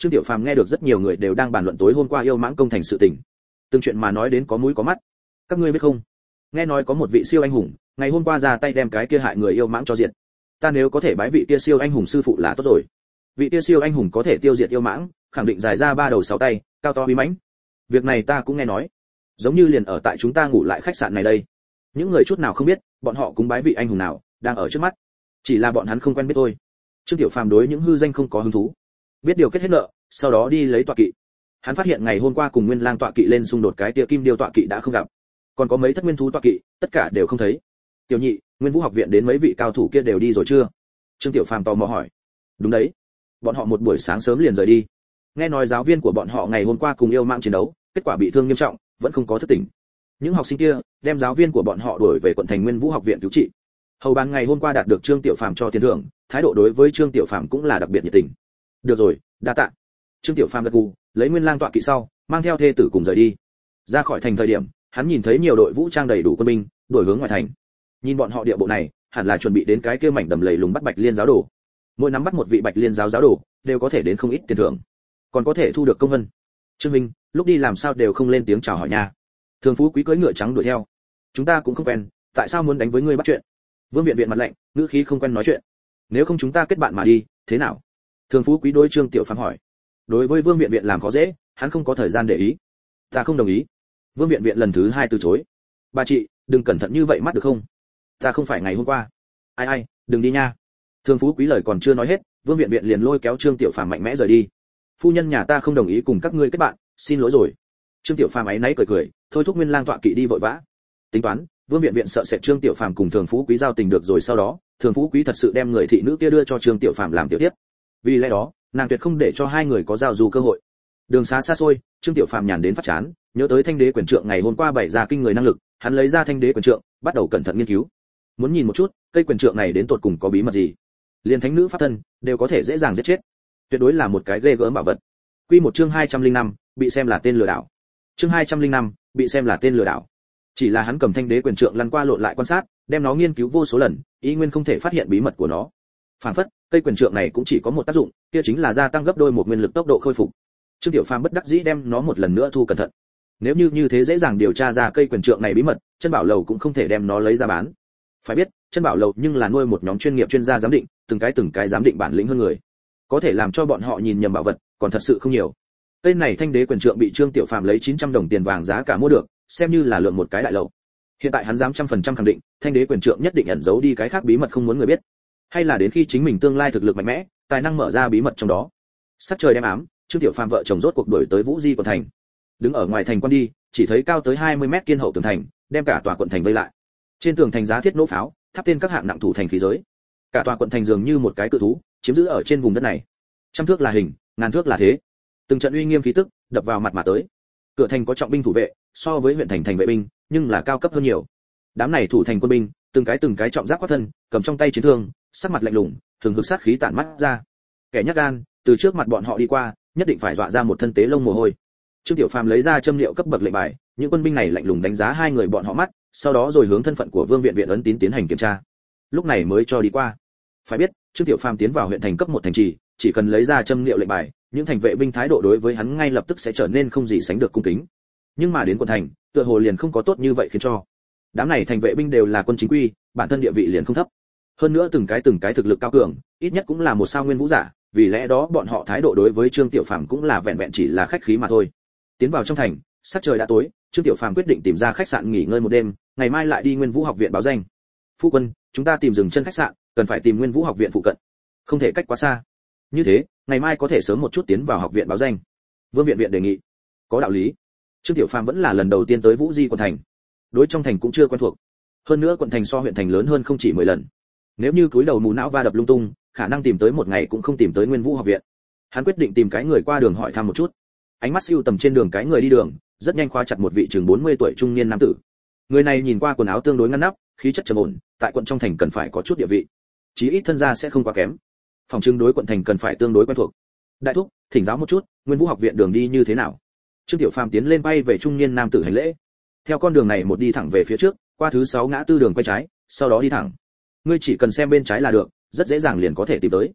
Trương Tiểu Phàm nghe được rất nhiều người đều đang bàn luận tối hôm qua yêu mãng công thành sự tình. Từng chuyện mà nói đến có mũi có mắt. Các ngươi biết không? Nghe nói có một vị siêu anh hùng, ngày hôm qua ra tay đem cái kia hại người yêu mãng cho diệt. Ta nếu có thể bái vị kia siêu anh hùng sư phụ là tốt rồi. Vị kia siêu anh hùng có thể tiêu diệt yêu mãng, khẳng định dài ra ba đầu sáu tay, cao to uy mãnh. Việc này ta cũng nghe nói. Giống như liền ở tại chúng ta ngủ lại khách sạn này đây. Những người chút nào không biết, bọn họ cúng bái vị anh hùng nào đang ở trước mắt. Chỉ là bọn hắn không quen biết thôi. Trương Tiểu Phàm đối những hư danh không có hứng thú. Biết điều kết hết nợ, sau đó đi lấy tọa kỵ. Hắn phát hiện ngày hôm qua cùng Nguyên Lang tọa kỵ lên xung đột cái tia kim điêu tọa kỵ đã không gặp, còn có mấy thất nguyên thú tọa kỵ, tất cả đều không thấy. Tiểu Nhị, Nguyên Vũ học viện đến mấy vị cao thủ kia đều đi rồi chưa? Trương Tiểu Phàm tò mò hỏi. Đúng đấy, bọn họ một buổi sáng sớm liền rời đi. Nghe nói giáo viên của bọn họ ngày hôm qua cùng yêu mãng chiến đấu, kết quả bị thương nghiêm trọng, vẫn không có thức tỉnh. Những học sinh kia đem giáo viên của bọn họ đuổi về quận thành Nguyên Vũ học viện cứu trị. Hầu ban ngày hôm qua đạt được Trương Tiểu Phàm cho tiền thưởng, thái độ đối với Trương Tiểu Phàm cũng là đặc biệt nhiệt tình. Được rồi, đa tạ. Trương Tiểu Phàm gật gù, lấy Nguyên Lang tọa kỵ sau, mang theo thê tử cùng rời đi. Ra khỏi thành thời điểm, hắn nhìn thấy nhiều đội vũ trang đầy đủ quân binh, đuổi hướng ngoài thành. Nhìn bọn họ địa bộ này, hẳn là chuẩn bị đến cái kia mảnh đầm lầy lùng bắt Bạch Liên giáo đồ. Mỗi nắm bắt một vị Bạch Liên giáo giáo đồ, đều có thể đến không ít tiền thưởng, còn có thể thu được công vân. Trương Minh, lúc đi làm sao đều không lên tiếng chào hỏi nha. Thường Phú Quý cưỡi ngựa trắng đuổi theo. Chúng ta cũng không quen, tại sao muốn đánh với ngươi bắt chuyện? Vương Viện Viện mặt lạnh, ngữ khí không quen nói chuyện. Nếu không chúng ta kết bạn mà đi, thế nào? Thường Phú Quý đối Trương Tiểu Phàm hỏi. Đối với Vương Viện Viện làm khó dễ, hắn không có thời gian để ý. Ta không đồng ý. Vương Viện Viện lần thứ hai từ chối. Bà chị, đừng cẩn thận như vậy mắt được không? Ta không phải ngày hôm qua. Ai ai, đừng đi nha. Thường Phú Quý lời còn chưa nói hết, Vương Viện Viện liền lôi kéo Trương Tiểu Phàm mạnh mẽ rời đi. Phu nhân nhà ta không đồng ý cùng các ngươi kết bạn, xin lỗi rồi. Trương Tiểu Phàm áy náy cười cười, thôi thúc Nguyên Lang tọa kỵ đi vội vã. Tính toán, Vương Viện Viện sợ sệt Trương Tiểu Phàm cùng Thường Phú Quý giao tình được rồi, sau đó, Thường Phú Quý thật sự đem người thị nữ kia đưa cho Trương Tiểu Phàm làm tiểu tiếp. Vì lẽ đó, nàng tuyệt không để cho hai người có giao du cơ hội. Đường xá xa xôi, Trương Tiểu Phàm nhàn đến phát chán, nhớ tới Thanh Đế quyền trượng ngày hôm qua bày ra kinh người năng lực, hắn lấy ra Thanh Đế quyền trượng, bắt đầu cẩn thận nghiên cứu. Muốn nhìn một chút, cây quyền trượng này đến tột cùng có bí mật gì. Liên thánh nữ pháp thân đều có thể dễ dàng giết chết. Tuyệt đối là một cái ghê gớm bảo vật. Quy một chương hai trăm linh năm, bị xem là tên lừa đảo. Chương hai trăm linh năm, bị xem là tên lừa đảo. Chỉ là hắn cầm Thanh Đế quyền trượng lăn qua lộn lại quan sát, đem nó nghiên cứu vô số lần, ý nguyên không thể phát hiện bí mật của nó. Phản phất, cây quyền trượng này cũng chỉ có một tác dụng, kia chính là gia tăng gấp đôi một nguyên lực tốc độ khôi phục. Trương Tiểu Phàm bất đắc dĩ đem nó một lần nữa thu cẩn thận. Nếu như như thế dễ dàng điều tra ra cây quyền trượng này bí mật, Chân Bảo Lầu cũng không thể đem nó lấy ra bán. Phải biết, Chân Bảo Lầu nhưng là nuôi một nhóm chuyên nghiệp chuyên gia giám định, từng cái từng cái giám định bản lĩnh hơn người, có thể làm cho bọn họ nhìn nhầm bảo vật, còn thật sự không nhiều. Cây này Thanh Đế quyền trượng bị Trương Tiểu Phàm lấy chín trăm đồng tiền vàng giá cả mua được, xem như là lượng một cái đại lầu. Hiện tại hắn dám trăm phần trăm khẳng định, Thanh Đế quyền trượng nhất định ẩn giấu đi cái khác bí mật không muốn người biết, hay là đến khi chính mình tương lai thực lực mạnh mẽ, tài năng mở ra bí mật trong đó. Sắc trời đêm ám, Trương Tiểu Phàm vợ chồng rốt cuộc đuổi tới Vũ Di quận thành. Đứng ở ngoài thành quan đi, chỉ thấy cao tới hai mươi mét kiên hậu tường thành, đem cả tòa quận thành vây lại. Trên tường thành giá thiết nỗ pháo, tháp tên các hạng nặng thủ thành khí giới. Cả tòa quận thành dường như một cái cự thú, chiếm giữ ở trên vùng đất này. Trăm thước là hình, ngàn thước là thế. Từng trận uy nghiêm khí tức đập vào mặt mà tới. Cửa thành có trọng binh thủ vệ, so với huyện thành thành vệ binh, nhưng là cao cấp hơn nhiều. Đám này thủ thành quân binh, từng cái từng cái trọng giáp quát thân, cầm trong tay chiến thương, sắc mặt lạnh lùng, thường hực sát khí tản mắt ra. Kẻ nhát gan, từ trước mặt bọn họ đi qua, nhất định phải dọa ra một thân tế lông mồ hôi. Trương Tiểu Phàm lấy ra châm liệu cấp bậc lệnh bài, những quân binh này lạnh lùng đánh giá hai người bọn họ mắt, sau đó rồi hướng thân phận của Vương Viện Viện ấn tín tiến hành kiểm tra. Lúc này mới cho đi qua. Phải biết, Trương Tiểu Phàm tiến vào huyện thành cấp một thành trì, chỉ cần lấy ra châm liệu lệnh bài, những thành vệ binh thái độ đối với hắn ngay lập tức sẽ trở nên không gì sánh được cung kính. Nhưng mà đến quận thành, tựa hồ liền không có tốt như vậy khiến cho. Đám này thành vệ binh đều là quân chính quy, bản thân địa vị liền không thấp. Hơn nữa từng cái từng cái thực lực cao cường, ít nhất cũng là một sao nguyên vũ giả, vì lẽ đó bọn họ thái độ đối với Trương Tiểu Phàm cũng là vẹn vẹn chỉ là khách khí mà thôi. Tiến vào trong thành, sắc trời đã tối, Trương Tiểu Phàm quyết định tìm ra khách sạn nghỉ ngơi một đêm, ngày mai lại đi Nguyên Vũ học viện báo danh. Phu quân, chúng ta tìm dừng chân khách sạn, cần phải tìm Nguyên Vũ học viện phụ cận, không thể cách quá xa. Như thế, ngày mai có thể sớm một chút tiến vào học viện báo danh. Vương Viện Viện đề nghị. Có đạo lý. Trương Tiểu Phàm vẫn là lần đầu tiên tới Vũ Di quận thành, đối trong thành cũng chưa quen thuộc. Hơn nữa quận thành so huyện thành lớn hơn không chỉ mười lần. Nếu như cúi đầu mù não va đập lung tung, khả năng tìm tới một ngày cũng không tìm tới Nguyên Vũ học viện. Hắn quyết định tìm cái người qua đường hỏi thăm một chút. Ánh mắt siêu tầm trên đường cái người đi đường, rất nhanh khóa chặt một vị chừng bốn mươi tuổi trung niên nam tử. Người này nhìn qua quần áo tương đối ngăn nắp, khí chất trầm ổn, tại quận trong thành cần phải có chút địa vị, chí ít thân gia sẽ không quá kém. Phòng trưng đối quận thành cần phải tương đối quen thuộc. Đại thúc, thỉnh giáo một chút, Nguyên Vũ học viện đường đi như thế nào? Trương Tiểu Phàm tiến lên bay về trung niên nam tử hành lễ. Theo con đường này một đi thẳng về phía trước, qua thứ sáu ngã tư đường quay trái, sau đó đi thẳng. Ngươi chỉ cần xem bên trái là được, rất dễ dàng liền có thể tìm tới.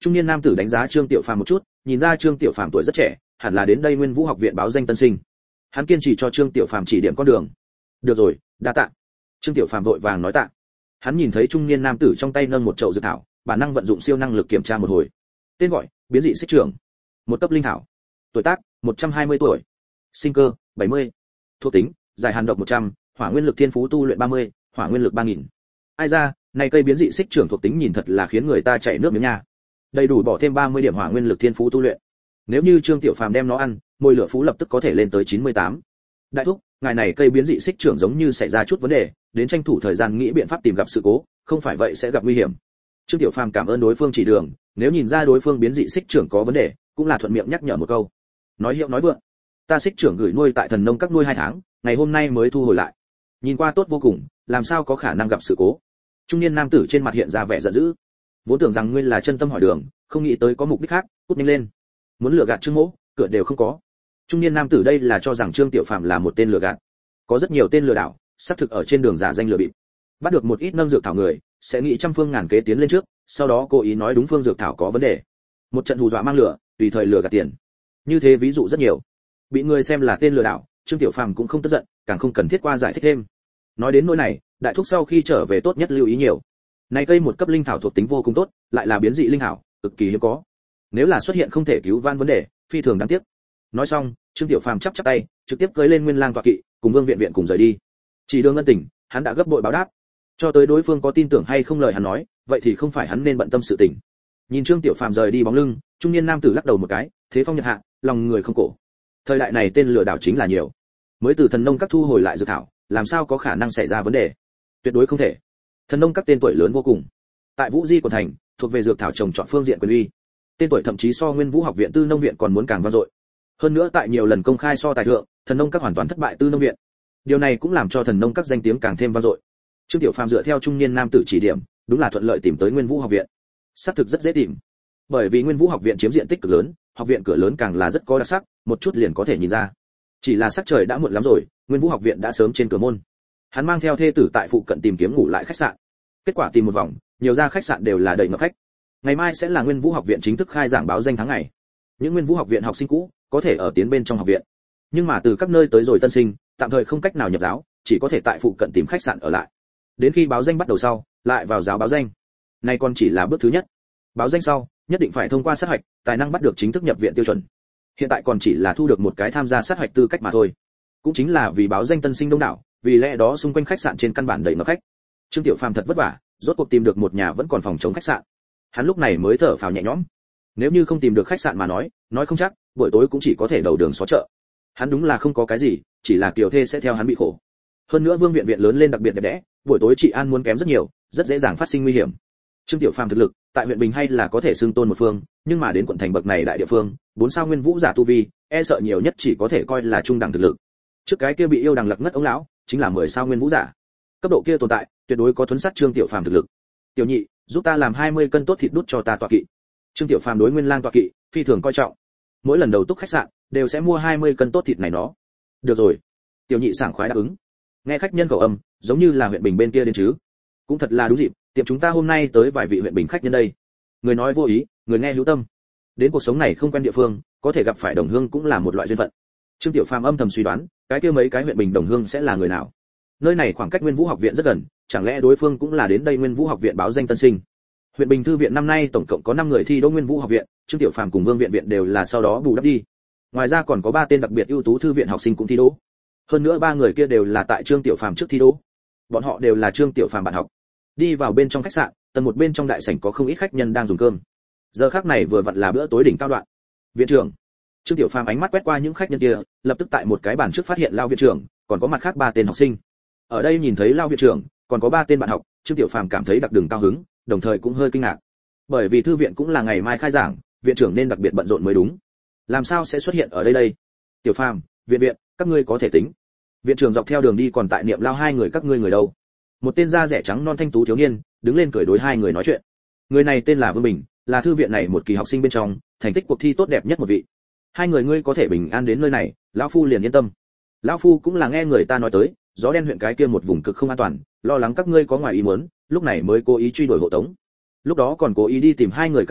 Trung niên nam tử đánh giá Trương Tiểu Phàm một chút, nhìn ra Trương Tiểu Phàm tuổi rất trẻ, hẳn là đến đây Nguyên Vũ học viện báo danh tân sinh. Hắn kiên trì cho Trương Tiểu Phàm chỉ điểm con đường. Được rồi, đa tạ. Trương Tiểu Phàm vội vàng nói tạ. Hắn nhìn thấy trung niên nam tử trong tay nâng một chậu dược thảo, bản năng vận dụng siêu năng lực kiểm tra một hồi. Tên gọi: biến dị xích trưởng, một cấp linh thảo. Tuổi tác: một trăm hai mươi tuổi. Sinh cơ: bảy mươi. Thuộc tính: giải hàn độc một trăm, hỏa nguyên lực thiên phú tu luyện ba mươi, hỏa nguyên lực ba nghìn. Ai ra, này cây biến dị xích trưởng thuộc tính nhìn thật là khiến người ta chảy nước miếng nha. Đầy đủ bỏ thêm ba mươi điểm hỏa nguyên lực thiên phú tu luyện. Nếu như Trương Tiểu Phàm đem nó ăn, môi lửa phú lập tức có thể lên tới chín mươi tám. Đại thúc, ngài này cây biến dị xích trưởng giống như xảy ra chút vấn đề, đến tranh thủ thời gian nghĩ biện pháp tìm gặp sự cố, không phải vậy sẽ gặp nguy hiểm. Trương Tiểu Phàm cảm ơn đối phương chỉ đường, nếu nhìn ra đối phương biến dị xích trưởng có vấn đề, cũng là thuận miệng nhắc nhở một câu. Nói hiệu nói vượng, ta xích trưởng gửi nuôi tại Thần Nông Các nuôi hai tháng, ngày hôm nay mới thu hồi lại. Nhìn qua tốt vô cùng, làm sao có khả năng gặp sự cố. Trung niên nam tử trên mặt hiện ra vẻ giận dữ. Vốn tưởng rằng ngươi là chân tâm hỏi đường, không nghĩ tới có mục đích khác, cút nhanh lên. Muốn lừa gạt Trương Mỗ, cửa đều không có. Trung niên nam tử đây là cho rằng Trương Tiểu Phàm là một tên lừa gạt. Có rất nhiều tên lừa đảo, xác thực ở trên đường giả danh lừa bịp. Bắt được một ít nâng dược thảo người, sẽ nghĩ trăm phương ngàn kế tiến lên trước, sau đó cố ý nói đúng phương dược thảo có vấn đề. Một trận hù dọa mang lửa, tùy thời lừa gạt tiền. Như thế ví dụ rất nhiều. Bị người xem là tên lừa đảo, Trương Tiểu Phàm cũng không tức giận, càng không cần thiết qua giải thích thêm. Nói đến nỗi này, đại thúc sau khi trở về tốt nhất lưu ý nhiều. Này cây một cấp linh thảo thuộc tính vô cùng tốt, lại là biến dị linh thảo, cực kỳ hiếm có. Nếu là xuất hiện không thể cứu van vấn đề, phi thường đáng tiếc. Nói xong, Trương Tiểu Phàm chắp chắp tay, trực tiếp cưỡi lên Nguyên Lang tọa kỵ, cùng Vương Viện Viện cùng rời đi. Chỉ đường ân tình, hắn đã gấp bội báo đáp. Cho tới đối phương có tin tưởng hay không lời hắn nói, vậy thì không phải hắn nên bận tâm sự tình. Nhìn Trương Tiểu Phàm rời đi bóng lưng, trung niên nam tử lắc đầu một cái, thế phong nhật hạ, lòng người không cổ. Thời đại này tên lừa đảo chính là nhiều. Mới từ Thần Nông Các thu hồi lại dược thảo, làm sao có khả năng xảy ra vấn đề? Tuyệt đối không thể. Thần Nông Các tên tuổi lớn vô cùng. Tại Vũ Di quận thành, thuộc về dược thảo trồng trọt phương diện quyền uy. Tên tuổi thậm chí so Nguyên Vũ học viện Tư Nông viện còn muốn càng vang dội. Hơn nữa tại nhiều lần công khai so tài thượng, Thần Nông Các hoàn toàn thất bại Tư Nông viện. Điều này cũng làm cho Thần Nông Các danh tiếng càng thêm vang dội. Trương Tiểu Phàm dựa theo trung niên nam tử chỉ điểm, đúng là thuận lợi tìm tới Nguyên Vũ học viện. Xác thực rất dễ tìm. Bởi vì Nguyên Vũ học viện chiếm diện tích cực lớn, học viện cửa lớn càng là rất có đặc sắc, một chút liền có thể nhìn ra. Chỉ là sắc trời đã muộn lắm rồi, Nguyên Vũ học viện đã sớm trên cửa môn. Hắn mang theo thê tử tại phụ cận tìm kiếm ngủ lại khách sạn. Kết quả tìm một vòng, nhiều ra khách sạn đều là đầy ngập khách. Ngày mai sẽ là Nguyên Vũ học viện chính thức khai giảng báo danh tháng ngày. Những Nguyên Vũ học viện học sinh cũ có thể ở tiến bên trong học viện, nhưng mà từ các nơi tới rồi tân sinh, tạm thời không cách nào nhập giáo, chỉ có thể tại phụ cận tìm khách sạn ở lại. Đến khi báo danh bắt đầu sau, lại vào giáo báo danh. Này còn chỉ là bước thứ nhất. Báo danh sau, nhất định phải thông qua sát hạch, tài năng bắt được chính thức nhập viện tiêu chuẩn. Hiện tại còn chỉ là thu được một cái tham gia sát hạch tư cách mà thôi. Cũng chính là vì báo danh tân sinh đông đảo, vì lẽ đó xung quanh khách sạn trên căn bản đầy ngập khách. Trương Tiểu Phàm thật vất vả, rốt cuộc tìm được một nhà vẫn còn phòng chống khách sạn. Hắn lúc này mới thở phào nhẹ nhõm. Nếu như không tìm được khách sạn mà nói, nói không chắc, buổi tối cũng chỉ có thể đầu đường xó chợ. Hắn đúng là không có cái gì, chỉ là Kiều Thê sẽ theo hắn bị khổ. Hơn nữa Vương viện viện lớn lên đặc biệt đẹp đẽ, buổi tối trị an muốn kém rất nhiều, rất dễ dàng phát sinh nguy hiểm. Trương Tiểu Phàm thực lực, tại huyện Bình hay là có thể xưng tôn một phương, nhưng mà đến quận thành bậc này đại địa phương, bốn sao Nguyên Vũ giả tu vi, e sợ nhiều nhất chỉ có thể coi là trung đẳng thực lực. Trước cái kia bị yêu đằng lật ngất ống lão, chính là mười sao Nguyên Vũ giả. Cấp độ kia tồn tại, tuyệt đối có thuấn sát Trương Tiểu Phàm thực lực. Tiểu nhị, giúp ta làm hai mươi cân tốt thịt đút cho ta tọa kỵ. Trương Tiểu Phàm đối Nguyên Lang tọa kỵ phi thường coi trọng. Mỗi lần đầu túc khách sạn, đều sẽ mua hai mươi cân tốt thịt này nó. Được rồi. Tiểu nhị sảng khoái đáp ứng. Nghe khách nhân khẩu âm, giống như là huyện Bình bên kia đến chứ. Cũng thật là đúng dịp, tiệm chúng ta hôm nay tới vài vị huyện Bình khách nhân đây. Người nói vô ý, người nghe hữu tâm. Đến cuộc sống này không quen địa phương, có thể gặp phải đồng hương cũng là một loại duyên phận. Trương Tiểu Phàm âm thầm suy đoán, cái kia mấy cái huyện Bình đồng hương sẽ là người nào. Nơi này khoảng cách Nguyên Vũ học viện rất gần, chẳng lẽ đối phương cũng là đến đây Nguyên Vũ học viện báo danh tân sinh. Huyện Bình thư viện năm nay tổng cộng có năm người thi đỗ Nguyên Vũ học viện, Trương Tiểu Phàm cùng Vương viện viện đều là sau đó bù đắp đi. Ngoài ra còn có ba tên đặc biệt ưu tú thư viện học sinh cũng thi đỗ. Hơn nữa ba người kia đều là tại Trương Tiểu Phàm trước thi đỗ. Bọn họ đều là Trương Tiểu Phàm bạn học. Đi vào bên trong khách sạn, tầng một bên trong đại sảnh có không ít khách nhân đang dùng cơm. Giờ khắc này vừa vặn là bữa tối đỉnh cao đoạn. Viện trưởng. Trương Tiểu Phàm ánh mắt quét qua những khách nhân kia, lập tức tại một cái bàn trước phát hiện Lao viện trưởng, còn có mặt khác ba tên học sinh. Ở đây nhìn thấy Lao viện trưởng, còn có ba tên bạn học, Trương Tiểu Phàm cảm thấy đặc đường cao hứng, đồng thời cũng hơi kinh ngạc. Bởi vì thư viện cũng là ngày mai khai giảng, viện trưởng nên đặc biệt bận rộn mới đúng. Làm sao sẽ xuất hiện ở đây đây? Tiểu Phàm, viện viện, các ngươi có thể tính. Viện trưởng dọc theo đường đi còn tại niệm Lao hai người các ngươi người đâu? Một tên da rẻ trắng non thanh tú thiếu niên, đứng lên cười đối hai người nói chuyện. Người này tên là Vương Bình, là thư viện này một kỳ học sinh bên trong, thành tích cuộc thi tốt đẹp nhất một vị. Hai người ngươi có thể bình an đến nơi này, lão phu liền yên tâm. Lão phu cũng là nghe người ta nói tới, gió đen huyện cái kia một vùng cực không an toàn, lo lắng các ngươi có ngoài ý muốn, lúc này mới cố ý truy đuổi hộ tống. Lúc đó còn cố ý đi tìm hai người các ngươi,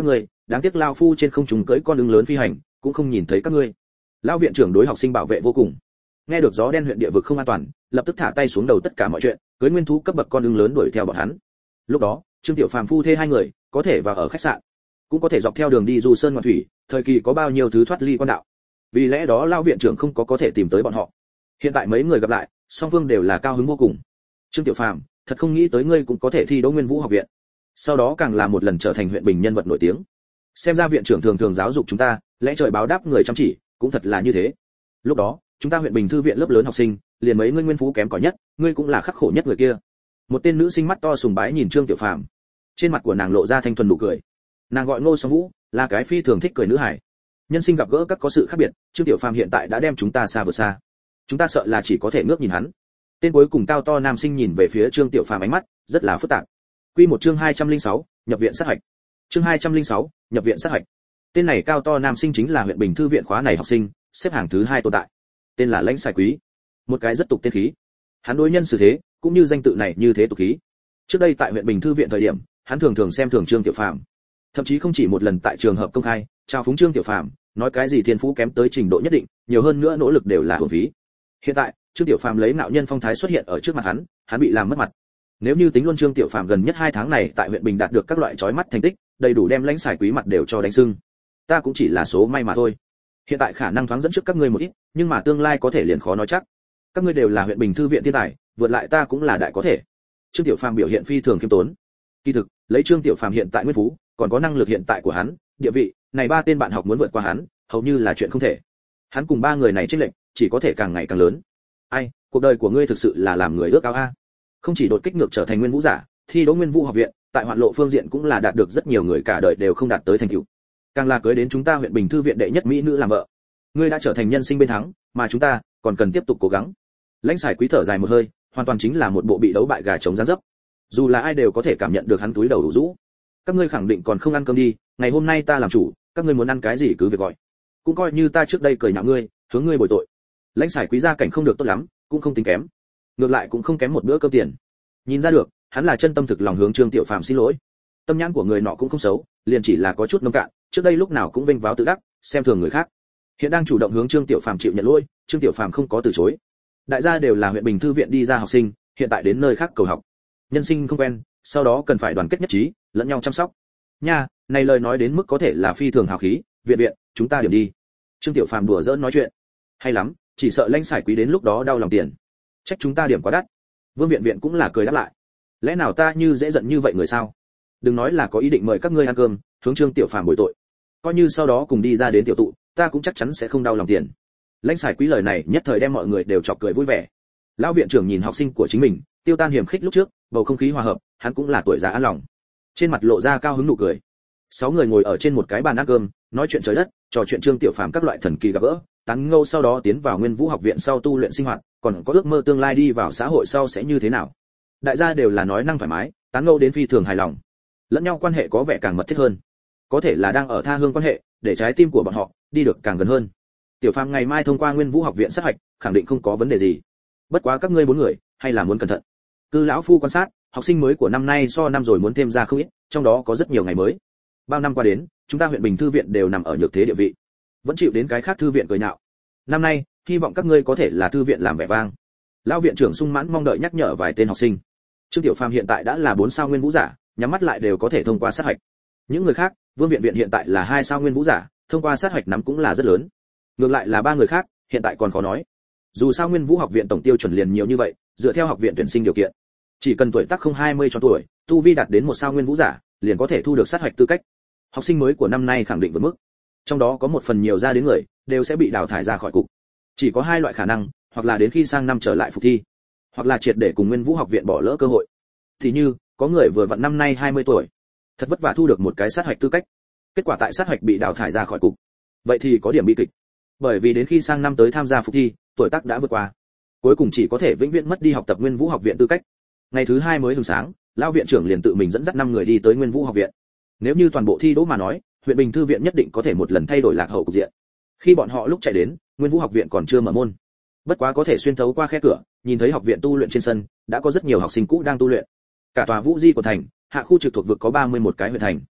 đáng tiếc lao phu trên không trung cưỡi con ưng lớn phi hành, cũng không nhìn thấy các ngươi. Lão viện trưởng đối học sinh bảo vệ vô cùng. Nghe được gió đen huyện địa vực không an toàn, lập tức thả tay xuống đầu tất cả mọi chuyện, cưỡi nguyên thú cấp bậc con ưng lớn đuổi theo bọn hắn. Lúc đó, Trương Tiểu Phàm phu thê hai người có thể vào ở khách sạn, cũng có thể dọc theo đường đi du sơn ngoạn thủy, thời kỳ có bao nhiêu thứ thoát ly quan đạo. Vì lẽ đó lão viện trưởng không có có thể tìm tới bọn họ. Hiện tại mấy người gặp lại, song phương đều là cao hứng vô cùng. Trương Tiểu Phàm, thật không nghĩ tới ngươi cũng có thể thi đỗ Nguyên Vũ học viện. Sau đó càng là một lần trở thành huyện Bình nhân vật nổi tiếng. Xem ra viện trưởng thường thường giáo dục chúng ta, lẽ trời báo đáp người chăm chỉ, cũng thật là như thế. Lúc đó, chúng ta huyện Bình thư viện lớp lớn học sinh, liền mấy ngươi Nguyên Phú kém cỏi nhất, ngươi cũng là khắc khổ nhất người kia. Một tên nữ sinh mắt to sùng bái nhìn Trương Tiểu Phàm. Trên mặt của nàng lộ ra thanh thuần nụ cười. Nàng gọi Ngô Song Vũ, là cái phi thường thích cười nữ hải. Nhân sinh gặp gỡ các có sự khác biệt, Trương Tiểu Phàm hiện tại đã đem chúng ta xa vượt xa. Chúng ta sợ là chỉ có thể ngước nhìn hắn. Tên cuối cùng cao to nam sinh nhìn về phía Trương Tiểu Phàm ánh mắt rất là phức tạp. Quy một chương hai trăm lẻ sáu, nhập viện sát hạch. Chương hai trăm lẻ sáu, nhập viện sát hạch. Tên này cao to nam sinh chính là huyện Bình thư viện khóa này học sinh, xếp hạng thứ hai tồn tại. Tên là Lãnh Sài Quý, một cái rất tục tên khí. Hắn đối nhân xử thế, cũng như danh tự này như thế tục khí. Trước đây tại huyện Bình thư viện thời điểm, hắn thường thường xem thường Trương Tiểu Phàm. Thậm chí không chỉ một lần tại trường hợp công khai, chào phúng Trương Tiểu Phàm, nói cái gì thiên phú kém tới trình độ nhất định, nhiều hơn nữa nỗ lực đều là uổng phí. Hiện tại, Trương Tiểu Phàm lấy nạo nhân phong thái xuất hiện ở trước mặt hắn, hắn bị làm mất mặt. Nếu như tính luôn Trương Tiểu Phàm gần nhất hai tháng này tại huyện Bình đạt được các loại chói mắt thành tích, đầy đủ đem Lãnh Sài Quý mặt đều cho đánh sưng. Ta cũng chỉ là số may mà thôi. Hiện tại khả năng thoáng dẫn trước các ngươi một ít, nhưng mà tương lai có thể liền khó nói chắc. Các ngươi đều là huyện Bình thư viện thiên tài, vượt lại ta cũng là đại có thể. Trương Tiểu Phàm biểu hiện phi thường khiêm tốn. Kỳ thực, lấy Trương Tiểu Phàm hiện tại Nguyên Phú, còn có năng lực hiện tại của hắn, địa vị, này ba tên bạn học muốn vượt qua hắn, hầu như là chuyện không thể. Hắn cùng ba người này chênh lệch, chỉ có thể càng ngày càng lớn. Ai, cuộc đời của ngươi thực sự là làm người ước ao a. Không chỉ đột kích ngược trở thành Nguyên Vũ giả, thi đỗ Nguyên Vũ học viện, tại hoạn lộ phương diện cũng là đạt được rất nhiều người cả đời đều không đạt tới thành tựu. Càng là cưới đến chúng ta huyện Bình thư viện đệ nhất mỹ nữ làm vợ. Ngươi đã trở thành nhân sinh bên thắng, mà chúng ta còn cần tiếp tục cố gắng. Lãnh Sài Quý thở dài một hơi, hoàn toàn chính là một bộ bị đấu bại gà trống giáng dấp. Dù là ai đều có thể cảm nhận được hắn túi đầu đủ rũ. Các ngươi khẳng định còn không ăn cơm đi, ngày hôm nay ta làm chủ, các ngươi muốn ăn cái gì cứ việc gọi. Cũng coi như ta trước đây cười nhạo ngươi, hướng ngươi bồi tội. Lãnh Sài Quý gia cảnh không được tốt lắm, cũng không tính kém. Ngược lại cũng không kém một bữa cơm tiền. Nhìn ra được, hắn là chân tâm thực lòng hướng Trương Tiểu Phàm xin lỗi. Tâm nhãn của người nọ cũng không xấu, liền chỉ là có chút nông cạn, trước đây lúc nào cũng vênh váo tự đắc, xem thường người khác. Hiện đang chủ động hướng Trương Tiểu Phàm chịu nhận lỗi, Trương Tiểu Phàm không có từ chối. Đại gia đều là huyện Bình thư viện đi ra học sinh, hiện tại đến nơi khác cầu học. Nhân sinh không quen, sau đó cần phải đoàn kết nhất trí, lẫn nhau chăm sóc. Nha, này lời nói đến mức có thể là phi thường hào khí, viện viện, chúng ta điểm đi. Trương Tiểu Phàm đùa giỡn nói chuyện. Hay lắm, chỉ sợ Lãnh Sài Quý đến lúc đó đau lòng tiền. Trách chúng ta điểm quá đắt. Vương viện viện cũng là cười đáp lại. Lẽ nào ta như dễ giận như vậy người sao? Đừng nói là có ý định mời các ngươi ăn cơm, hướng Trương Tiểu Phàm bồi tội. Coi như sau đó cùng đi ra đến tiểu tụ, ta cũng chắc chắn sẽ không đau lòng tiền. Lãnh Sài Quý lời này nhất thời đem mọi người đều chọc cười vui vẻ. Lão viện trưởng nhìn học sinh của chính mình, tiêu tan hiểm khích lúc trước, bầu không khí hòa hợp, hắn cũng là tuổi già an lòng. Trên mặt lộ ra cao hứng nụ cười. Sáu người ngồi ở trên một cái bàn ăn cơm, nói chuyện trời đất, trò chuyện Trương Tiểu Phàm các loại thần kỳ gặp gỡ, tán ngâu sau đó tiến vào Nguyên Vũ học viện sau tu luyện sinh hoạt, còn có ước mơ tương lai đi vào xã hội sau sẽ như thế nào. Đại gia đều là nói năng thoải mái, tán ngâu đến phi thường hài lòng. Lẫn nhau quan hệ có vẻ càng mật thiết hơn. Có thể là đang ở tha hương quan hệ, để trái tim của bọn họ đi được càng gần hơn. Tiểu Phàm ngày mai thông qua Nguyên Vũ học viện sát hạch, khẳng định không có vấn đề gì. Bất quá các ngươi bốn người, hay là muốn cẩn thận. Cư lão phu quan sát, học sinh mới của năm nay so năm rồi muốn thêm ra không ít, trong đó có rất nhiều ngày mới. Bao năm qua đến, chúng ta huyện Bình thư viện đều nằm ở nhược thế địa vị, vẫn chịu đến cái khác thư viện cười nhạo. Năm nay, hy vọng các ngươi có thể là thư viện làm vẻ vang. Lão viện trưởng sung mãn mong đợi nhắc nhở vài tên học sinh. Trương Tiểu Phàm hiện tại đã là bốn sao Nguyên Vũ giả, nhắm mắt lại đều có thể thông qua sát hạch. Những người khác, Vương viện viện hiện tại là hai sao Nguyên Vũ giả, thông qua sát hạch nắm cũng là rất lớn. Ngược lại là ba người khác, hiện tại còn khó nói. Dù sao Nguyên Vũ học viện tổng tiêu chuẩn liền nhiều như vậy, dựa theo học viện tuyển sinh điều kiện, chỉ cần tuổi tác không hai mươi cho tuổi, tu vi đạt đến một sao Nguyên Vũ giả, liền có thể thu được sát hạch tư cách. Học sinh mới của năm nay khẳng định vượt mức. Trong đó có một phần nhiều ra đến người, đều sẽ bị đào thải ra khỏi cục. Chỉ có hai loại khả năng, hoặc là đến khi sang năm trở lại phục thi, hoặc là triệt để cùng Nguyên Vũ học viện bỏ lỡ cơ hội. Thì như, có người vừa vặn năm nay hai mươi tuổi, thật vất vả thu được một cái sát hạch tư cách, kết quả tại sát hạch bị đào thải ra khỏi cục. Vậy thì có điểm bi kịch. Bởi vì đến khi sang năm tới tham gia phục thi, tuổi tác đã vượt qua, cuối cùng chỉ có thể vĩnh viễn mất đi học tập Nguyên Vũ học viện tư cách. Ngày thứ hai mới hừng sáng, lão viện trưởng liền tự mình dẫn dắt năm người đi tới Nguyên Vũ học viện. Nếu như toàn bộ thi đỗ mà nói, huyện Bình thư viện nhất định có thể một lần thay đổi lạc hậu cục diện. Khi bọn họ lúc chạy đến, Nguyên Vũ học viện còn chưa mở môn. Bất quá có thể xuyên thấu qua khe cửa, nhìn thấy học viện tu luyện trên sân, đã có rất nhiều học sinh cũ đang tu luyện. Cả tòa Vũ Di của thành, hạ khu trực thuộc vực có ba mươi mốt cái huyện thành.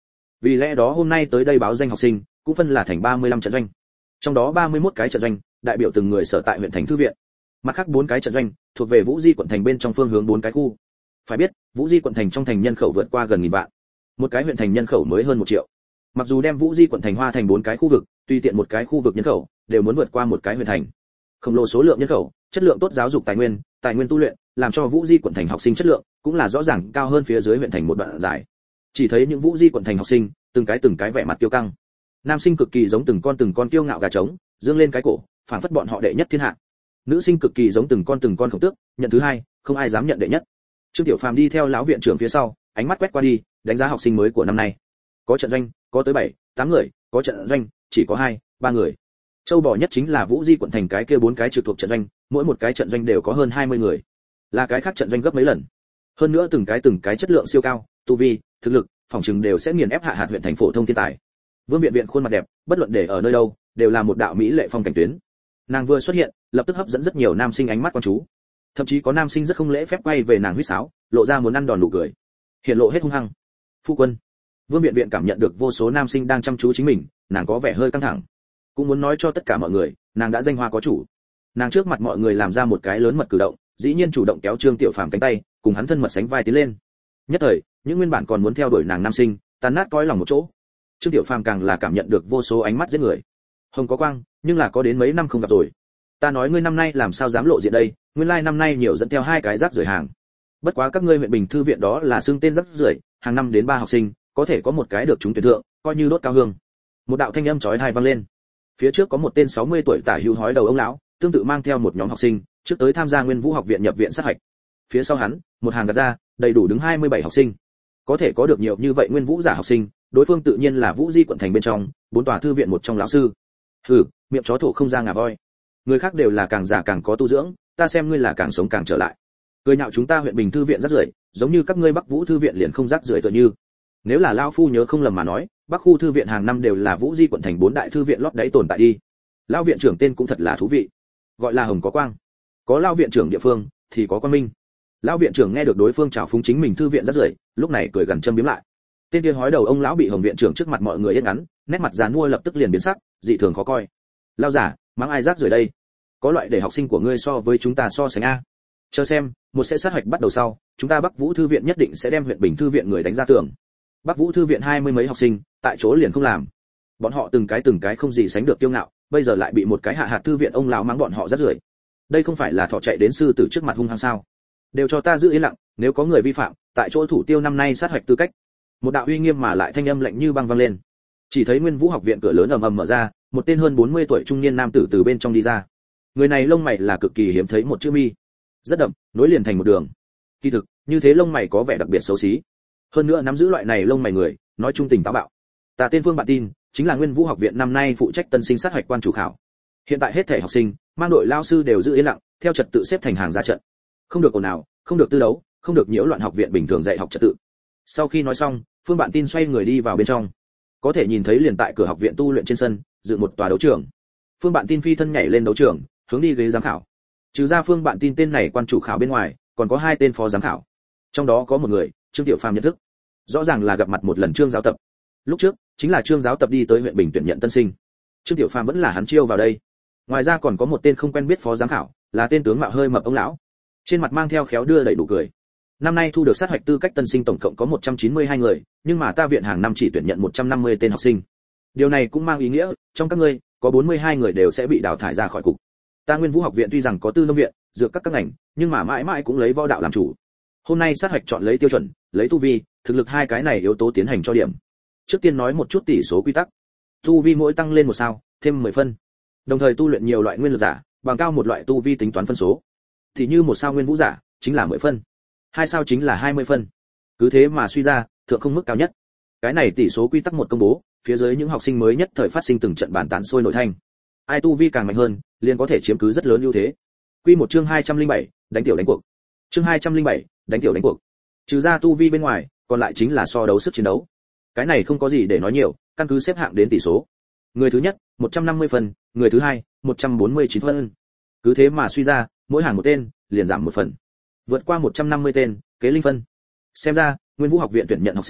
Vì lẽ đó hôm nay tới đây báo danh học sinh cũng phân là thành ba mươi lăm trận doanh. Trong đó ba mươi mốt cái trận doanh đại biểu từng người sở tại huyện thành thư viện. Mặt khác bốn cái trận doanh thuộc về Vũ Di quận thành bên trong phương hướng bốn cái khu. Phải biết, Vũ Di quận thành trong thành nhân khẩu vượt qua gần nghìn vạn. Một cái huyện thành nhân khẩu mới hơn một triệu. Mặc dù đem Vũ Di quận thành hoa thành bốn cái khu vực, tùy tiện một cái khu vực nhân khẩu đều muốn vượt qua một cái huyện thành. Khổng lồ số lượng nhân khẩu, chất lượng tốt giáo dục tài nguyên, tài nguyên tu luyện, làm cho Vũ Di quận thành học sinh chất lượng cũng là rõ ràng cao hơn phía dưới huyện thành một đoạn dài. Chỉ thấy những Vũ Di quận thành học sinh, từng cái từng cái vẻ mặt kiêu căng. Nam sinh cực kỳ giống từng con từng con kiêu ngạo gà trống, dương lên cái cổ, phảng phất bọn họ đệ nhất thiên hạ. Nữ sinh cực kỳ giống từng con từng con khổng tước, nhận thứ hai, không ai dám nhận đệ nhất. Trương Tiểu Phàm đi theo lão viện trưởng phía sau, ánh mắt quét qua đi, đánh giá học sinh mới của năm nay. Có trận doanh, có tới bảy, tám người, có trận doanh, chỉ có hai, ba người. Châu bò nhất chính là Vũ Di quận thành cái kia bốn cái trực thuộc trận doanh, mỗi một cái trận doanh đều có hơn hai mươi người. Là cái khác trận doanh gấp mấy lần. Hơn nữa từng cái từng cái chất lượng siêu cao, tu vi, thực lực, phòng trường đều sẽ nghiền ép hạ hạt huyện thành phổ thông thiên tài. Vương Viện Viện khuôn mặt đẹp, bất luận để ở nơi đâu, đều là một đạo mỹ lệ phong cảnh tuyến. Nàng vừa xuất hiện, lập tức hấp dẫn rất nhiều nam sinh ánh mắt quan chú. Thậm chí có nam sinh rất không lễ phép quay về nàng huýt sáo, lộ ra muốn ăn đòn nụ cười, hiện lộ hết hung hăng. Phu quân. Vương Viện Viện cảm nhận được vô số nam sinh đang chăm chú chính mình, nàng có vẻ hơi căng thẳng, cũng muốn nói cho tất cả mọi người, nàng đã danh hoa có chủ. Nàng trước mặt mọi người làm ra một cái lớn mật cử động, dĩ nhiên chủ động kéo Trương Tiểu Phàm cánh tay, cùng hắn thân mật sánh vai tiến lên. Nhất thời, những nguyên bản còn muốn theo đuổi nàng nam sinh, tan nát cõi lòng một chỗ. Trương Tiểu Phàm càng là cảm nhận được vô số ánh mắt giết người. Hồng có quang, nhưng là có đến mấy năm không gặp rồi. Ta nói ngươi năm nay làm sao dám lộ diện đây, nguyên lai like năm nay nhiều dẫn theo hai cái rác rưởi hàng. Bất quá các ngươi huyện Bình thư viện đó là xưng tên rác rưởi, hàng năm đến ba học sinh, có thể có một cái được trúng tuyển thượng, coi như đốt cao hương. Một đạo thanh âm chói tai vang lên. Phía trước có một tên sáu mươi tuổi tả hữu hói đầu ông lão, tương tự mang theo một nhóm học sinh, trước tới tham gia Nguyên Vũ học viện nhập viện sát hạch. Phía sau hắn, một hàng gạt ra, đầy đủ đứng hai mươi bảy học sinh. Có thể có được nhiều như vậy Nguyên Vũ giả học sinh, đối phương tự nhiên là Vũ Di quận thành bên trong, bốn tòa thư viện một trong lão sư. Hừ, miệng chó thổ không ra ngà voi. Người khác đều là càng giả càng có tu dưỡng, ta xem ngươi là càng sống càng trở lại. Cười nhạo chúng ta huyện Bình thư viện rác rưởi, giống như các ngươi Bắc Vũ thư viện liền không rác rưởi tựa như. Nếu là lão phu nhớ không lầm mà nói, Bắc khu thư viện hàng năm đều là Vũ Di quận thành bốn đại thư viện lót đáy tồn tại đi. Lão viện trưởng tên cũng thật là thú vị, gọi là Hồng có quang. Có lão viện trưởng địa phương thì có quan minh. Lão viện trưởng nghe được đối phương chào phúng chính mình thư viện rác rưởi, lúc này cười gần châm biếm lại. Tên kia hói đầu ông lão bị Hồng viện trưởng trước mặt mọi người yên ngắn, nét mặt già nua lập tức liền biến sắc, dị thường khó coi. Lão giả, mắng ai rác rưởi đây? Có loại để học sinh của ngươi so với chúng ta so sánh a? Chờ xem, một sẽ sát hoạch bắt đầu sau, chúng ta Bắc Vũ thư viện nhất định sẽ đem huyện Bình thư viện người đánh ra tường. Bắc Vũ thư viện hai mươi mấy học sinh, tại chỗ liền không làm. Bọn họ từng cái từng cái không gì sánh được kiêu ngạo, bây giờ lại bị một cái hạ hạt thư viện ông lão mắng bọn họ rác rưởi. Đây không phải là thọ chạy đến sư tử trước mặt hung hăng sao? Đều cho ta giữ yên lặng, nếu có người vi phạm, tại chỗ thủ tiêu năm nay sát hoạch tư cách. Một đạo uy nghiêm mà lại thanh âm lạnh như băng vang lên. Chỉ thấy Nguyên Vũ học viện cửa lớn ầm ầm mở ra, một tên hơn bốn mươi tuổi trung niên nam tử từ bên trong đi ra. Người này lông mày là cực kỳ hiếm thấy một chữ mi, rất đậm, nối liền thành một đường. Kỳ thực, như thế lông mày có vẻ đặc biệt xấu xí. Hơn nữa nắm giữ loại này lông mày người, nói trung tình táo bạo. Ta tên Phương Bạn Tin, chính là Nguyên Vũ học viện năm nay phụ trách tân sinh sát hoạch quan chủ khảo. Hiện tại hết thể học sinh, mang đội lao sư đều giữ yên lặng, theo trật tự xếp thành hàng ra trận. Không được ồn ào, không được tư đấu, không được nhiễu loạn học viện bình thường dạy học trật tự. Sau khi nói xong, Phương Bạn Tin xoay người đi vào bên trong. Có thể nhìn thấy liền tại cửa học viện tu luyện trên sân, dựng một tòa đấu trường. Phương Bạn Tin phi thân nhảy lên đấu trường, hướng đi ghế giám khảo. Trừ ra Phương Bạn Tin tên này quan chủ khảo bên ngoài, còn có hai tên phó giám khảo. Trong đó có một người, Trương Tiểu Phàm nhận thức. Rõ ràng là gặp mặt một lần Trương giáo tập. Lúc trước, chính là Trương giáo tập đi tới huyện Bình tuyển nhận tân sinh. Trương Tiểu Phàm vẫn là hắn chiêu vào đây. Ngoài ra còn có một tên không quen biết phó giám khảo, là tên tướng mạo hơi mập ông lão. Trên mặt mang theo khéo đưa đẩy đủ cười. Năm nay thu được sát hoạch tư cách tân sinh tổng cộng có một trăm chín mươi hai người, nhưng mà ta viện hàng năm chỉ tuyển nhận một trăm năm mươi tên học sinh. Điều này cũng mang ý nghĩa, trong các ngươi, có bốn mươi hai người đều sẽ bị đào thải ra khỏi cục. Ta Nguyên Vũ học viện tuy rằng có tư nông viện, dược các các ngành, nhưng mà mãi mãi cũng lấy võ đạo làm chủ. Hôm nay sát hoạch chọn lấy tiêu chuẩn, lấy tu vi, thực lực hai cái này yếu tố tiến hành cho điểm. Trước tiên nói một chút tỷ số quy tắc. Tu vi mỗi tăng lên một sao, thêm mười phân. Đồng thời tu luyện nhiều loại nguyên lực giả, bằng cao một loại tu vi tính toán phân số. Thì như một sao Nguyên Vũ giả, chính là mười phân. Hai sao chính là hai mươi phân. Cứ thế mà suy ra, thượng không mức cao nhất. Cái này tỷ số quy tắc một công bố, phía dưới những học sinh mới nhất thời phát sinh từng trận bàn tán sôi nổi thanh. Ai tu vi càng mạnh hơn, liền có thể chiếm cứ rất lớn ưu thế. Quy một chương hai trăm lẻ bảy, đánh tiểu đánh cuộc. Chương hai trăm lẻ bảy, đánh tiểu đánh cuộc. Trừ ra tu vi bên ngoài, còn lại chính là so đấu sức chiến đấu. Cái này không có gì để nói nhiều, căn cứ xếp hạng đến tỷ số. Người thứ nhất, một trăm năm mươi phần, người thứ hai, một trăm bốn mươi chín phân. Cứ thế mà suy ra, mỗi hàng một tên, liền giảm một phần. Vượt qua một trăm năm mươi tên, kế linh phân. Xem ra, Nguyên Vũ học viện tuyển nhận học sinh,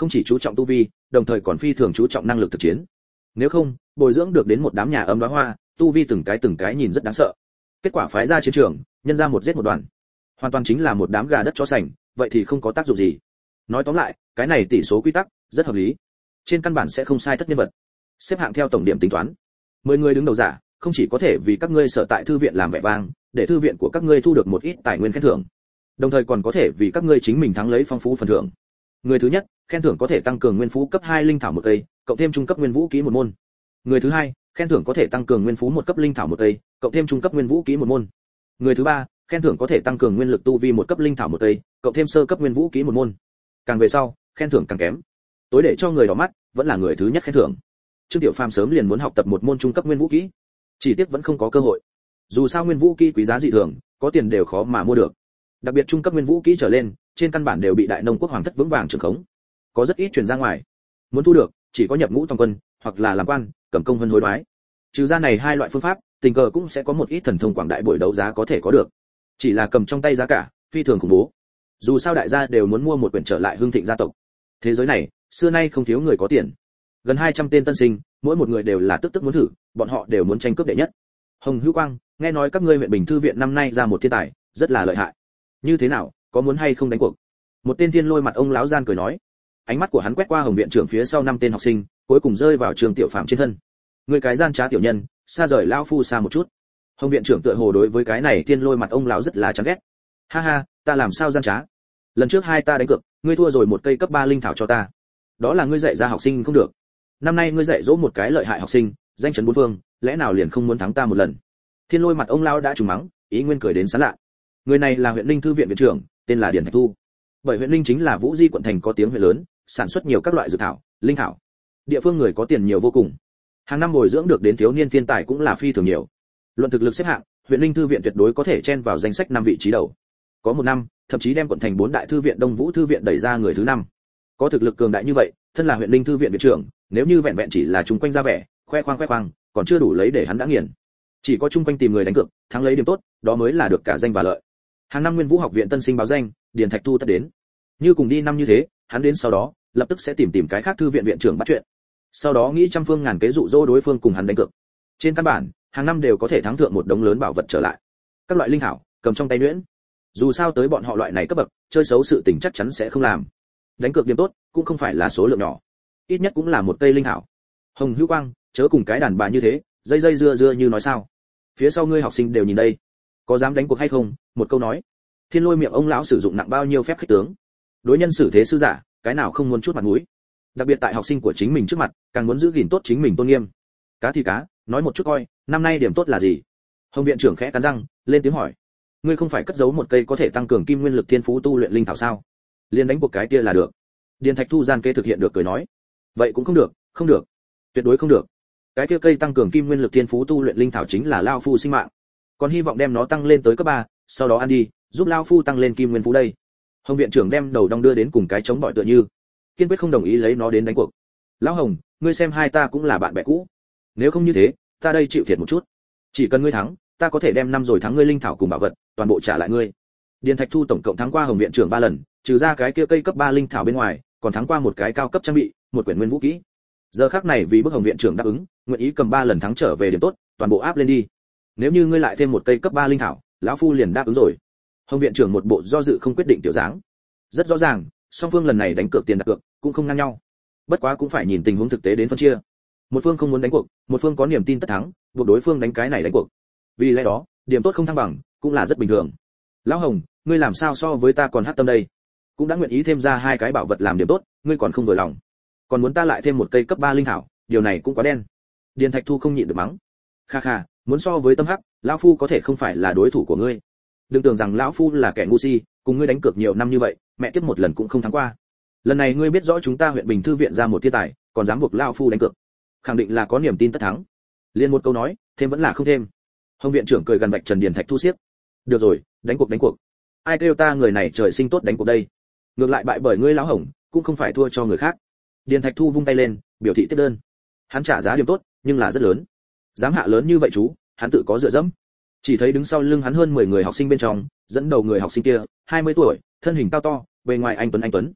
không chỉ chú trọng tu vi, đồng thời còn phi thường chú trọng năng lực thực chiến. Nếu không, bồi dưỡng được đến một đám nhà ấm đóa hoa, tu vi từng cái từng cái nhìn rất đáng sợ. Kết quả phái ra chiến trường, nhân ra một giết một đoàn, hoàn toàn chính là một đám gà đất chó sành, vậy thì không có tác dụng gì. Nói tóm lại, cái này tỷ số quy tắc rất hợp lý, trên căn bản sẽ không sai thất nhân vật. Xếp hạng theo tổng điểm tính toán, mười người đứng đầu giả, không chỉ có thể vì các ngươi sở tại thư viện làm vẻ vang, để thư viện của các ngươi thu được một ít tài nguyên khen thưởng, đồng thời còn có thể vì các ngươi chính mình thắng lấy phong phú phần thưởng. Người thứ nhất, khen thưởng có thể tăng cường nguyên phú cấp hai linh thảo một cây, cộng thêm trung cấp nguyên vũ kỹ một môn. Người thứ hai, khen thưởng có thể tăng cường nguyên phú một cấp linh thảo một cây, cộng thêm trung cấp nguyên vũ kỹ một môn. Người thứ ba, khen thưởng có thể tăng cường nguyên lực tu vi một cấp linh thảo một cây, cộng thêm sơ cấp nguyên vũ kỹ một môn. Càng về sau, khen thưởng càng kém. Tối để cho người đỏ mắt, vẫn là người thứ nhất khen thưởng. Trương Tiểu Phàm sớm liền muốn học tập một môn trung cấp nguyên vũ kỹ, chỉ tiếc vẫn không có cơ hội. Dù sao nguyên vũ kỹ quý giá dị thường, có tiền đều khó mà mua được. Đặc biệt trung cấp nguyên vũ kỹ trở lên, trên căn bản đều bị Đại Nông quốc hoàng thất vững vàng trưởng khống, có rất ít truyền ra ngoài. Muốn thu được, chỉ có nhập ngũ toàn quân, hoặc là làm quan, cầm công vân hối đoái. Trừ ra này hai loại phương pháp, tình cờ cũng sẽ có một ít thần thông quảng đại buổi đấu giá có thể có được. Chỉ là cầm trong tay giá cả, phi thường khủng bố. Dù sao đại gia đều muốn mua một quyển trở lại hương thịnh gia tộc. Thế giới này, xưa nay không thiếu người có tiền. Gần hai trăm tên tân sinh, mỗi một người đều là tức tức muốn thử, bọn họ đều muốn tranh cướp đệ nhất. Hồng Hữu Quang, nghe nói các ngươi huyện Bình thư viện năm nay ra một thiên tài, rất là lợi hại. Như thế nào, có muốn hay không đánh cuộc? Một tên Thiên Lôi mặt ông lão gian cười nói. Ánh mắt của hắn quét qua Hồng viện trưởng phía sau năm tên học sinh, cuối cùng rơi vào Trương Tiểu Phàm trên thân. Người cái gian trá tiểu nhân, xa rời lão phu xa một chút. Hồng viện trưởng tựa hồ đối với cái này Thiên Lôi mặt ông lão rất là chán ghét. Ha ha, ta làm sao gian trá? Lần trước hai ta đánh cược, ngươi thua rồi một cây cấp ba linh thảo cho ta. Đó là ngươi dạy ra học sinh không được. Năm nay ngươi dạy dỗ một cái lợi hại học sinh, danh chấn bốn phương, lẽ nào liền không muốn thắng ta một lần? Thiên Lôi mặt ông lão đã trừng mắng, ý nguyên cười đến sán lạ. Người này là huyện Linh thư viện viện trưởng, tên là Điền Thạch Thu. Bởi huyện Linh chính là Vũ Di quận thành có tiếng huyện lớn, sản xuất nhiều các loại dược thảo, linh thảo. Địa phương người có tiền nhiều vô cùng. Hàng năm bồi dưỡng được đến thiếu niên thiên tài cũng là phi thường nhiều. Luận thực lực xếp hạng, huyện Linh thư viện tuyệt đối có thể chen vào danh sách năm vị trí đầu. Có một năm, thậm chí đem quận thành bốn đại thư viện Đông Vũ thư viện đẩy ra người thứ năm. Có thực lực cường đại như vậy, thân là huyện Linh thư viện viện trưởng, nếu như vẹn vẹn chỉ là chung quanh ra vẻ, khoe khoang khoe khoang, còn chưa đủ lấy để hắn đã nghiền. Chỉ có chung quanh tìm người đánh cược, thắng lấy điểm tốt, đó mới là được cả danh và lợi. Hàng năm Nguyên Vũ học viện tân sinh báo danh, Điền Thạch Thu tất đến. Như cùng đi năm như thế, hắn đến sau đó, lập tức sẽ tìm tìm cái khác thư viện viện trưởng bắt chuyện. Sau đó nghĩ trăm phương ngàn kế dụ dỗ đối phương cùng hắn đánh cược. Trên căn bản, hàng năm đều có thể thắng thượng một đống lớn bảo vật trở lại. Các loại linh thảo, cầm trong tay nhuyễn. Dù sao tới bọn họ loại này cấp bậc, chơi xấu sự tình chắc chắn sẽ không làm. Đánh cược điểm tốt, cũng không phải là số lượng nhỏ. Ít nhất cũng là một cây linh thảo. Hồng Hữu Quang, chớ cùng cái đàn bà như thế, dây dây dưa dưa như nói sao? Phía sau ngươi học sinh đều nhìn đây, có dám đánh cuộc hay không? Một câu nói. Thiên Lôi miệng ông lão sử dụng nặng bao nhiêu phép khích tướng. Đối nhân xử thế sư giả, cái nào không muốn chút mặt mũi. Đặc biệt tại học sinh của chính mình trước mặt, càng muốn giữ gìn tốt chính mình tôn nghiêm. Cá thì cá, nói một chút coi, năm nay điểm tốt là gì? Hồng viện trưởng khẽ cắn răng, lên tiếng hỏi. Ngươi không phải cất giấu một cây có thể tăng cường kim nguyên lực thiên phú tu luyện linh thảo sao? Liên đánh cuộc cái kia là được. Điền Thạch Thu gian kê thực hiện được cười nói. Vậy cũng không được, không được, tuyệt đối không được. Cái kia cây tăng cường kim nguyên lực thiên phú tu luyện linh thảo chính là lao phu sinh mạng. Còn hy vọng đem nó tăng lên tới cấp ba, sau đó ăn đi, giúp lao phu tăng lên kim nguyên phú đây. Hồng viện trưởng đem đầu đong đưa đến cùng cái chống bỏi tựa như, kiên quyết không đồng ý lấy nó đến đánh cuộc. Lão Hồng, ngươi xem hai ta cũng là bạn bè cũ, nếu không như thế, ta đây chịu thiệt một chút. Chỉ cần ngươi thắng, ta có thể đem năm rồi thắng ngươi linh thảo cùng bảo vật, toàn bộ trả lại ngươi. Điền Thạch Thu tổng cộng thắng qua Hồng viện trưởng ba lần, trừ ra cái kia cây cấp ba linh thảo bên ngoài, còn thắng qua một cái cao cấp trang bị, một quyển nguyên vũ kỹ. Giờ khắc này vì bức Hồng viện trưởng đáp ứng, nguyện ý cầm ba lần thắng trở về điểm tốt, toàn bộ áp lên đi. Nếu như ngươi lại thêm một cây cấp ba linh thảo, lão phu liền đáp ứng rồi. Hồng viện trưởng một bộ do dự không quyết định tiểu dáng. Rất rõ ràng, song phương lần này đánh cược tiền đặt cược cũng không ngang nhau. Bất quá cũng phải nhìn tình huống thực tế đến phân chia. Một phương không muốn đánh cuộc, một phương có niềm tin tất thắng, buộc đối phương đánh cái này đánh cuộc. Vì lẽ đó, điểm tốt không thăng bằng, cũng là rất bình thường. Lão Hồng, ngươi làm sao so với ta còn hắc tâm đây? Cũng đã nguyện ý thêm ra hai cái bảo vật làm điểm tốt, ngươi còn không vừa lòng. Còn muốn ta lại thêm một cây cấp ba linh thảo, điều này cũng quá đen. Điền Thạch Thu không nhịn được mắng. Kha kha, muốn so với tâm hắc, lão phu có thể không phải là đối thủ của ngươi. Đừng tưởng rằng lão phu là kẻ ngu si, cùng ngươi đánh cược nhiều năm như vậy, mẹ tiếp một lần cũng không thắng qua. Lần này ngươi biết rõ chúng ta huyện Bình thư viện ra một thiên tài, còn dám buộc lão phu đánh cược, khẳng định là có niềm tin tất thắng. Liên một câu nói, thêm vẫn là không thêm. Hồng viện trưởng cười gần bạch Trần Điền Thạch Thu xiếc. Được rồi, đánh cuộc đánh cuộc. Ai kêu ta người này trời sinh tốt đánh cuộc đây? Ngược lại bại bởi ngươi lão Hồng, cũng không phải thua cho người khác. Điền Thạch Thu vung tay lên, biểu thị tiếp đơn. Hắn trả giá điểm tốt, nhưng là rất lớn. Dám hạ lớn như vậy chú, hắn tự có dựa dẫm. Chỉ thấy đứng sau lưng hắn hơn mười người học sinh bên trong, dẫn đầu người học sinh kia, hai mươi tuổi, thân hình cao to, bề ngoài anh tuấn anh tuấn.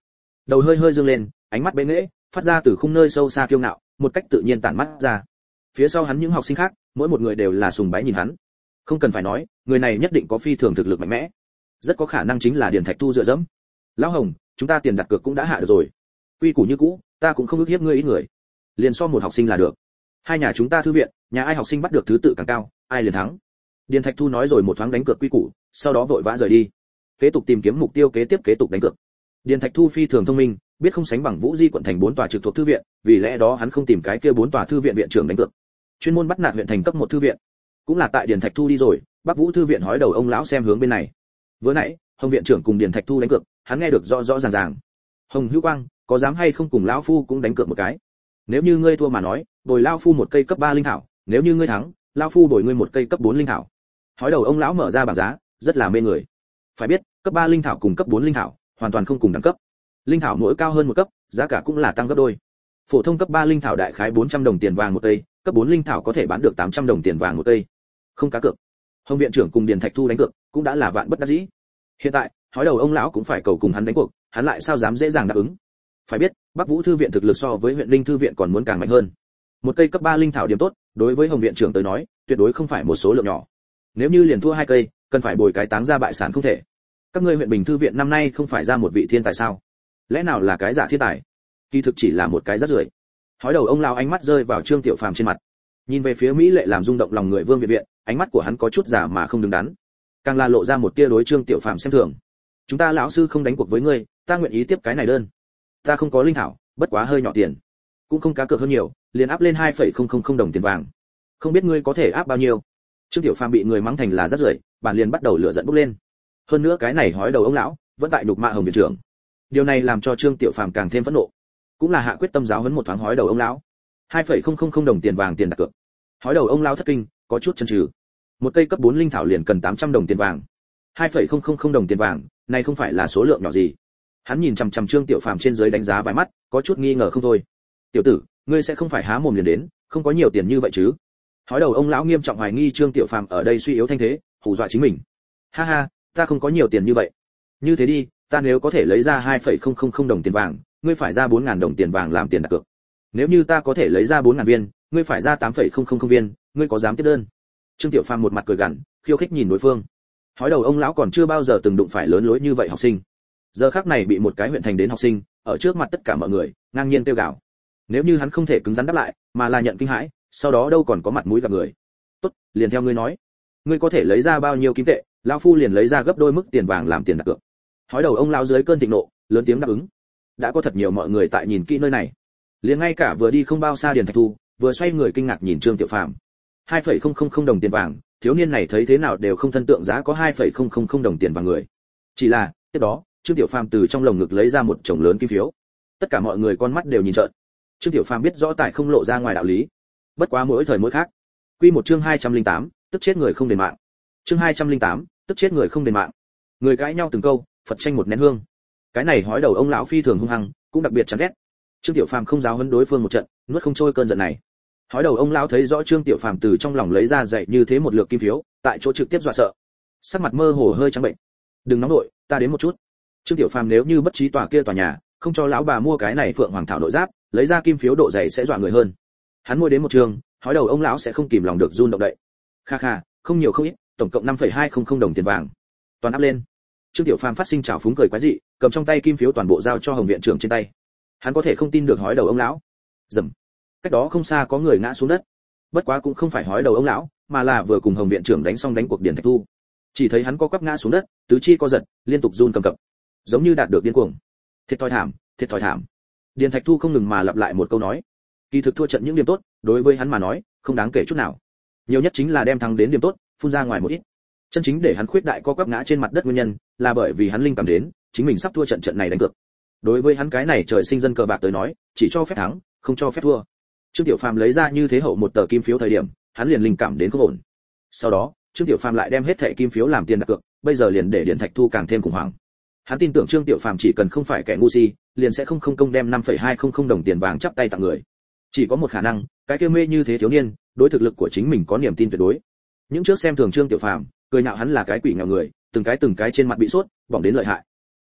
đầu hơi hơi dương lên, ánh mắt bế nghễ, phát ra từ khung nơi sâu xa kiêu ngạo, một cách tự nhiên tản mắt ra. Phía sau hắn những học sinh khác, mỗi một người đều là sùng bái nhìn hắn. Không cần phải nói, người này nhất định có phi thường thực lực mạnh mẽ, rất có khả năng chính là Điền Thạch Thu dựa dẫm. Lão Hồng, chúng ta tiền đặt cược cũng đã hạ được rồi, quy củ như cũ, ta cũng không ức hiếp ngươi ít người, liền so một học sinh là được. Hai nhà chúng ta thư viện, nhà ai học sinh bắt được thứ tự càng cao, ai liền thắng. Điền Thạch Thu nói rồi một thoáng đánh cược quy củ, sau đó vội vã rời đi, kế tục tìm kiếm mục tiêu kế tiếp kế tục đánh cược. Điền Thạch Thu phi thường thông minh, biết không sánh bằng Vũ Di quận thành bốn tòa trực thuộc thư viện, vì lẽ đó hắn không tìm cái kia bốn tòa thư viện viện trưởng đánh cược, chuyên môn bắt nạt huyện thành cấp một thư viện. Cũng là tại Điền Thạch Thu đi rồi, Bắc Vũ thư viện hói đầu ông lão xem hướng bên này. Vừa nãy, Hồng viện trưởng cùng Điền Thạch Thu đánh cược, hắn nghe được rõ rõ ràng ràng. Hồng Hữu Quang, có dám hay không cùng lão phu cũng đánh cược một cái? Nếu như ngươi thua mà nói, bồi lão phu một cây cấp ba linh thảo, nếu như ngươi thắng, lão phu bồi ngươi một cây cấp bốn linh thảo. Hói đầu ông lão mở ra bảng giá, rất là mê người. Phải biết, cấp ba linh thảo cùng cấp bốn linh thảo hoàn toàn không cùng đẳng cấp. Linh thảo mỗi cao hơn một cấp, giá cả cũng là tăng gấp đôi. Phổ thông cấp ba linh thảo đại khái bốn trăm đồng tiền vàng một cây, cấp bốn linh thảo có thể bán được tám trăm đồng tiền vàng một cây. Không cá cược. Hồng viện trưởng cùng Điền Thạch Thu đánh cược, cũng đã là vạn bất đắc dĩ. Hiện tại, hói đầu ông lão cũng phải cầu cùng hắn đánh cuộc, hắn lại sao dám dễ dàng đáp ứng. Phải biết, Bắc Vũ thư viện thực lực so với huyện Linh thư viện còn muốn càng mạnh hơn. Một cây cấp ba linh thảo điểm tốt, đối với Hồng viện trưởng tới nói, tuyệt đối không phải một số lượng nhỏ. Nếu như liền thua hai cây, cần phải bồi cái táng ra bại sản không thể. Các ngươi huyện Bình thư viện năm nay không phải ra một vị thiên tài sao? Lẽ nào là cái giả thiên tài? Kỳ thực chỉ là một cái rác rưởi. Hói đầu ông lão ánh mắt rơi vào Trương Tiểu Phàm trên mặt, nhìn về phía mỹ lệ làm rung động lòng người Vương viện viện, ánh mắt của hắn có chút giả mà không đứng đắn, càng là lộ ra một tia đối Trương Tiểu Phàm xem thường. Chúng ta lão sư không đánh cuộc với ngươi, ta nguyện ý tiếp cái này đơn. Ta không có linh thảo, bất quá hơi nhỏ tiền, cũng không cá cược hơn nhiều, liền áp lên hai phẩy không không không đồng tiền vàng. Không biết ngươi có thể áp bao nhiêu? Trương Tiểu Phàm bị người mắng thành là rác rưởi, bản liền bắt đầu lửa giận bốc lên. Hơn nữa cái này hói đầu ông lão vẫn tại nhục mạ Hồng viện trưởng. Điều này làm cho Trương Tiểu Phàm càng thêm phẫn nộ, cũng là hạ quyết tâm giáo huấn một thoáng hói đầu ông lão. hai phẩy không không không đồng tiền vàng tiền đặt cược. Hói đầu ông lão thất kinh, có chút chần chừ. Một cây cấp bốn linh thảo liền cần tám trăm đồng tiền vàng. hai phẩy không không không đồng tiền vàng, này không phải là số lượng nhỏ gì. Hắn nhìn chằm chằm Trương Tiểu Phàm trên dưới đánh giá vài mắt, có chút nghi ngờ không thôi. "Tiểu tử, ngươi sẽ không phải há mồm liền đến, không có nhiều tiền như vậy chứ?" Hói đầu ông lão nghiêm trọng hoài nghi Trương Tiểu Phàm ở đây suy yếu thanh thế, hù dọa chính mình. "Ha ha, ta không có nhiều tiền như vậy. Như thế đi, ta nếu có thể lấy ra hai phẩy không không không đồng tiền vàng, ngươi phải ra bốn nghìn đồng tiền vàng làm tiền đặt cược. Nếu như ta có thể lấy ra bốn nghìn viên, ngươi phải ra tám phẩy không không không viên, ngươi có dám tiếp đơn?" Trương Tiểu Phàm một mặt cười gằn, khiêu khích nhìn đối phương. Hói đầu ông lão còn chưa bao giờ từng đụng phải lớn lối như vậy học sinh. Giờ khắc này bị một cái huyện thành đến học sinh, ở trước mặt tất cả mọi người, ngang nhiên kêu gào. Nếu như hắn không thể cứng rắn đáp lại, mà là nhận kinh hãi, sau đó đâu còn có mặt mũi gặp người. "Tốt, liền theo ngươi nói. Ngươi có thể lấy ra bao nhiêu kim tệ, lão phu liền lấy ra gấp đôi mức tiền vàng làm tiền đặt cược." Hói đầu ông lão dưới cơn thịnh nộ, lớn tiếng đáp ứng. Đã có thật nhiều mọi người tại nhìn kỹ nơi này. Liền ngay cả vừa đi không bao xa Điền Thạch Thu, vừa xoay người kinh ngạc nhìn Trương Tiểu Phàm. hai phẩy không không không đồng tiền vàng, thiếu niên này thấy thế nào đều không thân tượng giá có hai phẩy không không không đồng tiền vàng người. Chỉ là, tiếp đó, Trương Tiểu Phàm từ trong lồng ngực lấy ra một chồng lớn kim phiếu. Tất cả mọi người con mắt đều nhìn trợn. Trương Tiểu Phàm biết rõ tại không lộ ra ngoài đạo lý. Bất quá mỗi thời mỗi khác. Quy một chương hai trăm lẻ tám, tức chết người không đền mạng. Chương hai trăm lẻ tám, tức chết người không đền mạng. Người cãi nhau từng câu, Phật tranh một nén hương. Cái này hói đầu ông lão phi thường hung hăng, cũng đặc biệt chán ghét. Trương Tiểu Phàm không giáo huấn đối phương một trận, nuốt không trôi cơn giận này. Hói đầu ông lão thấy rõ Trương Tiểu Phàm từ trong lòng lấy ra dạy như thế một lượt kim phiếu, tại chỗ trực tiếp dọa sợ, sắc mặt mơ hồ hơi trắng bệnh. "Đừng nóng nội, ta đến một chút." Trương Tiểu Phàm nếu như bất trí tòa kia tòa nhà, không cho lão bà mua cái này Phượng Hoàng thảo nội giáp, lấy ra kim phiếu độ dày sẽ dọa người hơn. Hắn mua đến một trường, hói đầu ông lão sẽ không kìm lòng được run động đậy. Kha kha, không nhiều không ít, tổng cộng năm phẩy hai không không đồng tiền vàng. Toàn áp lên. Trương Tiểu Phàm phát sinh trào phúng cười quái dị, cầm trong tay kim phiếu toàn bộ giao cho Hồng viện trưởng trên tay. Hắn có thể không tin được hói đầu ông lão. Dầm. Cách đó không xa có người ngã xuống đất. Bất quá cũng không phải hói đầu ông lão, mà là vừa cùng Hồng viện trưởng đánh xong đánh cuộc Điền Thạch Thu. Chỉ thấy hắn co quắp ngã xuống đất, tứ chi co giật, liên tục run cầm cập, giống như đạt được điên cuồng. Thiệt thòi thảm, thiệt thòi thảm. Điền Thạch Thu không ngừng mà lặp lại một câu nói. Kỳ thực thua trận những điểm tốt, đối với hắn mà nói, không đáng kể chút nào. Nhiều nhất chính là đem thắng đến điểm tốt, phun ra ngoài một ít. Chân chính để hắn khuyết đại co quắp ngã trên mặt đất nguyên nhân, là bởi vì hắn linh cảm đến, chính mình sắp thua trận trận này đánh cược. Đối với hắn cái này trời sinh dân cờ bạc tới nói, chỉ cho phép thắng, không cho phép thua. Trương Tiểu Phàm lấy ra như thế hậu một tờ kim phiếu thời điểm, hắn liền linh cảm đến không ổn. Sau đó, Trương Tiểu Phàm lại đem hết thẻ kim phiếu làm tiền đặt cược, bây giờ liền để Điền Thạch Thu càng thêm khủng hoảng. Hắn tin tưởng Trương Tiểu Phàm chỉ cần không phải kẻ ngu si, liền sẽ không không công đem năm phẩy hai không không đồng tiền vàng chắp tay tặng người. Chỉ có một khả năng, cái kia mê như thế thiếu niên, đối thực lực của chính mình có niềm tin tuyệt đối. Những trước xem thường Trương Tiểu Phàm, cười nhạo hắn là cái quỷ nghèo người, từng cái từng cái trên mặt bị sốt, bỏng đến lợi hại.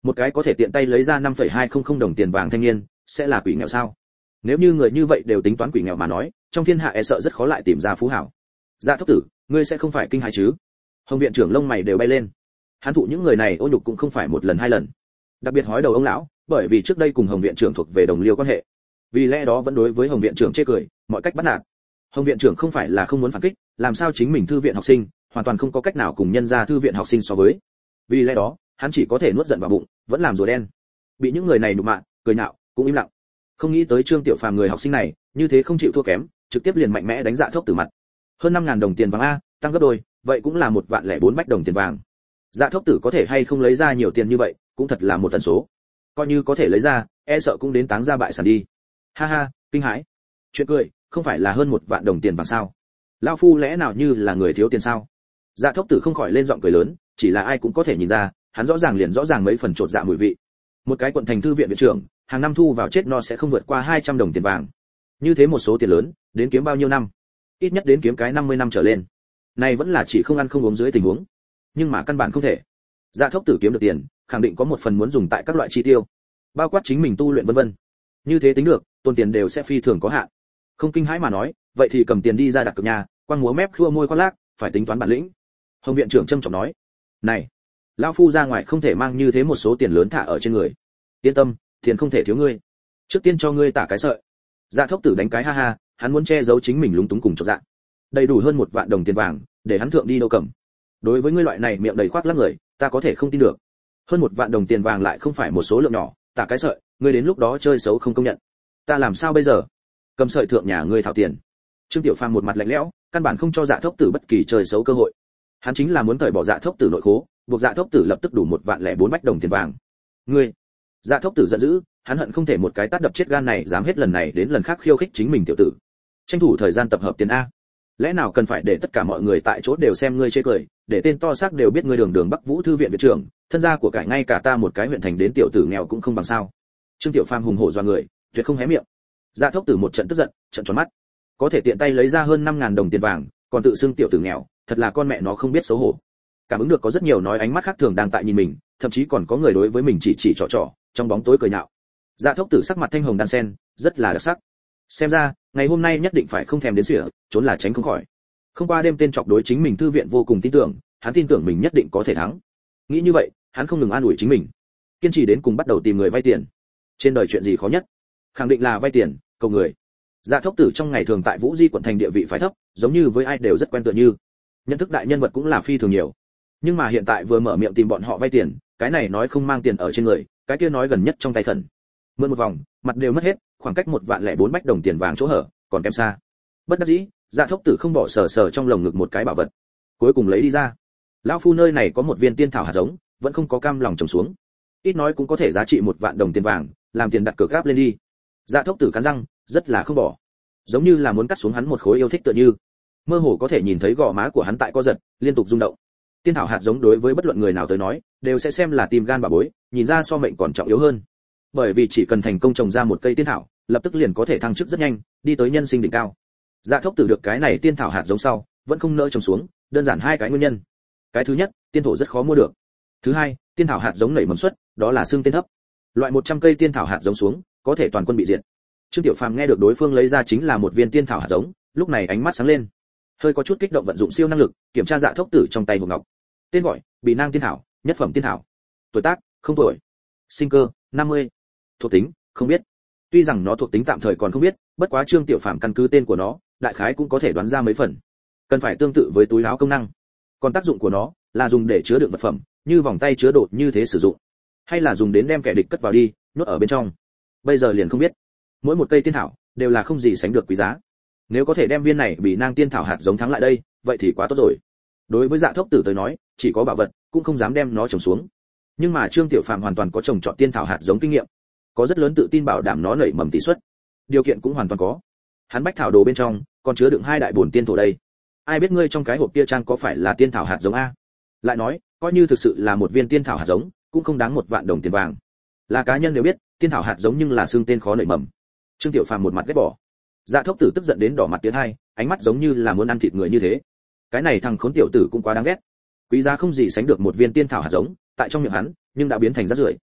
Một cái có thể tiện tay lấy ra năm phẩy hai không không đồng tiền vàng thanh niên, sẽ là quỷ nghèo sao? Nếu như người như vậy đều tính toán quỷ nghèo mà nói, trong thiên hạ e sợ rất khó lại tìm ra phú hảo. Dạ Thốc Tử, ngươi sẽ không phải kinh hãi chứ? Hồng viện trưởng lông mày đều bay lên. Hắn thụ những người này ô nhục cũng không phải một lần hai lần. Đặc biệt hói đầu ông lão, bởi vì trước đây cùng Hồng viện trưởng thuộc về đồng liêu quan hệ. Vì lẽ đó vẫn đối với Hồng viện trưởng chê cười, mọi cách bắt nạt. Hồng viện trưởng không phải là không muốn phản kích, làm sao chính mình thư viện học sinh, hoàn toàn không có cách nào cùng nhân gia thư viện học sinh so với. Vì lẽ đó, hắn chỉ có thể nuốt giận vào bụng, vẫn làm rùa đen. Bị những người này nhục mạ, cười nhạo, cũng im lặng. Không nghĩ tới Trương Tiểu Phàm người học sinh này, như thế không chịu thua kém, trực tiếp liền mạnh mẽ đánh Dạ Thốc Tử mặt. Hơn năm ngàn đồng tiền vàng a, tăng gấp đôi, vậy cũng là một vạn lẻ bốn bách đồng tiền vàng. Dạ Thốc Tử có thể hay không lấy ra nhiều tiền như vậy, cũng thật là một tần số. Coi như có thể lấy ra, e sợ cũng đến táng ra bại sản đi. Ha ha, kinh hãi. Chuyện cười, không phải là hơn một vạn đồng tiền vàng sao? Lão phu lẽ nào như là người thiếu tiền sao? Dạ Thốc Tử không khỏi lên giọng cười lớn, chỉ là ai cũng có thể nhìn ra, hắn rõ ràng liền rõ ràng mấy phần trột dạ mùi vị. Một cái quận thành thư viện viện trưởng, hàng năm thu vào chết no sẽ không vượt qua hai trăm đồng tiền vàng. Như thế một số tiền lớn, đến kiếm bao nhiêu năm? Ít nhất đến kiếm cái năm mươi năm trở lên. Này vẫn là chỉ không ăn không uống dưới tình huống. Nhưng mà căn bản không thể. Dạ Thốc Tử kiếm được tiền, khẳng định có một phần muốn dùng tại các loại chi tiêu, bao quát chính mình tu luyện vân vân. Như thế tính được, tồn tiền đều sẽ phi thường có hạn. Không kinh hãi mà nói, vậy thì cầm tiền đi ra đặt cược nhà, quăng múa mép khua môi khoác lác, phải tính toán bản lĩnh. Hồng viện trưởng trâm trọng nói, này, lão phu ra ngoài không thể mang như thế một số tiền lớn thả ở trên người. Yên tâm, tiền không thể thiếu ngươi. Trước tiên cho ngươi tả cái sợi. Dạ Thốc Tử đánh cái ha ha, hắn muốn che giấu chính mình lúng túng cùng chột dạ. Đầy đủ hơn một vạn đồng tiền vàng, để hắn thượng đi đâu cầm. Đối với ngươi loại này miệng đầy khoác lác người, ta có thể không tin được. Hơn một vạn đồng tiền vàng lại không phải một số lượng nhỏ, tả cái sợi, ngươi đến lúc đó chơi xấu không công nhận. Ta làm sao bây giờ? Cầm sợi thượng nhà ngươi thảo tiền. Trương Tiểu Phàm một mặt lạnh lẽo, căn bản không cho Dạ Thốc Tử bất kỳ chơi xấu cơ hội. Hắn chính là muốn cởi bỏ Dạ Thốc Tử nội khố, buộc Dạ Thốc Tử lập tức đủ một vạn lẻ bốn bách đồng tiền vàng. Ngươi! Dạ Thốc Tử giận dữ, hắn hận không thể một cái tát đập chết gan này dám hết lần này đến lần khác khiêu khích chính mình tiểu tử. Tranh thủ thời gian tập hợp tiền a. Lẽ nào cần phải để tất cả mọi người tại chỗ đều xem ngươi chê cười, để tên to xác đều biết ngươi đường đường Bắc Vũ thư viện viện trưởng, thân gia của cải ngay cả ta một cái huyện thành đến tiểu tử nghèo cũng không bằng sao? Trương Tiểu Phàm hùng hổ doa người, tuyệt không hé miệng. Dạ Thốc Tử một trận tức giận, trận tròn mắt. Có thể tiện tay lấy ra hơn năm ngàn đồng tiền vàng, còn tự xưng tiểu tử nghèo, thật là con mẹ nó không biết xấu hổ. Cảm ứng được có rất nhiều nói ánh mắt khác thường đang tại nhìn mình, thậm chí còn có người đối với mình chỉ chỉ trò trò, trong bóng tối cười nhạo. Dạ Thốc Tử sắc mặt thanh hồng đan sen, rất là đặc sắc. Xem ra, ngày hôm nay nhất định phải không thèm đến sỉa, trốn là tránh không khỏi. Không qua đêm tên chọc đối chính mình thư viện vô cùng tin tưởng, hắn tin tưởng mình nhất định có thể thắng. Nghĩ như vậy, hắn không ngừng an ủi chính mình, kiên trì đến cùng bắt đầu tìm người vay tiền. Trên đời chuyện gì khó nhất? Khẳng định là vay tiền, cầu người. Dạ Thốc Tử trong ngày thường tại Vũ Di quận thành địa vị phái thấp, giống như với ai đều rất quen tựa như. Nhận thức đại nhân vật cũng là phi thường nhiều. Nhưng mà hiện tại vừa mở miệng tìm bọn họ vay tiền, cái này nói không mang tiền ở trên người, cái kia nói gần nhất trong tay khẩn. Mượn một vòng, mặt đều mất hết, khoảng cách một vạn lẻ bốn bách đồng tiền vàng chỗ hở, còn kém xa. Bất đắc dĩ, Dạ Thốc Tử không bỏ sờ sờ trong lồng ngực một cái bảo vật, cuối cùng lấy đi ra. Lão phu nơi này có một viên tiên thảo hạt giống, vẫn không có cam lòng trồng xuống. Ít nói cũng có thể giá trị một vạn đồng tiền vàng, làm tiền đặt cược gáp lên đi. Dạ Thốc Tử cắn răng, rất là không bỏ, giống như là muốn cắt xuống hắn một khối yêu thích tựa như. Mơ hồ có thể nhìn thấy gò má của hắn tại co giật, liên tục rung động. Tiên thảo hạt giống đối với bất luận người nào tới nói, đều sẽ xem là tim gan bà bối, nhìn ra so mệnh còn trọng yếu hơn. Bởi vì chỉ cần thành công trồng ra một cây tiên thảo, lập tức liền có thể thăng chức rất nhanh, đi tới nhân sinh đỉnh cao. Dạ Thốc Tử được cái này tiên thảo hạt giống sau, vẫn không nỡ trồng xuống, đơn giản hai cái nguyên nhân. Cái thứ nhất, tiên thổ rất khó mua được. Thứ hai, tiên thảo hạt giống nảy mầm xuất, đó là xương tên thấp. Loại một trăm cây tiên thảo hạt giống xuống, có thể toàn quân bị diệt. Trương Tiểu Phàm nghe được đối phương lấy ra chính là một viên tiên thảo hạt giống, lúc này ánh mắt sáng lên, hơi có chút kích động vận dụng siêu năng lực, kiểm tra Dạ Thốc Tử trong tay hộp ngọc. Tên gọi: Bì nang tiên thảo, nhất phẩm tiên thảo. Tuổi tác: không tuổi. Sinh cơ: năm mươi. Thuộc tính: không biết. Tuy rằng nó thuộc tính tạm thời còn không biết, bất quá Trương Tiểu Phàm căn cứ tên của nó, đại khái cũng có thể đoán ra mấy phần. Cần phải tương tự với túi áo công năng. Còn tác dụng của nó là dùng để chứa đựng vật phẩm, như vòng tay chứa đồ như thế sử dụng, hay là dùng đến đem kẻ địch cất vào đi, nhốt ở bên trong. Bây giờ liền không biết. Mỗi một cây tiên thảo đều là không gì sánh được quý giá. Nếu có thể đem viên này bị nang tiên thảo hạt giống thắng lại đây, vậy thì quá tốt rồi. Đối với Dạ Thốc Tử tới nói, chỉ có bảo vật, cũng không dám đem nó trồng xuống. Nhưng mà Trương Tiểu Phàm hoàn toàn có trồng trọt tiên thảo hạt giống kinh nghiệm, có rất lớn tự tin bảo đảm nó nảy mầm tỷ suất. Điều kiện cũng hoàn toàn có. Hắn bách thảo đồ bên trong còn chứa đựng hai đại bổn tiên thổ đây. Ai biết ngươi trong cái hộp kia trang có phải là tiên thảo hạt giống a? Lại nói, coi như thực sự là một viên tiên thảo hạt giống, cũng không đáng một vạn đồng tiền vàng. Là cá nhân đều biết, tiên thảo hạt giống nhưng là xương tên khó nảy mầm. Trương Tiểu Phàm một mặt ghét bỏ. Dạ Thốc Tử tức giận đến đỏ mặt tiến hai, ánh mắt giống như là muốn ăn thịt người như thế. Cái này thằng khốn tiểu tử cũng quá đáng ghét. Quý giá không gì sánh được một viên tiên thảo hạt giống, tại trong miệng hắn, nhưng đã biến thành rác rưởi.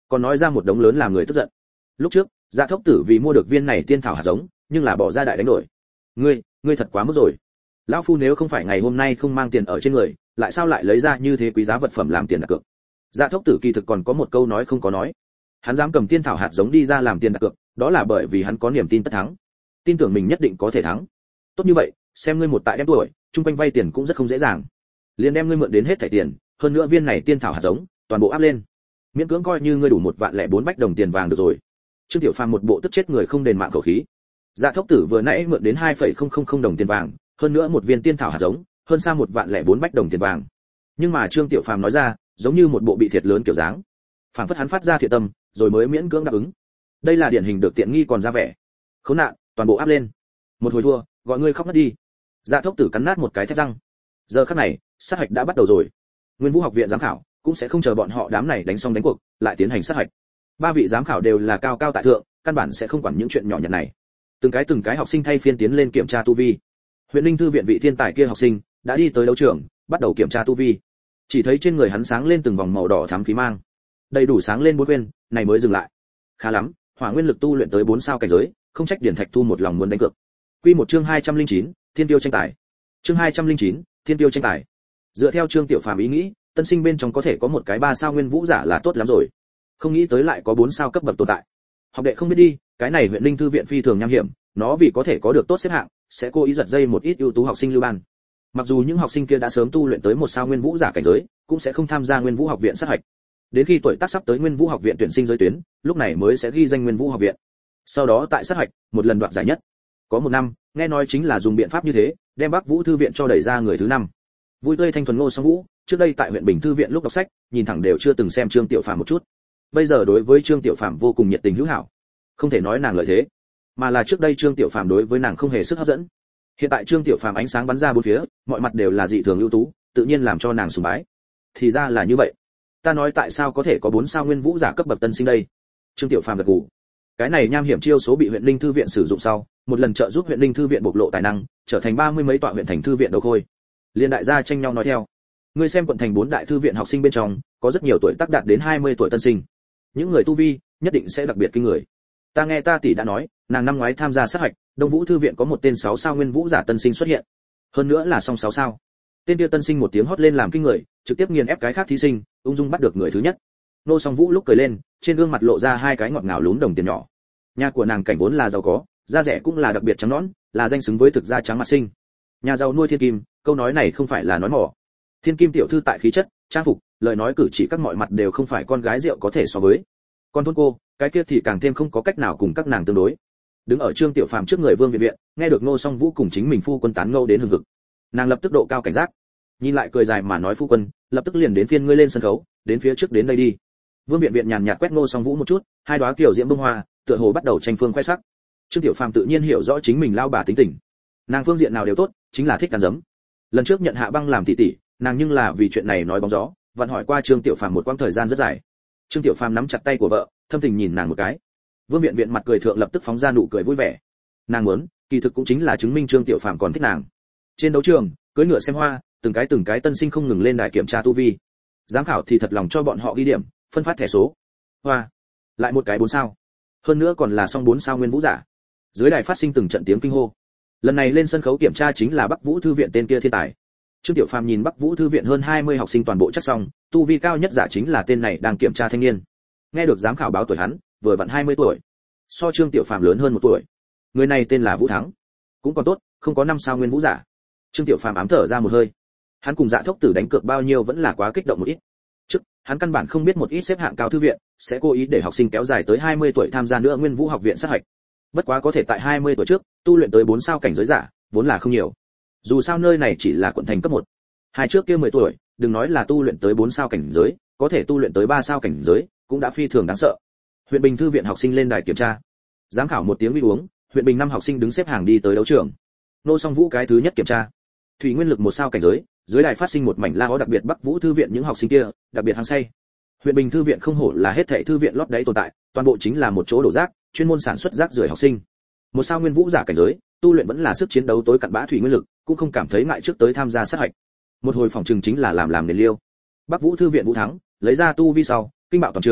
còn nói ra một đống lớn làm người tức giận. Lúc trước, Dạ Thốc Tử vì mua được viên này tiên thảo hạt giống, nhưng là bỏ ra đại đánh đổi. Ngươi, ngươi thật quá mức rồi. Lão phu nếu không phải ngày hôm nay không mang tiền ở trên người, lại sao lại lấy ra như thế quý giá vật phẩm làm tiền đặt cược? Dạ Thốc Tử kỳ thực còn có một câu nói không có nói. Hắn dám cầm tiên thảo hạt giống đi ra làm tiền đặt cược, đó là bởi vì hắn có niềm tin tất thắng. Tin tưởng mình nhất định có thể thắng. Tốt như vậy, xem ngươi một tại đem tuổi, chung quanh vay tiền cũng rất không dễ dàng. Liền đem ngươi mượn đến hết thảy tiền, hơn nữa viên này tiên thảo hạt giống, toàn bộ áp lên. Miễn cưỡng coi như ngươi đủ một vạn lẻ bốn bách đồng tiền vàng được rồi. Trương Tiểu Phàm một bộ tức chết người không đền mạng khẩu khí. Dạ Thốc Tử vừa nãy mượn đến hai phẩy không không không đồng tiền vàng, hơn nữa một viên tiên thảo hạt giống, hơn xa một vạn lẻ bốn bách đồng tiền vàng. Nhưng mà Trương Tiểu Phàm nói ra, giống như một bộ bị thiệt lớn kiểu dáng. Phảng phất hắn phát ra thiệt tâm, rồi mới miễn cưỡng đáp ứng. Đây là điển hình được tiện nghi còn ra vẻ. Khốn nạn, toàn bộ áp lên. Một hồi thua, gọi ngươi khóc ngất đi. Dạ Thốc Tử cắn nát một cái thép răng. Giờ khắc này, sát hạch đã bắt đầu rồi. Nguyên Vũ học viện giám khảo cũng sẽ không chờ bọn họ đám này đánh xong đánh cuộc, lại tiến hành sát hạch. Ba vị giám khảo đều là cao cao tại thượng, căn bản sẽ không quản những chuyện nhỏ nhặt này. Từng cái từng cái học sinh thay phiên tiến lên kiểm tra tu vi. Huyện Linh thư viện vị thiên tài kia học sinh đã đi tới đấu trường, bắt đầu kiểm tra tu vi. Chỉ thấy trên người hắn sáng lên từng vòng màu đỏ thắm khí mang, đầy đủ sáng lên bốn quên, này mới dừng lại. Khá lắm, hỏa nguyên lực tu luyện tới bốn sao cảnh giới, không trách Điển Thạch Thu một lòng muốn đánh cược. Quy một chương hai trăm linh chín, Thiên tiêu tranh tài. Chương hai trăm linh chín, Thiên tiêu tranh tài. Dựa theo Trương Tiểu Phàm ý nghĩ, tân sinh bên trong có thể có một cái ba sao nguyên vũ giả là tốt lắm rồi. Không nghĩ tới lại có bốn sao cấp bậc tồn tại. Học đệ không biết đi, cái này huyện Linh thư viện phi thường nham hiểm, nó vì có thể có được tốt xếp hạng, sẽ cố ý giật dây một ít ưu tú học sinh lưu ban. Mặc dù những học sinh kia đã sớm tu luyện tới một sao nguyên vũ giả cảnh giới, cũng sẽ không tham gia Nguyên Vũ học viện sát hạch. Đến khi tuổi tác sắp tới Nguyên Vũ học viện tuyển sinh giới tuyến, lúc này mới sẽ ghi danh Nguyên Vũ học viện. Sau đó tại sát hạch, một lần đoạt giải nhất. Có một năm, nghe nói chính là dùng biện pháp như thế, đem Bắc Vũ thư viện cho đẩy ra người thứ năm. Vui tươi thanh thuần Ngô Song Vũ, trước đây tại huyện Bình thư viện lúc đọc sách, nhìn thẳng đều chưa từng xem Trương Tiểu Phàm một chút. Bây giờ đối với Trương Tiểu Phàm vô cùng nhiệt tình hữu hảo. Không thể nói nàng lợi thế, mà là trước đây Trương Tiểu Phàm đối với nàng không hề sức hấp dẫn. Hiện tại Trương Tiểu Phàm ánh sáng bắn ra bốn phía, mọi mặt đều là dị thường ưu tú, tự nhiên làm cho nàng sùng bái. Thì ra là như vậy. Ta nói tại sao có thể có bốn sao nguyên vũ giả cấp bậc tân sinh đây? Trương Tiểu Phàm gật gù. Cái này nham hiểm chiêu số bị huyện Linh thư viện sử dụng sau, một lần trợ giúp huyện Linh thư viện bộc lộ tài năng, trở thành ba mươi mấy tọa huyện thành thư viện đầu khôi. Liên đại gia tranh nhau nói theo. Ngươi xem quận thành bốn đại thư viện học sinh bên trong, có rất nhiều tuổi tác đạt đến hai mươi tuổi tân sinh. Những người tu vi nhất định sẽ đặc biệt kinh người. Ta nghe ta tỷ đã nói, nàng năm ngoái tham gia sát hạch, Đông Vũ thư viện có một tên sáu sao nguyên vũ giả tân sinh xuất hiện. Hơn nữa là song sáu sao. Tên kia tân sinh một tiếng hót lên làm kinh người, trực tiếp nghiền ép cái khác thí sinh, ung dung bắt được người thứ nhất. Nô Song Vũ lúc cười lên, trên gương mặt lộ ra hai cái ngọt ngào lún đồng tiền nhỏ. Nhà của nàng cảnh vốn là giàu có, da rẻ cũng là đặc biệt trắng nõn, là danh xứng với thực da trắng mặt sinh. Nhà giàu nuôi thiên kim, câu nói này không phải là nói mỏ. Thiên kim tiểu thư tại khí chất, trang phục, lời nói cử chỉ các mọi mặt đều không phải con gái rượu có thể so với. Còn thôn cô, cái kia thì càng thêm không có cách nào cùng các nàng tương đối. Đứng ở Trương Tiểu Phàm trước người Vương Viện Viện, nghe được Ngô Song Vũ cùng chính mình phu quân tán ngẫu đến hừng hực, nàng lập tức độ cao cảnh giác, nhìn lại cười dài mà nói phu quân, lập tức liền đến phiên ngươi lên sân khấu, đến phía trước đến đây đi. Vương Viện Viện nhàn nhạt quét Ngô Song Vũ một chút, hai đóa kiều diễm bông hoa, tựa hồ bắt đầu tranh phương khoe sắc. Trương Tiểu Phàm tự nhiên hiểu rõ chính mình lao bà tính tình, nàng phương diện nào đều tốt, chính là thích cắn giấm. Lần trước nhận Hạ Băng làm tỷ tỷ, nàng nhưng là vì chuyện này nói bóng gió, vẫn hỏi qua Trương Tiểu Phàm một quãng thời gian rất dài. Trương Tiểu Phàm nắm chặt tay của vợ, thâm tình nhìn nàng một cái. Vương Viện Viện mặt cười thượng lập tức phóng ra nụ cười vui vẻ. Nàng muốn, kỳ thực cũng chính là chứng minh Trương Tiểu Phàm còn thích nàng. Trên đấu trường, cưỡi ngựa xem hoa, từng cái từng cái tân sinh không ngừng lên đài kiểm tra tu vi. Giám khảo thì thật lòng cho bọn họ ghi điểm, phân phát thẻ số. Hoa, lại một cái bốn sao. Hơn nữa còn là song bốn sao nguyên vũ giả. Dưới đài phát sinh từng trận tiếng kinh hô. Lần này lên sân khấu kiểm tra chính là Bắc Vũ thư viện tên kia thiên tài. Trương Tiểu Phàm nhìn Bắc Vũ thư viện hơn hai mươi học sinh toàn bộ chắc xong, tu vi cao nhất giả chính là tên này đang kiểm tra thanh niên. Nghe được giám khảo báo tuổi hắn, vừa vặn hai mươi tuổi. So Trương Tiểu Phàm lớn hơn một tuổi. Người này tên là Vũ Thắng, cũng còn tốt, không có năm sao nguyên vũ giả. Trương Tiểu Phàm ám thở ra một hơi. Hắn cùng Dạ Thốc Tử đánh cược bao nhiêu vẫn là quá kích động một ít. Trước, hắn căn bản không biết một ít xếp hạng cao thư viện sẽ cố ý để học sinh kéo dài tới hai mươi tuổi tham gia nữa Nguyên Vũ học viện sát hạch. Bất quá có thể tại hai mươi tuổi trước tu luyện tới bốn sao cảnh giới giả, vốn là không nhiều. Dù sao nơi này chỉ là quận thành cấp một. Hai trước kia mười tuổi, đừng nói là tu luyện tới bốn sao cảnh giới, có thể tu luyện tới ba sao cảnh giới, cũng đã phi thường đáng sợ. Huyện Bình thư viện học sinh lên đài kiểm tra. Giám khảo một tiếng uy uống, huyện Bình năm học sinh đứng xếp hàng đi tới đấu trường. Nô Song Vũ cái thứ nhất kiểm tra. Thủy nguyên lực một sao cảnh giới, dưới đài phát sinh một mảnh la hó đặc biệt Bắc Vũ thư viện những học sinh kia, đặc biệt hăng say. Huyện Bình thư viện không hổ là hết thảy thư viện lót đáy tồn tại, toàn bộ chính là một chỗ đổ rác, chuyên môn sản xuất rác rưởi học sinh. Một sao nguyên vũ giả cảnh giới, tu luyện vẫn là sức chiến đấu tối cặn bã thủy nguyên lực, cũng không cảm thấy ngại trước tới tham gia sát hạch. Một hồi phòng trường chính là làm làm nền liêu. Bắc Vũ thư viện Vũ Thắng, lấy ra tu vi sau, kinh bạo toàn trường,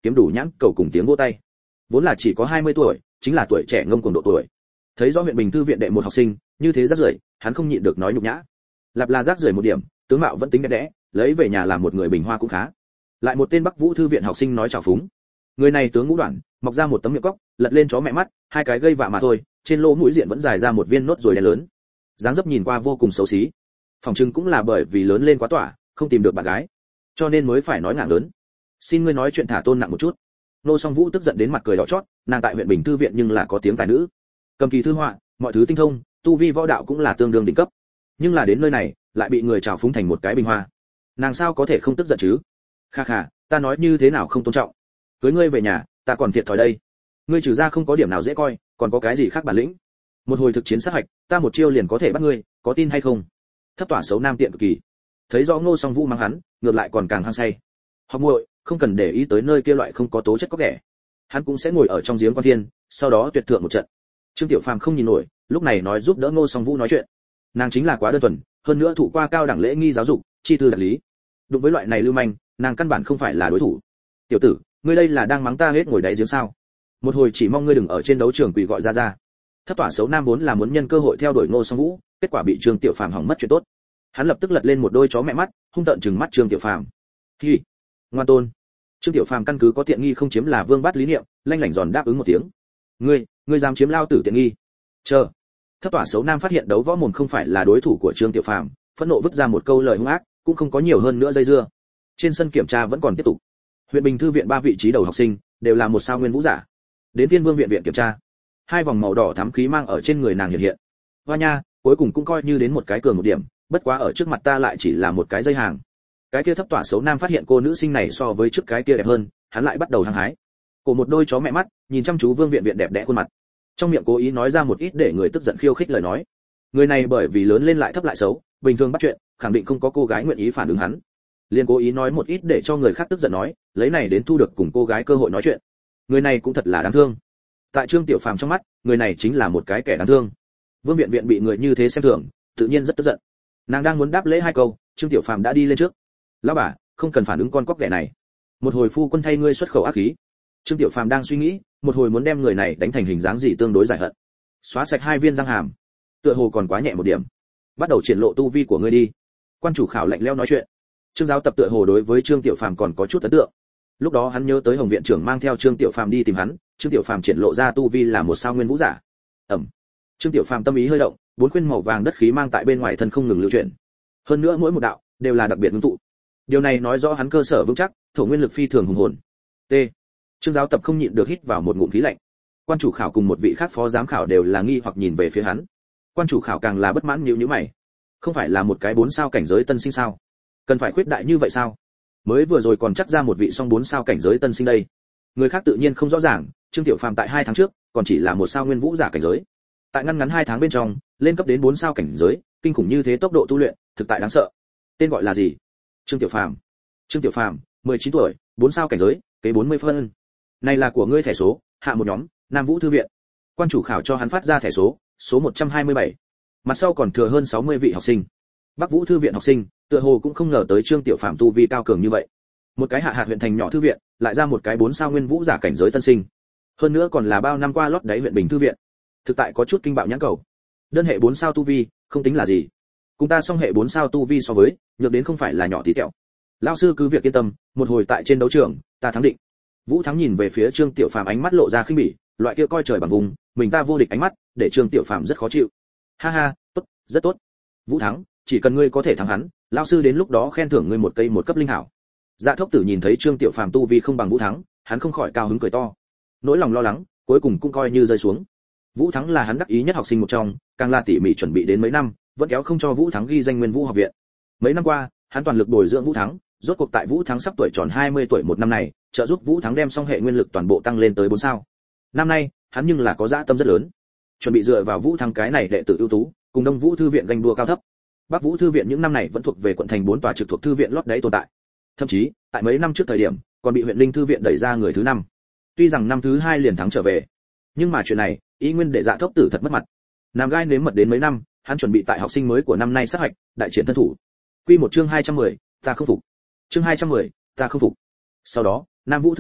kiếm đủ nhãn cầu cùng tiếng vỗ tay. Vốn là chỉ có hai mươi tuổi, chính là tuổi trẻ ngông cuồng độ tuổi. Thấy rõ huyện Bình Thư viện đệ một học sinh như thế rác rưởi, hắn không nhịn được nói nhục nhã. Lạp là rác rưởi một điểm, tướng mạo vẫn tính đẹp đẽ, lấy về nhà làm một người bình hoa cũng khá. Lại một tên Bắc Vũ Thư viện học sinh nói chào phúng. Người này tướng ngũ đoạn, mọc ra một tấm miệng cóc, lật lên chó mẹ mắt, hai cái gây vạ mà thôi, trên lỗ mũi diện vẫn dài ra một viên nốt ruồi đen lớn. Dáng dấp nhìn qua vô cùng xấu xí. Phòng trưng cũng là bởi vì lớn lên quá tỏa, không tìm được bạn gái, cho nên mới phải nói ngạng lớn. Xin ngươi nói chuyện thả tôn nặng một chút. Nô Song Vũ tức giận đến mặt cười đỏ chót, nàng tại huyện Bình Thư viện nhưng là có tiếng tài nữ, cầm kỳ thư họa, mọi thứ tinh thông, tu vi võ đạo cũng là tương đương đỉnh cấp. Nhưng là đến nơi này, lại bị người trào phúng thành một cái bình hoa. Nàng sao có thể không tức giận chứ? Kha kha, ta nói như thế nào không tôn trọng? Cưới ngươi về nhà, ta còn thiệt thòi đây. Ngươi trừ ra không có điểm nào dễ coi, còn có cái gì khác bản lĩnh? Một hồi thực chiến sát hạch, ta một chiêu liền có thể bắt ngươi, có tin hay không? Thấp tỏa xấu nam tiện cực kỳ. Thấy rõ Ngô Song Vũ mắng hắn, ngược lại còn càng hăng say. Học muội, không cần để ý tới nơi kia loại không có tố chất có ghẻ. Hắn cũng sẽ ngồi ở trong giếng quan thiên, sau đó tuyệt thượng một trận. Trương Tiểu Phàm không nhìn nổi, lúc này nói giúp đỡ Ngô Song Vũ nói chuyện. Nàng chính là quá đơn thuần, hơn nữa thụ qua cao đẳng lễ nghi giáo dục, chi tư đặc lý. Đối với loại này lưu manh, nàng căn bản không phải là đối thủ. Tiểu tử, ngươi đây là đang mắng ta hết ngồi đáy giếng sao? Một hồi chỉ mong ngươi đừng ở trên đấu trường quỳ gọi ra ra. Thất tỏa xấu nam vốn là muốn nhân cơ hội theo đuổi Ngô Song Vũ, kết quả bị Trương Tiểu Phàm hỏng mất chuyện tốt. Hắn lập tức lật lên một đôi chó mẹ mắt, hung tợn trừng mắt Trương Tiểu Phàm. Hi, ngoan tôn. Trương Tiểu Phàm căn cứ có tiện nghi không chiếm là vương bát lý niệm, lanh lảnh giòn đáp ứng một tiếng. Ngươi, ngươi dám chiếm lao tử tiện nghi? Chờ. Thất tỏa xấu nam phát hiện đấu võ mồm không phải là đối thủ của Trương Tiểu Phàm, phẫn nộ vứt ra một câu lời hung ác, cũng không có nhiều hơn nữa dây dưa. Trên sân kiểm tra vẫn còn tiếp tục. Huyện Bình Thư viện ba vị trí đầu học sinh đều là một sao nguyên vũ giả. Đến Thiên Vương viện viện kiểm tra, hai vòng màu đỏ thắm khí mang ở trên người nàng hiện hiện. Hoa nha, cuối cùng cũng coi như đến một cái cường một điểm, bất quá ở trước mặt ta lại chỉ là một cái dây hàng. Cái kia thấp tỏa xấu nam phát hiện cô nữ sinh này so với trước cái kia đẹp hơn, hắn lại bắt đầu hăng hái. Cổ một đôi chó mẹ mắt, nhìn chăm chú Vương viện viện đẹp đẽ khuôn mặt. Trong miệng cố ý nói ra một ít để người tức giận khiêu khích lời nói. Người này bởi vì lớn lên lại thấp lại xấu, bình thường bắt chuyện, khẳng định không có cô gái nguyện ý phản ứng hắn. Liên cố ý nói một ít để cho người khác tức giận nói, lấy này đến thu được cùng cô gái cơ hội nói chuyện. Người này cũng thật là đáng thương. Tại Trương Tiểu Phàm trong mắt, người này chính là một cái kẻ đáng thương. Vương viện viện bị người như thế xem thường, tự nhiên rất tức giận. Nàng đang muốn đáp lễ hai câu, Trương Tiểu Phàm đã đi lên trước. Lão bà, không cần phản ứng con cóc ghẻ này. Một hồi phu quân thay ngươi xuất khẩu ác khí. Trương Tiểu Phàm đang suy nghĩ, một hồi muốn đem người này đánh thành hình dáng gì tương đối giải hận. Xóa sạch hai viên răng hàm, tựa hồ còn quá nhẹ một điểm. Bắt đầu triển lộ tu vi của ngươi đi. Quan chủ khảo lạnh lẽo nói chuyện. Trương giáo tập tựa hồ đối với Trương Tiểu Phàm còn có chút ấn tượng. Lúc đó hắn nhớ tới Hồng viện trưởng mang theo Trương Tiểu Phàm đi tìm hắn, Trương Tiểu Phàm triển lộ ra tu vi là một sao nguyên vũ giả. Ẩm. Trương Tiểu Phàm tâm ý hơi động, bốn khuyên màu vàng đất khí mang tại bên ngoài thân không ngừng lưu chuyển. Hơn nữa mỗi một đạo đều là đặc biệt ngưng tụ. Điều này nói rõ hắn cơ sở vững chắc, thổ nguyên lực phi thường hùng hồn. T. Trương giáo tập không nhịn được hít vào một ngụm khí lạnh. Quan chủ khảo cùng một vị khác phó giám khảo đều là nghi hoặc nhìn về phía hắn. Quan chủ khảo càng là bất mãn nhíu nhíu mày. Không phải là một cái bốn sao cảnh giới tân sinh sao? Cần phải khuyết đại như vậy sao? Mới vừa rồi còn chắc ra một vị song bốn sao cảnh giới tân sinh đây. Người khác tự nhiên không rõ ràng, Trương Tiểu Phàm tại hai tháng trước còn chỉ là một sao nguyên vũ giả cảnh giới. Tại ngăn ngắn hai tháng bên trong, lên cấp đến bốn sao cảnh giới, kinh khủng như thế tốc độ tu luyện, thực tại đáng sợ. Tên gọi là gì? Trương Tiểu Phàm. Trương Tiểu Phàm, mười chín tuổi, bốn sao cảnh giới, kế bốn mươi phân. Này là của ngươi thẻ số, hạ một nhóm, Nam Vũ thư viện. Quan chủ khảo cho hắn phát ra thẻ số, số một trăm hai mươi bảy. Mặt sau còn thừa hơn sáu mươi vị học sinh. Bắc Vũ thư viện học sinh, tựa hồ cũng không ngờ tới Trương Tiểu Phàm tu vi cao cường như vậy. Một cái hạ hạt huyện thành nhỏ thư viện, lại ra một cái bốn sao nguyên vũ giả cảnh giới tân sinh. Hơn nữa còn là bao năm qua lót đáy huyện Bình thư viện. Thực tại có chút kinh bạo nhãn cầu. Đơn hệ bốn sao tu vi, không tính là gì. Cùng ta song hệ bốn sao tu vi so với, nhược đến không phải là nhỏ tí tẹo. Lão sư cứ việc yên tâm, một hồi tại trên đấu trường, ta thắng định. Vũ Thắng nhìn về phía Trương Tiểu Phàm ánh mắt lộ ra khinh bỉ, loại kia coi trời bằng vùng, mình ta vô địch ánh mắt, để Trương Tiểu Phàm rất khó chịu. Ha ha, tốt, rất tốt. Vũ Thắng, chỉ cần ngươi có thể thắng hắn, lão sư đến lúc đó khen thưởng ngươi một cây một cấp linh hảo. Dạ Thốc Tử nhìn thấy Trương Tiểu Phàm tu vi không bằng Vũ Thắng, hắn không khỏi cao hứng cười to. Nỗi lòng lo lắng, cuối cùng cũng coi như rơi xuống. Vũ Thắng là hắn đắc ý nhất học sinh một trong, càng là tỉ mỉ chuẩn bị đến mấy năm, vẫn kéo không cho Vũ Thắng ghi danh Nguyên Vũ học viện. Mấy năm qua, hắn toàn lực bồi dưỡng Vũ Thắng, rốt cuộc tại Vũ Thắng sắp tuổi tròn hai mươi tuổi một năm này, trợ giúp Vũ Thắng đem song hệ nguyên lực toàn bộ tăng lên tới bốn sao. Năm nay, hắn nhưng là có dã tâm rất lớn, chuẩn bị dựa vào Vũ Thắng cái này đệ tử ưu tú, cùng Đông Vũ thư viện ganh đua cao thấp. Bắc Vũ thư viện những năm này vẫn thuộc về quận thành bốn tòa trực thuộc thư viện lót đáy tồn tại. Thậm chí, tại mấy năm trước thời điểm, còn bị huyện Linh thư viện đẩy ra người thứ năm. Tuy rằng năm thứ hai liền thắng trở về, nhưng mà chuyện này, ý nguyên để Dạ Thốc Tử thật mất mặt. Nam gai nếm mật đến mấy năm, hắn chuẩn bị tại học sinh mới của năm nay sát hạch, đại triển thân thủ. Quy một chương hai trăm mười, ta không phục. Chương hai trăm mười, ta không phục. Sau đó, Nam Vũ thư viện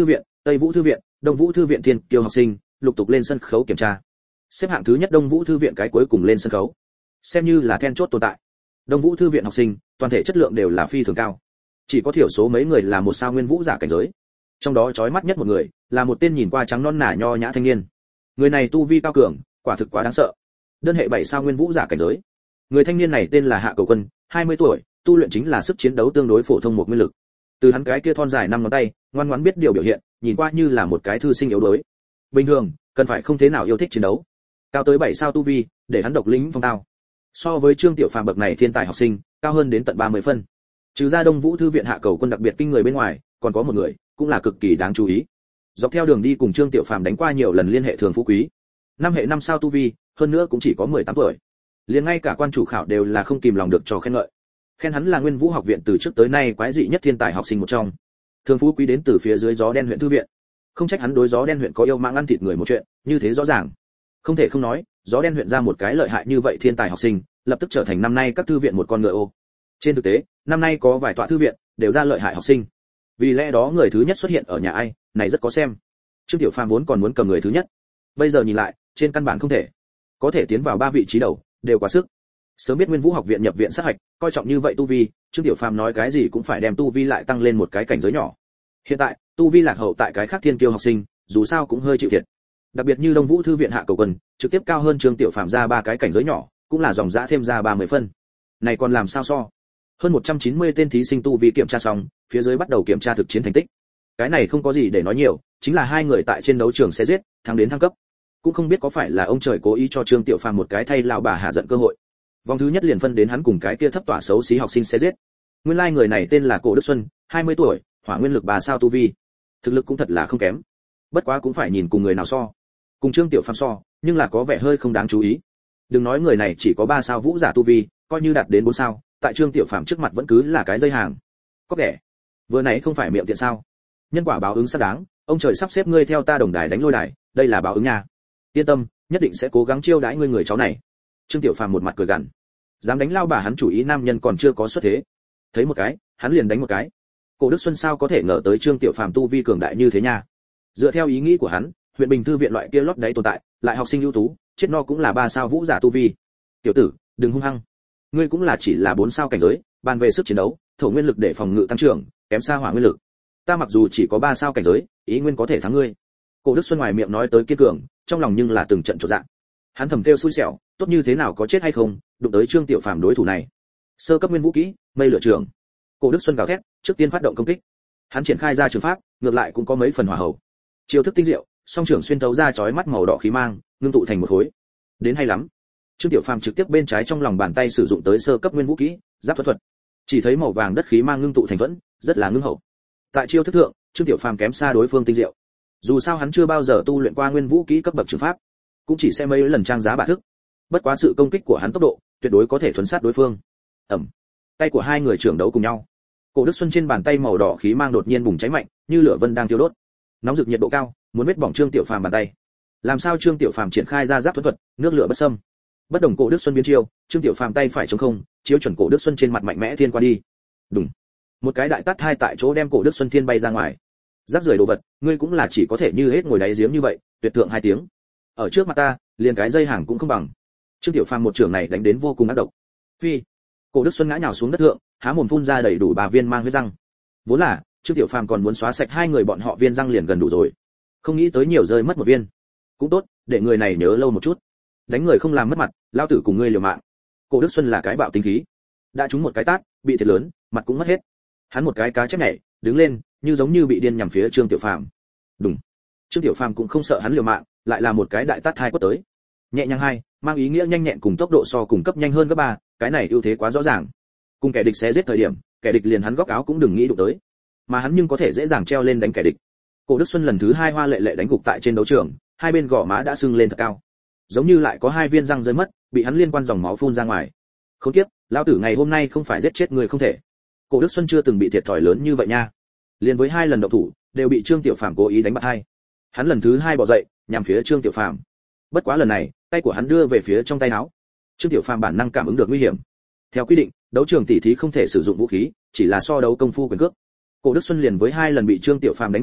Tây Vũ thư viện, Đông Vũ thư viện thiên kiêu học sinh lục tục lên sân khấu kiểm tra. Xếp hạng thứ nhất Đông Vũ thư viện cái cuối cùng lên sân khấu, xem như là then chốt tồn tại. Đông Vũ thư viện học sinh toàn thể chất lượng đều là phi thường cao, chỉ có thiểu số mấy người là một sao nguyên vũ giả cảnh giới. Trong đó chói mắt nhất một người là một tên nhìn qua trắng non nả nho nhã thanh niên. Người này tu vi cao cường, quả thực quá đáng sợ. Đơn hệ bảy sao nguyên vũ giả cảnh giới. Người thanh niên này tên là Hạ Cầu Quân, hai mươi tuổi, tu luyện chính là sức chiến đấu tương đối phổ thông một nguyên lực. Từ hắn cái kia thon dài năm ngón tay, ngoan ngoãn biết điều biểu hiện, nhìn qua như là một cái thư sinh yếu đuối. Bình thường, cần phải không thế nào yêu thích chiến đấu. Cao tới bảy sao tu vi, để hắn độc lĩnh phong tao. So với Trương Tiểu Phàm bậc này thiên tài học sinh, cao hơn đến tận ba mươi phân. Trừ ra Đông Vũ thư viện Hạ Cầu Quân đặc biệt kinh người bên ngoài, còn có một người, cũng là cực kỳ đáng chú ý. Dọc theo đường đi cùng Trương Tiểu Phàm đánh qua nhiều lần liên hệ thường phú quý. Năm hệ năm sao tu vi, hơn nữa cũng chỉ có mười tám tuổi. Liền ngay cả quan chủ khảo đều là không kìm lòng được cho khen ngợi. Khen hắn là Nguyên Vũ học viện từ trước tới nay quái dị nhất thiên tài học sinh một trong. Thường phú quý đến từ phía dưới Gió Đen huyện thư viện. Không trách hắn đối Gió Đen huyện có yêu mạng ăn thịt người một chuyện, như thế rõ ràng. Không thể không nói, Gió Đen huyện ra một cái lợi hại như vậy thiên tài học sinh, lập tức trở thành năm nay các thư viện một con ngựa ô. Trên thực tế, năm nay có vài tọa thư viện đều ra lợi hại học sinh. Vì lẽ đó người thứ nhất xuất hiện ở nhà ai, này rất có xem. Trương Tiểu Phàm vốn còn muốn cầm người thứ nhất, bây giờ nhìn lại, trên căn bản không thể. Có thể tiến vào ba vị trí đầu, đều quá sức. Sớm biết Nguyên Vũ học viện nhập viện sát hạch, coi trọng như vậy tu vi, Trương Tiểu Phàm nói cái gì cũng phải đem tu vi lại tăng lên một cái cảnh giới nhỏ. Hiện tại, tu vi lạc hậu tại cái khác thiên kiêu học sinh, dù sao cũng hơi chịu thiệt. Đặc biệt như Đông Vũ thư viện Hạ Cầu Quân, trực tiếp cao hơn Trương Tiểu Phàm ra ba cái cảnh giới nhỏ, cũng là dòng dã thêm ra ba mươi phân. Này còn làm sao so? Hơn một trăm chín mươi tên thí sinh tu vi kiểm tra xong, phía dưới bắt đầu kiểm tra thực chiến thành tích. Cái này không có gì để nói nhiều, chính là hai người tại trên đấu trường sẽ giết, thắng đến thăng cấp. Cũng không biết có phải là ông trời cố ý cho Trương Tiểu Phàm một cái thay lão bà hạ giận cơ hội. Vòng thứ nhất liền phân đến hắn cùng cái kia thấp tỏa xấu xí học sinh sẽ giết. Nguyên lai like người này tên là Cổ Đức Xuân, hai mươi tuổi, hỏa nguyên lực ba sao tu vi. Thực lực cũng thật là không kém. Bất quá cũng phải nhìn cùng người nào so. Cùng Trương Tiểu Phàm so, nhưng là có vẻ hơi không đáng chú ý. Đừng nói người này chỉ có ba sao vũ giả tu vi, coi như đạt đến bốn sao, tại Trương Tiểu Phàm trước mặt vẫn cứ là cái dây hàng. Có kẻ, vừa nãy không phải miệng tiện sao? Nhân quả báo ứng xác đáng, ông trời sắp xếp ngươi theo ta đồng đài đánh lôi đài, đây là báo ứng nha. Yên tâm, nhất định sẽ cố gắng chiêu đãi ngươi người cháu này. Trương Tiểu Phàm một mặt cười gằn. Dám đánh lao bà hắn chủ ý nam nhân còn chưa có xuất thế. Thấy một cái, hắn liền đánh một cái. Cổ Đức Xuân sao có thể ngờ tới Trương Tiểu Phàm tu vi cường đại như thế nha. Dựa theo ý nghĩ của hắn, huyện Bình thư viện loại kia lót đáy tồn tại, lại học sinh ưu tú, chết no cũng là ba sao vũ giả tu vi. Tiểu tử, đừng hung hăng. Ngươi cũng là chỉ là bốn sao cảnh giới, bàn về sức chiến đấu, thổ nguyên lực để phòng ngự tăng trưởng, kém xa hỏa nguyên lực. Ta mặc dù chỉ có ba sao cảnh giới, ý nguyên có thể thắng ngươi. Cổ Đức Xuân ngoài miệng nói tới kiên cường, trong lòng nhưng là từng trận chột dạ. Hắn thầm kêu xui xẻo, tốt như thế nào có chết hay không, đụng tới Trương Tiểu Phàm đối thủ này. Sơ cấp nguyên vũ kỹ, mây lửa trường. Cổ Đức Xuân gào thét, trước tiên phát động công kích. Hắn triển khai ra trường pháp, ngược lại cũng có mấy phần hỏa hậu. Chiêu thức tinh diệu, song trưởng xuyên thấu ra chói mắt màu đỏ khí mang, ngưng tụ thành một khối. Đến hay lắm. Trương Tiểu Phàm trực tiếp bên trái trong lòng bàn tay sử dụng tới sơ cấp nguyên vũ kỹ, giáp thuật thuật. Chỉ thấy màu vàng đất khí mang ngưng tụ thành thuẫn, rất là ngưng hậu. Tại chiêu thức thượng, Trương Tiểu Phàm kém xa đối phương tinh diệu. Dù sao hắn chưa bao giờ tu luyện qua nguyên vũ kỹ cấp bậc trường pháp, cũng chỉ xem mấy lần trang giá bả thức. Bất quá sự công kích của hắn tốc độ, tuyệt đối có thể thuấn sát đối phương. Ầm. Tay của hai người trưởng đấu cùng nhau. Cổ Đức Xuân trên bàn tay màu đỏ khí mang đột nhiên bùng cháy mạnh, như lửa vân đang thiêu đốt. Nóng rực nhiệt độ cao, muốn vết bỏng Trương Tiểu Phàm bàn tay. Làm sao Trương Tiểu Phàm triển khai ra giáp thuật thuật, nước lửa bất xâm. Bất đồng Cổ Đức Xuân biến chiêu, Trương Tiểu Phàm tay phải chống không, chiếu chuẩn Cổ Đức Xuân trên mặt mạnh mẽ thiên qua đi. Đùng. Một cái đại tát hai tại chỗ đem Cổ Đức Xuân thiên bay ra ngoài. Rác rưởi đồ vật, ngươi cũng là chỉ có thể như hết ngồi đáy giếng như vậy, tuyệt thượng hai tiếng. Ở trước mặt ta, liền cái dây hàng cũng không bằng. Trương Tiểu Phàm một trường này đánh đến vô cùng ác độc. Phi. Cổ Đức Xuân ngã nhào xuống đất thượng, há mồm phun ra đầy đủ ba viên mang huyết răng. Vốn là, Trương Tiểu Phàm còn muốn xóa sạch hai người bọn họ viên răng liền gần đủ rồi. Không nghĩ tới nhiều rơi mất một viên. Cũng tốt, để người này nhớ lâu một chút. Đánh người không làm mất mặt, lao tử cùng ngươi liều mạng. Cổ Đức Xuân là cái bạo tính khí. Đã trúng một cái tát, bị thiệt lớn, mặt cũng mất hết. Hắn một cái cá chép nhảy, đứng lên, như giống như bị điên nhằm phía Trương Tiểu Phàm. Đùng. Trương Tiểu Phàm cũng không sợ hắn liều mạng, lại là một cái đại tát hai quất tới. Nhẹ nhàng hai, mang ý nghĩa nhanh nhẹn cùng tốc độ so cùng cấp nhanh hơn gấp ba, cái này ưu thế quá rõ ràng. Cùng kẻ địch xé giết thời điểm, kẻ địch liền hắn góc áo cũng đừng nghĩ đụng tới, mà hắn nhưng có thể dễ dàng treo lên đánh kẻ địch. Cổ Đức Xuân lần thứ hai hoa lệ lệ đánh gục tại trên đấu trường, hai bên gò má đã sưng lên thật cao, giống như lại có hai viên răng rơi mất, bị hắn liên quan dòng máu phun ra ngoài. Khốn kiếp, lão tử ngày hôm nay không phải giết chết người không thể. Cổ Đức Xuân chưa từng bị thiệt thòi lớn như vậy nha. Liên với hai lần động thủ, đều bị Trương Tiểu Phàm cố ý đánh bại hai. Hắn lần thứ hai bỏ dậy, nhằm phía Trương Tiểu Phàm. Bất quá lần này, tay của hắn đưa về phía trong tay áo. Trương Tiểu Phàm bản năng cảm ứng được nguy hiểm. Theo quy định, đấu trường tỷ thí không thể sử dụng vũ khí, chỉ là so đấu công phu quyền cước. Cổ Đức Xuân liền với hai lần bị Trương Tiểu Phàm đánh đổ,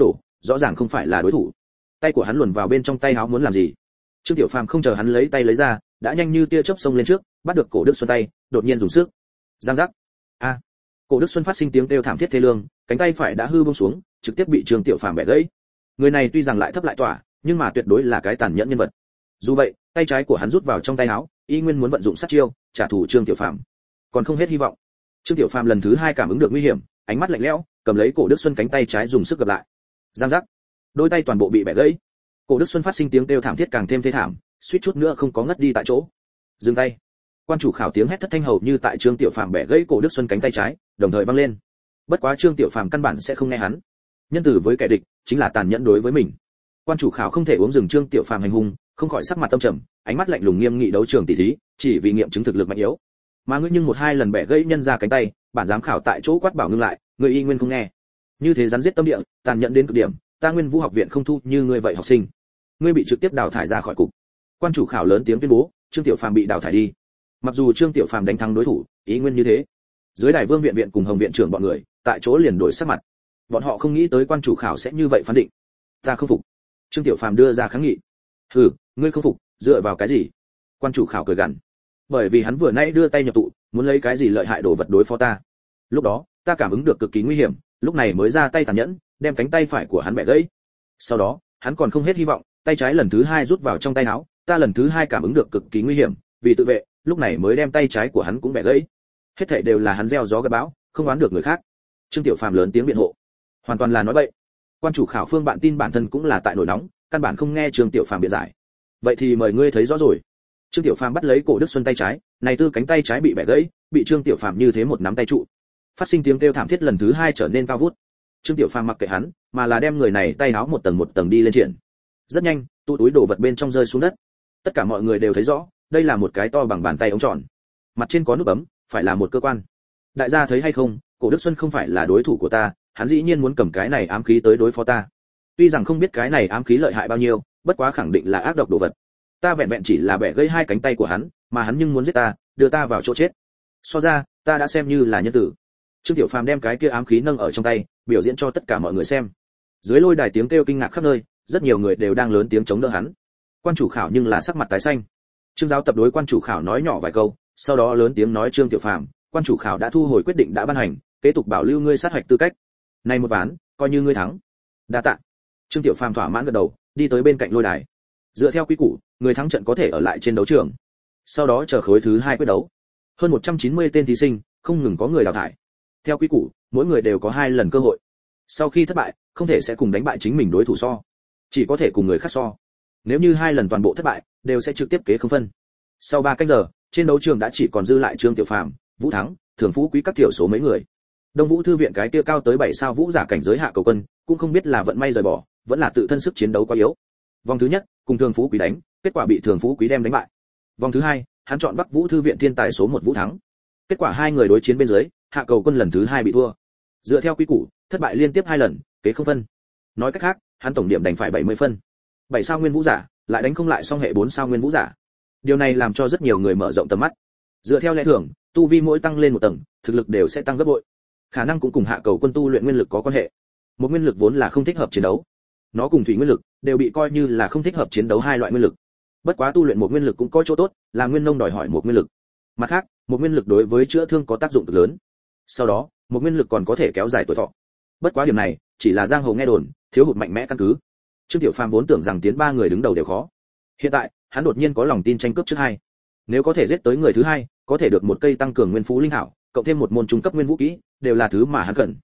rõ ràng không phải là đối thủ. Tay của hắn luồn vào bên trong tay áo muốn làm gì? Trương Tiểu Phàm không chờ hắn lấy tay lấy ra, đã nhanh như tia chớp xông lên trước, bắt được cổ Đức Xuân tay, đột nhiên dùng sức. Giang giác. A. Cổ Đức Xuân phát sinh tiếng kêu thảm thiết thê lương, cánh tay phải đã hư buông xuống, trực tiếp bị Trương Tiểu Phàm bẻ gãy. Người này tuy rằng lại thấp lại tỏa, nhưng mà tuyệt đối là cái tàn nhẫn nhân vật. Dù vậy, tay trái của hắn rút vào trong tay áo, y nguyên muốn vận dụng sát chiêu, trả thù Trương Tiểu Phàm. Còn không hết hy vọng. Trương Tiểu Phàm lần thứ hai cảm ứng được nguy hiểm, ánh mắt lạnh lẽo, cầm lấy cổ Đức Xuân cánh tay trái dùng sức gập lại. Giang giác. Đôi tay toàn bộ bị bẻ gãy. Cổ Đức Xuân phát sinh tiếng kêu thảm thiết càng thêm thê thảm, suýt chút nữa không có ngất đi tại chỗ. Dừng tay. Quan chủ khảo tiếng hét thất thanh hầu như tại Trương Tiểu Phàm bẻ gãy cổ Đức Xuân cánh tay trái, đồng thời vang lên. Bất quá Trương Tiểu Phàm căn bản sẽ không nghe hắn. Nhân từ với kẻ địch, chính là tàn nhẫn đối với mình. Quan chủ khảo không thể uống dừng Trương Tiểu Phàm hành hung, không khỏi sắc mặt tâm trầm, ánh mắt lạnh lùng nghiêm nghị đấu trường tỷ thí, chỉ vì nghiệm chứng thực lực mạnh yếu. Mà ngươi nhưng một hai lần bẻ gãy nhân ra cánh tay, bản giám khảo tại chỗ quát bảo ngưng lại, ngươi y nguyên không nghe. Như thế rắn giết tâm địa, tàn nhẫn đến cực điểm, ta Nguyên Vũ học viện không thu như ngươi vậy học sinh. Ngươi bị trực tiếp đào thải ra khỏi cục. Quan chủ khảo lớn tiếng tuyên bố, Trương Tiểu Phàm bị đào thải đi. Mặc dù Trương Tiểu Phàm đánh thắng đối thủ, ý nguyên như thế. Dưới đài Vương viện viện cùng Hồng viện trưởng bọn người, tại chỗ liền đổi sắc mặt. Bọn họ không nghĩ tới quan chủ khảo sẽ như vậy phán định. Ta không phục. Trương Tiểu Phàm đưa ra kháng nghị. Hừ, ngươi không phục, dựa vào cái gì? Quan chủ khảo cười gằn. Bởi vì hắn vừa nãy đưa tay nhập tụ, muốn lấy cái gì lợi hại đồ vật đối phó ta. Lúc đó, ta cảm ứng được cực kỳ nguy hiểm, lúc này mới ra tay tàn nhẫn, đem cánh tay phải của hắn bẻ gãy. Sau đó, hắn còn không hết hy vọng, tay trái lần thứ hai rút vào trong tay áo, ta lần thứ hai cảm ứng được cực kỳ nguy hiểm, vì tự vệ, lúc này mới đem tay trái của hắn cũng bẻ gãy. Hết thảy đều là hắn gieo gió gặt bão, không oán được người khác. Trương Tiểu Phàm lớn tiếng biện hộ, hoàn toàn là nói bậy. Quan chủ khảo Phương bạn tin bản thân cũng là tại nổi nóng, căn bản không nghe Trương Tiểu Phàm biện giải. Vậy thì mời ngươi thấy rõ rồi. Trương Tiểu Phàm bắt lấy cổ Đức Xuân tay trái, này tư cánh tay trái bị bẻ gãy, bị Trương Tiểu Phàm như thế một nắm tay trụ. Phát sinh tiếng kêu thảm thiết lần thứ hai trở nên cao vút. Trương Tiểu Phàm mặc kệ hắn, mà là đem người này tay áo một tầng một tầng đi lên triển. Rất nhanh, tụ túi đồ vật bên trong rơi xuống đất. Tất cả mọi người đều thấy rõ, đây là một cái to bằng bàn tay ống tròn. Mặt trên có nút bấm, phải là một cơ quan. Đại gia thấy hay không, cổ Đức Xuân không phải là đối thủ của ta, hắn dĩ nhiên muốn cầm cái này ám khí tới đối phó ta. Tuy rằng không biết cái này ám khí lợi hại bao nhiêu, bất quá khẳng định là ác độc đồ vật. Ta vẹn vẹn chỉ là bẻ gãy hai cánh tay của hắn, mà hắn nhưng muốn giết ta, đưa ta vào chỗ chết. So ra, ta đã xem như là nhân tử. Trương Tiểu Phàm đem cái kia ám khí nâng ở trong tay, biểu diễn cho tất cả mọi người xem. Dưới lôi đài tiếng kêu kinh ngạc khắp nơi, rất nhiều người đều đang lớn tiếng chống đỡ hắn. Quan chủ khảo nhưng là sắc mặt tái xanh. Trương giáo tập đối quan chủ khảo nói nhỏ vài câu, sau đó lớn tiếng nói Trương Tiểu Phàm, quan chủ khảo đã thu hồi quyết định đã ban hành, kế tục bảo lưu ngươi sát hạch tư cách. Này một ván, coi như ngươi thắng. Đa tạ. Trương Tiểu Phàm thỏa mãn gật đầu, đi tới bên cạnh lôi đài. Dựa theo quy củ, người thắng trận có thể ở lại trên đấu trường. Sau đó chờ khối thứ hai quyết đấu. Hơn một trăm chín mươi tên thí sinh, không ngừng có người đào thải. Theo quy củ, mỗi người đều có hai lần cơ hội. Sau khi thất bại, không thể sẽ cùng đánh bại chính mình đối thủ so, chỉ có thể cùng người khác so. Nếu như hai lần toàn bộ thất bại, đều sẽ trực tiếp kế không phân. Sau ba canh giờ, trên đấu trường đã chỉ còn dư lại Trương Tiểu Phàm, Vũ Thắng, Thường Phú Quý các tiểu số mấy người. Đông Vũ thư viện cái kia cao tới bảy sao vũ giả cảnh giới hạ cầu quân, cũng không biết là vận may rời bỏ, vẫn là tự thân sức chiến đấu quá yếu. Vòng thứ nhất, cùng Thường Phú Quý đánh, kết quả bị Thường Phú Quý đem đánh bại. Vòng thứ hai, hắn chọn Bắc Vũ thư viện thiên tài số một Vũ Thắng. Kết quả hai người đối chiến bên dưới, hạ cầu quân lần thứ hai bị thua. Dựa theo quy củ, thất bại liên tiếp hai lần, kế không phân. Nói cách khác, hắn tổng điểm đành phải bảy mươi phân. bảy sao nguyên vũ giả, lại đánh không lại song hệ bốn sao nguyên vũ giả. Điều này làm cho rất nhiều người mở rộng tầm mắt. Dựa theo lẽ thường, tu vi mỗi tăng lên một tầng, thực lực đều sẽ tăng gấp bội. Khả năng cũng cùng hạ cầu quân tu luyện nguyên lực có quan hệ. Một nguyên lực vốn là không thích hợp chiến đấu. Nó cùng thủy nguyên lực đều bị coi như là không thích hợp chiến đấu hai loại nguyên lực. Bất quá tu luyện một nguyên lực cũng có chỗ tốt, là nguyên nông đòi hỏi một nguyên lực. Mặt khác, một nguyên lực đối với chữa thương có tác dụng cực lớn. Sau đó, một nguyên lực còn có thể kéo dài tuổi thọ. Bất quá điểm này, chỉ là giang hồ nghe đồn, thiếu hụt mạnh mẽ căn cứ. Trương Tiểu Phàm vốn tưởng rằng tiến ba người đứng đầu đều khó. Hiện tại, hắn đột nhiên có lòng tin tranh cướp trước hai. Nếu có thể giết tới người thứ hai, có thể được một cây tăng cường nguyên phú linh hảo, cộng thêm một môn trung cấp nguyên vũ kỹ, đều là thứ mà hắn cần.